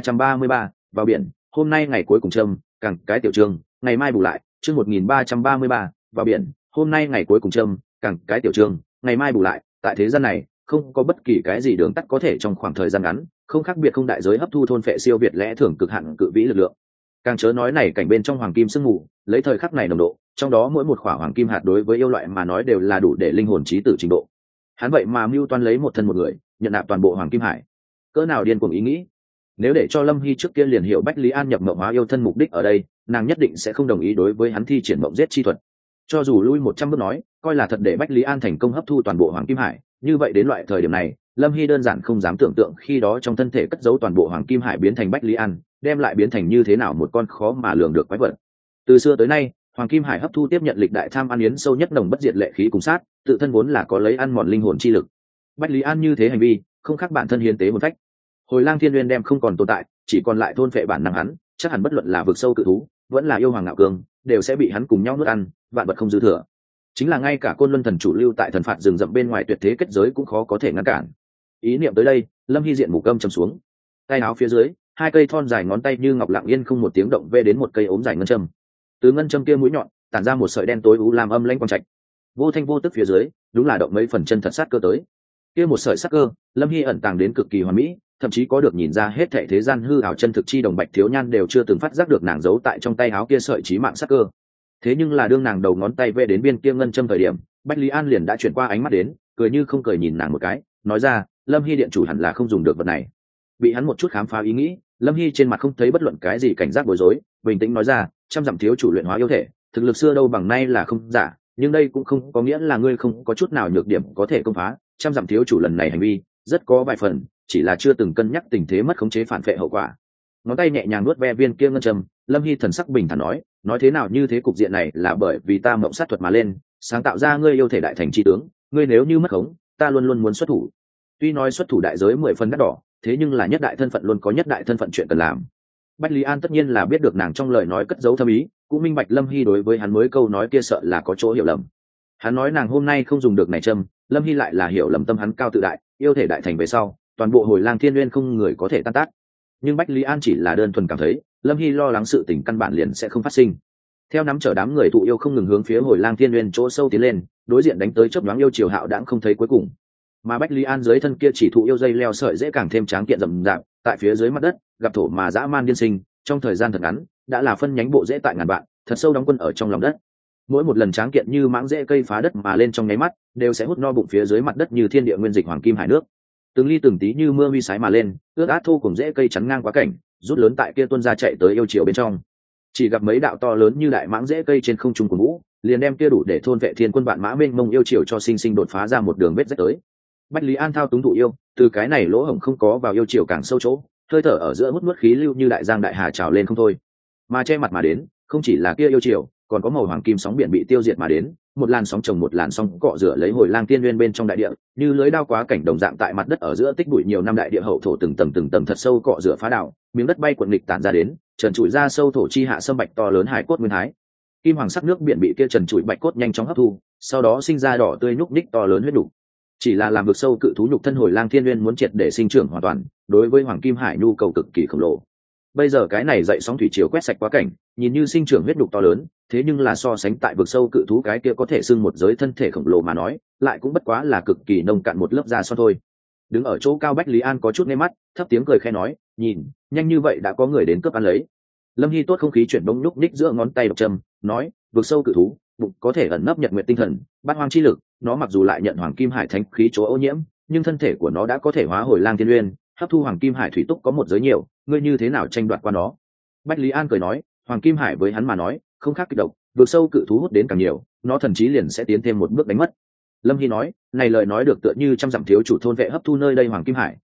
1333, vào biển, hôm nay ngày cuối cùng châm, càng cái tiểu chương, ngày mai bù lại, chương 1333, vào biển, hôm nay ngày cuối cùng châm, càng cái tiểu chương, ngày mai bù lại. Tại thế gian này không có bất kỳ cái gì đường tắt có thể trong khoảng thời gian ngắn không khác biệt không đại giới hấp thu thôn phệ siêu việt lẽ thường cực hạn cự vĩ lực lượng. Càng chớ nói này cảnh bên trong hoàng kim sương mù lấy thời khắc này nồng độ, trong đó mỗi một khỏa hoàng kim hạt đối với yêu loại mà nói đều là đủ để linh hồn trí tử trình độ. Hắn vậy mà mưu toan lấy một thân một người nhận nạp toàn bộ hoàng kim hải, cỡ nào điên cuồng ý nghĩ. Nếu để cho Lâm Hy trước kia liền hiểu Bách Lý An nhập mộng hóa yêu thân mục đích ở đây, nàng nhất định sẽ không đồng ý đối với hắn thi triển mộng giết chi thuật. Cho dù lui 100 bước nói, coi là thật để Bách Lý An thành công hấp thu toàn bộ hoàng kim hải, như vậy đến loại thời điểm này, Lâm Hy đơn giản không dám tưởng tượng khi đó trong thân thể cất giấu toàn bộ hoàng kim hải biến thành Bách Lý An, đem lại biến thành như thế nào một con khó mà lường được quái vật. Từ xưa tới nay, hoàng kim hải hấp thu tiếp nhận lịch đại tham ăn yến sâu nhất nồng bất diệt lệ khí cùng sát, tự thân vốn là có lấy ăn mòn linh hồn chi lực. Bách Lý An như thế hành vi, không khác bản thân hiến tế một phách. Hồi Lang Thiên Nguyên đem không còn tồn tại, chỉ còn lại thôn phệ bản năng hắn, chắc hẳn bất luận là vực sâu cự thú, vẫn là yêu hoàng ngạo cường, đều sẽ bị hắn cùng nhau nuốt ăn, vạn vật không dư thừa. Chính là ngay cả Côn Luân thần chủ lưu tại thần phạt rừng rậm bên ngoài tuyệt thế kết giới cũng khó có thể ngăn cản. Ý niệm tới đây, Lâm Hy diện mù câm chầm xuống, tay áo phía dưới, hai cây thon dài ngón tay như ngọc lặng yên không một tiếng động vê đến một cây ốm dài ngân châm. Từ ngân châm kia mũi nhọn tản ra một sợi đen tối u làm âm lãnh quang trạch, vô thanh vô tức phía dưới, đúng là động mấy phần chân thật sát cơ tới. Kia một sợi sát cơ, Lâm Hy ẩn tàng đến cực kỳ hoàn mỹ, thậm chí có được nhìn ra hết thảy thế gian hư ảo chân thực chi đồng Bạch Thiếu Nhan đều chưa từng phát giác được nàng giấu tại trong tay áo kia sợi chí mạng sát cơ. Thế nhưng là đương nàng đầu ngón tay vẽ đến biên kia ngân châm thời điểm, Bách Lý An liền đã chuyển qua ánh mắt đến, cười như không cười nhìn nàng một cái, nói ra, Lâm Hy điện chủ hẳn là không dùng được vật này. Bị hắn một chút khám phá ý nghĩ, Lâm Hy trên mặt không thấy bất luận cái gì cảnh giác bối rối, bình tĩnh nói ra, trăm dặm thiếu chủ luyện hóa yêu thể, thực lực xưa đâu bằng nay là không giả, nhưng đây cũng không có nghĩa là ngươi không có chút nào nhược điểm có thể công phá. Trăm dặm thiếu chủ lần này hành vi rất có vài phần, chỉ là chưa từng cân nhắc tình thế mất khống chế phản phệ hậu quả. Ngón tay nhẹ nhàng nuốt ve viên kia ngân châm, Lâm Hy thần sắc bình thản nói thế nào như thế cục diện này là bởi vì ta mộng sát thuật mà lên, sáng tạo ra ngươi yêu thể đại thành chi tướng, ngươi nếu như mất khống, ta luôn luôn muốn xuất thủ. Tuy nói xuất thủ đại giới 10 phần đắt đỏ, thế nhưng là nhất đại thân phận luôn có nhất đại thân phận chuyện cần làm. Bách Lý An tất nhiên là biết được nàng trong lời nói cất giấu thâm ý, cũng minh bạch Lâm Hy đối với hắn mới câu nói kia sợ là có chỗ hiểu lầm. Hắn nói nàng hôm nay không dùng được này châm, Lâm Hy lại là hiểu lầm tâm hắn cao tự đại, yêu thể đại thành về sau, toàn bộ Hồi Lang Thiên Nguyên không người có thể tan tác. Nhưng Bách Lý An chỉ là đơn thuần cảm thấy, Lâm Hy lo lắng sự tình căn bản liền sẽ không phát sinh. Theo nắm chở đám người thụ yêu không ngừng hướng phía Hồi Lang Thiên Nguyên chỗ sâu tiến lên, đối diện đánh tới chớp nhoáng yêu chiều hạo đãng không thấy cuối cùng. Mà Bách Lý An dưới thân kia chỉ thụ yêu dây leo sợi dễ càng thêm tráng kiện rậm rạp, tại phía dưới mặt đất, gặp thổ mà dã man điên sinh, trong thời gian thật ngắn, đã là phân nhánh bộ rễ tại ngàn vạn, thật sâu đóng quân ở trong lòng đất. Mỗi một lần tráng kiện như mãng rễ cây phá đất mà lên trong nháy mắt, đều sẽ hút no bụng phía dưới mặt đất như thiên địa nguyên dịch hoàng kim hải nước. Từng ly từng tí như mưa huy sái mà lên, ướt át thô cùng rễ cây chắn ngang quá cảnh, rút lớn tại kia tuôn ra chạy tới yêu chiều bên trong. Chỉ gặp mấy đạo to lớn như đại mãng rễ cây trên không trung của vũ, liền đem kia đủ để thôn vệ thiên quân vạn mã mênh mông yêu chiều cho sinh sinh đột phá ra một đường vết rách tới. Bách Lý An thao túng thụ yêu, từ cái này lỗ hổng không có vào yêu chiều càng sâu chỗ, hơi thở ở giữa hút nuốt khí lưu như đại giang đại hà trào lên không thôi. Mà che mặt mà đến, không chỉ là kia yêu chiều, còn có màu hoàng kim sóng biển bị tiêu diệt mà đến, một làn sóng chồng một làn sóng cọ rửa lấy Hồi Lang Thiên Nguyên bên trong đại địa, như lưới đao quá cảnh đồng dạng tại mặt đất ở giữa tích bụi nhiều năm đại địa hậu thổ từng tầng thật sâu cọ rửa phá đảo, miếng đất bay cuộn nghịch tản ra đến, trần trụi ra sâu thổ chi hạ sâm bạch to lớn hải cốt nguyên thái. Kim hoàng sắc nước biển bị kia trần trụi bạch cốt nhanh chóng hấp thu, sau đó sinh ra đỏ tươi nhúc nhích to lớn huyết đủ. Chỉ là làm vực sâu cự thú nhục thân Hồi Lang Thiên Nguyên muốn triệt để sinh trưởng hoàn toàn, đối với hoàng kim hải nhu cầu cực kỳ khổng lồ. Bây giờ cái này dậy sóng thủy triều quét sạch quá cảnh, nhìn như sinh trưởng huyết đục to lớn, thế nhưng là so sánh tại vực sâu cự thú cái kia có thể xưng một giới thân thể khổng lồ mà nói, lại cũng bất quá là cực kỳ nông cạn một lớp da son thôi. Đứng ở chỗ cao Bách Lý An có chút nghe mắt, thấp tiếng cười khẽ nói, nhìn, nhanh như vậy đã có người đến cướp ăn lấy. Lâm Hy tốt không khí chuyển bông nhúc ních giữa ngón tay độc trầm, nói, vực sâu cự thú, bụng có thể ẩn nấp nhật nguyện tinh thần, bát hoang chi lực, nó mặc dù lại nhận hoàng kim hải thánh khí chỗ ô nhiễm, nhưng thân thể của nó đã có thể hóa Hồi Lang Thiên Nguyên, hấp thu hoàng kim hải thủy túc có một giới nhiều, ngươi như thế nào tranh đoạt qua nó? Bách Lý An cười nói, hoàng kim hải với hắn mà nói không khác kịch độc, vượt sâu cự thú hút đến càng nhiều, nó thần chí liền sẽ tiến thêm một bước đánh mất. Lâm Hy nói, này lời nói được tựa như trăm dặm thiếu chủ thôn vệ hấp thu nơi đây hoàng kim hải,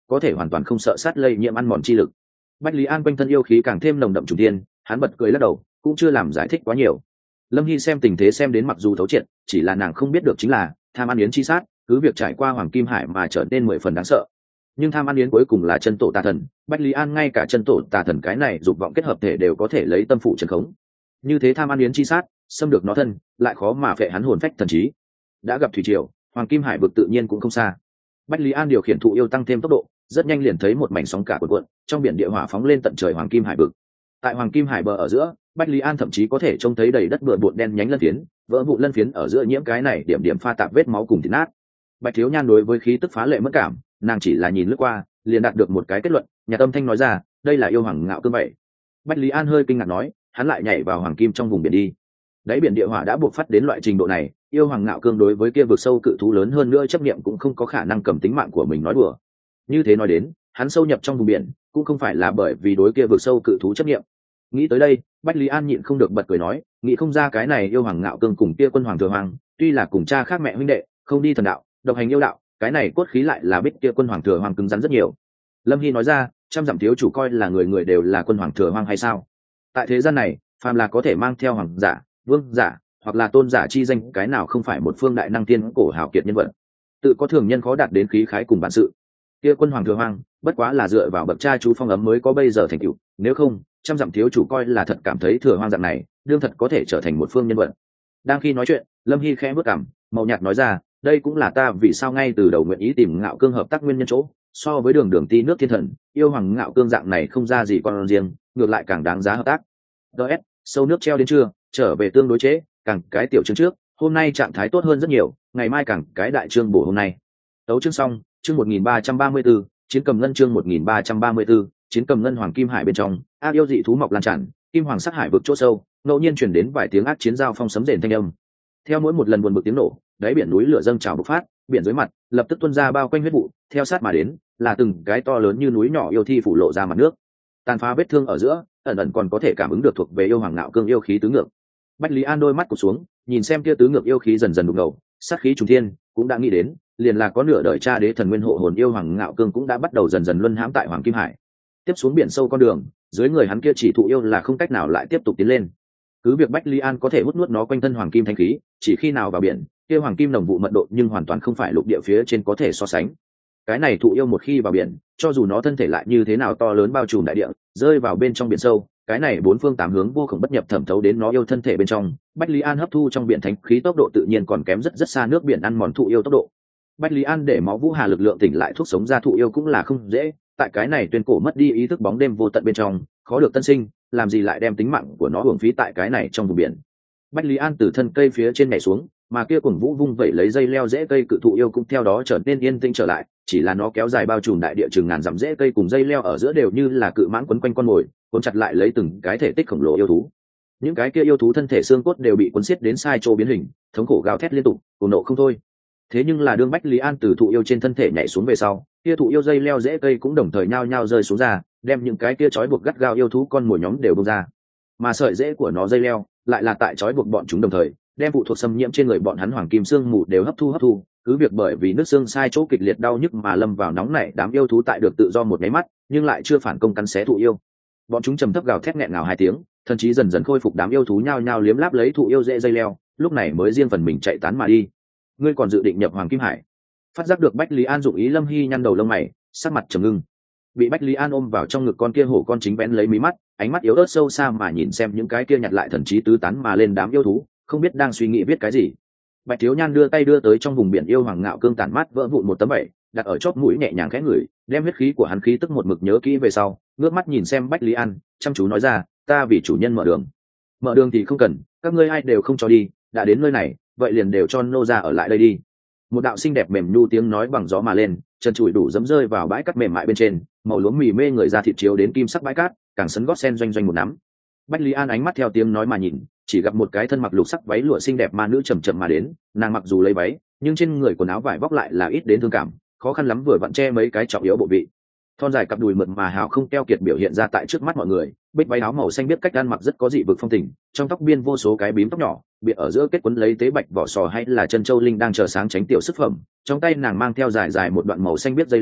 có thể hoàn toàn không sợ sát lây nhiễm ăn mòn chi lực. Bách Lý An quanh thân yêu khí càng thêm nồng đậm trùng tiên, hắn bật cười lắc đầu, cũng chưa làm giải thích quá nhiều. Lâm Hy xem tình thế xem đến mặc dù thấu triệt, chỉ là nàng không biết được chính là tham ăn yến chi sát, cứ việc trải qua Hoàng Kim Hải mà trở nên 10 phần đáng sợ. Nhưng tham ăn yến cuối cùng là chân tổ tà thần, Bách Lý An ngay cả chân tổ tà thần cái này dục vọng kết hợp thể đều có thể lấy tâm phụ trấn khống. Như thế tham ăn yến chi sát, xâm được nó thân, lại khó mà phệ hắn hồn phách thần trí. Đã gặp thủy triều, Hoàng Kim Hải vực tự nhiên cũng không xa. Bách Lý An điều khiển thụ yêu tăng thêm tốc độ, rất nhanh liền thấy một mảnh sóng cả cuộn cuộn, trong biển địa hỏa phóng lên tận trời Hoàng Kim Hải vực. Tại Hoàng Kim Hải bờ ở giữa, Bách Lý An thậm chí có thể trông thấy đầy đất bừa bộn đen nhánh lân phiến, vỡ vụn lân phiến ở giữa nhiễm cái này điểm điểm pha tạp vết máu cùng thịt nát. Bạch Thiếu Nhan đối với khí tức phá lệ mất cảm, nàng chỉ là nhìn lướt qua, liền đạt được một cái kết luận, nhà tâm thanh nói ra, đây là yêu hoàng ngạo cương vậy. Bách Lý An hơi kinh ngạc nói, hắn lại nhảy vào hoàng kim trong vùng biển đi. Đáy biển địa hỏa đã buộc phát đến loại trình độ này, yêu hoàng ngạo cương đối với kia vực sâu cự thú lớn hơn nữa chấp niệm cũng không có khả năng cầm tính mạng của mình nói đùa. Như thế nói đến, hắn sâu nhập trong vùng biển, cũng không phải là bởi vì đối kia vực sâu cự thú chấp niệm. Nghĩ tới đây, Bách Lý An nhịn không được bật cười nói, nghĩ không ra cái này yêu hoàng ngạo cương cùng kia quân hoàng thừa hoàng, tuy là cùng cha khác mẹ huynh đệ, không đi thần đạo, độc hành yêu đạo, cái này cốt khí lại là bích kia quân hoàng thừa hoàng cứng rắn rất nhiều. Lâm Hy nói ra, trăm dặm thiếu chủ coi là người người đều là quân hoàng thừa hoàng hay sao? Tại thế gian này, phàm là có thể mang theo hoàng giả, vương giả, hoặc là tôn giả chi danh, cái nào không phải một phương đại năng tiên cổ hào kiệt nhân vật. Tự có thường nhân khó đạt đến khí khái cùng bản sự. Kia quân hoàng thừa hoàng, bất quá là dựa vào bậc cha chú phong ấm mới có bây giờ thành tựu, nếu không, trăm dặm thiếu chủ coi là thật cảm thấy thừa hoang dạng này, đương thật có thể trở thành một phương nhân vật. Đang khi nói chuyện, Lâm Hy khẽ bước cằm, màu nhạt nói ra, đây cũng là ta vì sao ngay từ đầu nguyện ý tìm Ngạo Cương hợp tác nguyên nhân chỗ, so với đường đường ti nước thiên thần, yêu hoàng Ngạo Cương dạng này không ra gì con riêng, ngược lại càng đáng giá hợp tác. DS, sâu nước treo đến trưa, trở về tương đối chế, càng cái tiểu chương trước, hôm nay trạng thái tốt hơn rất nhiều, ngày mai càng cái đại chương bổ hôm nay. Tấu chương xong, chương 1334, chiến cầm ngân chương 1334, chiến cầm ngân hoàng kim hải bên trong, ác yêu dị thú mọc lan tràn, kim hoàng sắc hải vực chỗ sâu, ngẫu nhiên truyền đến vài tiếng ác chiến giao phong sấm rền thanh âm. Theo mỗi một lần buồn bực tiếng nổ, đáy biển núi lửa dâng trào bộc phát, biển dưới mặt lập tức tuôn ra bao quanh huyết vụ, theo sát mà đến là từng cái to lớn như núi nhỏ yêu thi phủ lộ ra mặt nước. Tàn phá vết thương ở giữa, ẩn ẩn còn có thể cảm ứng được thuộc về yêu hoàng Ngạo Cương yêu khí tứ ngược. Bách Lý An đôi mắt cụp xuống, nhìn xem kia tứ ngược yêu khí dần dần đục ngầu, sát khí trùng thiên, cũng đã nghĩ đến, liền là có nửa đời cha đế thần nguyên hộ hồn yêu hoàng Ngạo Cương cũng đã bắt đầu dần dần luân hãm tại hoàng kim hải. Tiếp xuống biển sâu con đường, dưới người hắn kia chỉ thụ yêu là không cách nào lại tiếp tục tiến lên. Cứ việc Bách Lý An có thể hút nuốt nó quanh thân hoàng kim thanh khí, chỉ khi nào vào biển, kia hoàng kim nồng vụ mật độ nhưng hoàn toàn không phải lục địa phía trên có thể so sánh. Cái này thụ yêu một khi vào biển, cho dù nó thân thể lại như thế nào to lớn bao trùm đại địa, rơi vào bên trong biển sâu, cái này bốn phương tám hướng vô cùng bất nhập thẩm thấu đến nó yêu thân thể bên trong. Bách Lý An hấp thu trong biển thánh khí tốc độ tự nhiên còn kém rất xa nước biển ăn mòn thụ yêu tốc độ. Bách Lý An để máu vũ hà lực lượng tỉnh lại thuốc sống ra thụ yêu cũng là không dễ, tại cái này tuyên cổ mất đi ý thức bóng đêm vô tận bên trong, khó được tân sinh, làm gì lại đem tính mạng của nó hưởng phí tại cái này trong vùng biển. Bách Lý An từ thân cây phía trên nhảy xuống, mà kia cuồng vũ vung vẩy lấy dây leo rễ cây cự thụ yêu cũng theo đó trở nên yên tĩnh trở lại, chỉ là nó kéo dài bao trùm đại địa chừng ngàn dặm rễ cây cùng dây leo ở giữa đều như là cự mãng quấn quanh con mồi, cuốn chặt lại lấy từng cái thể tích khổng lồ yêu thú. Những cái kia yêu thú thân thể xương cốt đều bị cuốn xiết đến sai chỗ biến hình, thống khổ gào thét liên tục, cuồng nộ không thôi. Thế nhưng là đương Bách Lý An từ thụ yêu trên thân thể nhảy xuống về sau, kia thụ yêu dây leo rễ cây cũng đồng thời nhao nhao rơi xuống ra, đem những cái kia trói buộc gắt gao yêu thú con mồi nhóm đều bung ra. Mà sợi rễ của nó dây leo lại là tại trói buộc bọn chúng đồng thời, đem phụ thuộc xâm nhiễm trên người bọn hắn hoàng kim xương mù đều hấp thu, cứ việc bởi vì nước xương sai chỗ kịch liệt đau nhức mà lâm vào nóng nảy, đám yêu thú tại được tự do một cái mắt, nhưng lại chưa phản công cắn xé thụ yêu. Bọn chúng trầm thấp gào thét nghẹn ngào hai tiếng, thậm chí dần dần khôi phục, đám yêu thú nhao nhao liếm láp lấy thụ yêu rễ dây leo, lúc này mới riêng phần mình chạy tán mà đi. Ngươi còn dự định nhập hoàng kim hải? Phát giác được Bách Lý An dụng ý, Lâm Hy nhăn đầu lông mày, sắc mặt trầm ngưng. Bị Bách Lý An ôm vào trong ngực con kia hổ con chính vén lấy mí mắt, ánh mắt yếu ớt sâu xa mà nhìn xem những cái kia nhặt lại thần trí tứ tán mà lên đám yêu thú, không biết đang suy nghĩ viết cái gì. Bạch Thiếu Nhan đưa tay đưa tới trong vùng biển yêu hoàng Ngạo Cương tàn mát vỡ vụn một tấm vẩy, đặt ở chóp mũi nhẹ nhàng khẽ ngửi, đem huyết khí của hắn khí tức một mực nhớ kỹ về sau, ngước mắt nhìn xem Bách Lý An, chăm chú nói ra, ta vì chủ nhân mở đường. Mở đường thì không cần, các ngươi ai đều không cho đi, đã đến nơi này, vậy liền đều cho nô ra ở lại đây đi. Một đạo xinh đẹp mềm nhu tiếng nói bằng gió mà lên, chân chùi đủ dẫm rơi vào bãi cát mềm mại bên trên, màu lúa mì mê người ra thịt chiếu đến kim sắc bãi cát, càng sấn gót sen doanh doanh một nắm. Bách Lý An ánh mắt theo tiếng nói mà nhìn, chỉ gặp một cái thân mặc lục sắc váy lụa xinh đẹp ma nữ chậm chậm mà đến, nàng mặc dù lấy váy, nhưng trên người quần áo vải vóc lại là ít đến thương cảm, khó khăn lắm vừa vặn che mấy cái trọng yếu bộ vị. Thon dài cặp đùi mượt mà hào không keo kiệt biểu hiện ra tại trước mắt mọi người, bích váy áo màu xanh biết cách ăn mặc rất có dị vực phong tình, trong tóc biên vô số cái bím tóc nhỏ, biệt ở giữa kết quấn lấy tế bạch vỏ sò hay là chân châu linh đang chờ sáng tránh tiểu sức phẩm, trong tay nàng mang theo dài dài một đoạn màu xanh biết dây leo,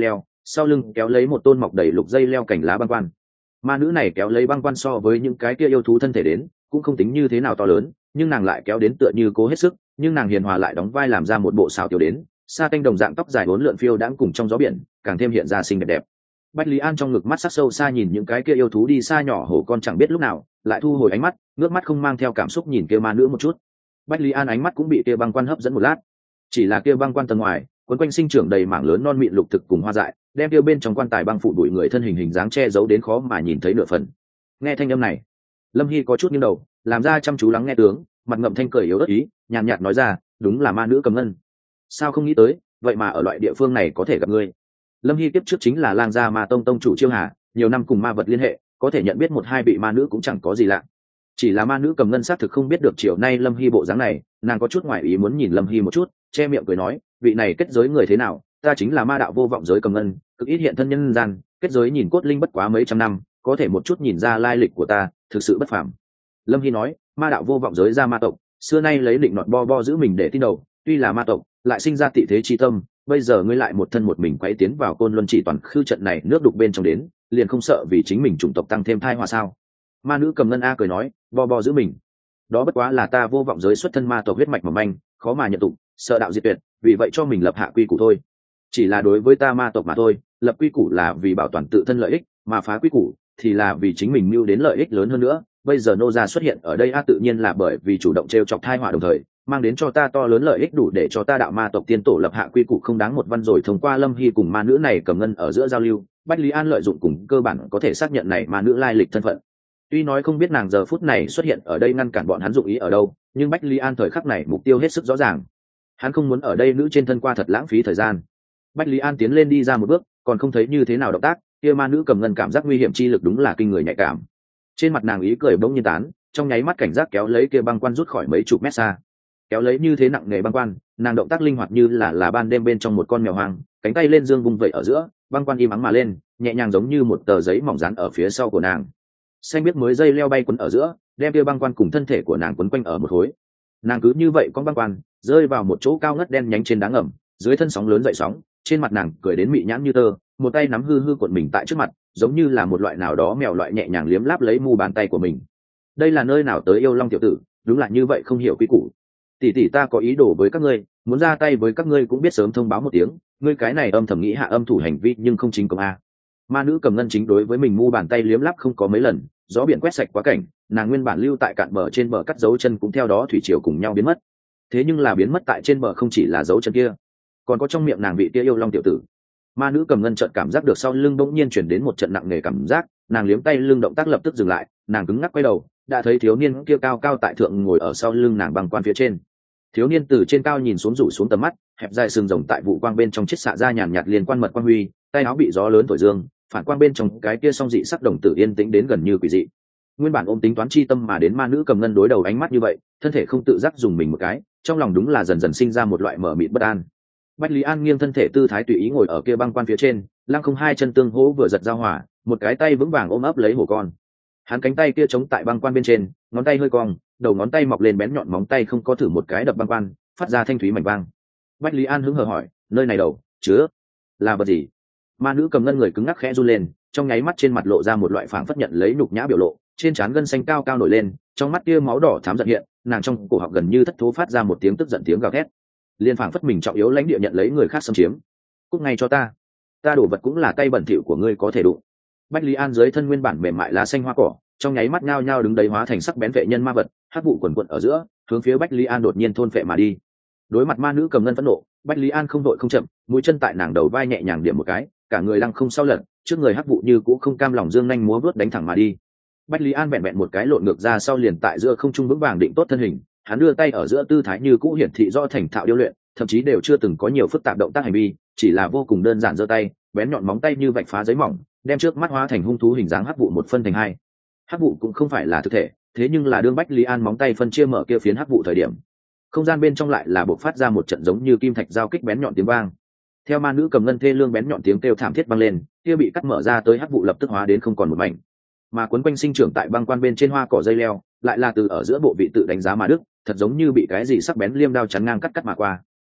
sau lưng kéo lấy một tôn mọc đầy lục dây leo cành lá băng quan. Ma nữ này kéo lấy băng quan so với những cái kia yêu thú thân thể đến cũng không tính như thế nào to lớn, nhưng nàng lại kéo đến tựa như cố hết sức, nhưng nàng hiền hòa lại đóng vai làm ra một bộ xào tiểu đến, sa tanh đồng dạng tóc dài bốn lượn phiêu đãng cùng trong gió biển, càng thêm hiện ra xinh đẹp đẹp. Bách Lý An trong ngực mắt sắc sâu xa nhìn những cái kia yêu thú đi xa nhỏ hổ con chẳng biết lúc nào lại thu hồi ánh mắt, ngước mắt không mang theo cảm xúc nhìn kia ma nữ một chút. Bách Lý An ánh mắt cũng bị kia băng quan hấp dẫn một lát, chỉ là kia băng quan tầng ngoài quấn quanh sinh trưởng đầy mảng lớn non mịn lục thực cùng hoa dại, đem kia bên trong quan tài băng phủ đuổi người thân hình dáng che giấu đến khó mà nhìn thấy nửa phần. Nghe thanh âm này, Lâm Hy có chút nghiêng đầu, làm ra chăm chú lắng nghe tướng, mặt ngậm thanh cười yếu ớt ý, nhàn nhạt nói ra, đúng là ma nữ Cầm Ngân. Sao không nghĩ tới, vậy mà ở loại địa phương này có thể gặp ngươi. Lâm Hy tiếp trước chính là lang gia ma tông tông chủ Chiêu Hà, nhiều năm cùng ma vật liên hệ, có thể nhận biết một hai vị ma nữ cũng chẳng có gì lạ. Chỉ là ma nữ Cầm Ngân xác thực không biết được chiều nay Lâm Hy bộ dáng này, nàng có chút ngoài ý muốn nhìn Lâm Hy một chút, che miệng cười nói, vị này kết giới người thế nào, ta chính là ma đạo vô vọng giới Cầm Ngân, cực ít hiện thân nhân gian, kết giới nhìn cốt linh bất quá mấy trăm năm, có thể một chút nhìn ra lai lịch của ta, thực sự bất phàm. Lâm Hy nói, ma đạo vô vọng giới ra ma tộc, xưa nay lấy định nọt bo bo giữ mình để tin đầu, tuy là ma tộc, lại sinh ra tị thế chi tâm, bây giờ ngươi lại một thân một mình quay tiến vào Côn Luân Chỉ toàn khư trận này nước đục bên trong đến, liền không sợ vì chính mình chủng tộc tăng thêm thai họa sao? Ma nữ Cầm Ngân a cười nói, bo bo giữ mình, đó bất quá là ta vô vọng giới xuất thân ma tộc huyết mạch mỏng manh, khó mà nhận tụng, sợ đạo diệt tuyệt, vì vậy cho mình lập hạ quy củ thôi. Chỉ là đối với ta ma tộc mà thôi, lập quy củ là vì bảo toàn tự thân lợi ích, mà phá quy củ thì là vì chính mình mưu đến lợi ích lớn hơn nữa. Bây giờ nô gia xuất hiện ở đây tự nhiên là bởi vì chủ động trêu chọc thai họa đồng thời mang đến cho ta to lớn lợi ích đủ để cho ta đạo ma tộc tiên tổ lập hạ quy củ không đáng một văn. Rồi thông qua Lâm Hy cùng ma nữ này Cầm Ngân ở giữa giao lưu, Bách Lý An lợi dụng cùng cơ bản có thể xác nhận này ma nữ lai lịch thân phận. Tuy nói không biết nàng giờ phút này xuất hiện ở đây ngăn cản bọn hắn dụng ý ở đâu, nhưng Bách Lý An thời khắc này mục tiêu hết sức rõ ràng. Hắn không muốn ở đây nữ trên thân qua thật lãng phí thời gian. Bách Lý An tiến lên đi ra một bước, còn không thấy như thế nào động tác, kia ma nữ Cầm Ngân cảm giác nguy hiểm chi lực đúng là kinh người nhạy cảm. Trên mặt nàng ý cười bỗng nhiên tán, trong nháy mắt cảnh giác kéo lấy kia băng quan rút khỏi mấy chục mét xa. Kéo lấy như thế nặng nề băng quan, nàng động tác linh hoạt như là ban đêm bên trong một con mèo hoang, cánh tay lên dương vung vẩy ở giữa, băng quan im ắng mà lên, nhẹ nhàng giống như một tờ giấy mỏng dán ở phía sau của nàng. Xanh biết mới dây leo bay quấn ở giữa, đem kia băng quan cùng thân thể của nàng quấn quanh ở một khối. Nàng cứ như vậy con băng quan rơi vào một chỗ cao ngất đen nhánh trên đá ngầm, dưới thân sóng lớn dậy sóng, trên mặt nàng cười đến mị nhãn như tơ, một tay nắm hư hư cuộn mình tại trước mặt, giống như là một loại nào đó mèo loại nhẹ nhàng liếm láp lấy mu bàn tay của mình. Đây là nơi nào tới yêu long tiểu tử, đúng là như vậy không hiểu quy củ. Tỷ tỷ ta có ý đồ với các ngươi, muốn ra tay với các ngươi cũng biết sớm thông báo một tiếng, ngươi cái này âm thầm nghĩ hạ âm thủ hành vi nhưng không chính công a. Ma nữ Cầm Ngân chính đối với mình mu bàn tay liếm láp không có mấy lần, gió biển quét sạch quá cảnh, nàng nguyên bản lưu tại cạn bờ trên bờ cắt dấu chân cũng theo đó thủy triều cùng nhau biến mất. Thế nhưng là biến mất tại trên bờ không chỉ là dấu chân kia, còn có trong miệng nàng vị kia yêu long tiểu tử. Ma nữ Cầm Ngân chợt cảm giác được sau lưng bỗng nhiên chuyển đến một trận nặng nề cảm giác, nàng liếm tay lưng động tác lập tức dừng lại, nàng cứng ngắc quay đầu, đã thấy thiếu niên kia cao cao tại thượng ngồi ở sau lưng nàng băng quan phía trên. Thiếu niên từ trên cao nhìn xuống rủ xuống tầm mắt, hẹp dài sừng rồng tại vụ quang bên trong chiết xạ ra nhàn nhạt liên quan mật quang huy, tay áo bị gió lớn thổi dương, phản quang bên trong cái kia song dị sắc đồng tử yên tĩnh đến gần như quỷ dị. Nguyên bản ôm tính toán chi tâm mà đến ma nữ Cầm Ngân đối đầu ánh mắt như vậy, thân thể không tự giác dùng mình một cái, trong lòng đúng là dần dần sinh ra một loại mờ mịt bất an. Bách Lý An nghiêng thân thể tư thái tùy ý ngồi ở kia băng quan phía trên, lăng không hai chân tương hỗ vừa giật giao hỏa, một cái tay vững vàng ôm ấp lấy hổ con. Hắn cánh tay kia chống tại băng quan bên trên, ngón tay hơi cong, đầu ngón tay mọc lên bén nhọn móng tay không có thử một cái đập băng quan, phát ra thanh thúy mảnh vang. Bách Lý An hứng hờ hỏi, nơi này đầu chứa là vật gì? Ma nữ Cầm Ngân người cứng ngắc khẽ run lên, trong nháy mắt trên mặt lộ ra một loại phảng phất nhận lấy nhục nhã biểu lộ, trên trán gân xanh cao cao nổi lên, trong mắt kia máu đỏ thắm giận hiện, nàng trong cổ họng gần như thất thố phát ra một tiếng tức giận tiếng gào thét. Liên phảng phất mình trọng yếu lãnh địa nhận lấy người khác xâm chiếm. Cút ngay cho ta đổ vật cũng là tay bẩn thỉu của ngươi có thể đụng. Bách Lý An dưới thân nguyên bản mềm mại lá xanh hoa cỏ, trong nháy mắt nhao nhao đứng đấy hóa thành sắc bén vệ nhân ma vật, hắc vụ quần quật ở giữa, hướng phía Bách Lý An đột nhiên thôn phệ mà đi. Đối mặt ma nữ Cầm Ngân phẫn nộ, Bách Lý An không đội không chậm, mũi chân tại nàng đầu vai nhẹ nhàng điểm một cái, cả người lăng không sau lật, trước người hắc vụ như cũ không cam lòng dương nhanh múa vớt đánh thẳng mà đi. Bách Lý An vẹn vẹn một cái lộn ngược ra sau liền tại giữa không trung vững vàng định tốt thân hình, hắn đưa tay ở giữa tư thái như cũ hiển thị rõ thành thạo điêu luyện, thậm chí đều chưa từng có nhiều phức tạp động tác hành vi, chỉ là vô cùng đơn giản giơ tay, bén nhọn móng tay như vạch phá giấy mỏng, đem trước mắt hóa thành hung thú hình dáng hắc vụ một phân thành hai. Hắc vụ cũng không phải là thực thể, thế nhưng là đương Bách Lý An móng tay phân chia mở kia phiến hắc vụ thời điểm, không gian bên trong lại là bộc phát ra một trận giống như kim thạch giao kích bén nhọn tiếng vang. Theo ma nữ Cầm Ngân thê lương bén nhọn tiếng kêu thảm thiết vang lên, kia bị cắt mở ra tới hắc vụ lập tức hóa đến không còn một mảnh, mà quấn quanh sinh trưởng tại băng quan bên trên hoa cỏ dây leo, lại là từ ở giữa bộ vị tự đánh giá mà đức, thật giống như bị cái gì sắc bén liêm đao chắn ngang cắt mà qua.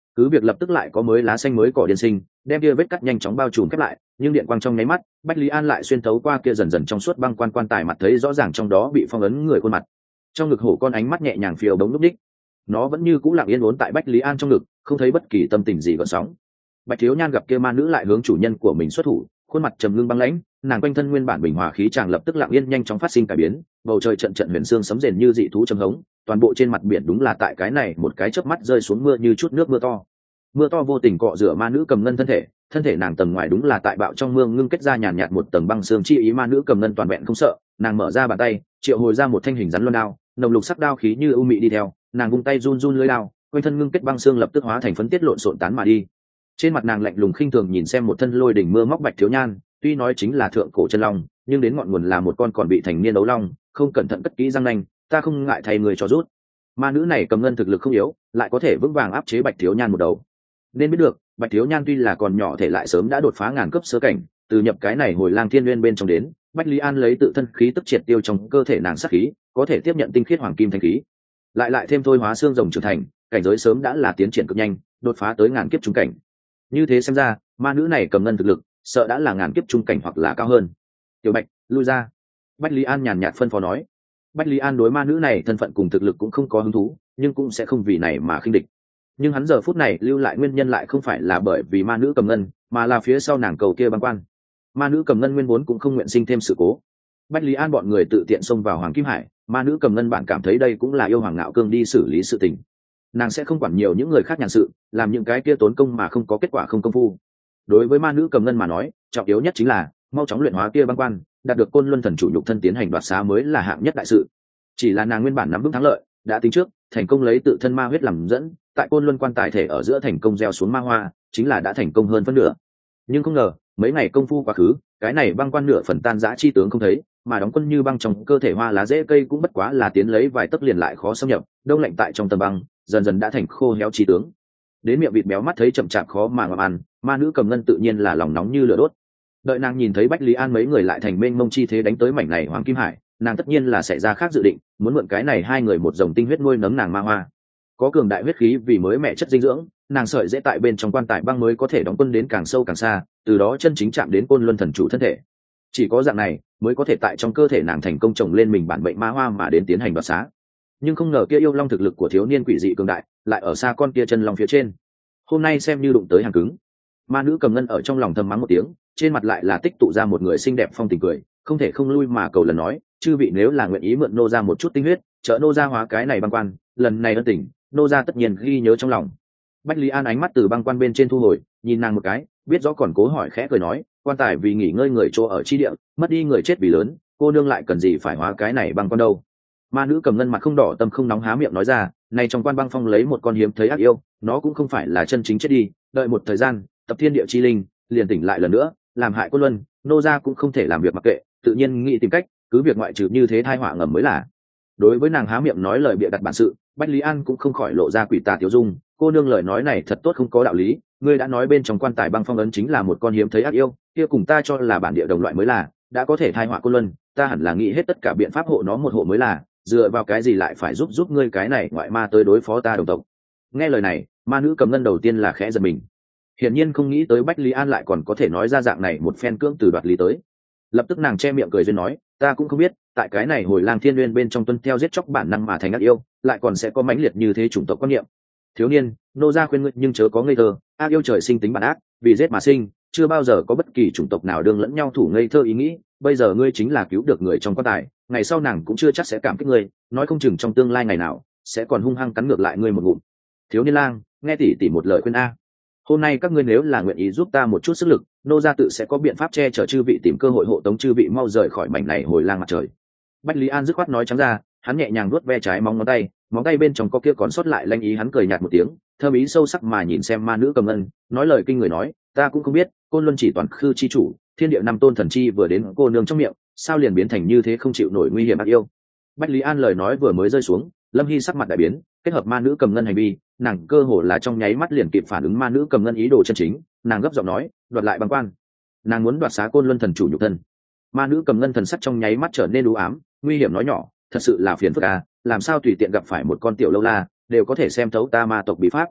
cứ việc lập tức lại có mới lá xanh mới cỏ điên sinh, đem kia vết cắt nhanh chóng bao trùm khép lại, nhưng điện quang trong nháy mắt, Bách Lý An lại xuyên thấu qua kia dần dần trong suốt băng quan tài mặt thấy rõ ràng trong đó bị phong ấn người khuôn mặt. Trong ngực hổ con ánh mắt nhẹ nhàng phiêu bóng lúc đích, nó vẫn như cũ lặng yên uốn tại Bách Lý An trong ngực, không thấy bất kỳ tâm tình gì gợn sóng. Bạch Thiếu Nhan gặp kia ma nữ lại hướng chủ nhân của mình xuất thủ, khuôn mặt trầm ngưng băng lãnh, nàng quanh thân nguyên bản bình hòa khí chàng lập tức lặng yên nhanh chóng phát sinh cải biến, bầu trời trận trận huyền xương sấm rền như dị thú trầm hống, toàn bộ trên mặt biển đúng là tại cái này một cái chớp mắt rơi xuống mưa như chút nước mưa to. Mưa to vô tình cọ rửa ma nữ cầm ngân thân thể nàng tầng ngoài đúng là tại bạo trong mưa ngưng kết ra nhàn nhạt một tầng băng xương chi ý. Ma nữ cầm ngân toàn vẹn không sợ, nàng mở ra bàn tay, triệu hồi ra một thanh hình rắn luân đao, nồng lục sắc đao khí như u mị đi theo, nàng vung tay run run lưỡi đao, quanh thân ngưng kết băng xương lập tức hóa thành phấn tiết lộn xộn tán mà đi. Trên mặt nàng lạnh lùng khinh thường nhìn xem một thân lôi đỉnh mưa móc Bạch Thiếu Nhan, tuy nói chính là thượng cổ chân long, nhưng đến ngọn nguồn là một con còn bị thành niên đấu long, không cẩn thận cất kỹ răng nanh, ta không ngại thay người cho rút. Ma nữ này cầm ngân thực lực không yếu, lại có thể vững vàng áp chế Bạch Thiếu Nhan một đầu. Nên biết được, Bạch Thiếu Nhan tuy là còn nhỏ thể lại sớm đã đột phá ngàn cấp sơ cảnh, từ nhập cái này hồi lang thiên nguyên bên trong đến, Bách Lý An lấy tự thân khí tức triệt tiêu trong cơ thể nàng sát khí, có thể tiếp nhận tinh khiết hoàng kim thanh khí, lại thêm thôi hóa xương rồng trưởng thành, cảnh giới sớm đã là tiến triển cực nhanh, đột phá tới ngàn kiếp trung cảnh. Như thế xem ra, ma nữ này cầm ngân thực lực, sợ đã là ngàn kiếp trung cảnh hoặc là cao hơn. Tiểu Bạch, lui ra. Bách Lý An nhàn nhạt phân phó nói. Bách Lý An đối ma nữ này thân phận cùng thực lực cũng không có hứng thú, nhưng cũng sẽ không vì này mà khinh địch. Nhưng hắn giờ phút này lưu lại nguyên nhân lại không phải là bởi vì ma nữ cầm ngân, mà là phía sau nàng cầu kia băng quan. Ma nữ cầm ngân nguyên vốn cũng không nguyện sinh thêm sự cố. Bách Lý An bọn người tự tiện xông vào Hoàng Kim Hải, ma nữ cầm ngân bạn cảm thấy đây cũng là yêu Hoàng Ngạo Cương đi xử lý sự tình. Nàng sẽ không quản nhiều những người khác nhàn sự, làm những cái kia tốn công mà không có kết quả không công phu. Đối với ma nữ cầm ngân mà nói, trọng yếu nhất chính là mau chóng luyện hóa kia băng quan, đạt được Côn Luân thần chủ nhục thân tiến hành đoạt xá mới là hạng nhất đại sự. Chỉ là nàng nguyên bản nắm vững thắng lợi, đã tính trước, thành công lấy tự thân ma huyết làm dẫn, tại Côn Luân quan tài thể ở giữa thành công gieo xuống ma hoa, chính là đã thành công hơn phân nửa. Nhưng không ngờ, mấy ngày công phu quá khứ, cái này băng quan nửa phần tan rã chi tướng không thấy, mà đóng quân như băng trong cơ thể hoa lá rễ cây cũng bất quá là tiến lấy vài tấc liền lại khó xâm nhập, đông lạnh tại trong tầng băng, dần dần đã thành khô héo chi tướng. Đến miệng vịt béo mắt thấy chậm chạp khó mà ngậm ăn, ma nữ cầm ngân tự nhiên là lòng nóng như lửa đốt. Đợi nàng nhìn thấy Bách Lý An mấy người lại thành mênh mông chi thế đánh tới mảnh này Hoàng Kim Hải, nàng tất nhiên là sẽ ra khác dự định, muốn mượn cái này hai người một dòng tinh huyết nuôi nấng nàng ma hoa. Có cường đại huyết khí vì mới mẹ chất dinh dưỡng, nàng sợi dễ tại bên trong quan tài băng mới có thể đóng quân đến càng sâu càng xa, từ đó chân chính chạm đến Côn Luân thần chủ thân thể. Chỉ có dạng này mới có thể tại trong cơ thể nàng thành công trồng lên mình bản bệnh ma hoa mà đến tiến hành đoạt xá. Nhưng không ngờ kia yêu long thực lực của thiếu niên quỷ dị cường đại, lại ở xa con kia chân long phía trên. Hôm nay xem như đụng tới hàng cứng. Ma nữ cầm ngân ở trong lòng thầm mắng một tiếng, trên mặt lại là tích tụ ra một người xinh đẹp phong tình cười, không thể không lui mà cầu lần nói, chư vị nếu là nguyện ý mượn nô ra một chút tinh huyết, trợ nô ra hóa cái này băng quan, lần này ân tình, nô ra tất nhiên ghi nhớ trong lòng. Bách Lý An ánh mắt từ băng quan bên trên thu hồi, nhìn nàng một cái, biết rõ còn cố hỏi khẽ cười nói, quan tài vì nghỉ ngơi người chỗ ở chi địa, mất đi người chết vì lớn, cô nương lại cần gì phải hóa cái này băng quan đâu. Ma nữ cầm ngân mặt không đỏ tâm không nóng há miệng nói ra, này trong quan băng phong lấy một con hiếm thấy ác yêu, nó cũng không phải là chân chính chết đi, đợi một thời gian, tập thiên địa chi linh, liền tỉnh lại lần nữa, làm hại Côn Luân, nô gia cũng không thể làm việc mặc kệ, tự nhiên nghĩ tìm cách, cứ việc ngoại trừ như thế tai họa ngầm mới là. Đối với nàng há miệng nói lời bịa đặt bản sự, Bách Lý An cũng không khỏi lộ ra quỷ tà tiểu dung, cô nương lời nói này thật tốt không có đạo lý, ngươi đã nói bên trong quan tài băng phong ấn chính là một con hiếm thấy ác yêu, kia cùng ta cho là bản địa đồng loại mới là, đã có thể tai họa Côn Luân, ta hẳn là nghĩ hết tất cả biện pháp hộ nó một hộ mới là, dựa vào cái gì lại phải giúp ngươi cái này ngoại ma tới đối phó ta đồng tộc. Nghe lời này, ma nữ cầm ngân đầu tiên là khẽ giật mình, hiển nhiên không nghĩ tới Bách Lý An lại còn có thể nói ra dạng này một phen cưỡng từ đoạt lý tới. Lập tức nàng che miệng cười duyên nói, ta cũng không biết, tại cái này hồi lang thiên nguyên bên trong tuân theo giết chóc bản năng mà thành ác yêu, lại còn sẽ có mãnh liệt như thế chủng tộc quan niệm. Thiếu niên, nô gia khuyên ngươi nhưng chớ có ngây thơ, ác yêu trời sinh tính bản ác, vì giết mà sinh, chưa bao giờ có bất kỳ chủng tộc nào đương lẫn nhau thủ ngây thơ ý nghĩ, bây giờ ngươi chính là cứu được người trong quan tài, ngày sau nàng cũng chưa chắc sẽ cảm kích ngươi, nói không chừng trong tương lai ngày nào sẽ còn hung hăng cắn ngược lại ngươi một ngụm. Thiếu niên lang, nghe tỷ tỷ một lời khuyên a. Hôm nay các ngươi nếu là nguyện ý giúp ta một chút sức lực, nô gia tự sẽ có biện pháp che chở chư vị, tìm cơ hội hộ tống chư vị mau rời khỏi mảnh này hồi lang mặt trời. Bách Lý An dứt khoát nói trắng ra, hắn nhẹ nhàng vuốt ve trái móng tay bên trong có kia còn sót lại lanh ý, hắn cười nhạt một tiếng, thơm ý sâu sắc mà nhìn xem ma nữ cầm ngân, nói lời kinh người nói, ta cũng không biết, Côn Luân chỉ toàn khư chi chủ, thiên địa năm tôn thần chi vừa đến cô nương trong miệng, sao liền biến thành như thế không chịu nổi nguy hiểm ác yêu. Bách Lý An lời nói vừa mới rơi xuống, Lâm Hy sắc mặt đại biến, kết hợp ma nữ cầm ngân hành vi, nàng cơ hồ là trong nháy mắt liền kịp phản ứng ma nữ cầm ngân ý đồ chân chính, nàng gấp giọng nói, đoạt lại băng quan, nàng muốn đoạt xá Côn Luân thần chủ nhục thân. Ma nữ cầm ngân thần sắc trong nháy mắt trở nên u ám, nguy hiểm nói nhỏ, thật sự là phiền phức à, làm sao tùy tiện gặp phải một con tiểu lâu la đều có thể xem thấu ta ma tộc bí pháp.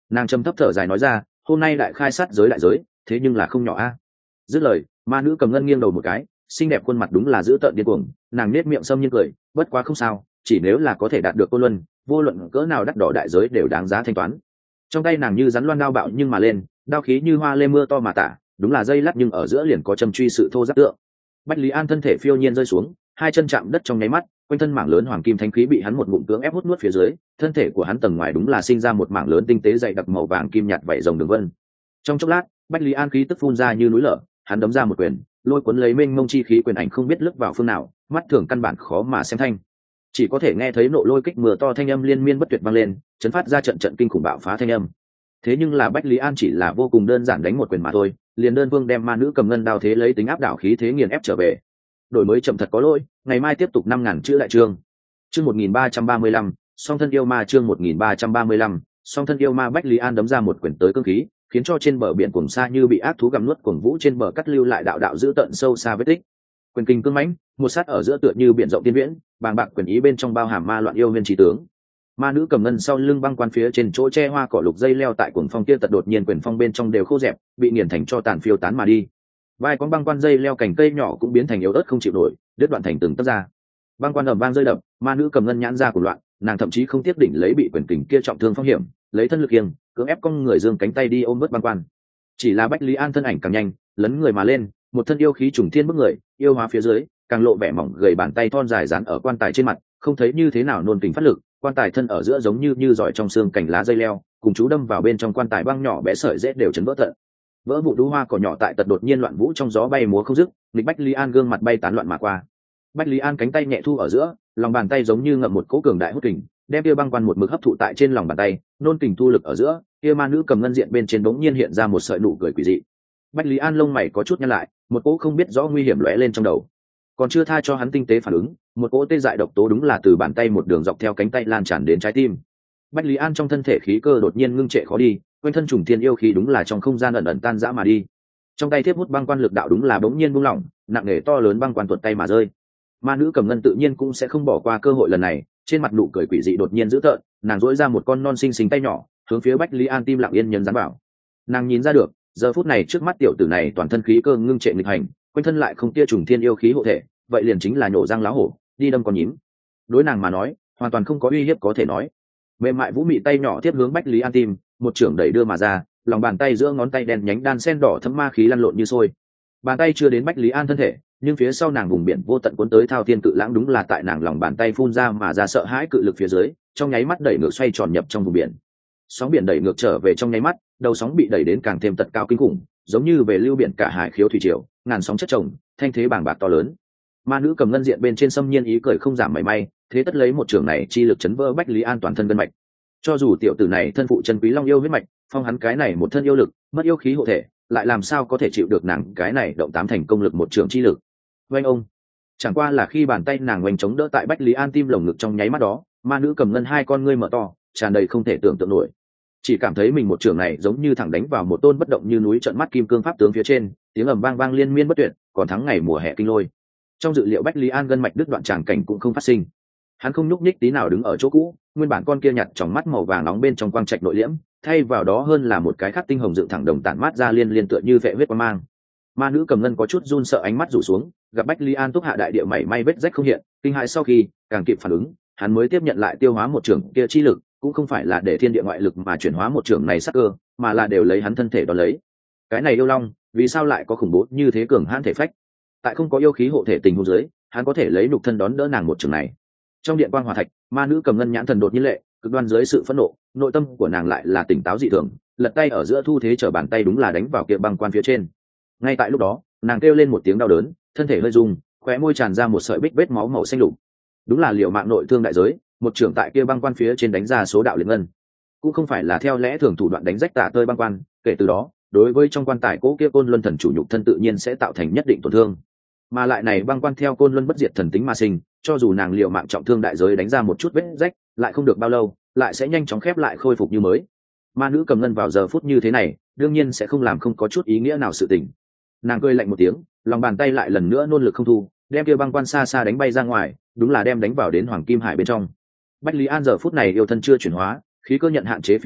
Nàng trầm thấp thở dài nói ra, hôm nay đại khai sát giới đại giới, thế nhưng là không nhỏ a. Dứt lời, ma nữ cầm ngân nghiêng đầu một cái, xinh đẹp khuôn mặt đúng là dữ tợn điên cuồng, nàng nết miệng sâm nhiên cười, bất quá không sao, chỉ nếu là có thể đạt được Côn Luân, vô luận cỡ nào đắt đỏ đại giới đều đáng giá thanh toán. Trong tay nàng như rắn loan đao bạo nhưng mà lên, đao khí như hoa lê mưa to mà tả, đúng là dây lắt nhưng ở giữa liền có châm truy sự thô giáp tượng. Bách Lý An thân thể phiêu nhiên rơi xuống, hai chân chạm đất trong nháy mắt, quanh thân mảng lớn hoàng kim thanh khí bị hắn một ngụm cưỡng ép hút nuốt phía dưới, thân thể của hắn tầng ngoài đúng là sinh ra một mảng lớn tinh tế dày đặc màu vàng kim nhạt vảy rồng đường vân. Trong chốc lát, Bách Lý An khí tức phun ra như núi lở, hắn đấm ra một quyền, lôi cuốn lấy mênh mông chi khí quyền ảnh không biết lướt vào phương nào, mắt thường căn bản khó mà xem thanh. Chỉ có thể nghe thấy nộ lôi kích mưa to thanh âm liên miên bất tuyệt vang lên, chấn phát ra trận trận kinh khủng bạo phá thanh âm. Thế nhưng là Bách Lý An chỉ là vô cùng đơn giản đánh một quyền mà thôi, liền đơn vương đem ma nữ cầm ngân đao thế lấy tính áp đảo khí thế nghiền ép trở về. Đổi mới chậm thật có lỗi, ngày mai tiếp tục 5.000 chữ lại chương. Chương 1335, song thân yêu ma chương 1335, song thân yêu ma. Bách Lý An đấm ra một quyền tới cương khí, khiến cho trên bờ biển cuồng xa như bị ác thú gặm nuốt, cuồng vũ trên bờ cắt lưu lại đạo đạo dữ tận sâu xa vết tích. Quyền kinh cương mãnh, một sát ở giữa tựa như biển rộng tiên viễn, bàng bạc quyền ý bên trong bao hàm ma loạn yêu nguyên trí tướng. Ma nữ cầm ngân sau lưng băng quan phía trên chỗ che hoa cỏ lục dây leo tại cuồng phong kia tật đột nhiên quyền phong bên trong đều khô dẹp, bị nghiền thành cho tàn phiêu tán mà đi. Vai con băng quan dây leo cành cây nhỏ cũng biến thành yếu ớt không chịu nổi, đứt đoạn thành từng tấc ra. Băng quan ầm vang rơi đập, ma nữ cầm ngân nhãn ra của loạn, nàng thậm chí không tiếc đỉnh lấy bị quyền kình kia trọng thương phong hiểm, lấy thân lực kiêng, cưỡng ép con người dương cánh tay đi ôm vớt băng quan. Chỉ là Bách Lý An thân ảnh càng nhanh, lấn người mà lên, một thân yêu khí trùng thiên bức người, yêu hóa phía dưới, càng lộ vẻ mỏng gầy, bàn tay thon dài dán ở quan tài trên mặt, không thấy như thế nào nôn kình phát lực, quan tài thân ở giữa giống như giỏi trong xương cành lá dây leo, cùng chú đâm vào bên trong quan tài băng nhỏ bé sợi rễ đều chấn vỡ tận. Vỡ vụ đu hoa cỏ nhỏ tại tật đột nhiên loạn vũ trong gió bay múa không dứt, nghịch Bách Lý An gương mặt bay tán loạn mà qua. Bách Lý An cánh tay nhẹ thu ở giữa, lòng bàn tay giống như ngậm một cỗ cường đại hút kình, đem kia băng quan một mực hấp thụ tại trên lòng bàn tay, nôn kình thu lực ở giữa, kia ma nữ cầm ngân diện bên trên bỗng nhiên hiện ra một sợi nụ cười quỷ dị. Bách Lý An lông mày có chút nhăn lại, một cỗ không biết rõ nguy hiểm lóe lên trong đầu. Còn chưa tha cho hắn tinh tế phản ứng, một cỗ tê dại độc tố đúng là từ bàn tay một đường dọc theo cánh tay lan tràn đến trái tim. Bách Lý An trong thân thể khí cơ đột nhiên ngưng trệ khó đi, quanh thân trùng thiên yêu khí đúng là trong không gian ẩn ẩn tan rã mà đi. Trong tay thiếp hút băng quan lực đạo đúng là bỗng nhiên buông lỏng, nặng nề to lớn băng quan tuột tay mà rơi. Ma nữ cầm ngân tự nhiên cũng sẽ không bỏ qua cơ hội lần này, trên mặt nụ cười quỷ dị đột nhiên dữ tợn, nàng duỗi ra một con non xinh xinh tay nhỏ, hướng phía Bách Lý An tim lặng yên nhấn dán vào. Nàng nhìn ra được, giờ phút này trước mắt tiểu tử này toàn thân khí cơ ngưng trệ nghịch hành, quanh thân lại không tia trùng thiên yêu khí hộ thể, vậy liền chính là nhổ răng lá hổ, đi đâm con nhím. Đối nàng mà nói, hoàn toàn không có uy hiếp có thể nói. Mềm mại vũ mị tay nhỏ tiếp hướng Bách Lý An tim, một trưởng đẩy đưa mà ra, lòng bàn tay giữa ngón tay đen nhánh đan sen đỏ thấm ma khí lăn lộn như sôi. Bàn tay chưa đến Bách Lý An thân thể, nhưng phía sau nàng vùng biển vô tận cuốn tới thao thiên cự lãng đúng là tại nàng lòng bàn tay phun ra mà ra sợ hãi cự lực phía dưới, trong nháy mắt đẩy ngược xoay tròn nhập trong vùng biển. Sóng biển đẩy ngược trở về trong nháy mắt, đầu sóng bị đẩy đến càng thêm tận cao kinh khủng, giống như về lưu biển cả hải khiếu thủy triều, ngàn sóng chất chồng, thanh thế bàng bạc to lớn. Ma nữ cầm ngân diện bên trên xâm nhiên ý cười không giảm mảy may, thế tất lấy một trường này chi lực chấn vỡ Bách Lý An toàn thân gân mạch. Cho dù tiểu tử này thân phụ chân quý long yêu huyết mạch, phong hắn cái này một thân yêu lực, mất yêu khí hộ thể, lại làm sao có thể chịu được nàng cái này động tám thành công lực một trường chi lực. Oanh ông, chẳng qua là khi bàn tay nàng oanh chống đỡ tại Bách Lý An tim lồng ngực trong nháy mắt đó, ma nữ cầm ngân hai con ngươi mở to, tràn đầy không thể tưởng tượng nổi. Chỉ cảm thấy mình một trường này giống như thẳng đánh vào một tôn bất động như núi trợn mắt kim cương pháp tướng phía trên, tiếng ầm vang vang liên miên bất tuyệt, còn thắng ngày mùa hè kinh lôi. Trong dự liệu Bách Lý An gân mạch đứt đoạn tràng cảnh cũng không phát sinh. Hắn không nhúc nhích tí nào đứng ở chỗ cũ, nguyên bản con kia nhặt trong mắt màu vàng nóng bên trong quang trạch nội liễm, thay vào đó hơn là một cái khắc tinh hồng dựng thẳng đồng tản mát ra liên liên tựa như vệ huyết quang mang. Ma nữ cầm ngân có chút run sợ ánh mắt rủ xuống, gặp Bách Lý An túc hạ đại địa mảy may vết rách không hiện, kinh hãi sau khi càng kịp phản ứng, hắn mới tiếp nhận lại tiêu hóa một trường kia chi lực, cũng không phải là để thiên địa ngoại lực mà chuyển hóa một trường này sắc cơ, mà là đều lấy hắn thân thể đó lấy. Cái này yêu long, vì sao lại có khủng bố như thế cường hãn thể phách? Tại không có yêu khí hộ thể tình huống dưới, hắn có thể lấy nhục thân đón đỡ nàng một trường này. Trong điện quan hòa thạch, ma nữ cầm ngân nhãn thần đột nhiên lệ, cực đoan dưới sự phẫn nộ, nội tâm của nàng lại là tỉnh táo dị thường, lật tay ở giữa thu thế trở bàn tay đúng là đánh vào kia băng quan phía trên. Ngay tại lúc đó, nàng kêu lên một tiếng đau đớn, thân thể hơi rung, khóe môi tràn ra một sợi bích vết máu màu xanh lục. Đúng là liều mạng nội thương đại giới, một trưởng tại kia băng quan phía trên đánh ra số đạo liệt ngân, cũng không phải là theo lẽ thường thủ đoạn đánh rách tả tơi băng quan. Kể từ đó, đối với trong quan tài cố kia côn luân thần chủ nhục thân tự nhiên sẽ tạo thành nhất định tổn thương. Mà lại này băng quan theo côn luân bất diệt thần tính mà sinh, cho dù nàng liều mạng trọng thương đại giới đánh ra một chút vết rách, lại không được bao lâu, lại sẽ nhanh chóng khép lại khôi phục như mới. Ma nữ cầm ngân vào giờ phút như thế này, đương nhiên sẽ không làm không có chút ý nghĩa nào sự tình. Nàng cười lạnh một tiếng, lòng bàn tay lại lần nữa nôn lực không thu, đem kia băng quan xa xa đánh bay ra ngoài, đúng là đem đánh vào đến hoàng kim hải bên trong. Bách Lý An giờ phút này yêu thân chưa chuyển hóa, khí cơ nhận hạn chế phía dưới,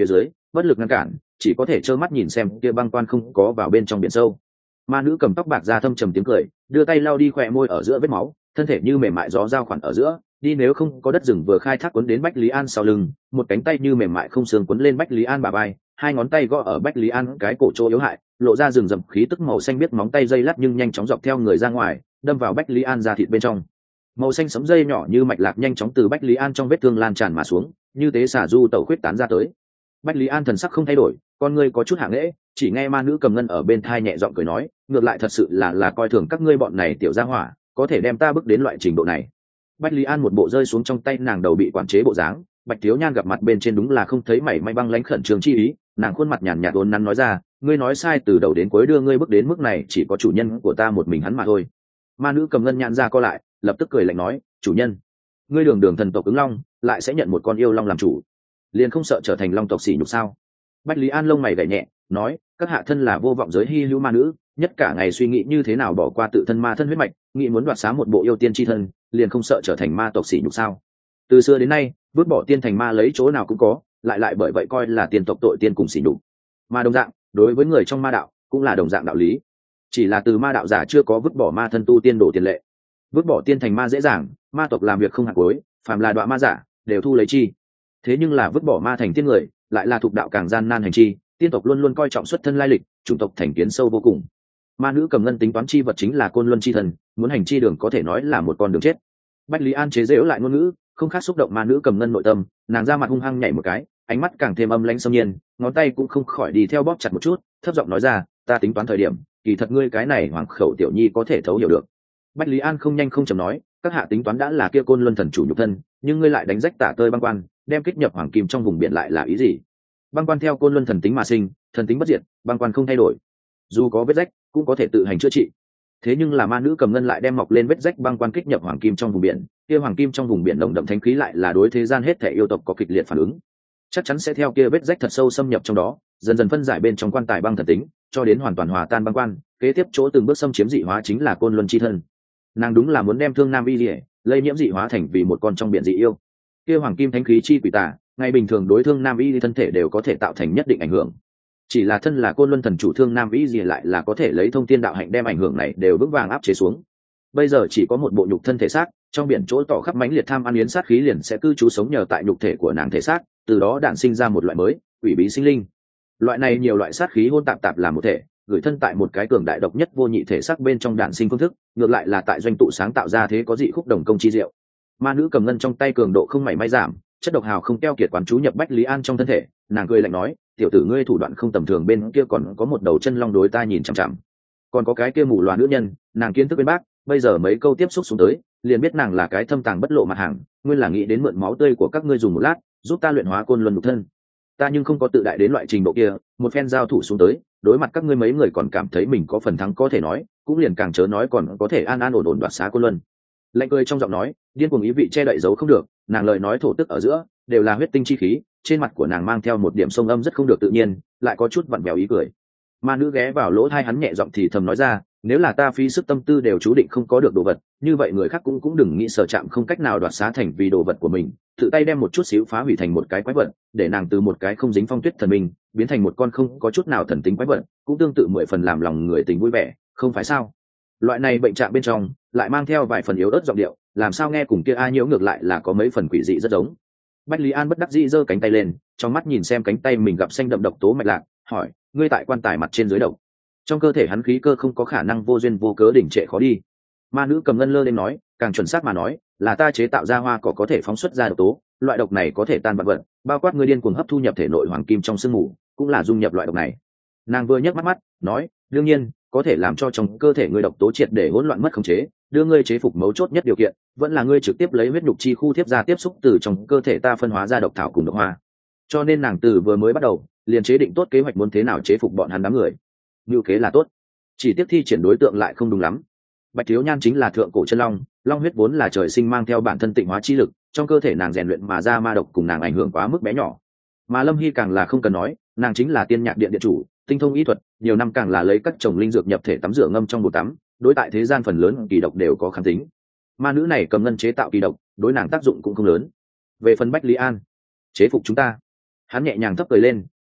bất lực ngăn cản, chỉ có thể trơ mắt nhìn xem kia băng quan không có vào bên trong biển sâu. Ma nữ cầm tóc bạc ra thâm trầm tiếng cười, đưa tay lau đi khỏe môi ở giữa vết máu, thân thể như mềm mại gió giao khoản ở giữa đi, nếu không có đất rừng vừa khai thác quấn đến Bách Lý An sau lưng, một cánh tay như mềm mại không xương quấn lên Bách Lý An bả vai, hai ngón tay gõ ở Bách Lý An cái cổ chỗ yếu hại, lộ ra rừng rậm khí tức màu xanh biết, móng tay dây lát nhưng nhanh chóng dọc theo người ra ngoài, đâm vào Bách Lý An da thịt bên trong. Màu xanh sẫm dây nhỏ như mạch lạc nhanh chóng từ Bách Lý An trong vết thương lan tràn mà xuống, như tế xả du tẩu khuyết tán ra tới. Bách Lý An thần sắc không thay đổi, con ngươi có chút hạ nghễ, chỉ nghe ma nữ cầm ngân ở bên thai nhẹ giọng cười nói, ngược lại thật sự là coi thường các ngươi bọn này tiểu gia hỏa, có thể đem ta bước đến loại trình độ này. Bách Lý An một bộ rơi xuống trong tay nàng đầu bị quản chế bộ dáng, Bạch Thiếu Nhan gặp mặt bên trên đúng là không thấy mảy may băng lãnh khẩn trương chi ý, nàng khuôn mặt nhàn nhạt uốn nắn nói ra, ngươi nói sai, từ đầu đến cuối đưa ngươi bước đến mức này chỉ có chủ nhân của ta một mình hắn mà thôi. Ma nữ cầm ngân nhãn ra co lại, lập tức cười lạnh nói, chủ nhân, ngươi đường đường thần tộc ứng long, lại sẽ nhận một con yêu long làm chủ, liền không sợ trở thành long tộc sỉ nhục sao? Bách Lý An lông mày gảy nhẹ, nói, các hạ thân là vô vọng giới hy hữu ma nữ, nhất cả ngày suy nghĩ như thế nào bỏ qua tự thân ma thân huyết mạch, nghĩ muốn đoạt xá một bộ yêu tiên chi thân, liền không sợ trở thành ma tộc sỉ nhục sao? Từ xưa đến nay, vứt bỏ tiên thành ma lấy chỗ nào cũng có, lại bởi vậy coi là tiên tộc tội tiên cùng sỉ nhục. Mà đồng dạng, đối với người trong ma đạo cũng là đồng dạng đạo lý. Chỉ là từ ma đạo giả chưa có vứt bỏ ma thân tu tiên đổ tiền lệ. Vứt bỏ tiên thành ma dễ dàng, ma tộc làm việc không hạt cuối, phàm là đọa ma giả đều thu lấy chi. Thế nhưng là vứt bỏ ma thành tiên người, lại là thuộc đạo càng gian nan hành chi, tiên tộc luôn luôn coi trọng xuất thân lai lịch, chủng tộc thành kiến sâu vô cùng. Ma nữ cầm ngân tính toán chi vật chính là côn luân chi thần, muốn hành chi đường có thể nói là một con đường chết. Bách Lý An chế giễu lại ngôn ngữ, không khác xúc động ma nữ cầm ngân nội tâm, nàng ra mặt hung hăng nhảy một cái, ánh mắt càng thêm âm lãnh xâm nhiên, ngón tay cũng không khỏi đi theo bóp chặt một chút, thấp giọng nói ra, ta tính toán thời điểm, kỳ thật ngươi cái này hoàng khẩu tiểu nhi có thể thấu hiểu được. Bách Lý An không nhanh không chậm nói, các hạ tính toán đã là kia côn luân thần chủ nhục thân, nhưng ngươi lại đánh rách tả tơi băng quan, đem kích nhập hoàng kim trong vùng biển lại là ý gì? Băng quan theo côn luân thần tính mà sinh, thần tính bất diệt, băng quan không thay đổi, dù có vết rách cũng có thể tự hành chữa trị. Thế nhưng là ma nữ cầm ngân lại đem mọc lên vết rách băng quan kích nhập hoàng kim trong vùng biển, kia hoàng kim trong vùng biển nồng đậm thánh khí lại là đối thế gian hết thể yêu tộc có kịch liệt phản ứng, chắc chắn sẽ theo kia vết rách thật sâu xâm nhập trong đó, dần dần phân giải bên trong quan tài băng thần tính, cho đến hoàn toàn hòa tan băng quan, kế tiếp chỗ từng bước xâm chiếm dị hóa chính là côn luân chi thân. Nàng đúng là muốn đem Thương Nam Y Liễu lây nhiễm dị hóa thành vì một con trong biển dị yêu. Kia hoàng kim thánh khí chi quỷ tà, ngày bình thường đối Thương Nam Y thân thể đều có thể tạo thành nhất định ảnh hưởng. Chỉ là thân là côn luân thần chủ Thương Nam Y lại là có thể lấy thông tiên đạo hạnh đem ảnh hưởng này đều vững vàng áp chế xuống. Bây giờ chỉ có một bộ nhục thân thể xác, trong biển chỗ tỏ khắp mãnh liệt tham ăn yến sát khí liền sẽ cư trú sống nhờ tại nhục thể của nàng thể xác, từ đó đản sinh ra một loại mới, quỷ bí sinh linh. Loại này nhiều loại sát khí hôn tạp làm một thể, gửi thân tại một cái cường đại độc nhất vô nhị thể xác bên trong đản sinh phương thức, ngược lại là tại doanh tụ sáng tạo ra thế có dị khúc đồng công chi diệu. Ma nữ cầm ngân trong tay cường độ không mảy may giảm, chất độc hào không keo kiệt quán chú nhập Bách Lý An trong thân thể, nàng cười lạnh nói, tiểu tử ngươi thủ đoạn không tầm thường, bên kia còn có một đầu chân long đối ta nhìn chằm chằm, còn có cái kia mù loà nữ nhân, nàng kiến thức bên bác, bây giờ mấy câu tiếp xúc xuống tới, liền biết nàng là cái thâm tàng bất lộ mặt hàng, nguyên là nghĩ đến mượn máu tươi của các ngươi dùng một lát, giúp ta luyện hóa côn luân nhục thân. Ta nhưng không có tự đại đến loại trình độ kia, một phen giao thủ xuống tới, đối mặt các ngươi mấy người còn cảm thấy mình có phần thắng có thể nói, cũng liền càng chớ nói còn có thể an an ổn ổn đoạt xá côn luân. Lạnh cười trong giọng nói, điên cuồng ý vị che đậy giấu không được, nàng lời nói thổ tức ở giữa đều là huyết tinh chi khí, trên mặt của nàng mang theo một điểm sông âm rất không được tự nhiên, lại có chút vặn vẹo ý cười. Ma nữ ghé vào lỗ tai hắn nhẹ giọng thì thầm nói ra, nếu là ta phí sức tâm tư đều chú định không có được đồ vật, như vậy người khác cũng đừng nghĩ sở chạm không cách nào đoạt xá thành vì đồ vật của mình, tự tay đem một chút xíu phá hủy thành một cái quái vật, để nàng từ một cái không dính phong tuyết thần minh biến thành một con không có chút nào thần tính quái vật, cũng tương tự 10 phần làm lòng người tình vui vẻ, không phải sao? Loại này bệnh trạng bên trong lại mang theo vài phần yếu ớt giọng điệu, làm sao nghe cùng kia A Nhiễu ngược lại là có mấy phần quỷ dị rất giống. Bách Lý An bất đắc dĩ giơ cánh tay lên, trong mắt nhìn xem cánh tay mình gặp xanh đậm độc tố mạch lạc, hỏi, ngươi tại quan tài mặt trên dưới độc, trong cơ thể hắn khí cơ không có khả năng vô duyên vô cớ đỉnh trệ khó đi. Ma nữ cầm ngân lơ lên nói, càng chuẩn xác mà nói, là ta chế tạo ra hoa cỏ có thể phóng xuất ra độc tố, loại độc này có thể tan vật vật, bao quát ngươi điên cuồng hấp thu nhập thể nội hoàng kim trong sương mù, cũng là dung nhập loại độc này. Nàng vừa nhấc mắt nói, đương nhiên có thể làm cho trong cơ thể ngươi độc tố triệt để hỗn loạn mất khống chế, đưa ngươi chế phục mấu chốt nhất điều kiện vẫn là ngươi trực tiếp lấy huyết nhục chi khu tiếp ra tiếp xúc từ trong cơ thể ta phân hóa ra độc thảo cùng độc hoa. Cho nên nàng từ vừa mới bắt đầu liền chế định tốt kế hoạch muốn thế nào chế phục bọn hắn đám người. Ngưu kế là tốt, chỉ tiếp thi triển đối tượng lại không đúng lắm. Bạch Thiếu Nhan chính là thượng cổ chân long, long huyết vốn là trời sinh mang theo bản thân tịnh hóa chi lực, trong cơ thể nàng rèn luyện mà ra ma độc cùng nàng ảnh hưởng quá mức bé nhỏ. Mà Lâm Hy càng là không cần nói, nàng chính là tiên nhạc điện điện chủ, tinh thông y thuật, nhiều năm càng là lấy các chồng linh dược nhập thể tắm rửa ngâm trong bồn tắm, đối tại thế gian phần lớn kỳ độc đều có kháng tính. Ma nữ này cầm ngân chế tạo kỳ độc, đối nàng tác dụng cũng không lớn. Về phần Bách Lý An, chế phục chúng ta, hắn nhẹ nhàng thấp cười lên,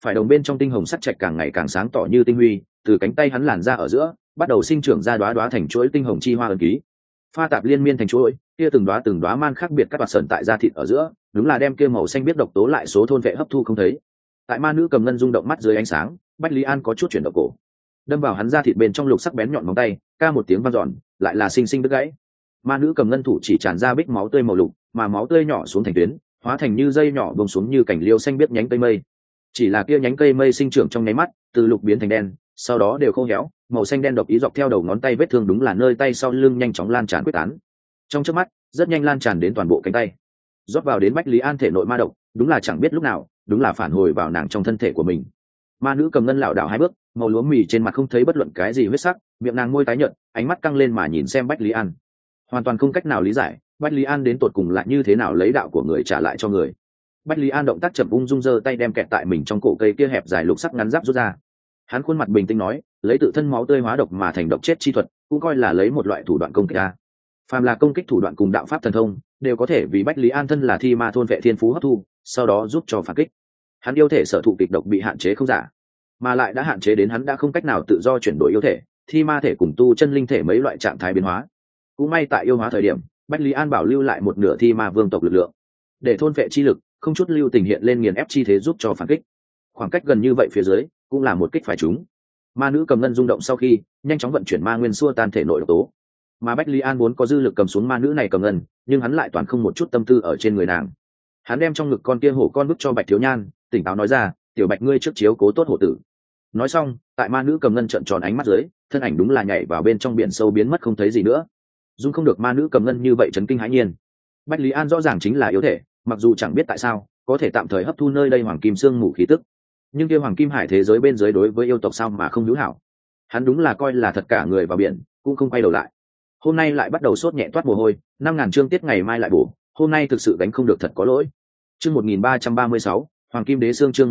phải đồng bên trong tinh hồng sắc trạch càng ngày càng sáng tỏ như tinh huy, từ cánh tay hắn làn ra ở giữa bắt đầu sinh trưởng ra đóa thành chuỗi tinh hồng chi hoa ấn ký, pha tạp liên miên thành chuỗi, kia từng đóa man khác biệt các bạt sần tại da thịt ở giữa, đúng là đem kia màu xanh biết độc tố lại số thôn vệ hấp thu không thấy. Tại ma nữ cầm ngân rung động mắt dưới ánh sáng, Bách Lý An có chút chuyển động cổ, đâm vào hắn da thịt bên trong lục sắc bén nhọn móng tay, ca một tiếng vang dọn, lại là sinh đứt gãy. Ma nữ cầm ngân thủ chỉ tràn ra bích máu tươi màu lục, mà máu tươi nhỏ xuống thành tuyến, hóa thành như dây nhỏ bông xuống như cảnh liêu xanh biết nhánh cây mây. Chỉ là kia nhánh cây mây sinh trưởng trong nháy mắt, từ lục biến thành đen, sau đó đều khô héo, màu xanh đen độc ý dọc theo đầu ngón tay vết thương đúng là nơi tay sau lưng nhanh chóng lan tràn quyết tán. Trong chớp mắt, rất nhanh lan tràn đến toàn bộ cánh tay. Rót vào đến Bách Lý An thể nội ma độc, đúng là chẳng biết lúc nào, đúng là phản hồi vào nàng trong thân thể của mình. Ma nữ cầm ngân lảo đảo hai bước, màu lúa mì trên mặt không thấy bất luận cái gì huyết sắc, miệng nàng môi tái nhợt, ánh mắt căng lên mà nhìn xem Bách Lý An. Hoàn toàn không cách nào lý giải, Bách Lý An đến tột cùng lại như thế nào lấy đạo của người trả lại cho người. Bách Lý An động tác chậm ung dung giơ tay đem kẹt tại mình trong cổ cây kia hẹp dài lục sắc ngắn giáp rút ra. Hắn khuôn mặt bình tĩnh nói, lấy tự thân máu tươi hóa độc mà thành độc chết chi thuật, cũng coi là lấy một loại thủ đoạn công kích a. Phàm là công kích thủ đoạn cùng đạo pháp thần thông, đều có thể vì Bách Lý An thân là thi ma thôn vệ thiên phú hấp thu, sau đó giúp cho phản kích. Hắn yêu thể sở thụ kịch độc bị hạn chế không giả, mà lại đã hạn chế đến hắn đã không cách nào tự do chuyển đổi yêu thể, thi ma thể cùng tu chân linh thể mấy loại trạng thái biến hóa. Cũng may tại yêu hóa thời điểm, Bách Lý An bảo lưu lại một nửa thi ma vương tộc lực lượng, để thôn vệ chi lực không chút lưu tình hiện lên nghiền ép chi thế giúp cho phản kích. Khoảng cách gần như vậy phía dưới, cũng là một kích phải trúng. Ma nữ cầm ngân rung động sau khi nhanh chóng vận chuyển ma nguyên xua tan thể nội độc tố, mà Bách Lý An vốn có dư lực cầm xuống ma nữ này cầm ngân, nhưng hắn lại toàn không một chút tâm tư ở trên người nàng. Hắn đem trong ngực con kia hổ con bức cho Bạch Thiếu Nhan, tỉnh táo nói ra, tiểu Bạch ngươi trước chiếu cố tốt hổ tử. Nói xong, tại ma nữ cầm ngân trợn tròn ánh mắt dưới, thân ảnh đúng là nhảy vào bên trong biển sâu biến mất không thấy gì nữa. Dung không được ma nữ cầm ngân như vậy chấn kinh hãi nhiên. Bách Lý An rõ ràng chính là yếu thể, mặc dù chẳng biết tại sao có thể tạm thời hấp thu nơi đây hoàng kim xương mù khí tức, nhưng kia hoàng kim hải thế giới bên dưới đối với yêu tộc sao mà không hữu hảo. Hắn đúng là coi là thật cả người vào biển, cũng không quay đầu lại. Hôm nay lại bắt đầu sốt nhẹ toát mồ hôi, 5.000 chương tiết ngày mai lại bổ, hôm nay thực sự đánh không được thật có lỗi. Chương 1336, Hoàng Kim Đế Xương. Chương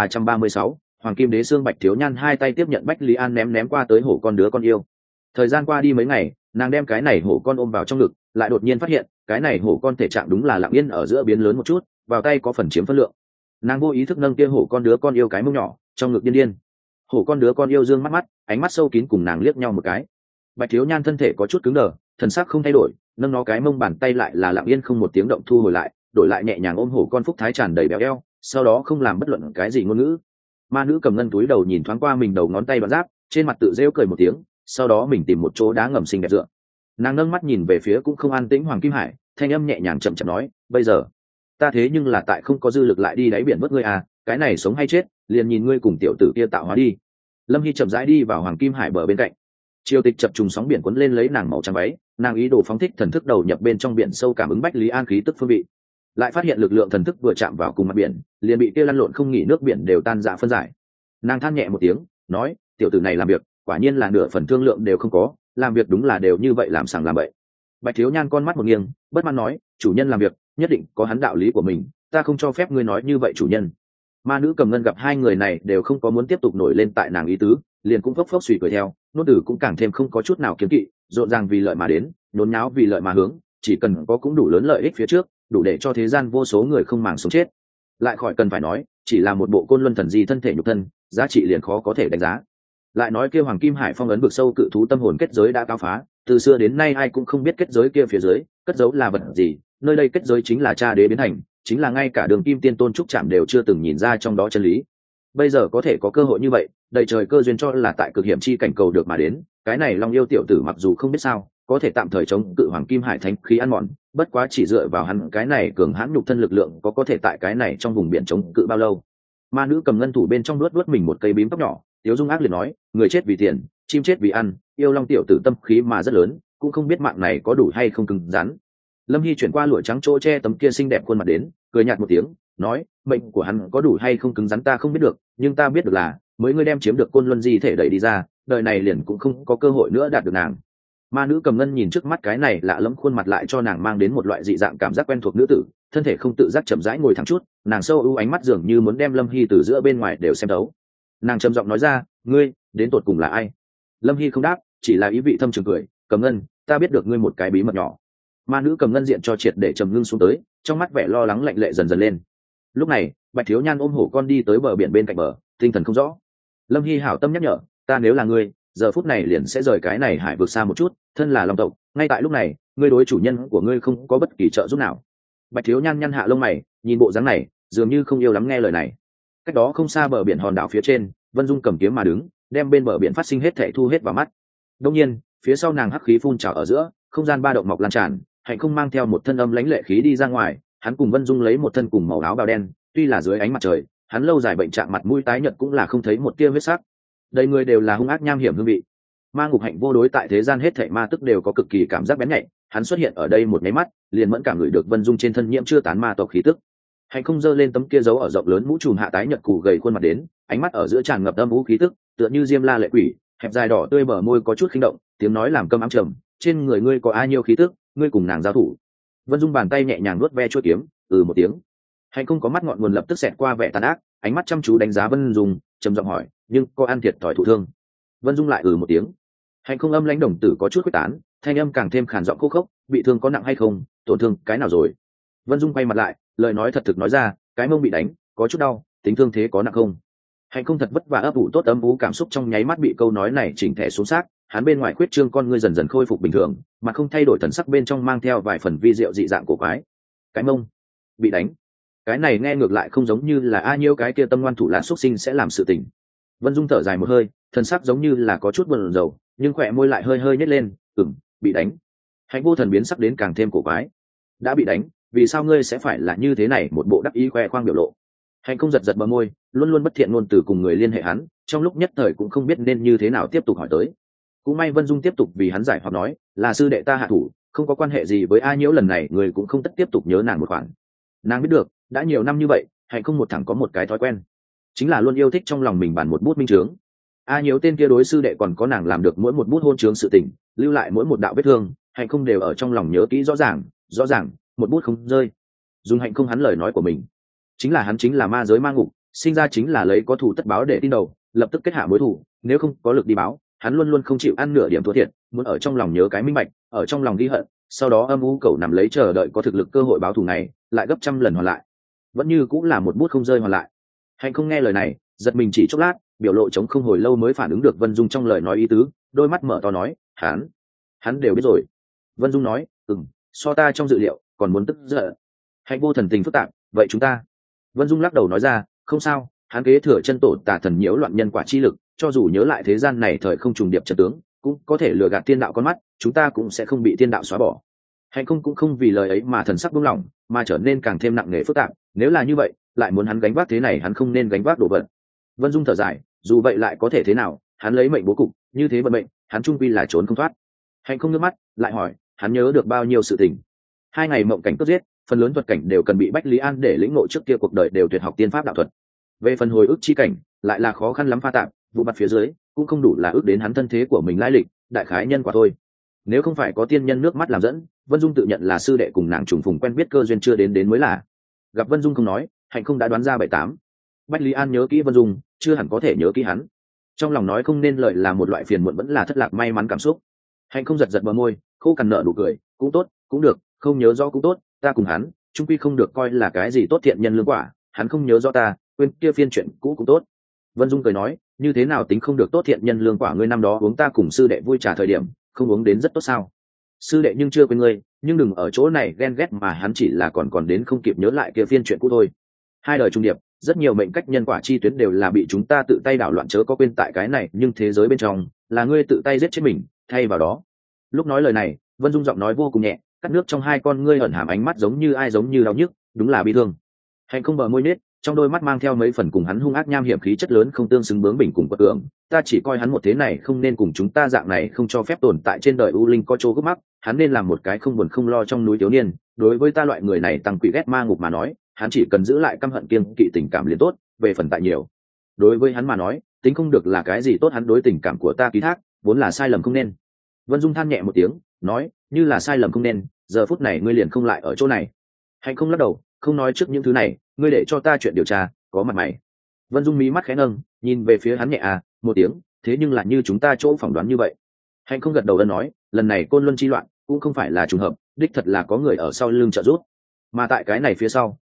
1336, Hoàng Kim Đế Xương. Bạch Thiếu Nhan hai tay tiếp nhận Bách Lý An ném qua tới hổ con đứa con yêu. Thời gian qua đi mấy ngày, nàng đem cái này hổ con ôm vào trong ngực, lại đột nhiên phát hiện cái này hổ con thể trạng đúng là lặng yên ở giữa biến lớn một chút, vào tay có phần chiếm phân lượng. Nàng vô ý thức nâng kia hổ con đứa con yêu cái mông nhỏ trong ngực điên. Hổ con đứa con yêu dương mắt, ánh mắt sâu kín cùng nàng liếc nhau một cái. Bạch Thiếu Nhan thân thể có chút cứng đờ, thần sắc không thay đổi, nâng nó cái mông bàn tay lại là lặng yên không một tiếng động thu hồi lại, đổi lại nhẹ nhàng ôm hổ con phúc thái tràn đầy béo eo, sau đó không làm bất luận cái gì ngôn ngữ. Ma nữ cầm ngân túi đầu nhìn thoáng qua mình đầu ngón tay đoạn giáp, trên mặt tự rêu cười một tiếng, sau đó mình tìm một chỗ đá ngầm xinh đẹp dựa. Nàng nâng mắt nhìn về phía cũng không an tĩnh Hoàng Kim Hải, thanh âm nhẹ nhàng chậm chậm nói, bây giờ ta thế nhưng là tại không có dư lực lại đi đáy biển vớt ngươi à, cái này sống hay chết liền nhìn ngươi cùng tiểu tử kia tạo hóa đi. Lâm Hy chậm rãi đi vào Hoàng Kim Hải bờ bên cạnh, triều tịch chập trùng sóng biển cuốn lên lấy nàng màu trắng váy, nàng ý đồ phóng thích thần thức đầu nhập bên trong biển sâu cảm ứng Bách Lý An khí tức phương vị, lại phát hiện lực lượng thần thức vừa chạm vào cùng mặt biển liền bị kia lăn lộn không nghỉ nước biển đều tan rã phân giải. Nàng than nhẹ một tiếng nói, tiểu tử này làm việc quả nhiên là nửa phần thương lượng đều không có, làm việc đúng là đều như vậy làm sàng làm bậy. Bạch Thiếu Nhan con mắt một nghiêng, bất mãn nói, chủ nhân làm việc nhất định có hắn đạo lý của mình, ta không cho phép ngươi nói như vậy chủ nhân. Ma nữ cầm ngân gặp hai người này đều không có muốn tiếp tục nổi lên tại nàng ý tứ, liền cũng phốc phốc suy cười theo, nô tử cũng càng thêm không có chút nào kiêng kỵ, rộn ràng vì lợi mà đến, nhốn nháo vì lợi mà hướng, chỉ cần có cũng đủ lớn lợi ích phía trước, đủ để cho thế gian vô số người không màng sống chết. Lại khỏi cần phải nói, chỉ là một bộ côn luân thần di thân thể nhục thân, giá trị liền khó có thể đánh giá. Lại nói kia Hoàng Kim Hải phong ấn vực sâu cự thú tâm hồn kết giới đã cao phá, từ xưa đến nay ai cũng không biết kết giới kia phía dưới cất giấu là vật gì, nơi đây kết giới chính là cha đế biến thành, chính là ngay cả Đường Kim Tiên Tôn trúc chạm đều chưa từng nhìn ra trong đó chân lý. Bây giờ có thể có cơ hội như vậy, đầy trời cơ duyên cho là tại cực hiểm chi cảnh cầu được mà đến, cái này Long yêu tiểu tử mặc dù không biết sao, có thể tạm thời chống cự Hoàng Kim Hải thánh khí ăn mòn, bất quá chỉ dựa vào hắn cái này cường hãn nhục thân lực lượng có thể tại cái này trong vùng biển chống cự bao lâu. Ma nữ cầm ngân thủ bên trong nuốt mình một cây bím tóc nhỏ, Tiếu Dung ác liệt nói, người chết vì tiền, chim chết vì ăn, yêu Long tiểu tử tâm khí mà rất lớn, cũng không biết mạng này có đủ hay không cứng rắn. Lâm Hy chuyển qua lụa trắng chỗ che tấm kia xinh đẹp khuôn mặt đến, cười nhạt một tiếng, nói, mệnh của hắn có đủ hay không cứng rắn ta không biết được, nhưng ta biết được là, mới ngươi đem chiếm được côn luân di thể đẩy đi ra, đời này liền cũng không có cơ hội nữa đạt được nàng. Ma nữ cầm ngân nhìn trước mắt cái này lạ lẫm khuôn mặt lại cho nàng mang đến một loại dị dạng cảm giác quen thuộc nữ tử, thân thể không tự giác chậm rãi ngồi thẳng chút, nàng sâu ưu ánh mắt dường như muốn đem Lâm Hy từ giữa bên ngoài đều xem thấu. Nàng trầm giọng nói ra, ngươi đến tột cùng là ai? Lâm Hy không đáp, chỉ là ý vị thâm trường cười, cầm ngân, ta biết được ngươi một cái bí mật nhỏ. Ma nữ cầm ngân diện cho triệt để trầm ngưng xuống tới, trong mắt vẻ lo lắng lạnh lệ dần dần lên. Lúc này Bạch Thiếu Nhan ôm hổ con đi tới bờ biển bên cạnh bờ, tinh thần không rõ. Lâm Hy hảo tâm nhắc nhở, ta nếu là ngươi, giờ phút này liền sẽ rời cái này hải vượt xa một chút, thân là long tộc, ngay tại lúc này ngươi đối chủ nhân của ngươi không có bất kỳ trợ giúp nào. Bạch Thiếu Nhan nhăn hạ lông mày, nhìn bộ dáng này dường như không yêu lắm nghe lời này. Cách đó không xa bờ biển hòn đảo phía trên, Vân Dung cầm kiếm mà đứng, đem bên bờ biển phát sinh hết thảy thu hết vào mắt. Đương nhiên, phía sau nàng hắc khí phun trào ở giữa, không gian ba động mọc lan tràn, Hạnh không mang theo một thân âm lãnh lệ khí đi ra ngoài, hắn cùng Vân Dung lấy một thân cùng màu áo bào đen, tuy là dưới ánh mặt trời, hắn lâu dài bệnh trạng mặt mũi tái nhợt cũng là không thấy một tia huyết sắc. Đầy người đều là hung ác nham hiểm hương vị. Ma Ngục Hạnh vô đối tại thế gian hết thảy ma tức đều có cực kỳ cảm giác bén nhạy, hắn xuất hiện ở đây một cái mắt, liền mẫn cảm ngửi được Vân Dung trên thân nhiễm chưa tán ma tộc khí tức. Hạnh không giơ lên tấm kia dấu ở rộng lớn mũ trùm hạ tái nhợt cù gầy khuôn mặt đến, ánh mắt ở giữa tràn ngập âm u khí tức, tựa như diêm la lệ quỷ, hẹp dài đỏ tươi bờ môi có chút khinh động, tiếng nói làm câm ám trầm, trên người ngươi có ai nhiêu khí tức, ngươi cùng nàng giao thủ. Vân Dung bàn tay nhẹ nhàng nuốt ve chuôi kiếm, một tiếng. Hạnh không có mắt ngọn nguồn lập tức xẹt qua vẻ tàn ác, ánh mắt chăm chú đánh giá Vân Dung, trầm giọng hỏi, nhưng có ăn thiệt thòi thụ thương? Vân Dung lại một tiếng. Hạnh không âm lãnh đồng tử có chút quyết tán, thanh âm càng thêm khàn giọng khô khốc, bị thương có nặng hay không, tổn thương cái nào rồi? Vân Dung quay mặt lại, lời nói thật thực nói ra, cái mông bị đánh, có chút đau, tính thương thế có nặng không? Hạnh không thật vất vả ấp ủ tốt âm ú cảm xúc trong nháy mắt bị câu nói này chỉnh thể xuống xác, hắn bên ngoài khuyết trương con ngươi dần dần khôi phục bình thường, mà không thay đổi thần sắc bên trong mang theo vài phần vi diệu dị dạng cổ quái. Cái mông bị đánh, cái này nghe ngược lại không giống như là a nhiêu cái kia tâm ngoan thủ lạn xuất sinh sẽ làm sự tình. Vân Dung thở dài một hơi, thần sắc giống như là có chút buồn rầu, nhưng khỏe môi lại hơi hơi nhếch lên, bị đánh. Hạnh vô thần biến sắc đến càng thêm cổ quái. Đã bị đánh, vì sao ngươi sẽ phải là như thế này, một bộ đắc ý khoe khoang biểu lộ. Hạnh không giật giật bờ môi, luôn luôn bất thiện ngôn từ cùng người liên hệ hắn, trong lúc nhất thời cũng không biết nên như thế nào tiếp tục hỏi tới. Cũng may Vân Dung tiếp tục vì hắn giải hoặc nói, là sư đệ ta hạ thủ, không có quan hệ gì với A Nhiễu, lần này người cũng không tất tiếp tục nhớ nàng một khoản. Nàng biết được, đã nhiều năm như vậy, Hạnh không một thẳng có một cái thói quen, chính là luôn yêu thích trong lòng mình bản một bút minh chướng. A Nhiễu tên kia đối sư đệ còn có nàng làm được mỗi một bút hôn chướng sự tình, lưu lại mỗi một đạo vết thương, Hạnh không đều ở trong lòng nhớ kỹ rõ ràng, một bút không rơi. Dùng Hạnh không hắn lời nói của mình, chính là hắn chính là ma giới ma ngục, sinh ra chính là lấy có thù tất báo để tin đầu, lập tức kết hạ mối thù, nếu không có lực đi báo, hắn luôn luôn không chịu ăn nửa điểm thua thiệt, muốn ở trong lòng nhớ cái minh bạch, ở trong lòng ghi hận, sau đó âm u cầu nằm lấy chờ đợi có thực lực cơ hội báo thù này, lại gấp trăm lần hoàn lại, vẫn như cũng là một bút không rơi hoàn lại. Hạnh không nghe lời này, giật mình chỉ chốc lát, biểu lộ trống không hồi lâu mới phản ứng được Vân Dung trong lời nói ý tứ, đôi mắt mở to nói, hắn đều biết rồi. Vân Dung nói, so ta trong dự liệu còn muốn tức giận. Hạnh vô thần tình phức tạp, vậy chúng ta? Vân Dung lắc đầu nói ra, không sao, hắn kế thừa chân tổ tà thần nhiễu loạn nhân quả chi lực, cho dù nhớ lại thế gian này thời không trùng điệp trận tướng, cũng có thể lừa gạt tiên đạo con mắt, chúng ta cũng sẽ không bị tiên đạo xóa bỏ. Hạnh không cũng không vì lời ấy mà thần sắc buông lỏng, mà trở nên càng thêm nặng nề phức tạp, nếu là như vậy, lại muốn hắn gánh vác thế này hắn không nên gánh vác đồ vật. Vân Dung thở dài, dù vậy lại có thể thế nào, hắn lấy mệnh bố cục, như thế vận mệnh, hắn trung quy là trốn không thoát. Hạnh không nước mắt, lại hỏi, hắn nhớ được bao nhiêu sự tình? 2 ngày mộng cảnh cướp giết, phần lớn thuật cảnh đều cần bị Bách Lý An để lĩnh ngộ, trước kia cuộc đời đều tuyệt học tiên pháp đạo thuật. Về phần hồi ức chi cảnh, lại là khó khăn lắm pha tạp, vụ mặt phía dưới cũng không đủ là ước đến hắn thân thế của mình lai lịch, đại khái nhân quả thôi. Nếu không phải có tiên nhân nước mắt làm dẫn, Vân Dung tự nhận là sư đệ cùng nàng trùng phùng quen biết cơ duyên chưa đến mới là. Gặp Vân Dung không nói, Hạnh không đã đoán ra 7-8. Bách Lý An nhớ kỹ Vân Dung, chưa hẳn có thể nhớ kỹ hắn. Trong lòng nói không nên lời là một loại phiền muộn vẫn là thất lạc may mắn cảm xúc. Hạnh không giật giật bờ môi, khô cằn nợ nụ cười, cũng tốt, cũng được, không nhớ rõ cũng tốt, ta cùng hắn trung quy không được coi là cái gì tốt thiện nhân lương quả, hắn không nhớ rõ ta, quên kia phiên chuyện cũ cũng tốt. Vân Dung cười nói, như thế nào tính không được tốt thiện nhân lương quả, ngươi năm đó uống ta cùng sư đệ vui trà thời điểm, không uống đến rất tốt sao? Sư đệ nhưng chưa quên ngươi, nhưng đừng ở chỗ này ghen ghét, mà hắn chỉ là còn đến không kịp nhớ lại kia phiên chuyện cũ thôi. 2 đời trung điệp, rất nhiều mệnh cách nhân quả chi tuyến đều là bị chúng ta tự tay đảo loạn, chớ có quên tại cái này, nhưng thế giới bên trong là ngươi tự tay giết chết mình, thay vào đó. Lúc nói lời này, Vân Dung giọng nói vô cùng nhẹ, cắt nước trong 2 con ngươi ẩn hàm ánh mắt giống như ai giống như đau nhức, đúng là bi thương. Hạnh không bờ môi nết, trong đôi mắt mang theo mấy phần cùng hắn hung ác nham hiểm khí chất lớn không tương xứng bướng bỉnh cùng quật cường. Ta chỉ coi hắn một thế này không nên cùng chúng ta dạng này không cho phép tồn tại trên đời u linh có chỗ gấp mắc, hắn nên làm một cái không buồn không lo trong núi thiếu niên. Đối với ta loại người này tăng quỷ ghét ma ngục mà nói, hắn chỉ cần giữ lại căm hận kiêng kỵ tình cảm liền tốt, về phần tại nhiều. Đối với hắn mà nói, tính không được là cái gì tốt, hắn đối tình cảm của ta ký thác, vốn là sai lầm không nên. Vân Dung than nhẹ một tiếng, nói, như là sai lầm không nên, giờ phút này ngươi liền không lại ở chỗ này. Hạnh không lắc đầu, không nói trước những thứ này, ngươi để cho ta chuyện điều tra, có mặt mày. Vân Dung mí mắt khẽ nâng, nhìn về phía hắn nhẹ một tiếng, thế nhưng là như chúng ta chỗ phỏng đoán như vậy. Hạnh không gật đầu ân nói, lần này Côn Luân chi loạn cũng không phải là trùng hợp, đích thật là có người ở sau lưng trợ giúp. Mà tại cái này phía sau,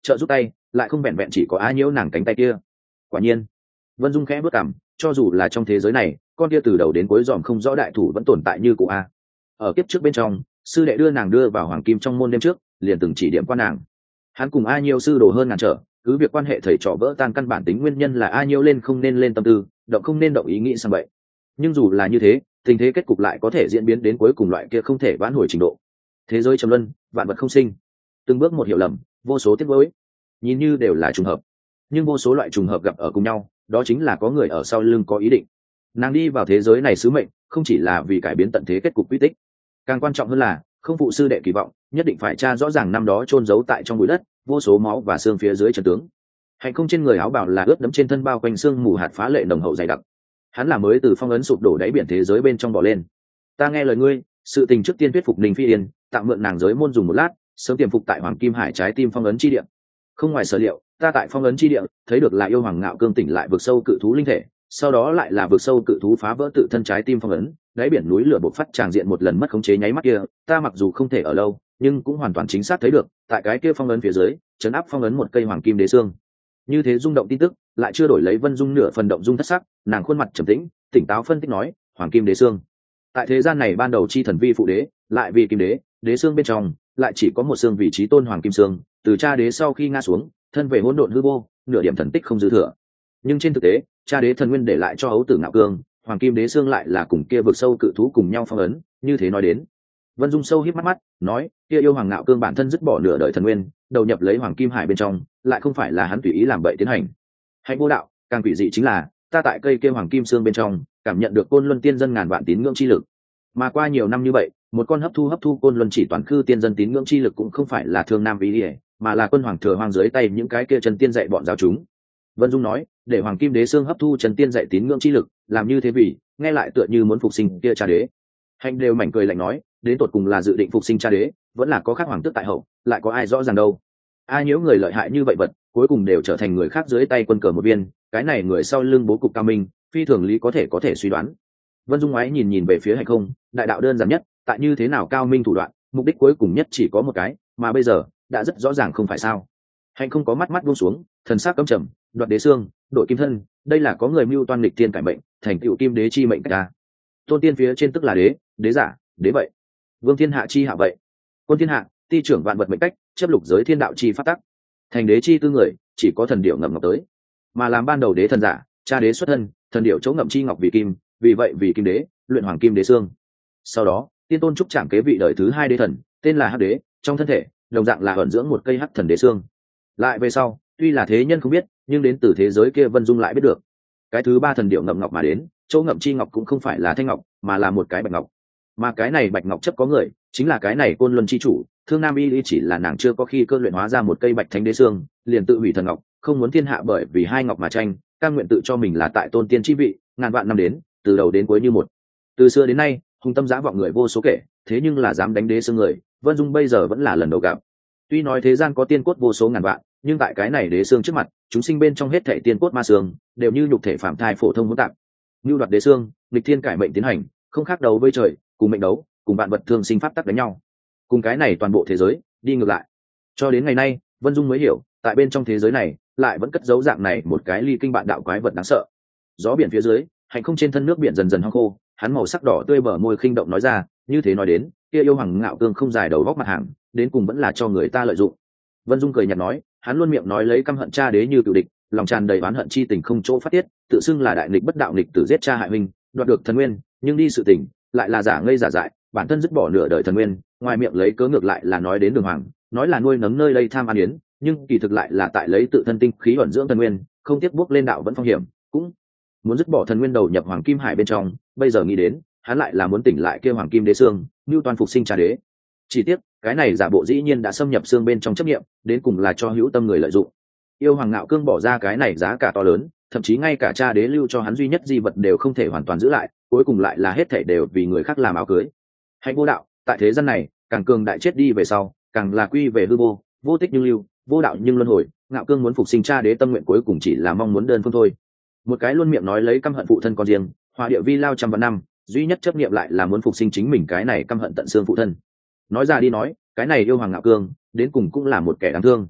trợ giúp tay lại không vẹn vẹn chỉ có A Nhiễu nàng cánh tay kia. Quả nhiên, Vân Dung khẽ bước cằm, cho dù là trong thế giới này, con kia từ đầu đến cuối dòm không rõ đại thủ vẫn tồn tại như cụ A. Ở kiếp trước bên trong, sư đệ đưa nàng đưa vào hoàng kim trong môn đêm trước, liền từng chỉ điểm qua nàng. Hắn cùng A Nhiêu sư đồ hơn ngàn trở, cứ việc quan hệ thầy trò vỡ tan căn bản tính nguyên nhân là A Nhiêu lên không nên lên tâm tư, động không nên động ý nghĩ sang vậy. Nhưng dù là như thế, tình thế kết cục lại có thể diễn biến đến cuối cùng loại kia không thể vãn hồi trình độ. Thế giới trầm luân, vạn vật không sinh, từng bước một hiểu lầm, vô số tiếc nuối, nhìn như đều là trùng hợp, nhưng vô số loại trùng hợp gặp ở cùng nhau, đó chính là có người ở sau lưng có ý định. Nàng đi vào thế giới này sứ mệnh không chỉ là vì cải biến tận thế kết cục quy tích, càng quan trọng hơn là không phụ sư đệ kỳ vọng, nhất định phải tra rõ ràng năm đó chôn giấu tại trong bụi đất vô số máu và xương phía dưới trận tướng. Hành không trên người áo bào là ướt đẫm, trên thân bao quanh xương mù hạt phá lệ nồng hậu dày đặc. Hắn là mới từ phong ấn sụp đổ đáy biển thế giới bên trong bỏ lên. Ta nghe lời ngươi, sự tình trước tiên thuyết phục Ninh Phi Yên, tạm mượn nàng giới môn dùng một lát, sớm tiềm phục tại Hoàng Kim Hải trái tim phong ấn chi địa. Không ngoài sở liệu, ta tại phong ấn chi địa thấy được là yêu hoàng ngạo cương tỉnh lại vực sâu cự thú linh thể, sau đó lại là vực sâu cự thú phá vỡ tự thân trái tim phong ấn, đáy biển núi lửa bộc phát tràng diện một lần mất khống chế nháy mắt kia, ta mặc dù không thể ở lâu, nhưng cũng hoàn toàn chính xác thấy được, tại cái kia phong ấn phía dưới, chấn áp phong ấn một cây hoàng kim đế xương. Như thế rung động tin tức, lại chưa đổi lấy Vân Dung nửa phần động dung thất sắc, nàng khuôn mặt trầm tĩnh, tỉnh táo phân tích nói, hoàng kim đế xương. Tại thế gian này ban đầu chi thần vi phụ đế, lại vì kim đế, đế xương bên trong lại chỉ có một xương vị trí tôn hoàng kim xương, từ cha đế sau khi ngã xuống, thân về hỗn độn hư vô, nửa điểm thần tích không dư thừa. Nhưng trên thực tế, cha đế thần nguyên để lại cho ấu tử ngạo cương, hoàng kim đế xương lại là cùng kia vực sâu cự thú cùng nhau phong ấn. Như thế nói đến, Vân Dung sâu híp mắt mắt, nói, kia yêu hoàng ngạo cương bản thân dứt bỏ nửa đời thần nguyên, đầu nhập lấy hoàng kim hải bên trong, lại không phải là hắn tùy ý làm bậy tiến hành. Hạnh vô đạo, càng quỷ dị chính là, ta tại cây kia hoàng kim xương bên trong, cảm nhận được côn luân tiên dân ngàn vạn tín ngưỡng chi lực. Mà qua nhiều năm như vậy, một con hấp thu côn luân chỉ toàn khư tiên dân tín ngưỡng chi lực cũng không phải là thương nam ý ỉa, mà là quân hoàng thừa hoang dưới tay những cái kia chân tiên dạy bọn giáo chúng. Vân Dung nói, để hoàng kim đế xương hấp thu chân tiên dạy tín ngưỡng chi lực, làm như thế vì nghe lại tựa như muốn phục sinh kia cha đế. Hạnh đều mảnh cười lạnh nói, đến tột cùng là dự định phục sinh cha đế, vẫn là có khác hoàng tước tại hậu, lại có ai rõ ràng đâu. Ai nhiễu người lợi hại như vậy vật, cuối cùng đều trở thành người khác dưới tay quân cờ một viên, cái này người sau lưng bố cục cao minh, phi thường lý có thể suy đoán. Vân Dung ngoái nhìn về phía Hạnh không, đại đạo đơn giản nhất, tại như thế nào cao minh thủ đoạn, mục đích cuối cùng nhất chỉ có một cái, mà bây giờ đã rất rõ ràng không phải sao. Hạnh không có mắt buông xuống, thần sắc căm trầm, đoạt đế xương, đội kim thân, đây là có người mưu toan nghịch thiên cải mệnh, thành tựu kim đế chi mệnh cả. Tôn tiên phía trên tức là đế, đế giả, đế vậy. Vương thiên hạ chi hạ vậy. Quân thiên hạ, ti trưởng vạn vật mệnh cách, chấp lục giới thiên đạo chi pháp tắc. Thành đế chi tư người, chỉ có thần điệu ngậm ngọc tới. Mà làm ban đầu đế thần giả, cha đế xuất thân, thần điệu chỗ ngậm chi ngọc vì kim, vì vậy vì kim đế, luyện hoàng kim đế xương. Sau đó, tiên tôn trúc trảm kế vị đời thứ hai đế thần, tên là hắc đế, trong thân thể đồng dạng là ẩn dưỡng một cây hắc thần đế xương. Lại về sau, tuy là thế nhân không biết, nhưng đến từ thế giới kia Vân Dung lại biết được, cái thứ ba thần điệu ngậm ngọc mà đến, chỗ ngậm chi ngọc cũng không phải là thanh ngọc, mà là một cái bạch ngọc. Mà cái này bạch ngọc chấp có người, chính là cái này côn luân chi chủ, thương nam y chỉ là nàng chưa có khi cơ luyện hóa ra một cây bạch thánh đế xương, liền tự hủy thần ngọc, không muốn thiên hạ bởi vì hai ngọc mà tranh, cam nguyện tự cho mình là tại tôn tiên chi vị, ngàn vạn năm đến, từ đầu đến cuối như một. Từ xưa đến nay, hùng tâm dã vọng người vô số kể, thế nhưng là dám đánh đế xương người, Vân Dung bây giờ vẫn là lần đầu gặp. Tuy nói thế gian có tiên cốt vô số ngàn vạn, nhưng tại cái này đế xương trước mặt, chúng sinh bên trong hết thảy tiên cốt ma xương đều như nhục thể phạm thai phổ thông muốn tạm. Như đoạt đế xương, nghịch thiên cải mệnh tiến hành, không khác đấu với trời, cùng mệnh đấu, cùng bạn vật thương sinh pháp tắc đánh nhau, cùng cái này toàn bộ thế giới đi ngược lại. Cho đến ngày nay, Vân Dung mới hiểu, tại bên trong thế giới này lại vẫn cất giấu dạng này một cái ly kinh bạn đạo quái vật đáng sợ. Gió biển phía dưới, Hạnh không trên thân nước biển dần dần hong khô, hắn màu sắc đỏ tươi bờ môi khinh động nói ra, như thế nói đến, kia yêu hoàng ngạo cương không dài đầu góc mặt hàng, đến cùng vẫn là cho người ta lợi dụng. Vân Dung cười nhạt nói, hắn luôn miệng nói lấy căm hận cha đế như cựu địch, lòng tràn đầy oán hận chi tình không chỗ phát tiết, tự xưng là đại nghịch bất đạo nghịch tử giết cha hại huynh, đoạt được thần nguyên, nhưng đi sự tình lại là giả ngây giả dại, bản thân dứt bỏ nửa đời thần nguyên, ngoài miệng lấy cớ ngược lại là nói đến đường hoàng, nói là nuôi nấng nơi đây tham ăn yến, nhưng kỳ thực lại là tại lấy tự thân tinh khí ẩn dưỡng thần nguyên, không tiếc bước lên đạo vẫn phong hiểm, cũng muốn dứt bỏ thần nguyên đầu nhập hoàng kim hải bên trong. Bây giờ nghĩ đến, hắn lại là muốn tỉnh lại kia hoàng kim đế xương, mưu toàn phục sinh cha đế. Chỉ tiếc cái này giả bộ dĩ nhiên đã xâm nhập xương bên trong chấp nghiệm, đến cùng là cho hữu tâm người lợi dụng. Yêu hoàng ngạo cương bỏ ra cái này giá cả to lớn, thậm chí ngay cả cha đế lưu cho hắn duy nhất di vật đều không thể hoàn toàn giữ lại, cuối cùng lại là hết thảy đều vì người khác làm áo cưới. Hạnh vô đạo, tại thế gian này, càng cường đại chết đi về sau, càng là quy về hư vô, vô tích nhưng lưu, vô đạo nhưng luân hồi. Ngạo cương muốn phục sinh cha đế tâm nguyện cuối cùng chỉ là mong muốn đơn phương thôi. Một cái luôn miệng nói lấy căm hận phụ thân con riêng, hòa địa vi lao trăm vạn năm, duy nhất chấp niệm lại là muốn phục sinh chính mình cái này căm hận tận xương phụ thân. Nói ra đi nói, cái này yêu hoàng ngạo cương đến cùng cũng là một kẻ đáng thương.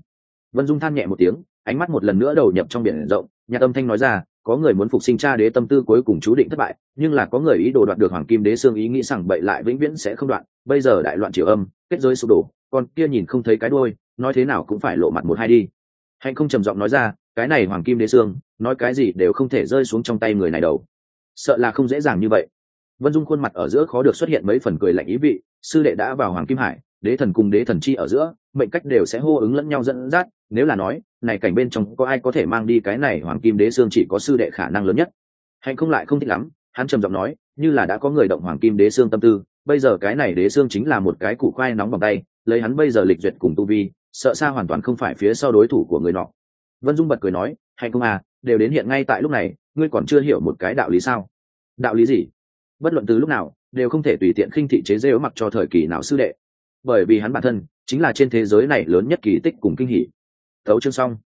Vân Dung than nhẹ một tiếng, ánh mắt một lần nữa đầu nhập trong biển rộng, nhà tâm thanh nói ra, có người muốn phục sinh cha đế tâm tư cuối cùng chú định thất bại, nhưng là có người ý đồ đoạt được hoàng kim đế xương, ý nghĩ rằng bậy lại vĩnh viễn sẽ không đoạn. Bây giờ đại loạn triều âm, kết giới sụp đổ, con kia nhìn không thấy cái đuôi, nói thế nào cũng phải lộ mặt một hai đi. Hạnh không trầm giọng nói ra, cái này hoàng kim đế xương, nói cái gì đều không thể rơi xuống trong tay người này đầu, sợ là không dễ dàng như vậy. Vân Dung khuôn mặt ở giữa khó được xuất hiện mấy phần cười lạnh ý vị, sư đệ đã vào hoàng kim hải, đế thần cùng đế thần chi ở giữa mệnh cách đều sẽ hô ứng lẫn nhau dẫn dắt, nếu là nói này cảnh bên trong có ai có thể mang đi cái này hoàng kim đế xương, chỉ có sư đệ khả năng lớn nhất. Hạnh không lại không thích lắm, hắn trầm giọng nói, như là đã có người động hoàng kim đế xương tâm tư, bây giờ cái này đế xương chính là một cái củ khoai nóng bằng tay, lấy hắn bây giờ lịch duyệt cùng tu vi, sợ xa hoàn toàn không phải phía sau đối thủ của người nọ. Vân Dung bật cười nói, Hạnh không à, đều đến hiện ngay tại lúc này, ngươi còn chưa hiểu một cái đạo lý sao? Đạo lý gì? Bất luận từ lúc nào đều không thể tùy tiện khinh thị chế giễu mặc cho thời kỳ nào sư đệ, bởi vì hắn bản thân chính là trên thế giới này lớn nhất kỳ tích cùng kinh hỉ. Tấu chương xong.